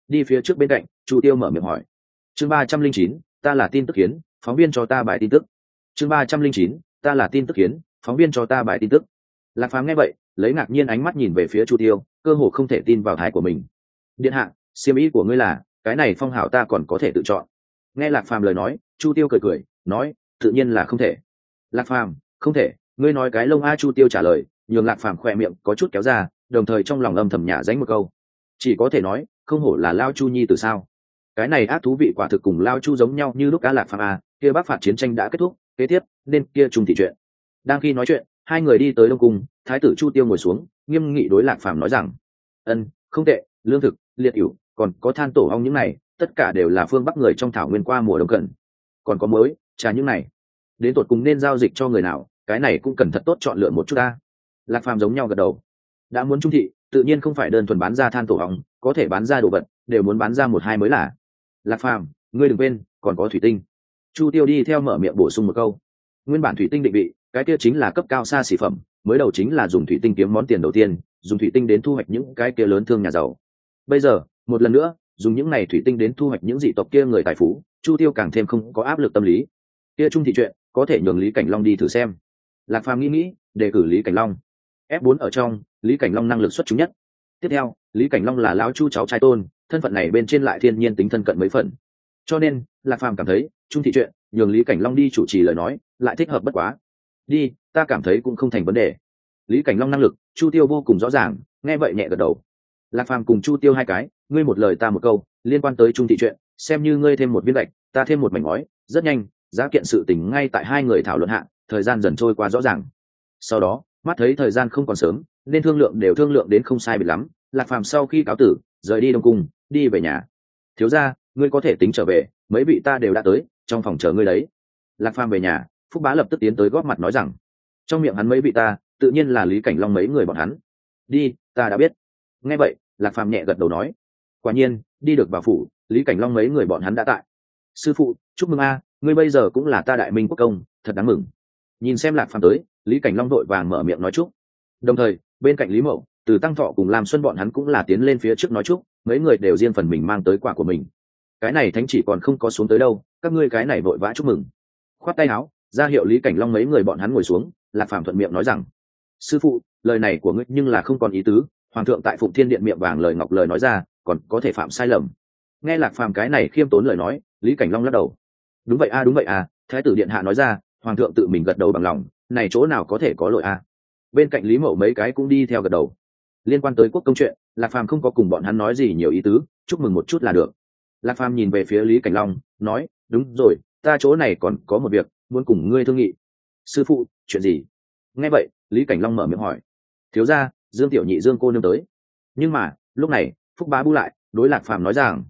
Speaker 1: đi phía trước bên cạnh Chu Tiêu mở miệng hỏi. Chương 309, ta là tin tức kiến, phóng viên cho ta bài tin tức. Chương 309, ta là tin tức kiến, phóng viên cho ta bài tin tức. Lạc Phàm nghe vậy lấy ngạc nhiên ánh mắt nhìn về phía Chu Tiêu, cơ hồ không thể tin vào thái của mình. Điện hạ, xiêm y của ngươi là cái này phong hảo ta còn có thể tự chọn. Nghe Lạc Phàm lời nói, Chu Tiêu cười cười nói, tự nhiên là không thể. Lạc Phàm, không thể, ngươi nói cái lông a. Chu Tiêu trả lời, nhường Lạc Phàm khỏe miệng có chút kéo ra, đồng thời trong lòng âm thầm nhả dánh một câu, chỉ có thể nói không hổ là Lao Chu nhi từ sao. Cái này ác thú vị quả thực cùng Lao Chu giống nhau như lúc cá. Lạc Phàm a, kia bắc phạt chiến tranh đã kết thúc, kế tiếp nên kia trung thị chuyện. Đang khi nói chuyện, hai người đi tới Đông Cung, thái tử Chu Tiêu ngồi xuống nghiêm nghị đối Lạc Phàm nói rằng, không tệ, lương thực, liệt ỉu, còn có than tổ ong những này tất cả đều là phương bắc người trong thảo nguyên qua mùa đông cần, còn có mới trà những này đến tột cùng nên giao dịch cho người nào, cái này cũng cần thật tốt chọn lựa một chút ta. Lạc Phàm giống nhau gật đầu, đã muốn trung thị tự nhiên không phải đơn thuần bán ra than tổ ong, có thể bán ra đồ vật đều muốn bán ra một hai mới là. Lạc Phàm, ngươi đừng quên còn có thủy tinh. Chu Tiêu đi theo mở miệng bổ sung một câu. Nguyên bản thủy tinh định vị cái kia chính là cấp cao xa xỉ phẩm, mới đầu chính là dùng thủy tinh kiếm món tiền đầu tiên, dùng thủy tinh đến thu hoạch những cái kia lớn thương nhà giàu. Bây giờ một lần nữa dùng những này thủy tinh đến thu hoạch những dị tộc kia người tài phú, Chu Tiêu càng thêm không có áp lực tâm lý. Kia trung thị chuyện có thể nhường Lý Cảnh Long đi thử xem. Lạc Phàm nghĩ đề cử Lý Cảnh Long. F4 ở trong, Lý Cảnh Long năng lực xuất chúng nhất. Tiếp theo, Lý Cảnh Long là lão Chu cháu trai tôn, thân phận này bên trên lại thiên nhiên tính thân cận mấy phần. Cho nên, Lạc Phàm cảm thấy, trung thị chuyện, nhường Lý Cảnh Long đi chủ trì lời nói, lại thích hợp bất quá. Đi, ta cảm thấy cũng không thành vấn đề. Lý Cảnh Long năng lực, Chu Tiêu vô cùng rõ ràng, nghe vậy nhẹ gật đầu. Lạc Phàm cùng Chu Tiêu hai cái, ngươi một lời ta một câu, liên quan tới trung thị chuyện, xem như ngươi thêm một viên gạch, ta thêm một mảnh ngói, rất nhanh, giá kiện sự tình ngay tại hai người thảo luận hạ, thời gian dần trôi qua rõ ràng. Sau đó, mắt thấy thời gian không còn sớm, nên thương lượng đều thương lượng đến không sai biệt lắm, Lạc Phàm sau khi cáo tử, rời đi Đông Cung, đi về nhà. Thiếu gia, ngươi có thể tính trở về, mấy vị ta đều đã tới, trong phòng chờ ngươi đấy. Lạc Phàm về nhà, Phúc Bá lập tức tiến tới góp mặt nói rằng, trong miệng hắn mấy vị ta, tự nhiên là Lý Cảnh Long mấy người bọn hắn. Đi, ta đã biết. Nghe vậy, Lạc Phàm nhẹ gật đầu nói, quả nhiên, đi được vào phủ, Lý Cảnh Long mấy người bọn hắn đã tại. Sư phụ, chúc mừng a, ngươi bây giờ cũng là ta đại minh quốc công, thật đáng mừng. Nhìn xem Lạc Phàm tới, Lý Cảnh Long đội vàng mở miệng nói chúc. Đồng thời, bên cạnh Lý Mậu, Từ Tăng Thọ cùng Lam Xuân bọn hắn cũng là tiến lên phía trước nói chúc, mấy người đều riêng phần mình mang tới quả của mình. Cái này thánh chỉ còn không có xuống tới đâu, các ngươi cái này vội vã chúc mừng. Khoát tay áo, ra hiệu Lý Cảnh Long mấy người bọn hắn ngồi xuống, Lạc Phàm thuận miệng nói rằng, sư phụ, lời này của ngươi nhưng là không còn ý tứ, hoàng thượng tại Phụng Thiên Điện miệng vàng lời ngọc lời nói ra, còn có thể phạm sai lầm. Nghe Lạc Phàm cái này khiêm tốn lời nói, Lý Cảnh Long lắc đầu. Đúng vậy a, thái tử điện hạ nói ra, hoàng thượng tự mình gật đầu bằng lòng, này chỗ nào có thể có lỗi a. Bên cạnh Lý Mậu mấy cái cũng đi theo gật đầu. Liên quan tới quốc công chuyện, Lạc Phàm không có cùng bọn hắn nói gì nhiều ý tứ, chúc mừng một chút là được. Lạc Phàm nhìn về phía Lý Cảnh Long, nói, đúng rồi, ta chỗ này còn có một việc muốn cùng ngươi thương nghị. Sư phụ, chuyện gì? Nghe vậy, Lý Cảnh Long mở miệng hỏi. Thiếu gia, Dương tiểu nhị Dương cô nương tới. Nhưng mà lúc này, Phúc Bá bu lại, đối Lạc Phàm nói rằng,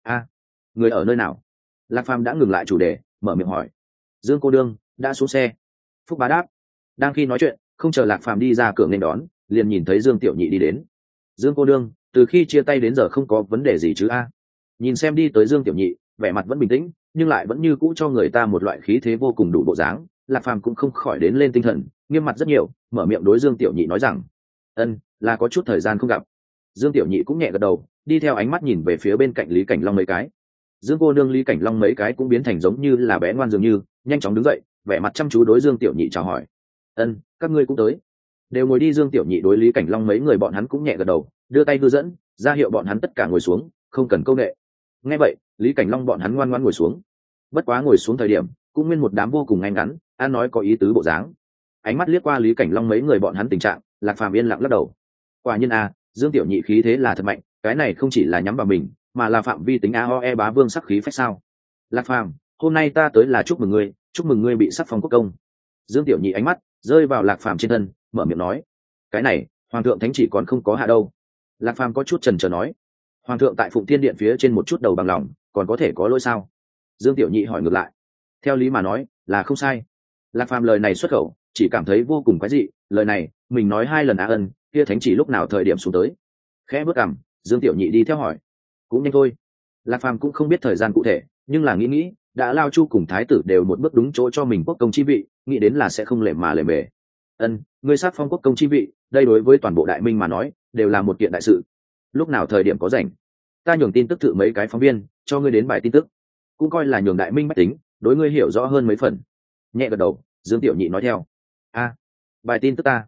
Speaker 1: người ở nơi nào? Lạc Phàm đã ngừng lại chủ đề, mở miệng hỏi. Dương cô nương đã xuống xe. Phúc Bá đáp. Đang khi nói chuyện, không chờ Lạc Phàm đi ra cửa nên đón, liền nhìn thấy Dương tiểu nhị đi đến. Dương cô nương, từ khi chia tay đến giờ không có vấn đề gì chứ a? Nhìn xem đi tới Dương tiểu nhị, vẻ mặt vẫn bình tĩnh, nhưng lại vẫn như cũ cho người ta một loại khí thế vô cùng đủ bộ dáng. Lạc Phàm cũng không khỏi đến lên tinh thần, nghiêm mặt rất nhiều, mở miệng đối Dương tiểu nhị nói rằng, là có chút thời gian không gặp. Dương tiểu nhị cũng nhẹ gật đầu, đi theo ánh mắt nhìn về phía bên cạnh Lý Cảnh Long mấy cái. Dương cô nương Lý Cảnh Long mấy cái cũng biến thành giống như là bé ngoan dường như, nhanh chóng đứng dậy, vẻ mặt chăm chú đối Dương tiểu nhị chào hỏi. Các ngươi cũng tới. Đều ngồi đi. Dương tiểu nhị đối Lý Cảnh Long mấy người bọn hắn cũng nhẹ gật đầu, đưa tay đưa dẫn, ra hiệu bọn hắn tất cả ngồi xuống, không cần câu nệ. Nghe vậy, Lý Cảnh Long bọn hắn ngoan ngoãn ngồi xuống. Bất quá ngồi xuống thời điểm, cũng nguyên một đám vô cùng ngay ngắn, an nói có ý tứ bộ dáng. Ánh mắt liếc qua Lý Cảnh Long mấy người bọn hắn tình trạng, Lạc Phàm yên lặng lắc đầu. Quả nhiên Dương tiểu nhị khí thế là thật mạnh, cái này không chỉ là nhắm vào mình, mà là phạm vi tính AOE bá vương sắc khí phách sao. Lạc Phàm, hôm nay ta tới là chúc mừng ngươi bị sắc phong quốc công. Dương tiểu nhị ánh mắt rơi vào Lạc Phàm trên thân, mở miệng nói, cái này hoàng thượng thánh chỉ còn không có hạ đâu. Lạc Phàm có chút chần chờ nói, hoàng thượng tại Phụng Thiên Điện phía trên một chút đầu bằng lòng, còn có thể có lỗi sao? Dương tiểu nhị hỏi ngược lại. Theo lý mà nói là không sai. Lạc Phàm lời này xuất khẩu, chỉ cảm thấy vô cùng quái dị, lời này mình nói 2 lần kia thánh chỉ lúc nào thời điểm xuống tới. Khẽ bước cằm, Dương tiểu nhị đi theo hỏi, cũng nhanh thôi. Lạc Phàm cũng không biết thời gian cụ thể, nhưng là nghĩ đã Lao Chu cùng thái tử đều một bước đúng chỗ cho mình quốc công chi vị, nghĩ đến là sẽ không lề mà lề mề. Ngươi sát phong quốc công chi vị, đây đối với toàn bộ đại minh mà nói đều là một kiện đại sự. Lúc nào thời điểm có rảnh, ta nhường tin tức thự mấy cái phóng viên cho ngươi đến bài tin tức, cũng coi là nhường đại minh bách tính đối ngươi hiểu rõ hơn mấy phần. Nhẹ gật đầu, Dương Tiểu Nhị nói theo. A, bài tin tức ta,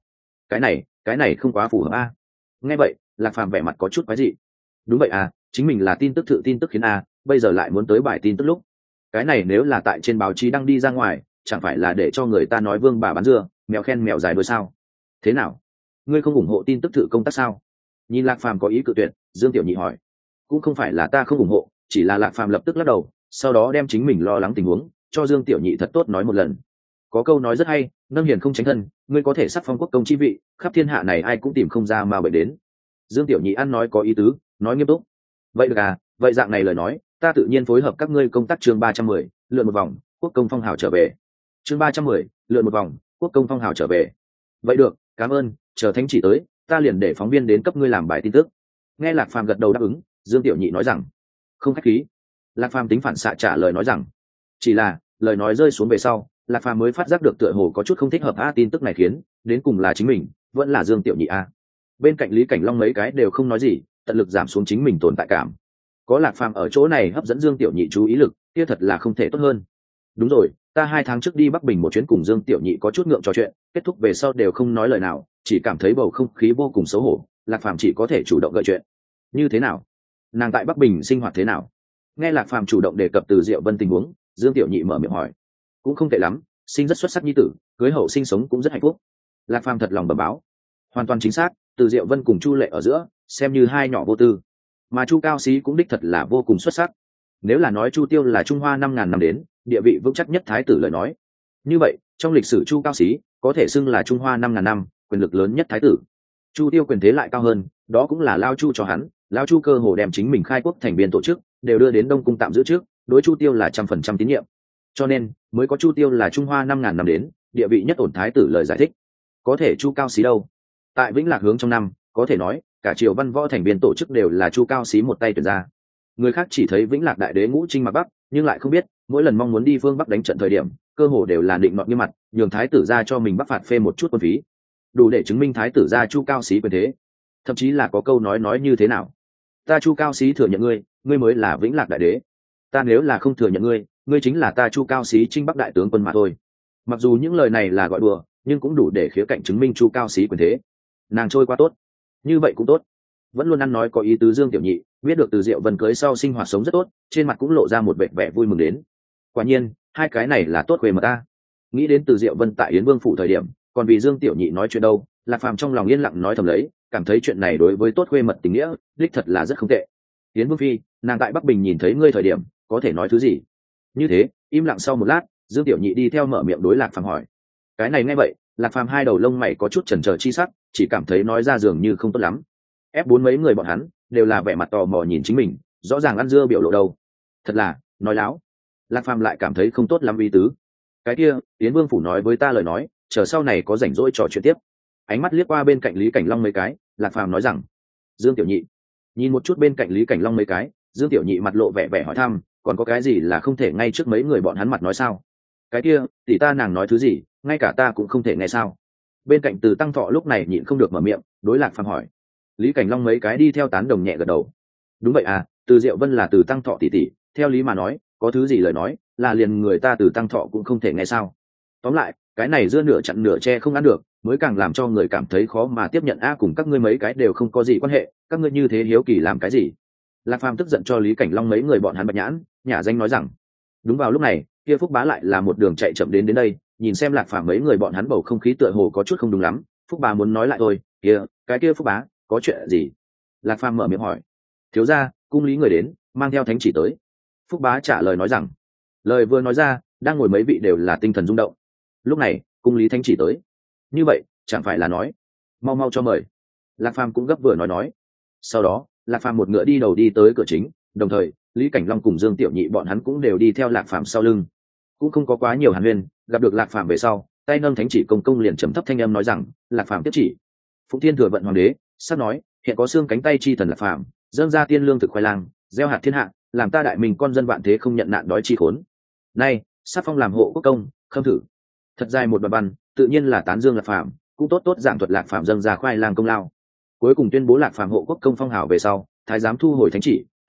Speaker 1: cái này không quá phù hợp a. Nghe vậy, Lạc Phàm vẻ mặt có chút quái dị. Đúng vậy à, chính mình là tin tức thự tin tức khiến a, bây giờ lại muốn tới bài tin tức lúc. Cái này nếu là tại trên báo chí đăng đi ra ngoài, chẳng phải là để cho người ta nói vương bà bán dưa, mèo khen mèo dài đuôi sao? Thế nào? Ngươi không ủng hộ tin tức thự công tác sao? Nhìn Lạc Phàm có ý cự tuyệt, Dương Tiểu Nhị hỏi. Cũng không phải là ta không ủng hộ, chỉ là Lạc Phàm lập tức lắc đầu, sau đó đem chính mình lo lắng tình huống cho Dương Tiểu Nhị thật tốt nói một lần. Có câu nói rất hay, nâng hiền không tránh thân, ngươi có thể sắc phong quốc công chi vị, khắp thiên hạ này ai cũng tìm không ra mà bệnh đến. Dương Tiểu Nhị ăn nói có ý tứ, nói nghiêm túc. Vậy được à, vậy dạng này lời nói, ta tự nhiên phối hợp các ngươi công tác chương 310, lượn một vòng, quốc công phong hào trở về. Chương 310, lượn một vòng, quốc công phong hào trở về. Vậy được, cảm ơn, chờ thánh chỉ tới, ta liền để phóng viên đến cấp ngươi làm bài tin tức. Nghe Lạc Phàm gật đầu đáp ứng, Dương Tiểu Nhị nói rằng, không khách khí. Lạc Phàm tính phản xạ trả lời nói rằng, chỉ là lời nói rơi xuống về sau, Lạc Phàm mới phát giác được tựa hồ có chút không thích hợp a, tin tức này khiến đến cùng là chính mình vẫn là Dương Tiểu Nhị a. Bên cạnh Lý Cảnh Long mấy cái đều không nói gì, tận lực giảm xuống chính mình tồn tại cảm. Có Lạc Phàm ở chỗ này hấp dẫn Dương Tiểu Nhị chú ý lực, kia thật là không thể tốt hơn. Đúng rồi, ta 2 tháng trước đi Bắc Bình một chuyến cùng Dương Tiểu Nhị có chút ngượng trò chuyện, kết thúc về sau đều không nói lời nào, chỉ cảm thấy bầu không khí vô cùng xấu hổ. Lạc Phàm chỉ có thể chủ động gợi chuyện. Như thế nào? Nàng tại Bắc Bình sinh hoạt thế nào? Nghe Lạc Phàm chủ động đề cập Từ Diệu Vân tình huống, Dương Tiểu Nhị mở miệng hỏi. Cũng không tệ lắm, sinh rất xuất sắc nhi tử, cưới hậu sinh sống cũng rất hạnh phúc. Lạc Phàm thật lòng bẩm báo. Hoàn toàn chính xác, Từ Diệu Vân cùng Chu Lệ ở giữa xem như hai nhỏ vô tư, mà Chu Cao Xí cũng đích thật là vô cùng xuất sắc. Nếu là nói Chu Tiêu là Trung Hoa 5.000 năm đến địa vị vững chắc nhất thái tử lời nói, như vậy trong lịch sử Chu Cao Xí có thể xưng là Trung Hoa 5.000 năm quyền lực lớn nhất thái tử. Chu Tiêu quyền thế lại cao hơn, đó cũng là Lao Chu cho hắn, Lao Chu cơ hồ đem chính mình khai quốc thành viên tổ chức đều đưa đến Đông Cung tạm giữ trước, đối Chu Tiêu là 100% tín nhiệm, cho nên mới có Chu Tiêu là Trung Hoa 5.000 năm đến địa vị nhất ổn thái tử lời giải thích. Có thể Chu Cao Xí đâu? Tại Vĩnh Lạc hướng trong năm, có thể nói cả triều văn võ thành viên tổ chức đều là Chu Cao Xí một tay tuyển ra. Người khác chỉ thấy Vĩnh Lạc đại đế ngũ chinh mặc bắc, nhưng lại không biết mỗi lần mong muốn đi phương bắc đánh trận thời điểm, cơ hồ đều là định nọt như mặt, nhường thái tử ra cho mình bắc phạt phê một chút quân phí, đủ để chứng minh thái tử ra Chu Cao Xí quyền thế. Thậm chí là có câu nói như thế nào: ta Chu Cao Xí thừa nhận ngươi, ngươi mới là Vĩnh Lạc đại đế. Ta nếu là không thừa nhận ngươi, ngươi chính là ta Chu Cao Xí chinh bắc đại tướng quân mà thôi. Mặc dù những lời này là gọi đùa, nhưng cũng đủ để khía cạnh chứng minh Chu Cao Xí quyền thế. Nàng trôi qua tốt, như vậy cũng tốt. Vẫn luôn ăn nói có ý tứ Dương Tiểu Nhị biết được Từ Diệu Vân cưới sau sinh hoạt sống rất tốt, trên mặt cũng lộ ra một vẻ vui mừng đến. Quả nhiên hai cái này là tốt khuê mà ta. Nghĩ đến Từ Diệu Vân tại Yến Vương phủ thời điểm còn vì Dương Tiểu Nhị nói chuyện đâu, Lạc Phàm trong lòng yên lặng nói thầm lấy, cảm thấy chuyện này đối với tốt khuê mật tình nghĩa đích thật là rất không tệ. Yến Vương phi, nàng tại Bắc Bình nhìn thấy ngươi thời điểm có thể nói thứ gì? Như thế im lặng sau một lát, Dương Tiểu Nhị đi theo mở miệng đối Lạc Phàm hỏi. Cái này nghe vậy, Lạc Phàm hai đầu lông mày có chút chần chờ chi sắc, chỉ cảm thấy nói ra dường như không tốt lắm. F4 mấy người bọn hắn đều là vẻ mặt tò mò nhìn chính mình, rõ ràng ăn dưa biểu lộ đâu. Thật là nói láo. Lạc Phàm lại cảm thấy không tốt lắm ý tứ. Cái kia Yến Vương phủ nói với ta lời nói, chờ sau này có rảnh rỗi trò chuyện tiếp. Ánh mắt liếc qua bên cạnh Lý Cảnh Long mấy cái, Lạc Phàm nói rằng. Dương Tiểu Nhị nhìn một chút bên cạnh Lý Cảnh Long mấy cái, Dương Tiểu Nhị mặt lộ vẻ hỏi thăm, còn có cái gì là không thể ngay trước mấy người bọn hắn mặt nói sao? Cái kia tỷ ta nàng nói thứ gì, ngay cả ta cũng không thể nghe sao? Bên cạnh Từ Tăng Thọ lúc này nhịn không được mở miệng đối Lạc Phàm hỏi. Lý Cảnh Long mấy cái đi theo tán đồng nhẹ gật đầu. Đúng vậy à, Từ Diệu Vân là Từ Tăng Thọ tỷ tỷ, theo lý mà nói có thứ gì lời nói là liền người ta Từ Tăng Thọ cũng không thể nghe sao? Tóm lại cái này dưa nửa chặn nửa che không ăn được, mới càng làm cho người cảm thấy khó mà tiếp nhận a. Cùng các ngươi mấy cái đều không có gì quan hệ, các ngươi như thế hiếu kỳ làm cái gì? Lạc Phàm tức giận cho Lý Cảnh Long mấy người bọn hắn bạch nhãn, nhả danh nói rằng. Đúng vào lúc này, kia Phúc Bá lại là một đường chạy chậm đến đây, nhìn xem Lạc Phàm mấy người bọn hắn bầu không khí tựa hồ có chút không đúng lắm. Phúc Bá muốn nói lại thôi, cái kia Phúc Bá có chuyện gì? Lạc Phàm mở miệng hỏi. Thiếu gia, cung lý người đến, mang theo thánh chỉ tới. Phúc Bá trả lời nói rằng. Lời vừa nói ra, đang ngồi mấy vị đều là tinh thần rung động. Lúc này cung lý thánh chỉ tới, như vậy chẳng phải là nói mau mau cho mời. Lạc Phàm cũng gấp vừa nói. Sau đó Lạc Phàm một ngựa đi đầu đi tới cửa chính, đồng thời Lý Cảnh Long cùng Dương Tiểu Nhị bọn hắn cũng đều đi theo Lạc Phàm sau lưng. Cũng không có quá nhiều hàn huyên, gặp được Lạc Phàm về sau, tay nâng thánh chỉ công liền trầm thấp thanh âm nói rằng. Lạc Phàm tiếp chỉ. Phụng Thiên Thừa Vận Hoàng đế sắp nói, hiện có xương cánh tay chi thần Lạc Phàm dâng ra tiên lương thực khoai lang, gieo hạt thiên hạ, làm ta đại mình con dân vạn thế không nhận nạn đói chi khốn. Nay sắp phong làm hộ quốc công, khâm thử. Thật dài một đoạn văn, tự nhiên là tán dương Lạc Phàm, cũng tốt giảng thuật Lạc Phàm dâng ra khoai lang công lao. Cuối cùng tuyên bố Lạc Phàm hộ quốc công phong hào về sau, thái giám thu hồi thánh chỉ,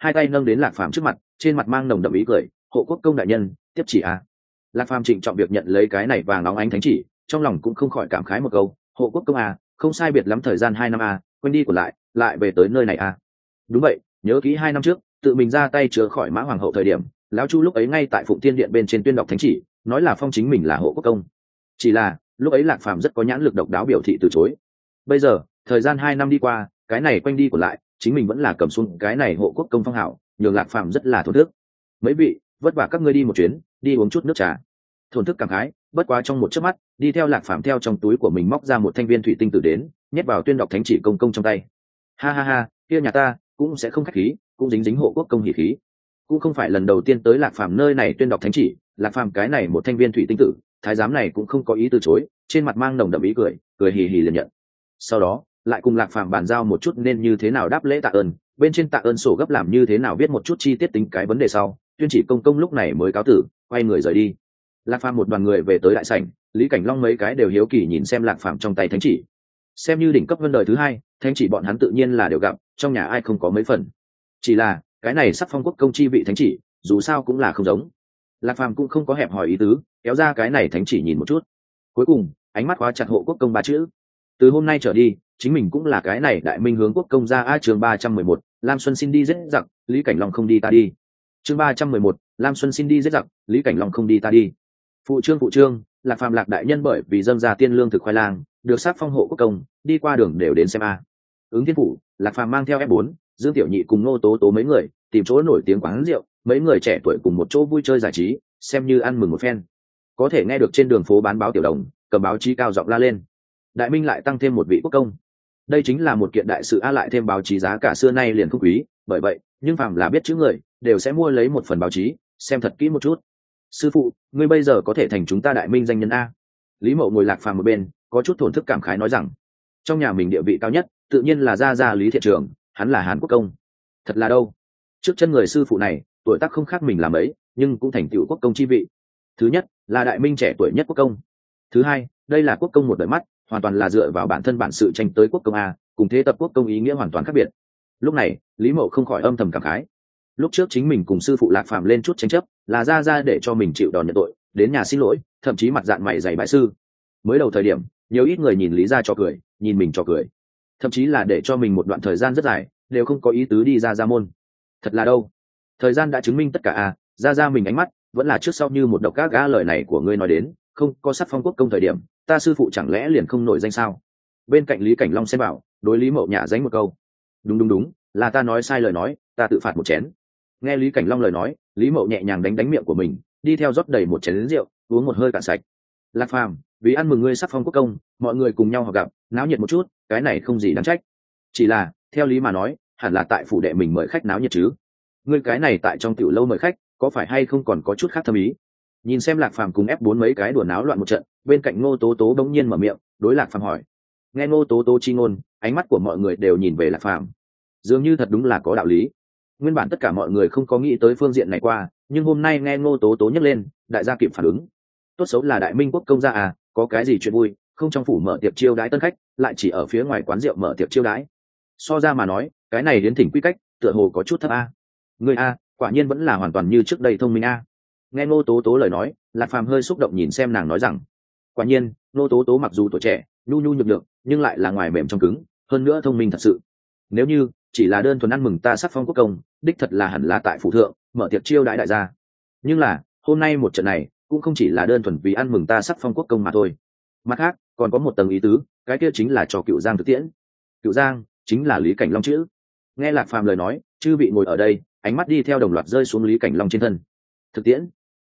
Speaker 1: hai tay nâng đến Lạc Phàm trước mặt, trên mặt mang nồng đậm ý cười. Hộ quốc công đại nhân, tiếp chỉ à? Lạc Phàm trịnh trọng việc nhận lấy cái này vàng óng ánh thánh chỉ, trong lòng cũng không khỏi cảm khái một câu. Hộ quốc công à, không sai biệt lắm thời gian 2 năm à, quên đi của lại về tới nơi này à? Đúng vậy, nhớ kỹ 2 năm trước, tự mình ra tay chữa khỏi Mã Hoàng hậu thời điểm, lão Chu lúc ấy ngay tại Phụng Thiên Điện bên trên tuyên đọc thánh chỉ, nói là phong chính mình là hộ quốc công. Chỉ là lúc ấy Lạc Phàm rất có nhãn lực độc đáo biểu thị từ chối. Bây giờ thời gian 2 năm đi qua, cái này quanh đi của lại, chính mình vẫn là cầm xuống cái này hộ quốc công phong hảo, nhường Lạc Phàm rất là thổn thức. Mấy vị, vất vả các ngươi đi một chuyến, đi uống chút nước trà. Thổn thức cảm khái, bất quá trong một chớp mắt, đi theo Lạc Phàm theo trong túi của mình móc ra một thanh viên thủy tinh tử đến, nhét vào tuyên đọc thánh chỉ công công trong tay. Ha ha ha, kia nhà ta cũng sẽ không khách khí, cũng dính dính hộ quốc công hỉ khí. Cũng không phải lần đầu tiên tới Lạc Phàm nơi này tuyên đọc thánh chỉ, Lạc Phàm cái này một thanh viên thủy tinh tử, thái giám này cũng không có ý từ chối, trên mặt mang nồng đậm ý cười, cười hì hì liền nhận. Sau đó lại cùng Lạc Phàm bàn giao một chút nên như thế nào đáp lễ tạ ơn, bên trên tạ ơn sổ gấp làm như thế nào viết một chút chi tiết tính cái vấn đề sau, tuyên chỉ công công lúc này mới cáo tử, quay người rời đi. Lạc Phàm một đoàn người về tới đại sảnh, Lý Cảnh Long mấy cái đều hiếu kỳ nhìn xem Lạc Phàm trong tay thánh chỉ, xem như đỉnh cấp vân đời thứ hai, thánh chỉ bọn hắn tự nhiên là đều gặp, trong nhà ai không có mấy phần. Chỉ là cái này sắc phong quốc công chi vị thánh chỉ, dù sao cũng là không giống. Lạc Phàm cũng không có hẹp hỏi ý tứ, kéo ra cái này thánh chỉ nhìn một chút, cuối cùng ánh mắt khóa chặt hộ quốc công ba chữ. Từ hôm nay trở đi, chính mình cũng là cái này đại minh hướng quốc công gia a. Chương 311, Lam Xuân xin đi giết giặc, Lý Cảnh Long không đi ta đi. Chương 311, Lam Xuân xin đi giết giặc, Lý Cảnh Long không đi ta đi. Phụ trương, Lạc Phàm Lạc đại nhân bởi vì dâng ra tiên lương thực khoai lang, được sắc phong hộ quốc công, đi qua đường đều đến xem a. Ứng Thiên phủ, Lạc Phàm mang theo F4, Dương Tiểu Nhị cùng Ngô Tố Tố mấy người, tìm chỗ nổi tiếng quán rượu, mấy người trẻ tuổi cùng một chỗ vui chơi giải trí, xem như ăn mừng một phen. Có thể nghe được trên đường phố bán báo tiểu đồng, cầm báo chí cao giọng la lên. Đại minh lại tăng thêm một vị quốc công. Đây chính là một kiện đại sự a, lại thêm báo chí giá cả xưa nay liền không quý, bởi vậy, nhưng phàm là biết chữ người, đều sẽ mua lấy một phần báo chí, xem thật kỹ một chút. Sư phụ, ngươi bây giờ có thể thành chúng ta đại minh danh nhân a. Lý Mậu ngồi Lạc Phàm một bên, có chút thổn thức cảm khái nói rằng, trong nhà mình địa vị cao nhất, tự nhiên là gia Lý Thiện Trường, hắn là Hán quốc công. Thật là đâu? Trước chân người sư phụ này, tuổi tác không khác mình làm ấy, nhưng cũng thành tựu quốc công chi vị. Thứ nhất, là đại minh trẻ tuổi nhất quốc công. Thứ hai, đây là quốc công một đời mắt, hoàn toàn là dựa vào bản thân bản sự tranh tới quốc công a, cùng thế tập quốc công ý nghĩa hoàn toàn khác biệt. Lúc này, Lý Mậu không khỏi âm thầm cảm khái. Lúc trước chính mình cùng sư phụ Lạc Phàm lên chút tranh chấp, là ra để cho mình chịu đòn nhận tội, đến nhà xin lỗi, thậm chí mặt dạng mày dày bãi sư. Mới đầu thời điểm, nhiều ít người nhìn Lý gia cho cười, nhìn mình cho cười, thậm chí là để cho mình một đoạn thời gian rất dài đều không có ý tứ đi ra môn. Thật là đâu, thời gian đã chứng minh tất cả a, ra mình ánh mắt vẫn là trước sau như một độc các gã. Lời này của ngươi nói đến, không có sắc phong quốc công thời điểm, ta sư phụ chẳng lẽ liền không nổi danh sao? Bên cạnh Lý Cảnh Long xem bảo, đối Lý Mậu nhả dánh một câu. Đúng, là ta nói sai lời nói, ta tự phạt một chén. Nghe Lý Cảnh Long lời nói, Lý Mậu nhẹ nhàng đánh miệng của mình, đi theo rót đầy một chén rượu, uống một hơi cạn sạch. Lạc Phàm, vì ăn mừng ngươi sắc phong quốc công, mọi người cùng nhau họp gặp, náo nhiệt một chút, cái này không gì đáng trách. Chỉ là, theo lý mà nói, hẳn là tại phủ đệ mình mời khách náo nhiệt chứ. Ngươi cái này tại trong tiểu lâu mời khách, có phải hay không còn có chút khác thâm ý? Nhìn xem Lạc Phàm cùng F4 mấy cái đùa náo loạn một trận, bên cạnh Ngô Tố Tố bỗng nhiên mở miệng, đối Lạc Phàm hỏi. Nghe Ngô Tố Tố chi ngôn, ánh mắt của mọi người đều nhìn về Lạc Phàm. Dường như thật đúng là có đạo lý. Nguyên bản tất cả mọi người không có nghĩ tới phương diện này qua, nhưng hôm nay nghe Ngô Tố Tố nhắc lên, đại gia kịp phản ứng. Tốt xấu là đại minh quốc công gia à, có cái gì chuyện vui, không trong phủ mở tiệc chiêu đãi tân khách, lại chỉ ở phía ngoài quán rượu mở tiệc chiêu đãi. So ra mà nói, cái này đến thỉnh quy cách, tựa hồ có chút thấp a. Người a, quả nhiên vẫn là hoàn toàn như trước đây thông minh a. Nghe Ngô Tố Tố lời nói, Lạc Phàm hơi xúc động nhìn xem nàng nói rằng, quả nhiên, Ngô Tố Tố mặc dù tuổi trẻ, nhu nhược nhược, nhưng lại là ngoài mềm trong cứng, hơn nữa thông minh thật sự. Nếu như chỉ là đơn thuần ăn mừng ta sắc phong quốc công, đích thật là hẳn là tại phủ thượng mở tiệc chiêu đãi đại gia. Nhưng là hôm nay một trận này cũng không chỉ là đơn thuần vì ăn mừng ta sắc phong quốc công mà thôi. Mặt khác còn có một tầng ý tứ, cái kia chính là cho Cựu Giang thực tiễn. Cựu Giang chính là Lý Cảnh Long chữ. Nghe Lạc Phàm lời nói, chư vị ngồi ở đây, ánh mắt đi theo đồng loạt rơi xuống Lý Cảnh Long trên thân. Thực tiễn?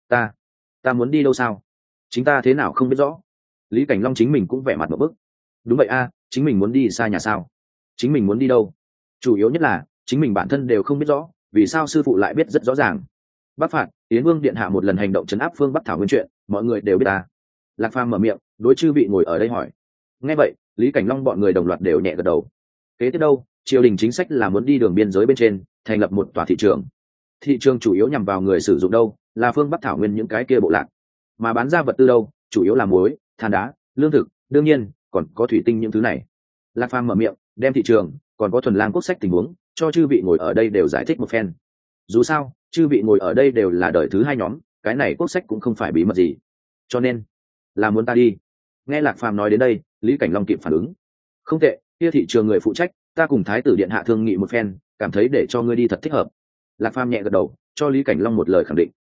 Speaker 1: Ta muốn đi đâu sao? Chính ta thế nào không biết rõ. Lý Cảnh Long chính mình cũng vẻ mặt một bức. Đúng vậy a, chính mình muốn đi xa nhà sao? Chính mình muốn đi đâu? Chủ yếu nhất là chính mình bản thân đều không biết rõ, vì sao sư phụ lại biết rất rõ ràng. Bắc phạt Yến Vương điện hạ một lần hành động trấn áp phương Bắc Thảo Nguyên chuyện, mọi người đều biết ta. Lạc Phàm mở miệng, đối chư vị ngồi ở đây hỏi. Nghe vậy, Lý Cảnh Long bọn người đồng loạt đều nhẹ gật đầu. Kế tiếp đâu, triều đình chính sách là muốn đi đường biên giới bên trên, thành lập một tòa thị trường. Thị trường chủ yếu nhằm vào người sử dụng đâu, là phương Bắc Thảo Nguyên những cái kia bộ lạc. Mà bán ra vật tư đâu, chủ yếu là muối, than đá, lương thực, đương nhiên còn có thủy tinh những thứ này. Lạc Phàm mở miệng, đem thị trường còn có thuần lang quốc sách tình huống cho chư vị ngồi ở đây đều giải thích một phen. Dù sao chư vị ngồi ở đây đều là đời thứ hai nhóm, cái này quốc sách cũng không phải bí mật gì, cho nên là muốn ta đi. Nghe Lạc Phàm nói đến đây, Lý Cảnh Long kịp phản ứng. Không tệ, kia thị trường người phụ trách, ta cùng thái tử điện hạ thương nghị một phen, cảm thấy để cho ngươi đi thật thích hợp. Lạc Phàm nhẹ gật đầu, cho Lý Cảnh Long một lời khẳng định.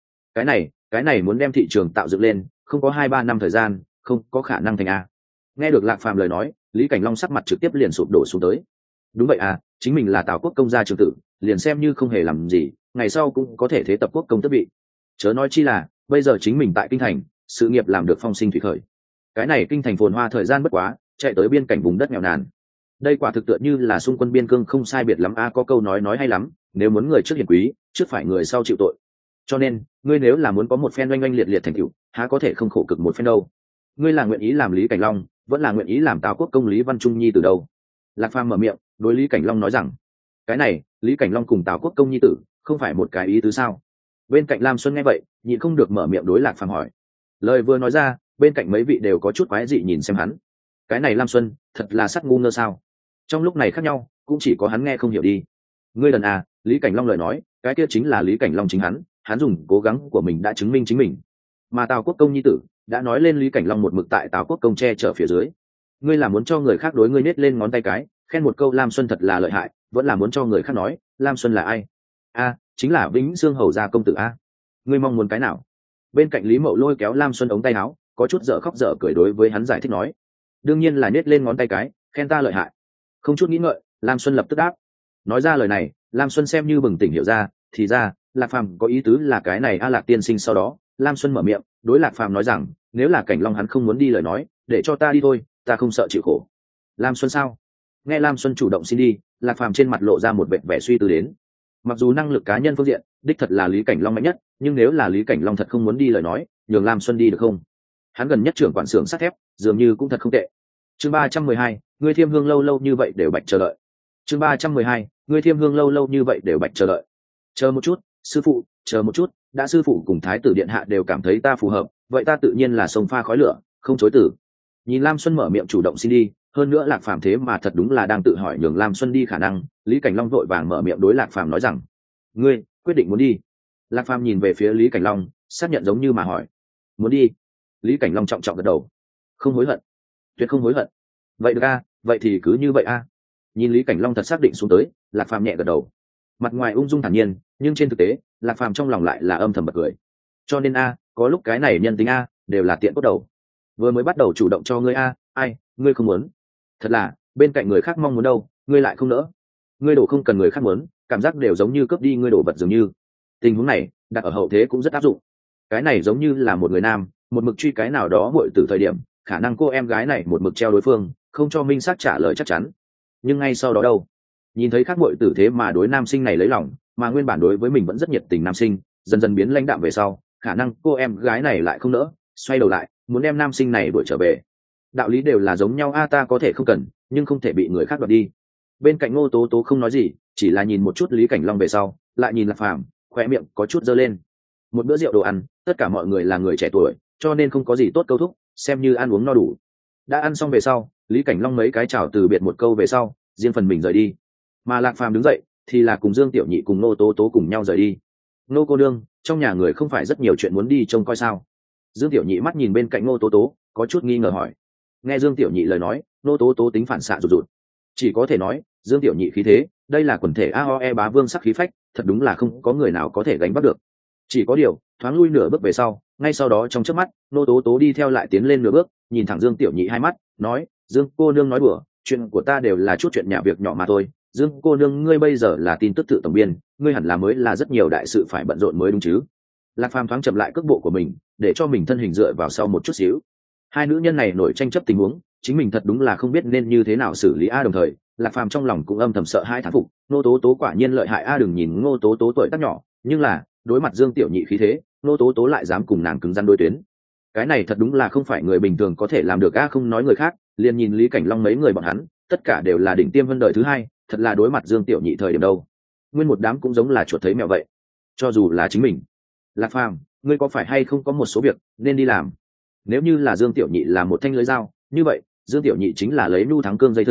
Speaker 1: Cái này muốn đem thị trường tạo dựng lên, không có 2-3 năm thời gian, không có khả năng thành a. Nghe được Lạc Phàm lời nói, Lý Cảnh Long sắc mặt trực tiếp liền sụp đổ xuống tới. Đúng vậy à, chính mình là Tào quốc công gia trưởng tử, liền xem như không hề làm gì, ngày sau cũng có thể thế tập quốc công tước vị. Chớ nói chi là bây giờ chính mình tại kinh thành, sự nghiệp làm được phong sinh thủy khởi. Cái này kinh thành phồn hoa thời gian bất quá, chạy tới biên cảnh vùng đất nghèo nàn. Đây quả thực tựa như là xung quân biên cương không sai biệt lắm a, có câu nói hay lắm, nếu muốn người trước hiền quý, trước phải người sau chịu tội. Cho nên, ngươi nếu là muốn có một phen oanh oanh liệt liệt thành tựu, há có thể không khổ cực một phen đâu. Ngươi là nguyện ý làm Lý Cảnh Long, vẫn là nguyện ý làm Tào quốc công Lý Văn Trung Nhi từ đâu? Lạc Phàm mở miệng, đối Lý Cảnh Long nói rằng, cái này, Lý Cảnh Long cùng Tào quốc công nhi tử, không phải một cái ý tứ sao? Bên cạnh Lam Xuân nghe vậy, nhịn không được mở miệng đối Lạc Phàm hỏi. Lời vừa nói ra, bên cạnh mấy vị đều có chút quái dị nhìn xem hắn. Cái này Lam Xuân, thật là sắc ngu ngơ sao? Trong lúc này khác nhau, cũng chỉ có hắn nghe không hiểu đi. Ngươi đần à, Lý Cảnh Long lời nói, cái kia chính là Lý Cảnh Long chính hắn dùng cố gắng của mình đã chứng minh chính mình. Mà Tào quốc công nhi tử đã nói lên Lý Cảnh Long một mực tại Tào quốc công che chở phía dưới. Ngươi là muốn cho người khác đối ngươi nết lên ngón tay cái, khen một câu Lam Xuân thật là lợi hại, vẫn là muốn cho người khác nói Lam Xuân là ai? A, chính là Vĩnh Dương hầu gia công tử a. Ngươi mong muốn cái nào? Bên cạnh Lý Mậu lôi kéo Lam Xuân ống tay áo, có chút dở khóc dở cười đối với hắn giải thích nói. Đương nhiên là nết lên ngón tay cái, khen ta lợi hại. Không chút nghĩ ngợi, Lam Xuân lập tức đáp. Nói ra lời này, Lam Xuân xem như bừng tỉnh hiểu ra, thì ra Lạc Phàm có ý tứ là cái này a. Lạc tiên sinh. Sau đó Lam Xuân mở miệng đối Lạc Phàm nói rằng, nếu là Cảnh Long hắn không muốn đi lời nói, để cho ta đi thôi, ta không sợ chịu khổ. Lam Xuân sao? Nghe Lam Xuân chủ động xin đi, Lạc Phàm trên mặt lộ ra một vẻ suy tư đến. Mặc dù năng lực cá nhân phương diện đích thật là Lý Cảnh Long mạnh nhất, nhưng nếu là Lý Cảnh Long thật không muốn đi lời nói, nhường Lam Xuân đi được không? Hắn gần nhất trưởng quản xưởng sắt thép, dường như cũng thật không tệ. Chương 312, ngươi Thiêm Hương lâu như vậy đều bạch chờ đợi. Chương 312, ngươi Thiêm Hương lâu như vậy đều bạch chờ đợi. Chờ một chút, sư phụ, chờ một chút, đã sư phụ cùng thái tử điện hạ đều cảm thấy ta phù hợp, vậy ta tự nhiên là sông pha khói lửa, không chối từ. Nhìn Lam Xuân mở miệng chủ động xin đi, hơn nữa Lạc Phàm thế mà thật đúng là đang tự hỏi nhường Lam Xuân đi khả năng, Lý Cảnh Long vội vàng mở miệng đối Lạc Phàm nói rằng, ngươi quyết định muốn đi? Lạc Phàm nhìn về phía Lý Cảnh Long, xác nhận giống như mà hỏi, muốn đi? Lý Cảnh Long trọng trọng gật đầu, không hối hận, tuyệt không hối hận. Vậy được a, vậy thì cứ như vậy a. Nhìn Lý Cảnh Long thật xác định xuống tới, Lạc Phàm nhẹ gật đầu, mặt ngoài ung dung thản nhiên, nhưng trên thực tế Lạc Phàm trong lòng lại là âm thầm bật cười. Cho nên a, có lúc cái này nhân tính a, đều là tiện cốt đầu. Vừa mới bắt đầu chủ động cho ngươi a, ai, ngươi không muốn. Thật là, bên cạnh người khác mong muốn đâu, ngươi lại không nỡ. Ngươi đổ không cần người khác muốn, cảm giác đều giống như cướp đi ngươi đổ vật dường như. Tình huống này, đặt ở hậu thế cũng rất áp dụng. Cái này giống như là một người nam, một mực truy cái nào đó muội từ thời điểm, khả năng cô em gái này một mực treo đối phương, không cho minh xác trả lời chắc chắn. Nhưng ngay sau đó đâu, nhìn thấy khác muội tử thế mà đối nam sinh này lấy lòng, mà nguyên bản đối với mình vẫn rất nhiệt tình nam sinh, dần dần biến lãnh đạm về sau, khả năng cô em gái này lại không nỡ, xoay đầu lại, muốn đem nam sinh này đuổi trở về. Đạo lý đều là giống nhau a, ta có thể không cần, nhưng không thể bị người khác đoạt đi. Bên cạnh Ngô Tố Tố không nói gì, chỉ là nhìn một chút Lý Cảnh Long về sau, lại nhìn Lạc Phàm, khóe miệng có chút giơ lên. Một bữa rượu đồ ăn, tất cả mọi người là người trẻ tuổi, cho nên không có gì tốt câu thúc, xem như ăn uống no đủ. Đã ăn xong về sau, Lý Cảnh Long mấy cái chào từ biệt một câu về sau, riêng phần mình rời đi. Mà Lạc Phàm đứng dậy, thì là cùng Dương Tiểu Nhị cùng Ngô Tố Tố cùng nhau rời đi. Ngô cô đương, trong nhà người không phải rất nhiều chuyện muốn đi trông coi sao? Dương Tiểu Nhị mắt nhìn bên cạnh Ngô Tố Tố, có chút nghi ngờ hỏi. Nghe Dương Tiểu Nhị lời nói, Ngô Tố Tố tính phản xạ rụt rụt. Chỉ có thể nói, Dương Tiểu Nhị khí thế, đây là quần thể AOE bá vương sắc khí phách, thật đúng là không có người nào có thể gánh vác được. Chỉ có điều, thoáng lui nửa bước về sau, ngay sau đó trong chớp mắt, Ngô Tố Tố đi theo lại tiến lên nửa bước, nhìn thẳng Dương Tiểu Nhị hai mắt, nói, Dương cô nương nói đùa, chuyện của ta đều là chút chuyện nhà việc nhỏ mà thôi. Dương cô nương ngươi bây giờ là tin tức tự tổng biên, ngươi hẳn là mới là rất nhiều đại sự phải bận rộn mới đúng chứ? Lạc Phàm thoáng chậm lại cước bộ của mình, để cho mình thân hình dựa vào sau một chút xíu. Hai nữ nhân này nổi tranh chấp tình huống, chính mình thật đúng là không biết nên như thế nào xử lý a. Đồng thời, Lạc Phàm trong lòng cũng âm thầm sợ hai thán phục, Ngô Tố Tố quả nhiên lợi hại a. Đừng nhìn Ngô Tố Tố tuổi tác nhỏ, nhưng là đối mặt Dương Tiểu Nhị khí thế, Ngô Tố Tố lại dám cùng nàng cứng rắn đối tuyến. Cái này thật đúng là không phải người bình thường có thể làm được a. Không nói người khác, liền nhìn Lý Cảnh Long mấy người bọn hắn, tất cả đều là đỉnh tiêm hơn đời thứ hai, thật là đối mặt Dương Tiểu Nhị thời điểm đâu, nguyên một đám cũng giống là chuột thấy mèo vậy. Cho dù là chính mình, Lạc Phàm, ngươi có phải hay không có một số việc nên đi làm? Nếu như là Dương Tiểu Nhị là một thanh lưới dao, như vậy Dương Tiểu Nhị chính là lấy nhu thắng cương dây thừng,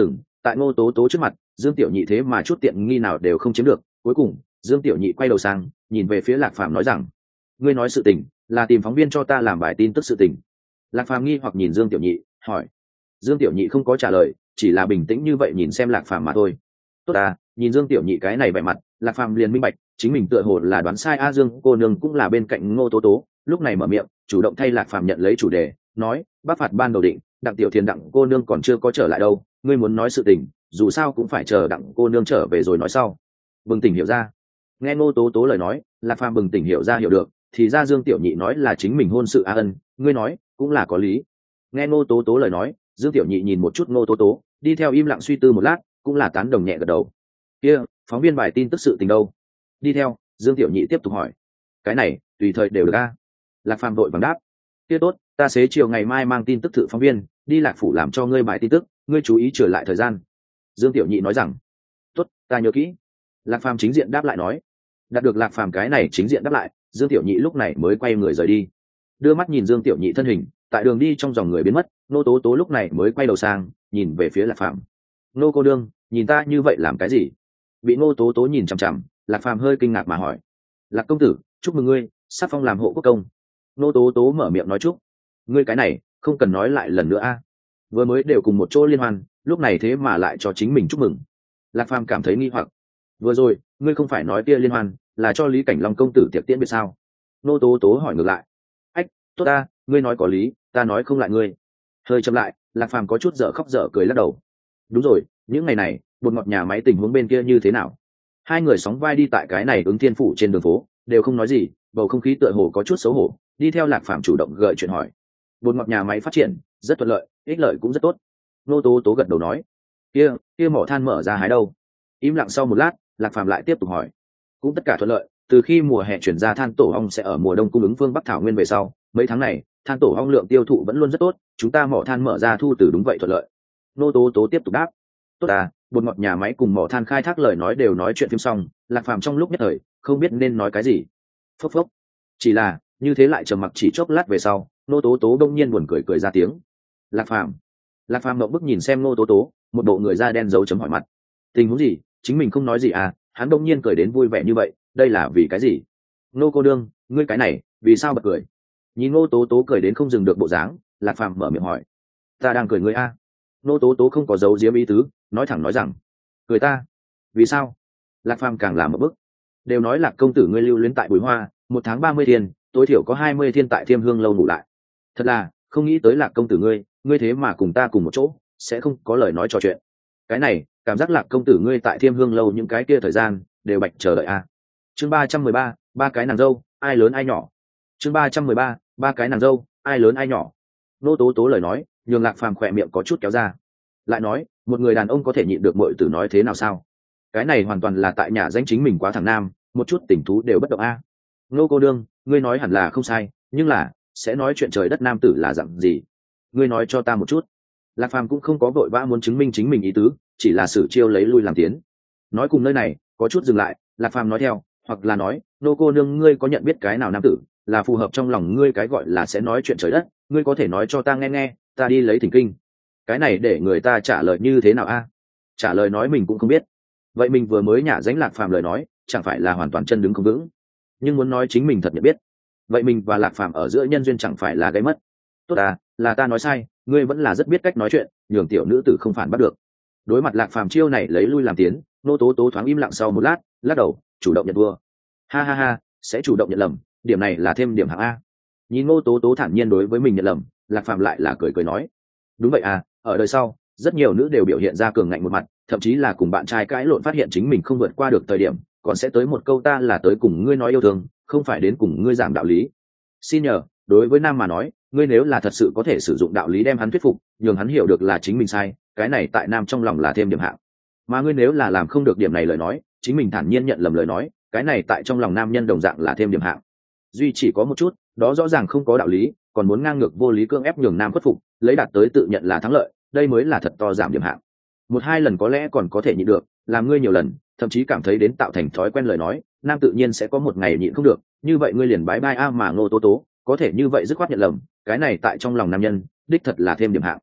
Speaker 1: tại ngô tố tố trước mặt Dương Tiểu Nhị thế mà chút tiện nghi nào đều không chiếm được. Cuối cùng Dương Tiểu Nhị quay đầu sang nhìn về phía Lạc Phàm nói rằng: ngươi nói sự tình là tìm phóng viên cho ta làm bài tin tức sự tình. Lạc Phàm nghi hoặc nhìn Dương Tiểu Nhị hỏi. Dương Tiểu Nhị không có trả lời, chỉ là bình tĩnh như vậy nhìn xem Lạc Phàm mà thôi. Tốt à, nhìn Dương Tiểu Nhị cái này vẻ mặt, Lạc Phàm liền minh bạch chính mình tựa hồ là đoán sai. Dương cô nương cũng là bên cạnh Ngô Tố Tố, lúc này mở miệng chủ động thay Lạc Phàm nhận lấy chủ đề, nói: bắc phạt ban đầu định, Đặng Tiểu Thiền Đặng cô nương còn chưa có trở lại đâu, ngươi muốn nói sự tình dù sao cũng phải chờ Đặng cô nương trở về rồi nói sau. Bừng tỉnh hiểu ra. Nghe Ngô Tố Tố lời nói, Lạc Phàm bừng tỉnh hiểu ra, hiểu được thì ra Dương Tiểu Nhị nói là chính mình hôn sự. Ân, ngươi nói cũng là có lý. Nghe Ngô Tố Tố lời nói, Dương Tiểu Nhị nhìn một chút Ngô Tố Tố, đi theo im lặng suy tư một lát, cũng là tán đồng nhẹ gật đầu. Kia phóng viên bài tin tức sự tình đâu? Đi theo Dương Tiểu Nhị tiếp tục hỏi. Cái này tùy thời đều được a. Lạc Phàm vội vàng đáp. Kia tốt, ta xế chiều ngày mai mang tin tức thử phóng viên đi Lạc phủ làm cho ngươi bài tin tức, ngươi chú ý trở lại thời gian. Dương Tiểu Nhị nói rằng. Tốt, ta nhớ kỹ. Lạc Phàm chính diện đáp lại nói. Đạt được Lạc Phàm cái này chính diện đáp lại, Dương Tiểu Nhị lúc này mới quay người rời đi. Đưa mắt nhìn Dương Tiểu Nhị thân hình tại đường đi trong dòng người biến mất, Ngô Tố Tố lúc này mới quay đầu sang nhìn về phía Lạc Phàm. Ngô cô đương, nhìn ta như vậy làm cái gì? Bị Ngô Tố Tố nhìn chằm chằm, Lạc Phàm hơi kinh ngạc mà hỏi. Lạc công tử, chúc mừng ngươi sắp phong làm hộ quốc công. Ngô Tố Tố mở miệng nói chúc. Ngươi cái này không cần nói lại lần nữa a. Vừa mới đều cùng một chỗ liên hoan, lúc này thế mà lại cho chính mình chúc mừng. Lạc Phàm cảm thấy nghi hoặc. Vừa rồi ngươi không phải nói kia liên hoan là cho Lý Cảnh Long công tử tiệc tiễn biệt sao? Ngô Tố Tố hỏi ngược lại. Ách, tốt ta, ngươi nói có lý, ta nói không lại ngươi. Hơi chậm lại, Lạc Phàm có chút dở khóc dở cười lắc đầu. Đúng rồi, những ngày này bột ngọt nhà máy tình huống bên kia như thế nào? Hai người sóng vai đi tại cái này Ứng Thiên phủ trên đường phố, đều không nói gì, bầu không khí tựa hồ có chút xấu hổ. Đi theo Lạc Phàm chủ động gợi chuyện hỏi. Bột ngọt nhà máy phát triển rất thuận lợi, ích lợi cũng rất tốt. Ngô Tố Tố gật đầu nói. Kia mỏ than mở ra hái đâu? Im lặng sau một lát, Lạc Phàm lại tiếp tục hỏi. Cũng tất cả thuận lợi, từ khi mùa hè chuyển ra than tổ ong sẽ ở mùa đông cung ứng phương Bắc thảo nguyên về sau, mấy tháng này than tổ ong lượng tiêu thụ vẫn luôn rất tốt, chúng ta mỏ than mở ra thu từ đúng vậy thuận lợi. Ngô Tố Tố tiếp tục đáp. Tốt à, bột ngọt nhà máy cùng mỏ than khai thác lời nói đều nói chuyện phim xong, Lạc Phàm trong lúc nhất thời không biết nên nói cái gì. Phốc phốc. Chỉ là như thế lại trầm mặc chỉ chốc lát về sau, Ngô Tố Tố đông nhiên buồn cười cười ra tiếng. Lạc Phàm ngậm bức nhìn xem Ngô Tố Tố, một bộ người da đen dấu chấm hỏi mặt. Tình huống gì? Chính mình không nói gì à? Hắn đông nhiên cười đến vui vẻ như vậy, đây là vì cái gì? Ngô cô đương, ngươi cái này vì sao bật cười? Nhìn Ngô Tố Tố cười đến không dừng được bộ dáng, Lạc Phàm mở miệng hỏi. Ta đang cười ngươi a. Ngô Tố Tố không có giấu giếm ý tứ, nói thẳng nói rằng. Cười ta? Vì sao? Lạc Phàm càng làm một bức. Đều nói Lạc công tử ngươi lưu luyến tại Bùi Hoa, 1 tháng 30 thiên, tối thiểu có 20 thiên tại Thiêm Hương lâu ngủ lại. Thật là không nghĩ tới Lạc công tử ngươi thế mà cùng ta cùng một chỗ, sẽ không có lời nói trò chuyện. Cái này cảm giác Lạc công tử ngươi tại Thiêm Hương lâu những cái kia thời gian đều bạch chờ đợi a. Chương 313, ba cái nàng dâu, ai lớn ai nhỏ. Chương 313, ba cái nàng dâu, ai lớn ai nhỏ. Ngô Tố Tố lời nói nhường Lạc Phàm khỏe miệng có chút kéo ra. Lại nói, một người đàn ông có thể nhịn được muội tử nói thế nào sao? Cái này hoàn toàn là tại nhà danh chính mình quá thằng nam, một chút tình thú đều bất động a. Ngô cô đương, ngươi nói hẳn là không sai, nhưng là sẽ nói chuyện trời đất nam tử là dạng gì? Ngươi nói cho ta một chút. Lạc Phàm cũng không có vội vã muốn chứng minh chính mình ý tứ, chỉ là sử chiêu lấy lui làm tiến. Nói cùng nơi này có chút dừng lại, Lạc Phàm nói theo, hoặc là nói, Ngô cô nương ngươi có nhận biết cái nào nam tử là phù hợp trong lòng ngươi cái gọi là sẽ nói chuyện trời đất, ngươi có thể nói cho ta nghe nghe, ta đi lấy thỉnh kinh. Cái này để người ta trả lời như thế nào a? Trả lời nói mình cũng không biết. Vậy mình vừa mới nhả dánh Lạc Phàm lời nói, chẳng phải là hoàn toàn chân đứng không vững? Nhưng muốn nói chính mình thật nhận biết, vậy mình và Lạc Phàm ở giữa nhân duyên chẳng phải là gây mất? Tốt à, là ta nói sai, ngươi vẫn là rất biết cách nói chuyện, nhường tiểu nữ tử không phản bắt được. Đối mặt Lạc Phàm chiêu này lấy lui làm tiến, Ngô Tố Tố thoáng im lặng sau một lát, lắc đầu chủ động nhận thua. Ha ha ha, sẽ chủ động nhận lầm, điểm này là thêm điểm hạng a. Nhìn Ngô Tố Tố thản nhiên đối với mình nhận lầm, Lạc Phàm lại là cười cười nói. Đúng vậy à, ở đời sau rất nhiều nữ đều biểu hiện ra cường ngạnh một mặt, thậm chí là cùng bạn trai cãi lộn phát hiện chính mình không vượt qua được thời điểm, còn sẽ tới một câu ta là tới cùng ngươi nói yêu thương, không phải đến cùng ngươi giảng đạo lý. Xin nhờ, đối với nam mà nói, ngươi nếu là thật sự có thể sử dụng đạo lý đem hắn thuyết phục, nhường hắn hiểu được là chính mình sai, cái này tại nam trong lòng là thêm điểm hạng. Mà ngươi nếu là làm không được điểm này lời nói, chính mình thản nhiên nhận lầm lời nói, cái này tại trong lòng nam nhân đồng dạng là thêm điểm hạng. Duy chỉ có một chút, đó rõ ràng không có đạo lý, còn muốn ngang ngược vô lý cưỡng ép nhường nam khuất phục, lấy đạt tới tự nhận là thắng lợi, đây mới là thật to giảm điểm hạng. 1-2 lần có lẽ còn có thể nhịn được, làm ngươi nhiều lần, thậm chí cảm thấy đến tạo thành thói quen lời nói, nam tự nhiên sẽ có một ngày nhịn không được, như vậy ngươi liền bái bai a. Mà Ngô Tố Tố có thể như vậy dứt khoát nhận lầm, cái này tại trong lòng nam nhân đích thật là thêm điểm hạng.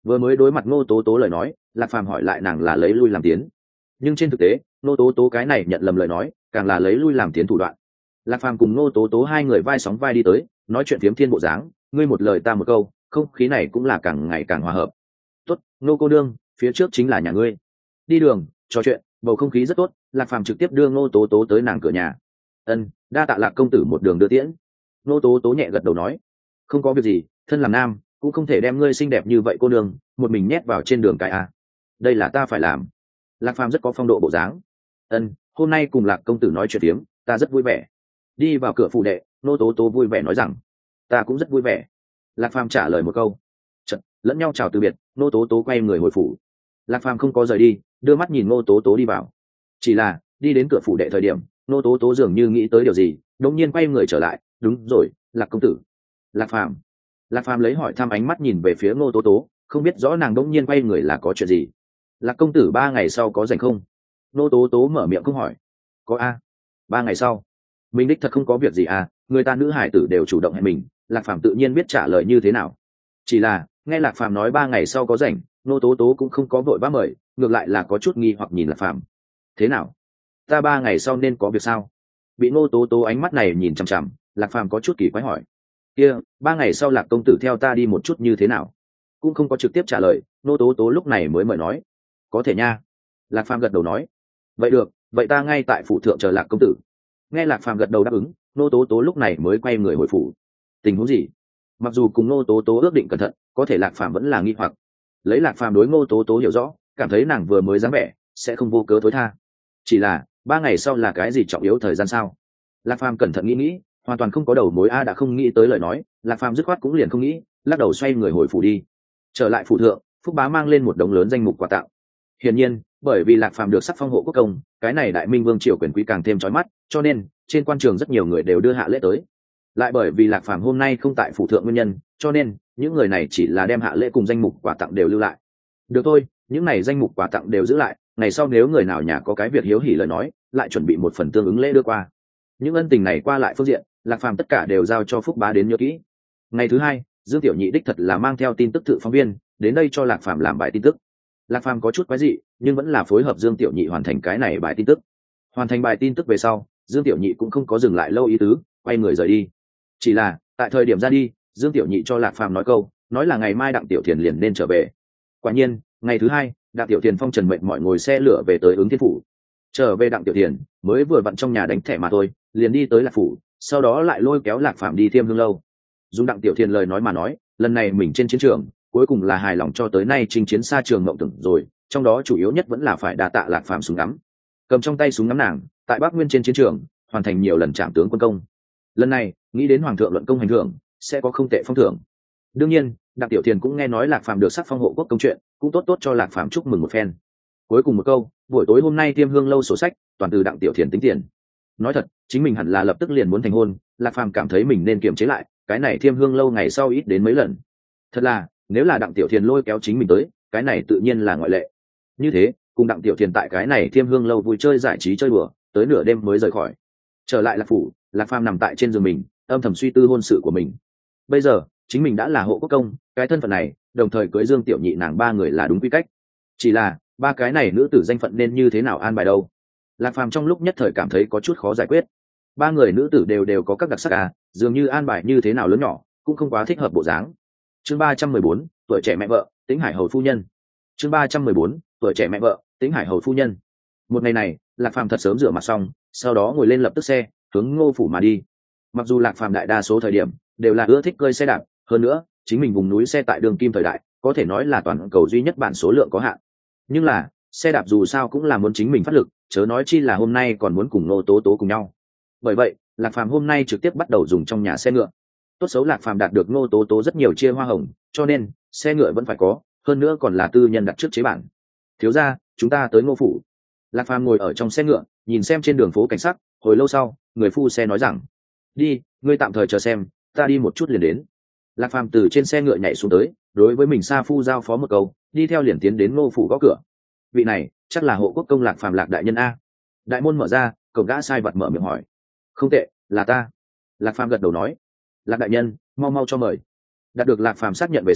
Speaker 1: Vừa mới đối mặt ngô tố tố lời nói, lạc phàm hỏi lại nàng là lấy lui làm tiến, nhưng trên thực tế ngô tố tố cái này nhận lầm lời nói, càng là lấy lui làm tiến thủ đoạn. Lạc phàm cùng ngô tố tố hai người vai sóng vai đi tới, nói chuyện phiếm thiên bộ dáng, ngươi một lời ta một câu, không khí này cũng là càng ngày càng hòa hợp. Tốt, ngô cô đương, phía trước chính là nhà ngươi. Đi đường trò chuyện, bầu không khí rất tốt. Lạc phàm trực tiếp đưa ngô tố tố tới nàng cửa nhà. Ân, đa tạ Lạc công tử một đường đưa tiễn. Ngô tố tố nhẹ gật đầu nói, không có việc gì, thân làm nam cũng không thể đem ngươi xinh đẹp như vậy cô nương một mình nhét vào trên đường cái à. Đây là ta phải làm. Lạc phàm rất có phong độ bộ dáng. Ân, hôm nay cùng Lạc công tử nói chuyện tiếm, ta rất vui vẻ. Đi vào cửa phủ đệ, Ngô tố tố vui vẻ nói rằng, ta cũng rất vui vẻ. Lạc phàm trả lời một câu. Chật, lẫn nhau chào từ biệt, Ngô tố tố quay người hồi phủ. Lạc phàm không có rời đi, đưa mắt nhìn Ngô tố tố đi vào. Chỉ là đi đến cửa phủ đệ thời điểm, Ngô tố tố dường như nghĩ tới điều gì, đống nhiên quay người trở lại. Đúng rồi, Lạc công tử. Lạc phàm. Lạc phàm lấy hỏi thăm ánh mắt nhìn về phía Ngô tố tố, không biết rõ nàng đống nhiên quay người là có chuyện gì. Lạc công tử 3 ngày sau có rảnh không? Ngô tố tố mở miệng không hỏi. Có a. 3 ngày sau? Mình đích thật không có việc gì à, người ta nữ hải tử đều chủ động hẹn mình. Lạc phàm tự nhiên biết trả lời như thế nào. Chỉ là nghe Lạc phàm nói 3 ngày sau có rảnh, Ngô tố tố cũng không có vội vã mời, ngược lại là có chút nghi hoặc nhìn Lạc phàm. Thế nào, ta 3 ngày sau nên có việc sao? Bị Ngô tố tố ánh mắt này nhìn chằm chằm, Lạc phàm có chút kỳ quái hỏi. Kia 3 ngày sau Lạc công tử theo ta đi một chút như thế nào? Cũng không có trực tiếp trả lời, Ngô tố tố lúc này mới mời nói. Có thể nha. Lạc phàm gật đầu nói. Vậy được, vậy ta ngay tại phủ thượng chờ Lạc công tử. Nghe Lạc phàm gật đầu đáp ứng, Ngô tố tố lúc này mới quay người hồi phủ. Tình huống gì? Mặc dù cùng Ngô tố tố ước định cẩn thận, có thể Lạc phàm vẫn là nghi hoặc. Lấy Lạc phàm đối Ngô tố tố hiểu rõ, cảm thấy nàng vừa mới dáng vẻ sẽ không vô cớ thối tha. Chỉ là 3 ngày sau là cái gì trọng yếu thời gian sao? Lạc phàm cẩn thận nghĩ, hoàn toàn không có đầu mối. Đã không nghĩ tới lời nói, Lạc phàm dứt khoát cũng liền không nghĩ, lắc đầu xoay người hồi phủ đi. Trở lại phủ thượng, Phúc Bá mang lên một đống lớn danh mục quà tặng. Hiển nhiên, bởi vì Lạc phàm được sắc phong hộ quốc công, cái này đại minh vương triều quyền quý càng thêm chói mắt, cho nên trên quan trường rất nhiều người đều đưa hạ lễ tới. Lại bởi vì Lạc phàm hôm nay không tại phủ thượng nguyên nhân, cho nên những người này chỉ là đem hạ lễ cùng danh mục quà tặng đều lưu lại. Được thôi, những này danh mục quà tặng đều giữ lại, ngày sau nếu người nào nhà có cái việc hiếu hỉ lời nói, lại chuẩn bị một phần tương ứng lễ đưa qua. Những ân tình này qua lại phương diện, Lạc phàm tất cả đều giao cho Phúc Bá đến nhớ kỹ. Ngày thứ hai, Dương Tiểu Nhị đích thật là mang theo tin tức thự phóng viên đến đây cho Lạc phàm làm bài tin tức. Lạc phàm có chút quái dị, nhưng vẫn là phối hợp Dương Tiểu Nhị hoàn thành cái này bài tin tức. Hoàn thành bài tin tức về sau, Dương Tiểu Nhị cũng không có dừng lại lâu ý tứ, quay người rời đi. Chỉ là tại thời điểm ra đi, Dương Tiểu Nhị cho Lạc phàm nói câu, nói là ngày mai Đặng Tiểu Thiền liền nên trở về. Quả nhiên, ngày thứ hai, Đặng Tiểu Thiền phong trần mệnh mọi ngồi xe lửa về tới Ứng Thiên phủ. Trở về Đặng Tiểu Thiền mới vừa vặn trong nhà đánh thẻ mà thôi, liền đi tới Lạc phủ, sau đó lại lôi kéo Lạc phàm đi Thiêm Hương lâu. Dùng Đặng Tiểu Thiền lời nói mà nói, lần này mình trên chiến trường cuối cùng là hài lòng cho tới nay chinh chiến xa trường mộng tưởng rồi, trong đó chủ yếu nhất vẫn là phải đa tạ Lạc phàm súng ngắm. Cầm trong tay súng ngắm nàng, tại Bắc Nguyên trên chiến trường hoàn thành nhiều lần trảm tướng quân công. Lần này nghĩ đến hoàng thượng luận công hành thưởng, sẽ có không tệ phong thưởng. Đương nhiên, Đặng Tiểu Thiền cũng nghe nói Lạc phàm được sắc phong hộ quốc công chuyện, cũng tốt tốt cho Lạc phàm chúc mừng một phen. Cuối cùng một câu, buổi tối hôm nay Thiêm Hương lâu sổ sách toàn từ Đặng Tiểu Thiền tính tiền. Nói thật, chính mình hẳn là lập tức liền muốn thành hôn, Lạc phàm cảm thấy mình nên kiềm chế lại, cái này Thiêm Hương lâu ngày sau ít đến mấy lần. Thật là, nếu là Đặng Tiểu Thiền lôi kéo chính mình tới, cái này tự nhiên là ngoại lệ. Như thế, cùng Đặng Tiểu Thiền tại cái này Thiêm Hương lâu vui chơi giải trí chơi đùa, tới nửa đêm mới rời khỏi. Trở lại Lạc phủ, Lạc phàm nằm tại trên giường mình, âm thầm suy tư hôn sự của mình. Bây giờ chính mình đã là hộ quốc công, cái thân phận này đồng thời cưới Dương Tiểu Nhị nàng 3 người là đúng quy cách. Chỉ là 3 cái này nữ tử danh phận nên như thế nào an bài đâu? Lạc phàm trong lúc nhất thời cảm thấy có chút khó giải quyết. 3 người nữ tử đều có các đặc sắc dường như an bài như thế nào lớn nhỏ cũng không quá thích hợp bộ dáng. Chương 314, tuổi trẻ mẹ vợ, Tĩnh Hải hầu phu nhân. Chương 314, tuổi trẻ mẹ vợ, Tĩnh Hải hầu phu nhân. Một ngày này, Lạc phàm thật sớm rửa mặt xong, sau đó ngồi lên lập tức xe hướng Ngô phủ mà đi. Mặc dù Lạc phàm đại đa số thời điểm đều là ưa thích cơi xe đạp, hơn nữa chính mình vùng núi xe tại đường kim thời đại có thể nói là toàn cầu duy nhất bản số lượng có hạn, nhưng là xe đạp dù sao cũng là muốn chính mình phát lực, chớ nói chi là hôm nay còn muốn cùng Ngô tố tố cùng nhau. Bởi vậy Lạc phàm hôm nay trực tiếp bắt đầu dùng trong nhà xe ngựa. Tốt xấu Lạc phàm đạt được Ngô tố tố rất nhiều chia hoa hồng, cho nên xe ngựa vẫn phải có, hơn nữa còn là tư nhân đặt trước chế bản. Thiếu gia, chúng ta tới Ngô phủ. Lạc phàm ngồi ở trong xe ngựa nhìn xem trên đường phố cảnh sắc, hồi lâu sau người phu xe nói rằng, đi, ngươi tạm thời chờ xem, ta đi một chút liền đến. Lạc phàm từ trên xe ngựa nhảy xuống tới, đối với mình sa phu giao phó một câu, đi theo liền tiến đến Ngô phủ gõ cửa. Vị này chắc là hộ quốc công Lạc phàm Lạc đại nhân a. Đại môn mở ra, cậu gã sai vật mở miệng hỏi. Không tệ, là ta. Lạc phàm gật đầu nói. Lạc đại nhân, mau mau cho mời. Đạt được Lạc phàm xác nhận về sau,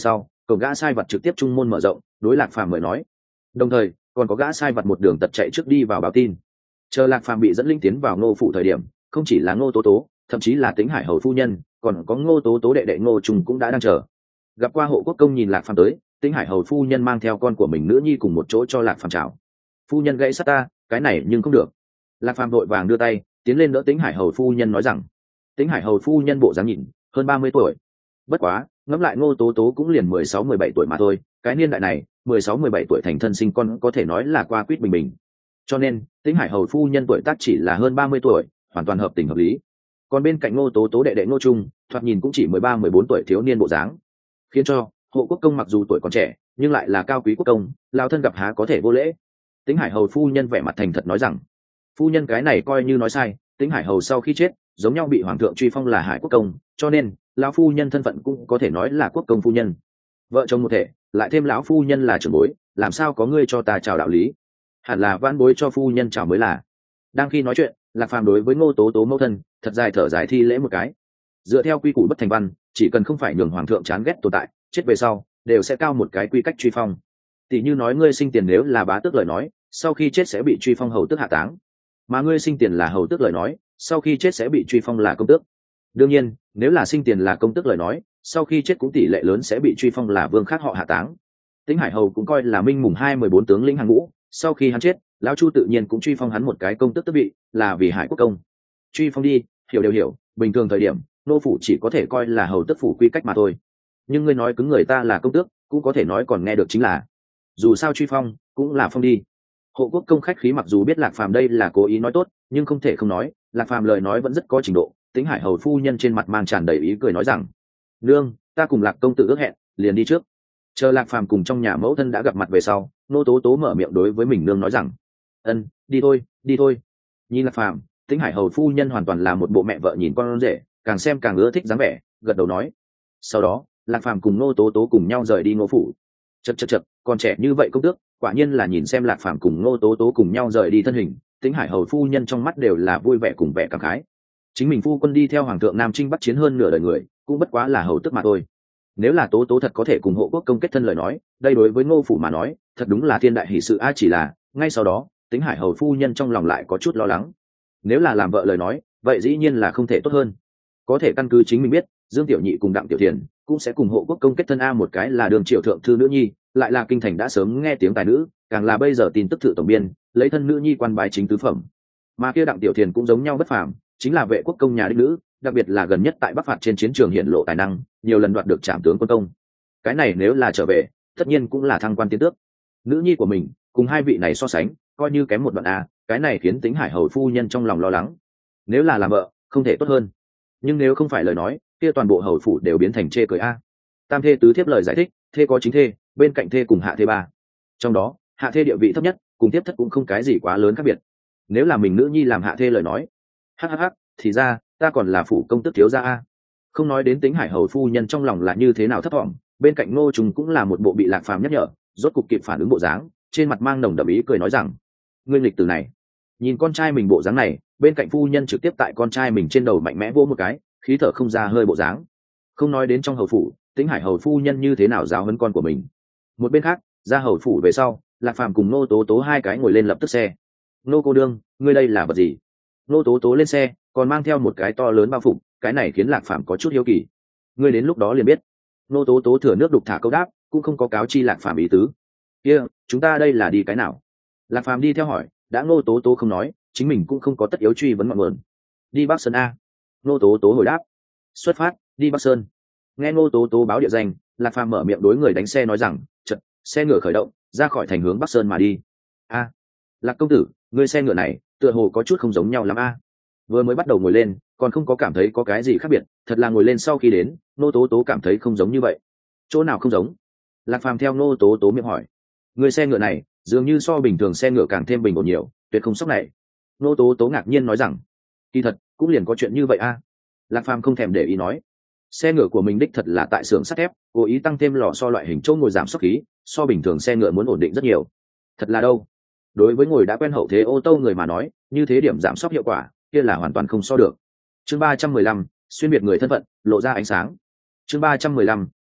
Speaker 1: cổng gã sai vật trực tiếp trung môn mở rộng, đối Lạc Phàm mời nói. Đồng thời còn có gã sai vật một đường tật chạy trước đi vào báo tin. Chờ Lạc Phàm bị dẫn linh tiến vào Ngô phủ thời điểm, không chỉ là Ngô Tố Tố, thậm chí là Tĩnh Hải hầu phu nhân, còn có Ngô Tố Tố đệ đệ Ngô Trùng cũng đã đang chờ. Gặp qua hộ quốc công nhìn Lạc Phàm tới, Tĩnh Hải hầu phu nhân mang theo con của mình nữ nhi cùng một chỗ cho Lạc Phàm chào. Phu nhân gãy sát ta, cái này nhưng không được. Lạc Phàm vội vàng đưa tay tiến lên đỡ Tĩnh Hải hầu phu nhân nói rằng. Tĩnh Hải hầu phu nhân bộ dáng nhìn hơn 30 tuổi, bất quá ngẫm lại Ngô Tố Tố cũng liền 16-17 tuổi mà thôi, cái niên đại này 16-17 tuổi thành thân sinh con có thể nói là qua quýt bình bình, cho nên Tĩnh Hải hầu phu nhân tuổi tác chỉ là hơn 30 tuổi, hoàn toàn hợp tình hợp lý. Còn bên cạnh Ngô Tố Tố đệ đệ Ngô Trung thoạt nhìn cũng chỉ 13-14 tuổi thiếu niên bộ dáng, khiến cho hộ quốc công mặc dù tuổi còn trẻ nhưng lại là cao quý quốc công, lao thân gặp há có thể vô lễ. Tĩnh Hải hầu phu nhân vẻ mặt thành thật nói rằng. Phu nhân cái này coi như nói sai, Tĩnh Hải hầu sau khi chết giống nhau bị hoàng thượng truy phong là hải quốc công, cho nên lão phu nhân thân phận cũng có thể nói là quốc công phu nhân. Vợ chồng một thể, lại thêm lão phu nhân là trưởng bối, làm sao có ngươi cho ta chào đạo lý? Hẳn là vãn bối cho phu nhân chào mới là. Đang khi nói chuyện, Lạc Phàm đối với Ngô Tố Tố mẫu thân thật dài thở dài thi lễ một cái. Dựa theo quy củ bất thành văn, chỉ cần không phải nhường hoàng thượng chán ghét tồn tại, chết về sau đều sẽ cao một cái quy cách truy phong. Tỷ như nói ngươi sinh tiền nếu là bá tước lời nói, sau khi chết sẽ bị truy phong hầu tước hạ táng, mà ngươi sinh tiền là hầu tước lời nói, sau khi chết sẽ bị truy phong là công tước. Đương nhiên nếu là sinh tiền là công tước lời nói, sau khi chết cũng tỷ lệ lớn sẽ bị truy phong là vương khác họ hạ táng. Tĩnh Hải hầu cũng coi là minh mùng 2-14 tướng lĩnh hàng ngũ, sau khi hắn chết lão chu tự nhiên cũng truy phong hắn một cái công tước tước vị, là vì hải quốc công. Truy phong đi, hiểu đều hiểu, bình thường thời điểm nô phủ chỉ có thể coi là hầu tước phủ quy cách mà thôi, nhưng ngươi nói cứng người ta là công tước cũng có thể nói còn nghe được chính là, dù sao truy phong cũng là phong đi. Hộ quốc công khách khí mặc dù biết Lạc Phàm đây là cố ý nói tốt, nhưng không thể không nói Lạc Phàm lời nói vẫn rất có trình độ. Tĩnh Hải hầu phu nhân trên mặt mang tràn đầy ý cười nói rằng. Nương, ta cùng Lạc công tử ước hẹn, liền đi trước. Chờ Lạc Phàm cùng trong nhà mẫu thân đã gặp mặt về sau, Nô Tố Tố mở miệng đối với mình nương nói rằng. Ân, đi thôi, đi thôi. Nhìn Lạc Phàm, Tĩnh Hải hầu phu nhân hoàn toàn là một bộ mẹ vợ nhìn con rể, càng xem càng ưa thích dáng vẻ, gật đầu nói. Sau đó Lạc Phàm cùng Nô Tố Tố cùng nhau rời đi Ngô phủ. Chật, còn trẻ như vậy công tước, quả nhiên là nhìn xem Lạc Phàm cùng Ngô Tố Tố cùng nhau rời đi thân hình, Tĩnh Hải hầu phu nhân trong mắt đều là vui vẻ cùng vẻ cảm khái. Chính mình phu quân đi theo hoàng thượng Nam Trinh Bắc chiến hơn nửa đời người, cũng bất quá là hầu tước mà thôi. Nếu là Tố Tố thật có thể cùng hộ quốc công kết thân lời nói, đây đối với Ngô phủ mà nói, thật đúng là thiên đại hỷ sự a. Chỉ là ngay sau đó, Tĩnh Hải hầu phu nhân trong lòng lại có chút lo lắng. Nếu là làm vợ lời nói, vậy dĩ nhiên là không thể tốt hơn. Có thể căn cứ chính mình biết, Dương Tiểu Nhị cùng Đặng Tiểu Thiền cũng sẽ cùng hộ quốc công kết thân a, một cái là đường triệu thượng thư nữ nhi, lại là kinh thành đã sớm nghe tiếng tài nữ, càng là bây giờ tin tức thự tổng biên, lấy thân nữ nhi quan bái chính tứ phẩm. Mà kia Đặng Tiểu Thiền cũng giống nhau bất phàm, chính là vệ quốc công nhà đích nữ, đặc biệt là gần nhất tại Bắc phạt trên chiến trường hiển lộ tài năng, nhiều lần đoạt được trảm tướng quân công. Cái này nếu là trở về, tất nhiên cũng là thăng quan tiến tước. Nữ nhi của mình cùng hai vị này so sánh, coi như kém một đoạn a, cái này khiến Tĩnh Hải hầu phu nhân trong lòng lo lắng. Nếu là làm vợ, không thể tốt hơn. Nhưng nếu không phải lời nói, kia toàn bộ hầu phủ đều biến thành chê cười a. Tam thê tứ thiếp lời giải thích, thê có chính thê, bên cạnh thê cùng hạ thê ba. Trong đó, hạ thê địa vị thấp nhất, cùng tiếp thất cũng không cái gì quá lớn khác biệt. Nếu là mình nữ nhi làm hạ thê lời nói, hhh, thì ra ta còn là phủ công tước thiếu gia a. Không nói đến Tĩnh Hải hầu phu nhân trong lòng là như thế nào thấp thỏm, bên cạnh Ngô Trùng cũng là một bộ bị Lạc Phàm nhắc nhở, rốt cục kịp phản ứng bộ dáng, trên mặt mang nồng đậm ý cười nói rằng: "Ngươi nghịch tử này." Nhìn con trai mình bộ dáng này, bên cạnh phu nhân trực tiếp tại con trai mình trên đầu mạnh mẽ vỗ một cái, khí thở không ra hơi bộ dáng. Không nói đến trong hầu phủ, Tĩnh Hải hầu phu nhân như thế nào giáo huấn con của mình. Một bên khác, ra hầu phủ về sau, Lạc Phàm cùng Nô Tố Tố hai cái ngồi lên lập tức xe. "Nô cô đương, ngươi đây là vật gì?" Nô Tố Tố lên xe, còn mang theo một cái to lớn bao phủ, cái này khiến Lạc Phàm có chút hiếu kỳ. "Ngươi đến lúc đó liền biết." Nô Tố Tố thừa nước đục thả câu đáp, cũng không có cáo chi Lạc Phàm ý tứ. "Kia, chúng ta đây là đi cái nào?" Lạc Phàm đi theo hỏi, đã Nô Tố Tố không nói, chính mình cũng không có tất yếu truy vấn ngọn nguồn. "Đi Bắc Sơn a." Nô Tố Tố hồi đáp. "Xuất phát, đi Bắc Sơn." Nghe Nô Tố Tố báo địa danh, Lạc Phàm mở miệng đối người đánh xe nói rằng: "Chợt, xe ngựa khởi động, ra khỏi thành hướng Bắc Sơn mà đi." "A, Lạc công tử, ngươi xe ngựa này tựa hồ có chút không giống nhau lắm a." Vừa mới bắt đầu ngồi lên, còn không có cảm thấy có cái gì khác biệt, thật là ngồi lên sau khi đến, Nô Tố Tố cảm thấy không giống như vậy. "Chỗ nào không giống?" Lạc Phàm theo Nô Tố Tố miệng hỏi. "Ngươi xe ngựa này dường như so bình thường xe ngựa càng thêm bình ổn nhiều, tuyệt không sốc này." Nô Tố Tố ngạc nhiên nói rằng. "Kỳ thật cũng liền có chuyện như vậy a." Lạc Phàm không thèm để ý nói. Xe ngựa của mình đích thật là tại xưởng sắt thép, cố ý tăng thêm lò xo loại hình chỗ ngồi giảm sốc khí, so bình thường xe ngựa muốn ổn định rất nhiều. Thật là đâu, đối với ngồi đã quen hậu thế ô tô người mà nói, như thế điểm giảm sốc hiệu quả kia là hoàn toàn không so được. Chương 315, xuyên biệt người thân phận lộ ra ánh sáng. Chương 315,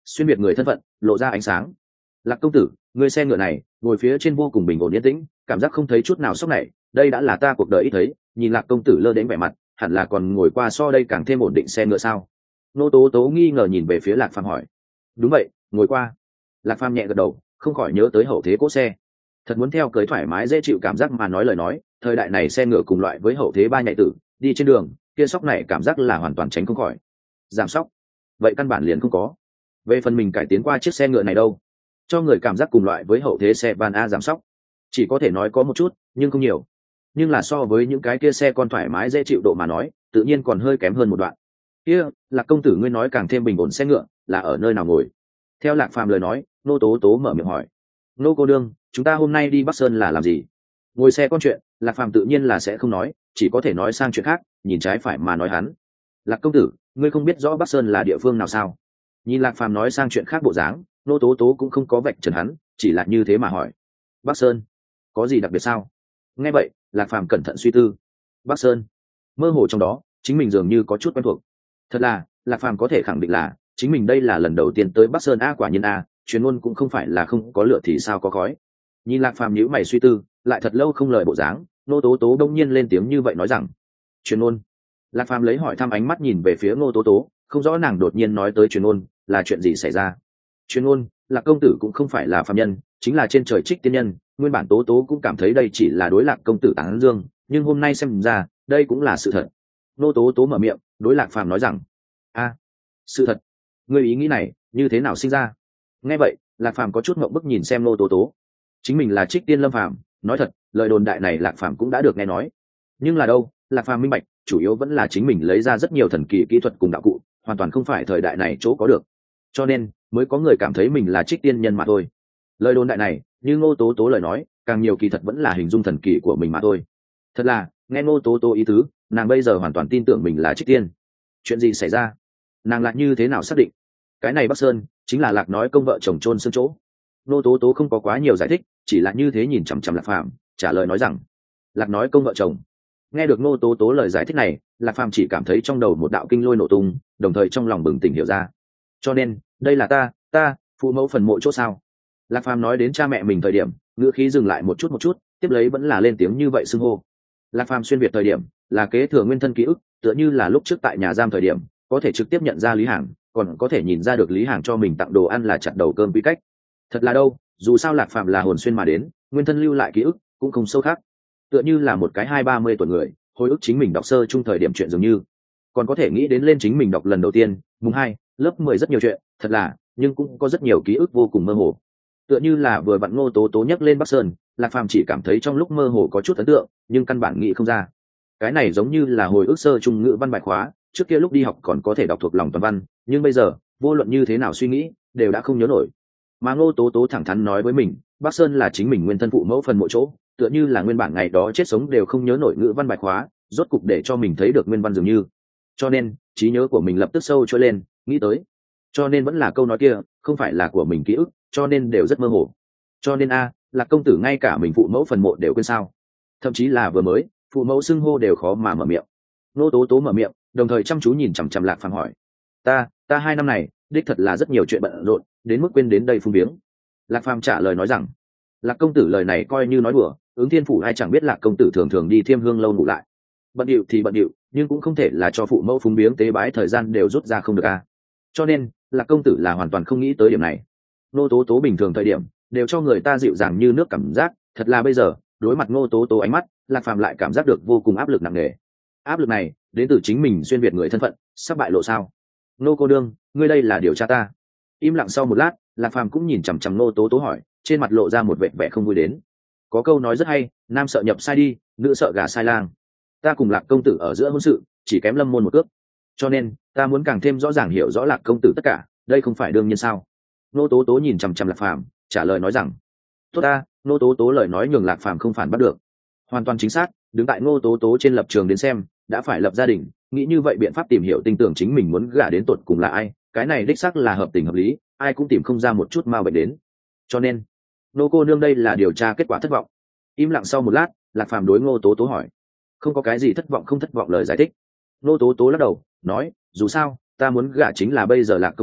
Speaker 1: xuyên biệt người thân phận lộ ra ánh sáng. Lạc công tử, người xe ngựa này ngồi phía trên vô cùng bình ổn yên tĩnh, cảm giác không thấy chút nào sốc này, đây đã là ta cuộc đời ít thấy. Nhìn Lạc công tử lơ đến vẻ mặt, hẳn là còn ngồi qua so đây càng thêm ổn định xe ngựa sao? Nô tố tố nghi ngờ nhìn về phía Lạc Phàm hỏi. Đúng vậy, ngồi qua. Lạc Phàm nhẹ gật đầu, không khỏi nhớ tới hậu thế cỗ xe. Thật muốn theo cưới thoải mái dễ chịu cảm giác mà nói lời nói, thời đại này xe ngựa cùng loại với hậu thế ba nhạy tử, đi trên đường kia sóc này cảm giác là hoàn toàn tránh không khỏi. Giảm sóc, vậy căn bản liền không có. Về phần mình cải tiến qua chiếc xe ngựa này đâu, cho người cảm giác cùng loại với hậu thế xe van a giảm sóc, chỉ có thể nói có một chút nhưng không nhiều. Nhưng là so với những cái kia xe con thoải mái dễ chịu độ mà nói, tự nhiên còn hơi kém hơn một đoạn. Kia Lạc công tử ngươi nói càng thêm bình ổn xe ngựa là ở nơi nào ngồi? Theo Lạc Phàm lời nói, nô tố tố mở miệng hỏi. Nô cô đương, chúng ta hôm nay đi Bắc Sơn là làm gì? Ngồi xe con chuyện, Lạc Phàm tự nhiên là sẽ không nói, chỉ có thể nói sang chuyện khác, nhìn trái phải mà nói hắn. Lạc công tử, ngươi không biết rõ Bắc Sơn là địa phương nào sao? Nhìn Lạc Phàm nói sang chuyện khác bộ dáng, nô tố tố cũng không có vạch trần hắn, chỉ là như thế mà hỏi. Bắc Sơn, có gì đặc biệt sao? Nghe vậy, Lạc Phàm cẩn thận suy tư. Bắc Sơn, mơ hồ trong đó, chính mình dường như có chút quen thuộc. Thật là, Lạc Phàm có thể khẳng định là chính mình đây là lần đầu tiên tới Bắc Sơn a, quả nhiên a, chuyên môn cũng không phải là không có lửa thì sao có khói. Nhìn Lạc Phàm nhíu mày suy tư, lại thật lâu không lời bộ dáng, nô tố tố đông nhiên lên tiếng như vậy nói rằng. Chuyên môn. Lạc Phàm lấy hỏi thăm ánh mắt nhìn về phía Ngô Tố Tố, không rõ nàng đột nhiên nói tới chuyên môn là chuyện gì xảy ra. Chuyên môn, Lạc công tử cũng không phải là phàm nhân, chính là trên trời trích tiên nhân. Nguyên bản Tố Tố cũng cảm thấy đây chỉ là đối Lạc công tử tán dương, nhưng hôm nay xem ra đây cũng là sự thật. Ngô Tố Tố mở miệng đối Lạc Phàm nói rằng. A, sự thật? Ngươi ý nghĩ này như thế nào sinh ra? Nghe vậy, Lạc Phàm có chút ngượng bức nhìn xem Ngô Tố Tố. Chính mình là trích tiên lâm phàm, nói thật, lời đồn đại này Lạc Phàm cũng đã được nghe nói. Nhưng là đâu, Lạc Phàm minh bạch, chủ yếu vẫn là chính mình lấy ra rất nhiều thần kỳ kỹ thuật cùng đạo cụ, hoàn toàn không phải thời đại này chỗ có được. Cho nên, mới có người cảm thấy mình là trích tiên nhân mà thôi. Lời đồn đại này, như Ngô Tố Tố lời nói, càng nhiều kỳ thật vẫn là hình dung thần kỳ của mình mà thôi. Thật là, nghe Ngô Tố Tố ý tứ, nàng bây giờ hoàn toàn tin tưởng mình là trích tiên. Chuyện gì xảy ra? Nàng lại như thế nào xác định? Cái này Bắc Sơn, chính là Lạc nói công vợ chồng chôn xương chỗ. Ngô Tố Tố không có quá nhiều giải thích, chỉ là như thế nhìn chằm chằm Lạc Phàm, trả lời nói rằng. Lạc nói công vợ chồng. Nghe được Ngô Tố Tố lời giải thích này, Lạc Phàm chỉ cảm thấy trong đầu một đạo kinh lôi nổ tung, đồng thời trong lòng bừng tỉnh hiểu ra. Cho nên, đây là ta phụ mẫu phần mộ chỗ sao? Lạc Phàm nói đến cha mẹ mình thời điểm, ngữ khí dừng lại một chút, tiếp lấy vẫn là lên tiếng như vậy xưng hô. Lạc Phàm xuyên việt thời điểm, là kế thừa nguyên thân ký ức, tựa như là lúc trước tại nhà giam thời điểm, có thể trực tiếp nhận ra Lý Hàng, còn có thể nhìn ra được Lý Hàng cho mình tặng đồ ăn là chặt đầu cơm quy cách. Thật là đâu, dù sao Lạc Phàm là hồn xuyên mà đến, nguyên thân lưu lại ký ức cũng không sâu khác, tựa như là một cái 20-30 tuổi người hồi ức chính mình đọc sơ chung thời điểm chuyện dường như, còn có thể nghĩ đến lên chính mình đọc lần đầu tiên mùng 2, lớp 10 rất nhiều chuyện, thật là, nhưng cũng có rất nhiều ký ức vô cùng mơ hồ. Tựa như là vừa vặn Ngô Tố Tố nhắc lên Bắc Sơn, Lạc Phàm chỉ cảm thấy trong lúc mơ hồ có chút ấn tượng, nhưng căn bản nghĩ không ra. Cái này giống như là hồi ức sơ chung ngữ văn bài khóa, trước kia lúc đi học còn có thể đọc thuộc lòng toàn văn, nhưng bây giờ vô luận như thế nào suy nghĩ đều đã không nhớ nổi. Mà Ngô Tố Tố thẳng thắn nói với mình, Bắc Sơn là chính mình nguyên thân phụ mẫu phần mộ chỗ, tựa như là nguyên bản ngày đó chết sống đều không nhớ nổi ngữ văn bài khóa, rốt cục để cho mình thấy được nguyên văn dường như. Cho nên trí nhớ của mình lập tức sâu trôi lên, nghĩ tới, cho nên vẫn là câu nói kia, không phải là của mình ký ức, cho nên đều rất mơ hồ. Cho nên Lạc công tử ngay cả mình phụ mẫu phần mộ đều quên sao? Thậm chí là vừa mới phụ mẫu xưng hô đều khó mà mở miệng. Ngô Tố Tố mở miệng, đồng thời chăm chú nhìn chằm chằm Lạc Phàm hỏi. Ta 2 năm này đích thật là rất nhiều chuyện bận rộn, đến mức quên đến đây phung viếng. Lạc Phàm trả lời nói rằng. Lạc công tử lời này coi như nói đùa, Ứng Thiên phủ ai chẳng biết Lạc công tử thường thường đi Thiêm Hương lâu ngủ lại. Bận điệu thì bận điệu, nhưng cũng không thể là cho phụ mẫu phúng biếng tế bái thời gian đều rút ra không được a. Cho nên Lạc công tử là hoàn toàn không nghĩ tới điểm này. Ngô Tố Tố bình thường thời điểm đều cho người ta dịu dàng như nước cảm giác, thật là bây giờ đối mặt Ngô Tố Tố ánh mắt, Lạc Phàm lại cảm giác được vô cùng áp lực nặng nề. Áp lực này đến từ chính mình xuyên việt người thân phận sắp bại lộ sao? Ngô cô đương, ngươi đây là điều tra ta? Im lặng sau một lát, Lạc Phàm cũng nhìn chằm chằm Ngô Tố Tố hỏi, trên mặt lộ ra một vẻ không vui đến. Có câu nói rất hay, nam sợ nhập sai đi, nữ sợ gà sai lang. Ta cùng Lạc công tử ở giữa hôn sự chỉ kém lâm môn một cước, cho nên ta muốn càng thêm rõ ràng hiểu rõ Lạc công tử tất cả, đây không phải đương nhiên sao? Ngô Tố Tố nhìn chằm chằm Lạc Phàm, trả lời nói rằng. Tốt ta, Ngô Tố Tố lời nói nhường Lạc Phàm không phản bắt được, hoàn toàn chính xác. Đứng tại Ngô Tố Tố trên lập trường đến xem, đã phải lập gia đình, nghĩ như vậy biện pháp tìm hiểu tin tưởng chính mình muốn gả đến tột cùng là ai, cái này đích xác là hợp tình hợp lý, ai cũng tìm không ra một chút ma bệnh đến. Cho nên Nô cô nương đây là điều tra kết quả thất vọng. Im lặng sau một lát, Lạc Phàm đối Ngô Tố Tố hỏi. Không có cái gì thất vọng không thất vọng lời giải thích. Ngô Tố Tố lắc đầu nói, dù sao ta muốn gả chính là bây giờ Lạc công tử,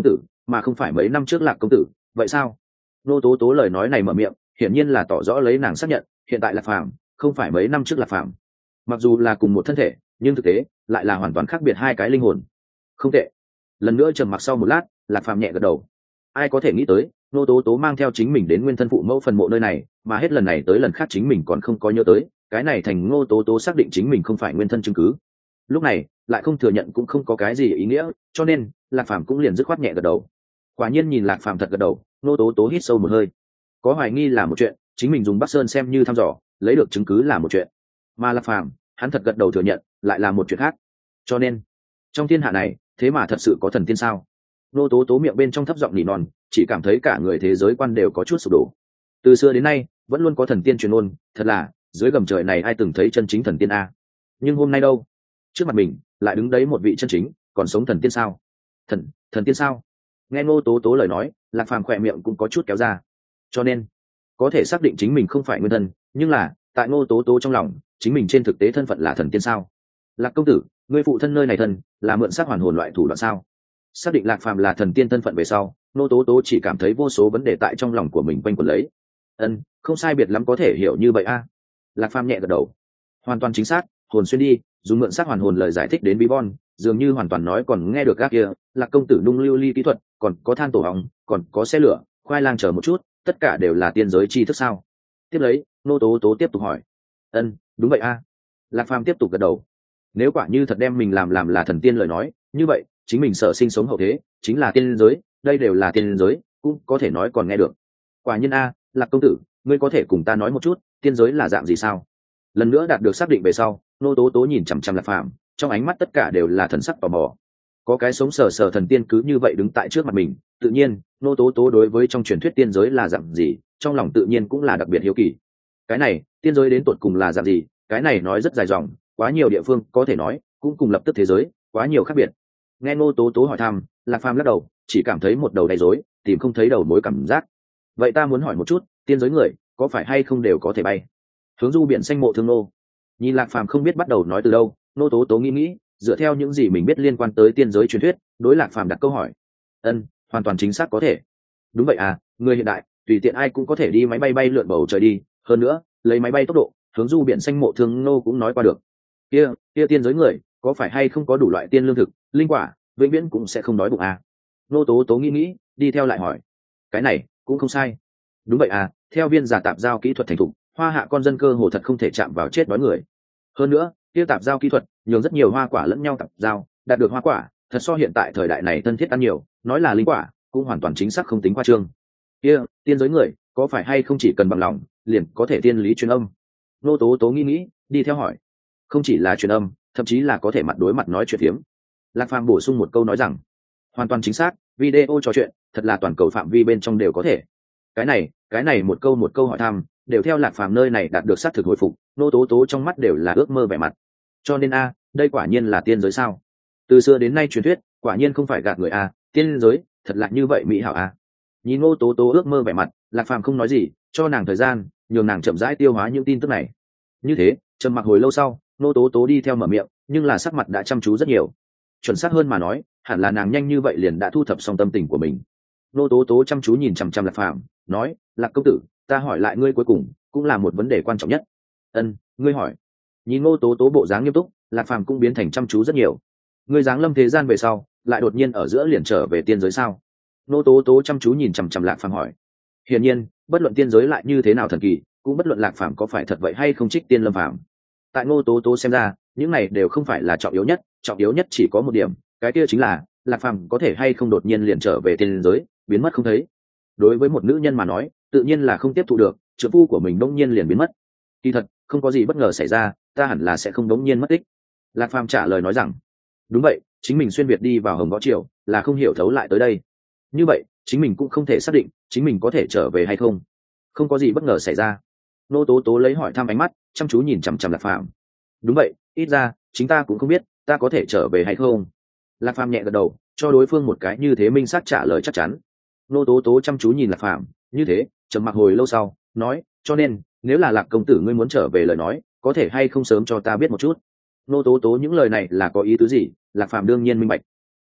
Speaker 1: mà không phải mấy năm trước Lạc công tử, vậy sao? Nô tố tố lời nói này mở miệng hiển nhiên là tỏ rõ lấy nàng xác nhận hiện tại Lạc Phàm không phải mấy năm trước Lạc Phàm. Mặc dù là cùng một thân thể nhưng thực tế lại là hoàn toàn khác biệt hai cái linh hồn. Không tệ. Lần nữa trầm mặc sau một lát, Lạc Phàm nhẹ gật đầu. Ai có thể nghĩ tới nô tố tố mang theo chính mình đến nguyên thân phụ mẫu phần mộ nơi này, mà hết lần này tới lần khác chính mình còn không có nhớ tới, cái này thành ngô tố tố xác định chính mình không phải nguyên thân chứng cứ. Lúc này lại không thừa nhận cũng không có cái gì ý nghĩa, cho nên Lạc Phàm cũng liền dứt khoát nhẹ gật đầu. Quả nhiên nhìn Lạc Phàm thật gật đầu, nô tố tố hít sâu một hơi. Có hoài nghi là một chuyện, chính mình dùng Bắc Sơn xem như thăm dò lấy được chứng cứ là một chuyện, mà Lạc Phàm hắn thật gật đầu thừa nhận lại là một chuyện khác. Cho nên trong thiên hạ này thế mà thật sự có thần tiên sao? Nô tố tố miệng bên trong thấp giọng nỉ non, chỉ cảm thấy cả người thế giới quan đều có chút sụp đổ. Từ xưa đến nay vẫn luôn có thần tiên truyền ôn, thật là dưới gầm trời này ai từng thấy chân chính thần tiên a? Nhưng hôm nay đâu, trước mặt mình lại đứng đấy một vị chân chính còn sống thần tiên sao? Thần tiên sao? Nghe Nô tố tố lời nói, Lạc Phàm khỏe miệng cũng có chút kéo ra. Cho nên có thể xác định chính mình không phải nguyên thân, nhưng là tại Nô tố tố trong lòng chính mình trên thực tế thân phận là thần tiên sao? Lạc công tử, người phụ thân nơi này thân là mượn xác hoàn hồn loại thủ đoạn sao? Xác định Lạc Phàm là thần tiên thân phận về sau, Nô tố tố chỉ cảm thấy vô số vấn đề tại trong lòng của mình quanh quẩn lấy. Không sai biệt lắm có thể hiểu như vậy a. Lạc Phàm nhẹ gật đầu. Hoàn toàn chính xác, hồn xuyên đi, dùng mượn xác hoàn hồn lời giải thích đến bí bon, dường như hoàn toàn nói còn nghe được các kia. Lạc công tử nung lưu ly kỹ thuật, còn có than tổ hóng, còn có xe lửa, khoai lang chờ một chút, tất cả đều là tiên giới tri thức sao? Tiếp lấy Nô tố tố tiếp tục hỏi. Đúng vậy a. Lạc Phàm tiếp tục gật đầu. Nếu quả như thật đem mình làm là thần tiên lời nói, như vậy chính mình sở sinh sống hậu thế chính là tiên giới, đây đều là tiên giới, cũng có thể nói còn nghe được. Quả nhiên a, Lạc công tử, ngươi có thể cùng ta nói một chút tiên giới là dạng gì sao? Lần nữa đạt được xác định về sau, Nô tố tố nhìn chằm chằm Lạc Phàm, trong ánh mắt tất cả đều là thần sắc tò mò. Có cái sống sờ sờ thần tiên cứ như vậy đứng tại trước mặt mình, tự nhiên Nô tố tố đối với trong truyền thuyết tiên giới là dạng gì trong lòng tự nhiên cũng là đặc biệt hiếu kỳ. Cái này tiên giới đến tột cùng là dạng gì, cái này nói rất dài dòng, quá nhiều địa phương có thể nói, cũng cùng lập tức thế giới quá nhiều khác biệt. Nghe Nô tố tố hỏi thăm, Lạc Phàm lắc đầu, chỉ cảm thấy một đầu đầy rối, tìm không thấy đầu mối cảm giác. Vậy ta muốn hỏi một chút, tiên giới người có phải hay không đều có thể bay? Hướng du biển xanh mộ thương nô. Nhìn Lạc Phàm không biết bắt đầu nói từ đâu, Nô tố tố nghĩ dựa theo những gì mình biết liên quan tới tiên giới truyền thuyết, đối Lạc Phàm đặt câu hỏi. Hoàn toàn chính xác có thể. Đúng vậy à, người hiện đại tùy tiện ai cũng có thể đi máy bay bay lượn bầu trời đi, hơn nữa lấy máy bay tốc độ, hướng du biển xanh mộ thương nô cũng nói qua được. Kia tiên giới người có phải hay không có đủ loại tiên lương thực, linh quả, vĩnh viễn cũng sẽ không đói bụng à? Nô tố tố nghĩ đi theo lại hỏi. Cái này cũng không sai. Đúng vậy à, theo viên giả tạp giao kỹ thuật thành thục, hoa hạ con dân cơ hồ thật không thể chạm vào chết đói người. Hơn nữa kia tạp giao kỹ thuật nhường rất nhiều hoa quả lẫn nhau tạp giao, đạt được hoa quả thật so hiện tại thời đại này thân thiết ăn nhiều, nói là linh quả cũng hoàn toàn chính xác không tính khoa trương. Tiên giới người có phải hay không chỉ cần bằng lòng liền có thể tiên lý truyền âm? Nô tố tố nghĩ đi theo hỏi. Không chỉ là truyền âm, thậm chí là có thể mặt đối mặt nói chuyện phiếm. Lạc Phàm bổ sung một câu nói rằng, hoàn toàn chính xác, video trò chuyện thật là toàn cầu phạm vi bên trong đều có thể. Cái này một câu hỏi thăm đều theo Lạc Phàm nơi này đạt được xác thực hồi phục, Nô tố tố trong mắt đều là ước mơ vẻ mặt. Cho nên a, đây quả nhiên là tiên giới sao? Từ xưa đến nay truyền thuyết quả nhiên không phải gạt người a, tiên giới thật là như vậy mỹ hảo a. Nhìn Nô tố tố ước mơ vẻ mặt, Lạc Phàm không nói gì, cho nàng thời gian, nhường nàng chậm rãi tiêu hóa những tin tức này. Như thế trầm mặc hồi lâu sau, Nô tố tố đi theo mở miệng, nhưng là sắc mặt đã chăm chú rất nhiều. Chuẩn xác hơn mà nói, hẳn là nàng nhanh như vậy liền đã thu thập xong tâm tình của mình. Nô tố tố chăm chú nhìn chằm chằm Lạc Phàm, nói, Lạc công tử, ta hỏi lại ngươi cuối cùng cũng là một vấn đề quan trọng nhất. Ngươi hỏi. Nhìn Nô tố tố bộ dáng nghiêm túc, Lạc Phàm cũng biến thành chăm chú rất nhiều. Ngươi giáng lâm thế gian về sau, lại đột nhiên ở giữa liền trở về tiên giới sao? Nô tố tố chăm chú nhìn chằm chằm Lạc Phàm hỏi. Hiển nhiên bất luận tiên giới lại như thế nào thần kỳ, cũng bất luận Lạc Phàm có phải thật vậy hay không trích tiên lâm phàm. Tại Nô tố tố xem ra, những này đều không phải là trọng yếu nhất chỉ có một điểm, cái kia chính là Lạc Phàm có thể hay không đột nhiên liền trở về tiên giới, biến mất không thấy. Đối với một nữ nhân mà nói, tự nhiên là không tiếp thụ được trượng phu của mình đột nhiên liền biến mất. Kỳ thật không có gì bất ngờ xảy ra, ta hẳn là sẽ không đột nhiên mất tích. Lạc Phàm trả lời nói rằng, đúng vậy, chính mình xuyên việt đi vào Hồng Võ Triều là không hiểu thấu lại tới đây. Như vậy chính mình cũng không thể xác định chính mình có thể trở về hay không. Không có gì bất ngờ xảy ra. Nô tố tố lấy hỏi thăm ánh mắt chăm chú nhìn chằm chằm Lạc Phàm. Đúng vậy, ít ra chính ta cũng không biết ta có thể trở về hay không. Lạc Phàm nhẹ gật đầu, cho đối phương một cái như thế minh xác trả lời chắc chắn. Nô tố tố chăm chú nhìn Lạc Phàm như thế, trầm mặc hồi lâu sau nói, cho nên nếu là Lạc công tử ngươi muốn trở về lời nói, có thể hay không sớm cho ta biết một chút. Nô tố tố những lời này là có ý tứ gì, Lạc Phàm đương nhiên minh bạch.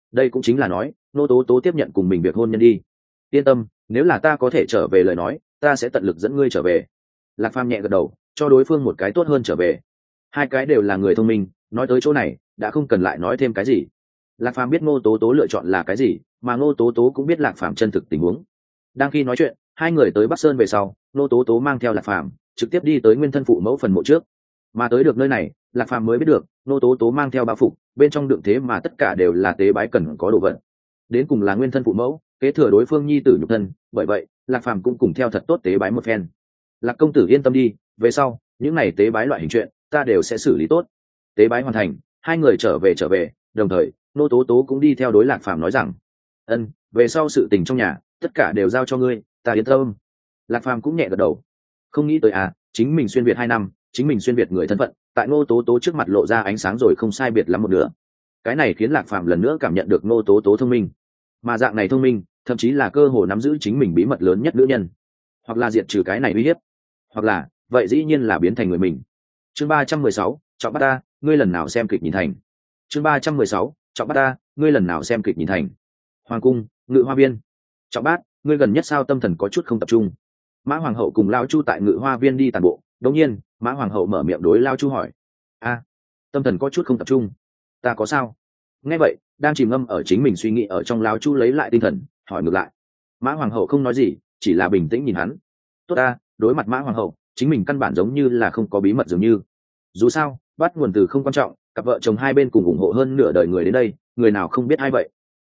Speaker 1: đây cũng chính là nói ngô tố tố tiếp nhận cùng mình việc hôn nhân đi. Yên tâm, nếu là ta có thể trở về lời nói ta sẽ tận lực dẫn ngươi trở về. Lạc Phàm nhẹ gật đầu cho đối phương một cái tốt hơn trở về. Hai cái đều là người thông minh, nói tới chỗ này đã không cần lại nói thêm cái gì. Lạc Phàm biết ngô tố tố lựa chọn là cái gì, mà ngô tố tố cũng biết Lạc Phàm chân thực tình huống. Đang khi nói chuyện, hai người tới Bắc Sơn về sau, ngô tố tố mang theo Lạc Phàm trực tiếp đi tới nguyên thân phụ mẫu phần mộ trước. Mà tới được nơi này, Lạc Phàm mới biết được ngô tố tố mang theo bao phục, bên trong đựng thế mà tất cả đều là tế bái cần có đồ vật. Đến cùng là nguyên thân phụ mẫu, kế thừa đối phương nhi tử nhục thân, bởi vậy Lạc Phàm cũng cùng theo thật tốt tế bái một phen. Lạc công tử yên tâm đi, về sau những này tế bái loại hình chuyện ta đều sẽ xử lý tốt. Tế bái hoàn thành, hai người trở về, đồng thời ngô tố tố cũng đi theo đối Lạc Phàm nói rằng về sau sự tình trong nhà tất cả đều giao cho ngươi, ta yên tâm. Lạc Phàm cũng nhẹ gật đầu. Không nghĩ tới chính mình xuyên việt 2 năm, chính mình xuyên việt người thân phận tại ngô tố tố trước mặt lộ ra ánh sáng rồi không sai biệt lắm một nửa. Cái này khiến Lạc Phàm lần nữa cảm nhận được ngô tố tố thông minh, mà dạng này thông minh thậm chí là cơ hồ nắm giữ chính mình bí mật lớn nhất nữ nhân, hoặc là diệt trừ cái này uy hiếp, hoặc là vậy dĩ nhiên là biến thành người mình. Chương 316, trọng bắt ta, ngươi lần nào xem kịch nhìn thành. Chương 316, trọng bắt ta, ngươi lần nào xem kịch nhìn thành. Hoàng cung, Ngự Hoa viên. Trọng bát, ngươi gần nhất sao tâm thần có chút không tập trung? Mã Hoàng hậu cùng Lao Chu tại Ngự Hoa viên đi tàn bộ, đột nhiên Mã Hoàng hậu mở miệng đối Lao Chu hỏi: tâm thần có chút không tập trung, ta có sao? Nghe vậy, đang chìm ngâm ở chính mình suy nghĩ ở trong Lao Chu lấy lại tinh thần, hỏi ngược lại. Mã Hoàng hậu không nói gì, chỉ là bình tĩnh nhìn hắn. Tốt ta, đối mặt Mã Hoàng hậu, chính mình căn bản giống như là không có bí mật dường như. Dù sao, bắt nguồn từ không quan trọng, cặp vợ chồng hai bên cùng ủng hộ hơn nửa đời người đến đây, người nào không biết ai vậy?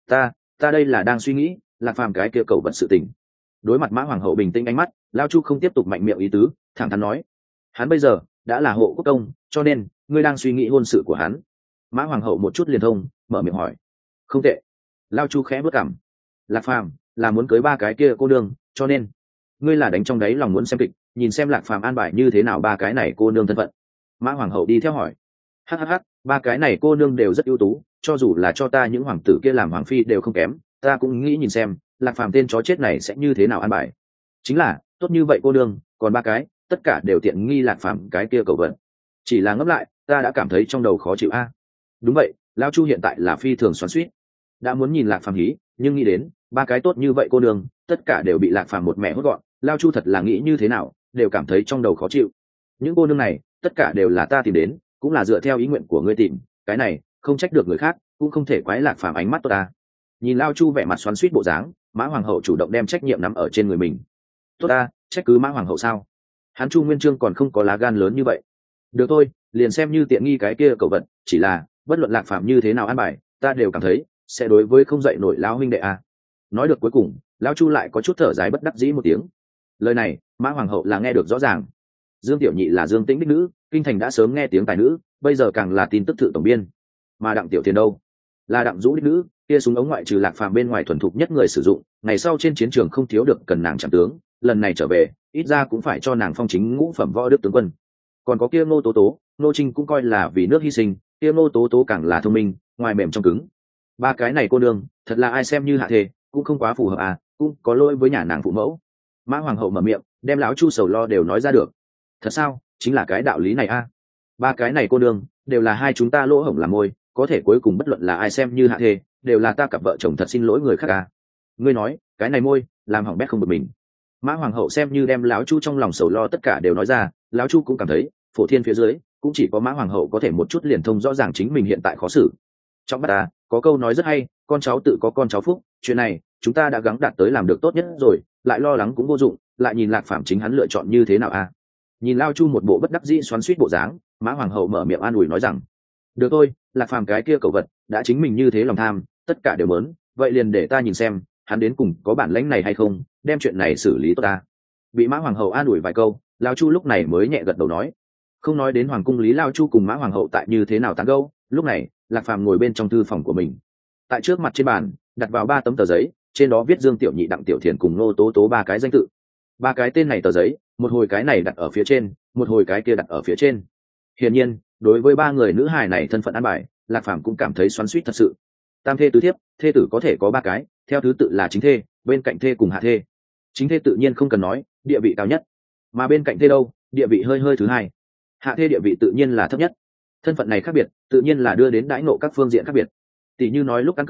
Speaker 1: Ta đây là đang suy nghĩ Lạc Phàm cái kia cầu vật sự tình. Đối mặt Mã Hoàng hậu bình tĩnh ánh mắt, Lao Chu không tiếp tục mạnh miệng ý tứ, thẳng thắn nói: hắn bây giờ đã là hộ quốc công, cho nên ngươi đang suy nghĩ hôn sự của hắn. Mã Hoàng hậu một chút liền thông, mở miệng hỏi. Không tệ. Lao Chu khẽ bước cảm. Lạc Phàm là muốn cưới 3 cái kia cô nương, cho nên ngươi là đánh trong đáy lòng muốn xem kịch, nhìn xem Lạc Phàm an bài như thế nào 3 cái này cô nương thân phận. Mã Hoàng hậu đi theo hỏi. Hắc, 3 cái này cô nương đều rất ưu tú, cho dù là cho ta những hoàng tử kia làm hoàng phi đều không kém, ta cũng nghĩ nhìn xem Lạc Phàm tên chó chết này sẽ như thế nào an bài. Chính là tốt như vậy cô nương, còn 3 cái tất cả đều tiện nghi Lạc Phàm cái kia cầu vận. Chỉ là ngẫm lại, ta đã cảm thấy trong đầu khó chịu Đúng vậy, Lao Chu hiện tại là phi thường xoắn xuýt, đã muốn nhìn Lạc Phàm hí, nhưng nghĩ đến 3 cái tốt như vậy cô nương tất cả đều bị Lạc Phàm một mẹ hốt gọn, Lao Chu thật là nghĩ như thế nào đều cảm thấy trong đầu khó chịu. Những cô nương này tất cả đều là ta tìm đến, cũng là dựa theo ý nguyện của ngươi tìm, cái này không trách được người khác, cũng không thể quái Lạc Phàm ánh mắt tốt ta. Nhìn Lao Chu vẻ mặt xoắn xuýt bộ dáng, Mã Hoàng hậu chủ động đem trách nhiệm nắm ở trên người mình. Tốt ta, trách cứ Mã Hoàng hậu sao? Hắn Chu Nguyên Chương còn không có lá gan lớn như vậy. Được thôi, liền xem như tiện nghi cái kia cầu vật, chỉ là bất luận Lạc Phàm như thế nào an bài, ta đều cảm thấy sẽ đối với không dậy nổi lão huynh đệ Nói được cuối cùng, Lão Chu lại có chút thở dài bất đắc dĩ một tiếng. Lời này Mã Hoàng hậu là nghe được rõ ràng. Dương Tiểu Nhị là Dương Tĩnh đích nữ, kinh thành đã sớm nghe tiếng tài nữ, bây giờ càng là tin tức thự tổng biên. Mà Đặng Tiểu Thiền đâu? Là Đặng Dũ đích nữ, kia súng ống ngoại trừ Lạc Phàm bên ngoài thuần thục nhất người sử dụng, ngày sau trên chiến trường không thiếu được cần nàng chạm tướng, lần này trở về, ít ra cũng phải cho nàng phong chính ngũ phẩm võ đức tướng quân. Còn có kia Ngô Tố Tố, Ngô Trinh cũng coi là vì nước hy sinh, kia Ngô Tố Tố càng là thông minh, ngoài mềm trong cứng. 3 cái này cô nương, thật là ai xem như hạ thề, cũng không quá phù hợp cũng có lỗi với nhà nàng phụ mẫu. Mã Hoàng hậu mở miệng, đem lão Chu sầu lo đều nói ra được. Thật sao? Chính là cái đạo lý này 3 cái này cô nương đều là hai chúng ta lỗ hổng làm môi, có thể cuối cùng bất luận là ai xem như hạ thề, đều là ta cặp vợ chồng thật xin lỗi người khác Ngươi nói, cái này môi, làm hỏng bét không bực mình. Mã Hoàng hậu xem như đem lão Chu trong lòng sầu lo tất cả đều nói ra, lão Chu cũng cảm thấy, phổ thiên phía dưới, cũng chỉ có Mã Hoàng hậu có thể một chút liền thông rõ ràng chính mình hiện tại khó xử. Trong mắt ta, có câu nói rất hay, con cháu tự có con cháu phúc, chuyện này, chúng ta đã gắng đạt tới làm được tốt nhất rồi, lại lo lắng cũng vô dụng, lại nhìn Lạc Phàm chính hắn lựa chọn như thế nào Nhìn Lao Chu một bộ bất đắc dĩ xoắn xuýt bộ dáng, Mã Hoàng hậu mở miệng an ủi nói rằng: được thôi, Lạc Phàm cái kia cẩu vật, đã chính mình như thế lòng tham, tất cả đều mớn, vậy liền để ta nhìn xem, hắn đến cùng có bản lĩnh này hay không, đem chuyện này xử lý tốt ta. Bị Mã Hoàng hậu an ủi vài câu, Lao Chu lúc này mới nhẹ gật đầu nói. Không nói đến hoàng cung lý Lao Chu cùng Mã Hoàng hậu tại như thế nào tán gẫu, lúc này Lạc Phàm ngồi bên trong thư phòng của mình, tại trước mặt trên bàn đặt vào 3 tấm tờ giấy, trên đó viết Dương Tiểu Nhị, Đặng Tiểu Thiền cùng Ngô Tố Tố 3 cái danh tự. 3 cái tên này tờ giấy, một hồi cái này đặt ở phía trên, một hồi cái kia đặt ở phía trên. Hiển nhiên, đối với 3 người nữ hài này thân phận ăn bài, Lạc Phàm cũng cảm thấy xoắn xuýt thật sự. Tam thê tứ thiếp, thê tử có thể có 3 cái, theo thứ tự là chính thê, bên cạnh thê cùng hạ thê. Chính thê tự nhiên không cần nói, địa vị cao nhất, mà bên cạnh thê đâu, địa vị hơi hơi thứ hai. Hạ thê địa vị tự nhiên là thấp nhất. Thân phận này khác biệt, tự nhiên là đưa đến đãi ngộ các phương diện khác biệt. Tỷ như nói lúc ăn cơm,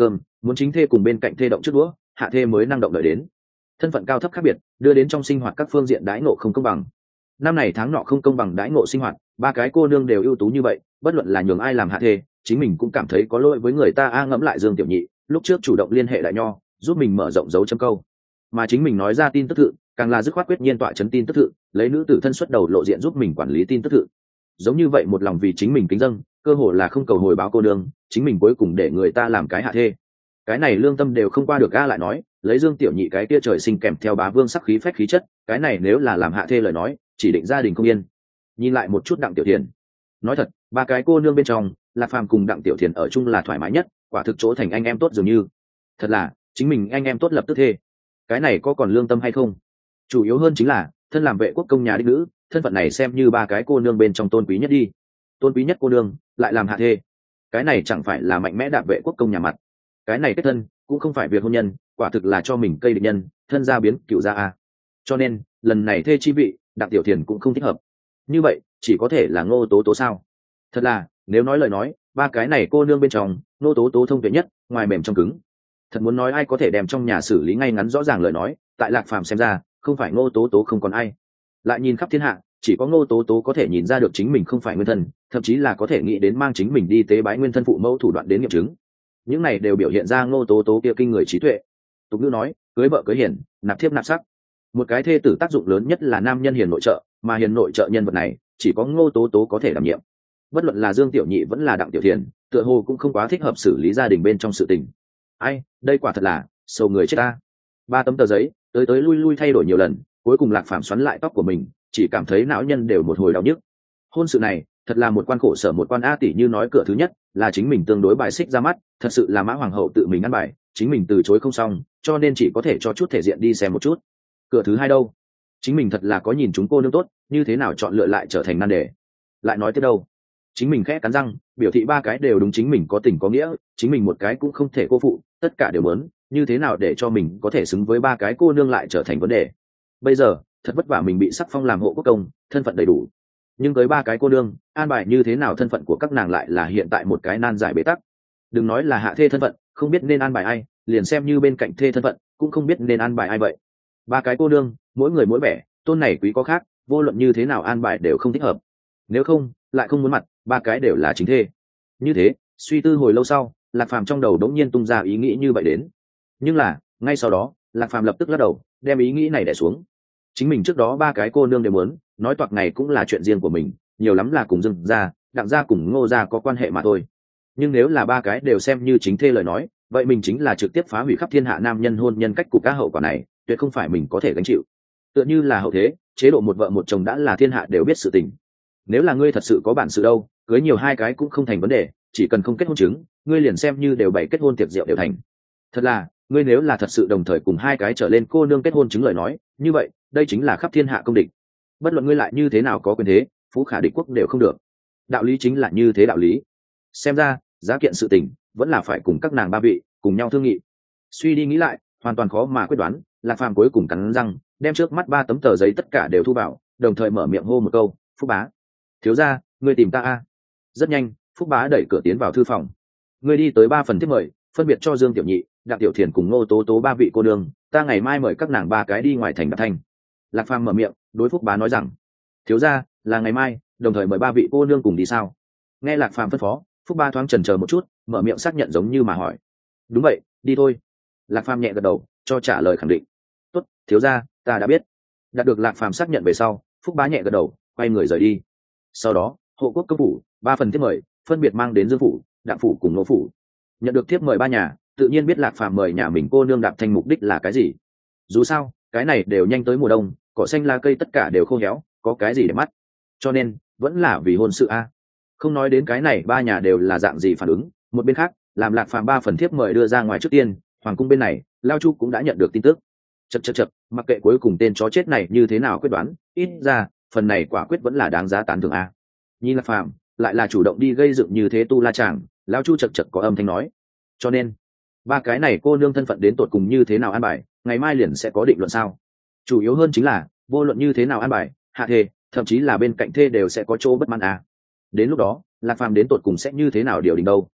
Speaker 1: muốn chính thê cùng bên cạnh thê động trước đũa, hạ thê mới năng động đợi đến. Thân phận cao thấp khác biệt đưa đến trong sinh hoạt các phương diện đãi ngộ không công bằng. Năm này tháng nọ không công bằng đãi ngộ sinh hoạt, ba cái cô nương đều ưu tú như vậy, bất luận là nhường ai làm hạ thê, chính mình cũng cảm thấy có lỗi với người ta. Ngẫm lại Dương Tiểu Nhị lúc trước chủ động liên hệ đại nho, giúp mình mở rộng dấu chấm câu, mà chính mình nói ra tin tức thự càng là dứt khoát quyết nhiên tọa chấn tin tức thự, lấy nữ tử thân xuất đầu lộ diện giúp mình quản lý tin tức thự. Giống như vậy một lòng vì chính mình kính dâng, cơ hồ là không cầu hồi báo cô nương, chính mình cuối cùng để người ta làm cái hạ thê, cái này lương tâm đều không qua được. Lại nói lấy Dương Tiểu Nhị cái kia trời sinh kèm theo bá vương sắc khí phách khí chất, cái này nếu là làm hạ thê lời nói, chỉ định gia đình không yên. Nhìn lại một chút Đặng Tiểu Thiền, nói thật ba cái cô nương bên trong Lạc Phàm cùng Đặng Tiểu Thiền ở chung là thoải mái nhất, quả thực chỗ thành anh em tốt dường như. Thật là chính mình anh em tốt lập tức thê, cái này có còn lương tâm hay không? Chủ yếu hơn chính là thân làm vệ quốc công nhà đích nữ, thân phận này xem như ba cái cô nương bên trong tôn quý nhất đi. Tôn quý nhất cô nương lại làm hạ thê, cái này chẳng phải là mạnh mẽ đạp vệ quốc công nhà mặt. Cái này kết thân cũng không phải việc hôn nhân, quả thực là cho mình cây địch nhân, thân gia biến cựu gia a. Cho nên lần này thê chi vị Đặng Tiểu Thiền cũng không thích hợp. Như vậy chỉ có thể là Ngô Tố Tố sao? Thật là nếu nói lời nói, ba cái này cô nương bên trong Ngô Tố Tố thông tuệ nhất, ngoài mềm trong cứng. Thật muốn nói ai có thể đem trong nhà xử lý ngay ngắn rõ ràng lời nói, tại Lạc Phàm xem ra không phải Ngô Tố Tố không còn ai. Lại nhìn khắp thiên hạ, chỉ có Ngô Tố Tố có thể nhìn ra được chính mình không phải nguyên thân, thậm chí là có thể nghĩ đến mang chính mình đi tế bái nguyên thân phụ mẫu thủ đoạn đến nghiệm chứng. Những này đều biểu hiện ra Ngô Tố Tố kia kinh người trí tuệ. Tục ngữ nói cưới vợ cưới hiền, nạp thiếp nạp sắc. Một cái thê tử tác dụng lớn nhất là nam nhân hiền nội trợ, mà hiền nội trợ nhân vật này chỉ có Ngô Tố Tố có thể đảm nhiệm. Bất luận là Dương Tiểu Nhị vẫn là Đặng Tiểu Thiền, tựa hồ cũng không quá thích hợp xử lý gia đình bên trong sự tình. Ai, đây quả thật là sầu người chết ta. 3 tấm tờ giấy tới tới lui lui thay đổi nhiều lần, cuối cùng Lạc Phàm xoắn lại tóc của mình, chỉ cảm thấy não nhân đều một hồi đau nhức. Hôn sự này thật là một quan khổ sở, một quan a. Tỷ như nói cửa thứ nhất là chính mình tương đối bài xích ra mắt, thật sự là Mã Hoàng hậu tự mình ăn bài, chính mình từ chối không xong, cho nên chỉ có thể cho chút thể diện đi xem một chút. Cửa thứ hai đâu, chính mình thật là có nhìn chúng cô nương tốt, như thế nào chọn lựa lại trở thành nan đề. Lại nói tiếp đâu, chính mình khẽ cắn răng biểu thị ba cái đều đúng chính mình có tình có nghĩa, chính mình một cái cũng không thể cô phụ, tất cả đều muốn, như thế nào để cho mình có thể xứng với ba cái cô nương lại trở thành vấn đề. Bây giờ thật vất vả mình bị sắc phong làm hộ quốc công, thân phận đầy đủ, nhưng tới ba cái cô nương an bài như thế nào thân phận của các nàng lại là hiện tại một cái nan giải bế tắc. Đừng nói là hạ thê thân phận không biết nên an bài ai, liền xem như bên cạnh thê thân phận cũng không biết nên an bài ai vậy. Ba cái cô nương mỗi người mỗi vẻ, tôn này quý có khác, vô luận như thế nào an bài đều không thích hợp. Nếu không lại không muốn mặt, ba cái đều là chính thê. Như thế suy tư hồi lâu sau, Lạc Phàm trong đầu đống nhiên tung ra ý nghĩ như vậy đến. Nhưng là ngay sau đó Lạc Phàm lập tức lắc đầu, đem ý nghĩ này đè xuống. Chính mình trước đó ba cái cô nương đều muốn, nói toạc này cũng là chuyện riêng của mình, nhiều lắm là cùng Dương gia, Đặng gia cùng Ngô gia có quan hệ mà thôi. Nhưng nếu là ba cái đều xem như chính thê lời nói, vậy mình chính là trực tiếp phá hủy khắp thiên hạ nam nhân hôn nhân cách cục, các hậu quả này tuyệt không phải mình có thể gánh chịu. Tựa như là hậu thế chế độ một vợ một chồng đã là thiên hạ đều biết sự tình. Nếu là ngươi thật sự có bản sự đâu, cưới nhiều hai cái cũng không thành vấn đề, chỉ cần không kết hôn chứng, ngươi liền xem như đều bày kết hôn tiệc rượu đều thành. Thật là ngươi nếu là thật sự đồng thời cùng hai cái trở lên cô nương kết hôn chứng lời nói, như vậy đây chính là khắp thiên hạ công địch. Bất luận ngươi lại như thế nào có quyền thế, phú khả địch quốc đều không được. Đạo lý chính là như thế đạo lý. Xem ra giá kiện sự tình vẫn là phải cùng các nàng ba vị cùng nhau thương nghị. Suy đi nghĩ lại hoàn toàn khó mà quyết đoán, Lạc Phàm cuối cùng cắn răng đem trước mắt 3 tấm tờ giấy tất cả đều thu vào, đồng thời mở miệng hô một câu: Phúc bá, thiếu gia, ngươi tìm ta a. Rất nhanh Phúc bá đẩy cửa tiến vào thư phòng. Ngươi đi tới 3 phần thiếp mời, phân biệt cho Dương Tiểu Nhị, Đặng Tiểu Thiền cùng Ngô Tố Tố 3 vị cô nương, ta ngày mai mời các nàng 3 cái đi ngoài thành Đạp Thanh. Lạc Phàm mở miệng đối Phúc bá nói rằng: thiếu gia, là ngày mai, đồng thời mời 3 vị cô nương cùng đi sao? Nghe Lạc Phàm phân phó, Phúc bá thoáng chần chờ một chút, mở miệng xác nhận giống như mà hỏi: đúng vậy, đi thôi. Lạc Phàm nhẹ gật đầu cho trả lời khẳng định: tốt, thiếu gia, ta đã biết. Đạt được Lạc Phàm xác nhận về sau, Phúc bá nhẹ gật đầu quay người rời đi. Sau đó hộ quốc công phủ 3 phần thiếp mời phân biệt mang đến Dương phủ, Đặng phủ cùng Ngô phủ. Nhận được thiếp mời 3 nhà, tự nhiên biết Lạc Phàm mời nhà mình cô nương Đạp Thanh mục đích là cái gì. Dù sao cái này đều nhanh tới mùa đông, cỏ xanh lá cây tất cả đều khô héo, có cái gì để mắt, cho nên vẫn là vì hôn sự a. Không nói đến cái này 3 nhà đều là dạng gì phản ứng, một bên khác làm Lạc Phàm 3 phần thiếp mời đưa ra ngoài trước tiên, hoàng cung bên này Lao Chu cũng đã nhận được tin tức. Chậc, mặc kệ cuối cùng tên chó chết này như thế nào quyết đoán, ít ra phần này quả quyết vẫn là đáng giá tán thưởng a. Nhìn Lạc Phàm lại là chủ động đi gây dựng như thế tu la chàng, Lao Chu chậc có âm thanh nói: cho nên 3 cái này cô nương thân phận đến tột cùng như thế nào an bài, ngày mai liền sẽ có định luận sao? Chủ yếu hơn chính là vô luận như thế nào an bài, hạ thê thậm chí là bên cạnh thê đều sẽ có chỗ bất mãn à. Đến lúc đó Lạc Phàm đến tột cùng sẽ như thế nào điều đình đâu?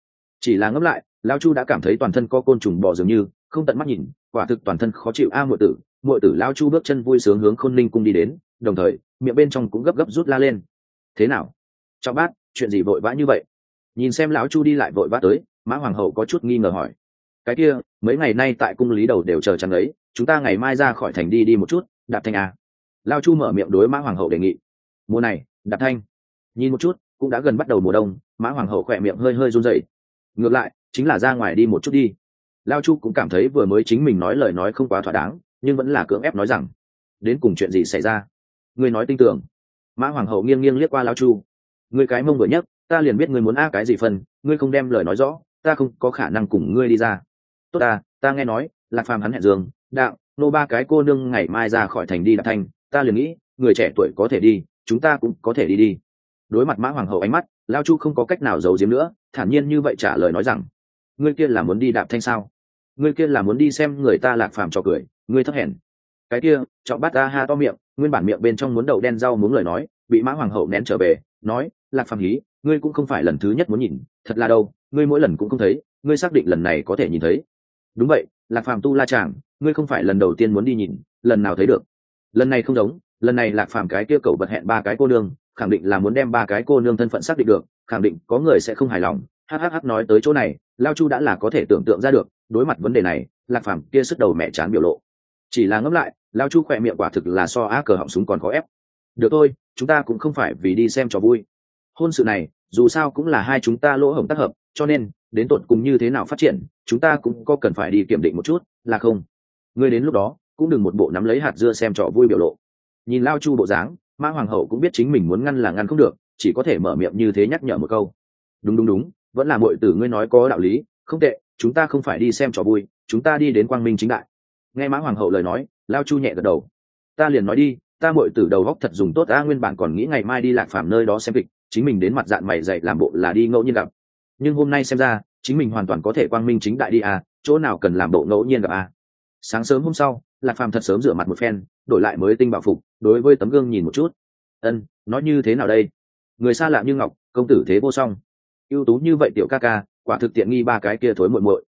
Speaker 1: Chỉ là ngẫm lại, lao chu đã cảm thấy toàn thân có côn trùng bò dường như, không tận mắt nhìn, quả thực toàn thân khó chịu. A muội tử lao chu bước chân vui sướng hướng Khôn Ninh cung đi đến, đồng thời miệng bên trong cũng gấp gấp rút la lên. Thế nào, Trọng Bát, chuyện gì vội vã như vậy? Nhìn xem lão chu đi lại vội vã tới, Mã Hoàng hậu có chút nghi ngờ hỏi. Cái kia, mấy ngày nay tại cung lý đầu đều chờ chẳng ấy, chúng ta ngày mai ra khỏi thành đi đi một chút, đạp thanh à? Lao chu mở miệng đối Mã Hoàng hậu đề nghị. Mùa này đạp thanh? Nhìn một chút, cũng đã gần bắt đầu mùa đông. Mã Hoàng hậu khỏe miệng hơi hơi run rẩy. Ngược lại chính là ra ngoài đi một chút đi. Lao chu cũng cảm thấy vừa mới chính mình nói lời nói không quá thỏa đáng, nhưng vẫn là cưỡng ép nói rằng, đến cùng chuyện gì xảy ra? Ngươi nói tin tưởng. Mã Hoàng hậu nghiêng nghiêng liếc qua Lao chu. Ngươi cái mông vừa nhấc, ta liền biết ngươi muốn cái gì phần, ngươi không đem lời nói rõ, ta không có khả năng cùng ngươi đi ra. Tốt ta nghe nói Lạc Phàm hắn hẹn Dương Đạo nô ba cái cô nương ngày mai ra khỏi thành đi đạp thanh, ta liền nghĩ người trẻ tuổi có thể đi, chúng ta cũng có thể đi đi. Đối mặt Mã Hoàng hậu ánh mắt, Lao chu không có cách nào giấu giếm nữa, thản nhiên như vậy trả lời nói rằng, ngươi kia là muốn đi đạp thanh sao? Ngươi kia là muốn đi xem người ta Lạc Phàm trò cười, ngươi thấp hèn. Cái kia Trọng Bát ta ha to miệng, nguyên bản miệng bên trong muốn đậu đen rau muốn lời nói, bị Mã Hoàng hậu nén trở về, nói, Lạc Phàm hí, ngươi cũng không phải lần thứ nhất muốn nhìn, thật là đâu, ngươi mỗi lần cũng không thấy, ngươi xác định lần này có thể nhìn thấy? Đúng vậy, Lạc Phàm tu la chàng, ngươi không phải lần đầu tiên muốn đi nhìn, lần nào thấy được? Lần này không giống, lần này Lạc Phàm cái kia cậu bật hẹn ba cái cô nương, khẳng định là muốn đem ba cái cô nương thân phận xác định được, khẳng định có người sẽ không hài lòng. Hắc nói tới chỗ này, Lao chu đã là có thể tưởng tượng ra được, đối mặt vấn đề này, Lạc Phàm kia sức đầu mẹ chán biểu lộ. Chỉ là ngẫm lại, Lao chu khỏe miệng quả thực là so á cờ họng súng còn khó ép. Được thôi, chúng ta cũng không phải vì đi xem trò vui. Hôn sự này dù sao cũng là hai chúng ta lỗ hổng tác hợp, cho nên đến tột cùng như thế nào phát triển, chúng ta cũng có cần phải đi kiểm định một chút, là không? Ngươi đến lúc đó cũng đừng một bộ nắm lấy hạt dưa xem trò vui biểu lộ. Nhìn Lao chu bộ dáng, Mã Hoàng hậu cũng biết chính mình muốn ngăn là ngăn không được, chỉ có thể mở miệng như thế nhắc nhở một câu. Đúng, vẫn là muội tử ngươi nói có đạo lý, không tệ, chúng ta không phải đi xem trò vui, chúng ta đi đến quang minh chính đại. Nghe Mã Hoàng hậu lời nói, Lao chu nhẹ gật đầu. Ta liền nói đi, ta muội tử đầu góc thật dùng tốt, nguyên bản còn nghĩ ngày mai đi Lạc Phàm nơi đó xem kịch, chính mình đến mặt dạng mày dạy làm bộ là đi ngẫu nhiên gặp, nhưng hôm nay xem ra chính mình hoàn toàn có thể quang minh chính đại đi chỗ nào cần làm bộ ngẫu nhiên gặp. Sáng sớm hôm sau, Lạc Phàm thật sớm rửa mặt một phen, đổi lại mới tinh bảo phục, đối với tấm gương nhìn một chút. Nói như thế nào đây? Người xa lạ như ngọc, công tử thế vô song, ưu tú như vậy tiểu ca ca, quả thực tiện nghi ba cái kia thối muội muội.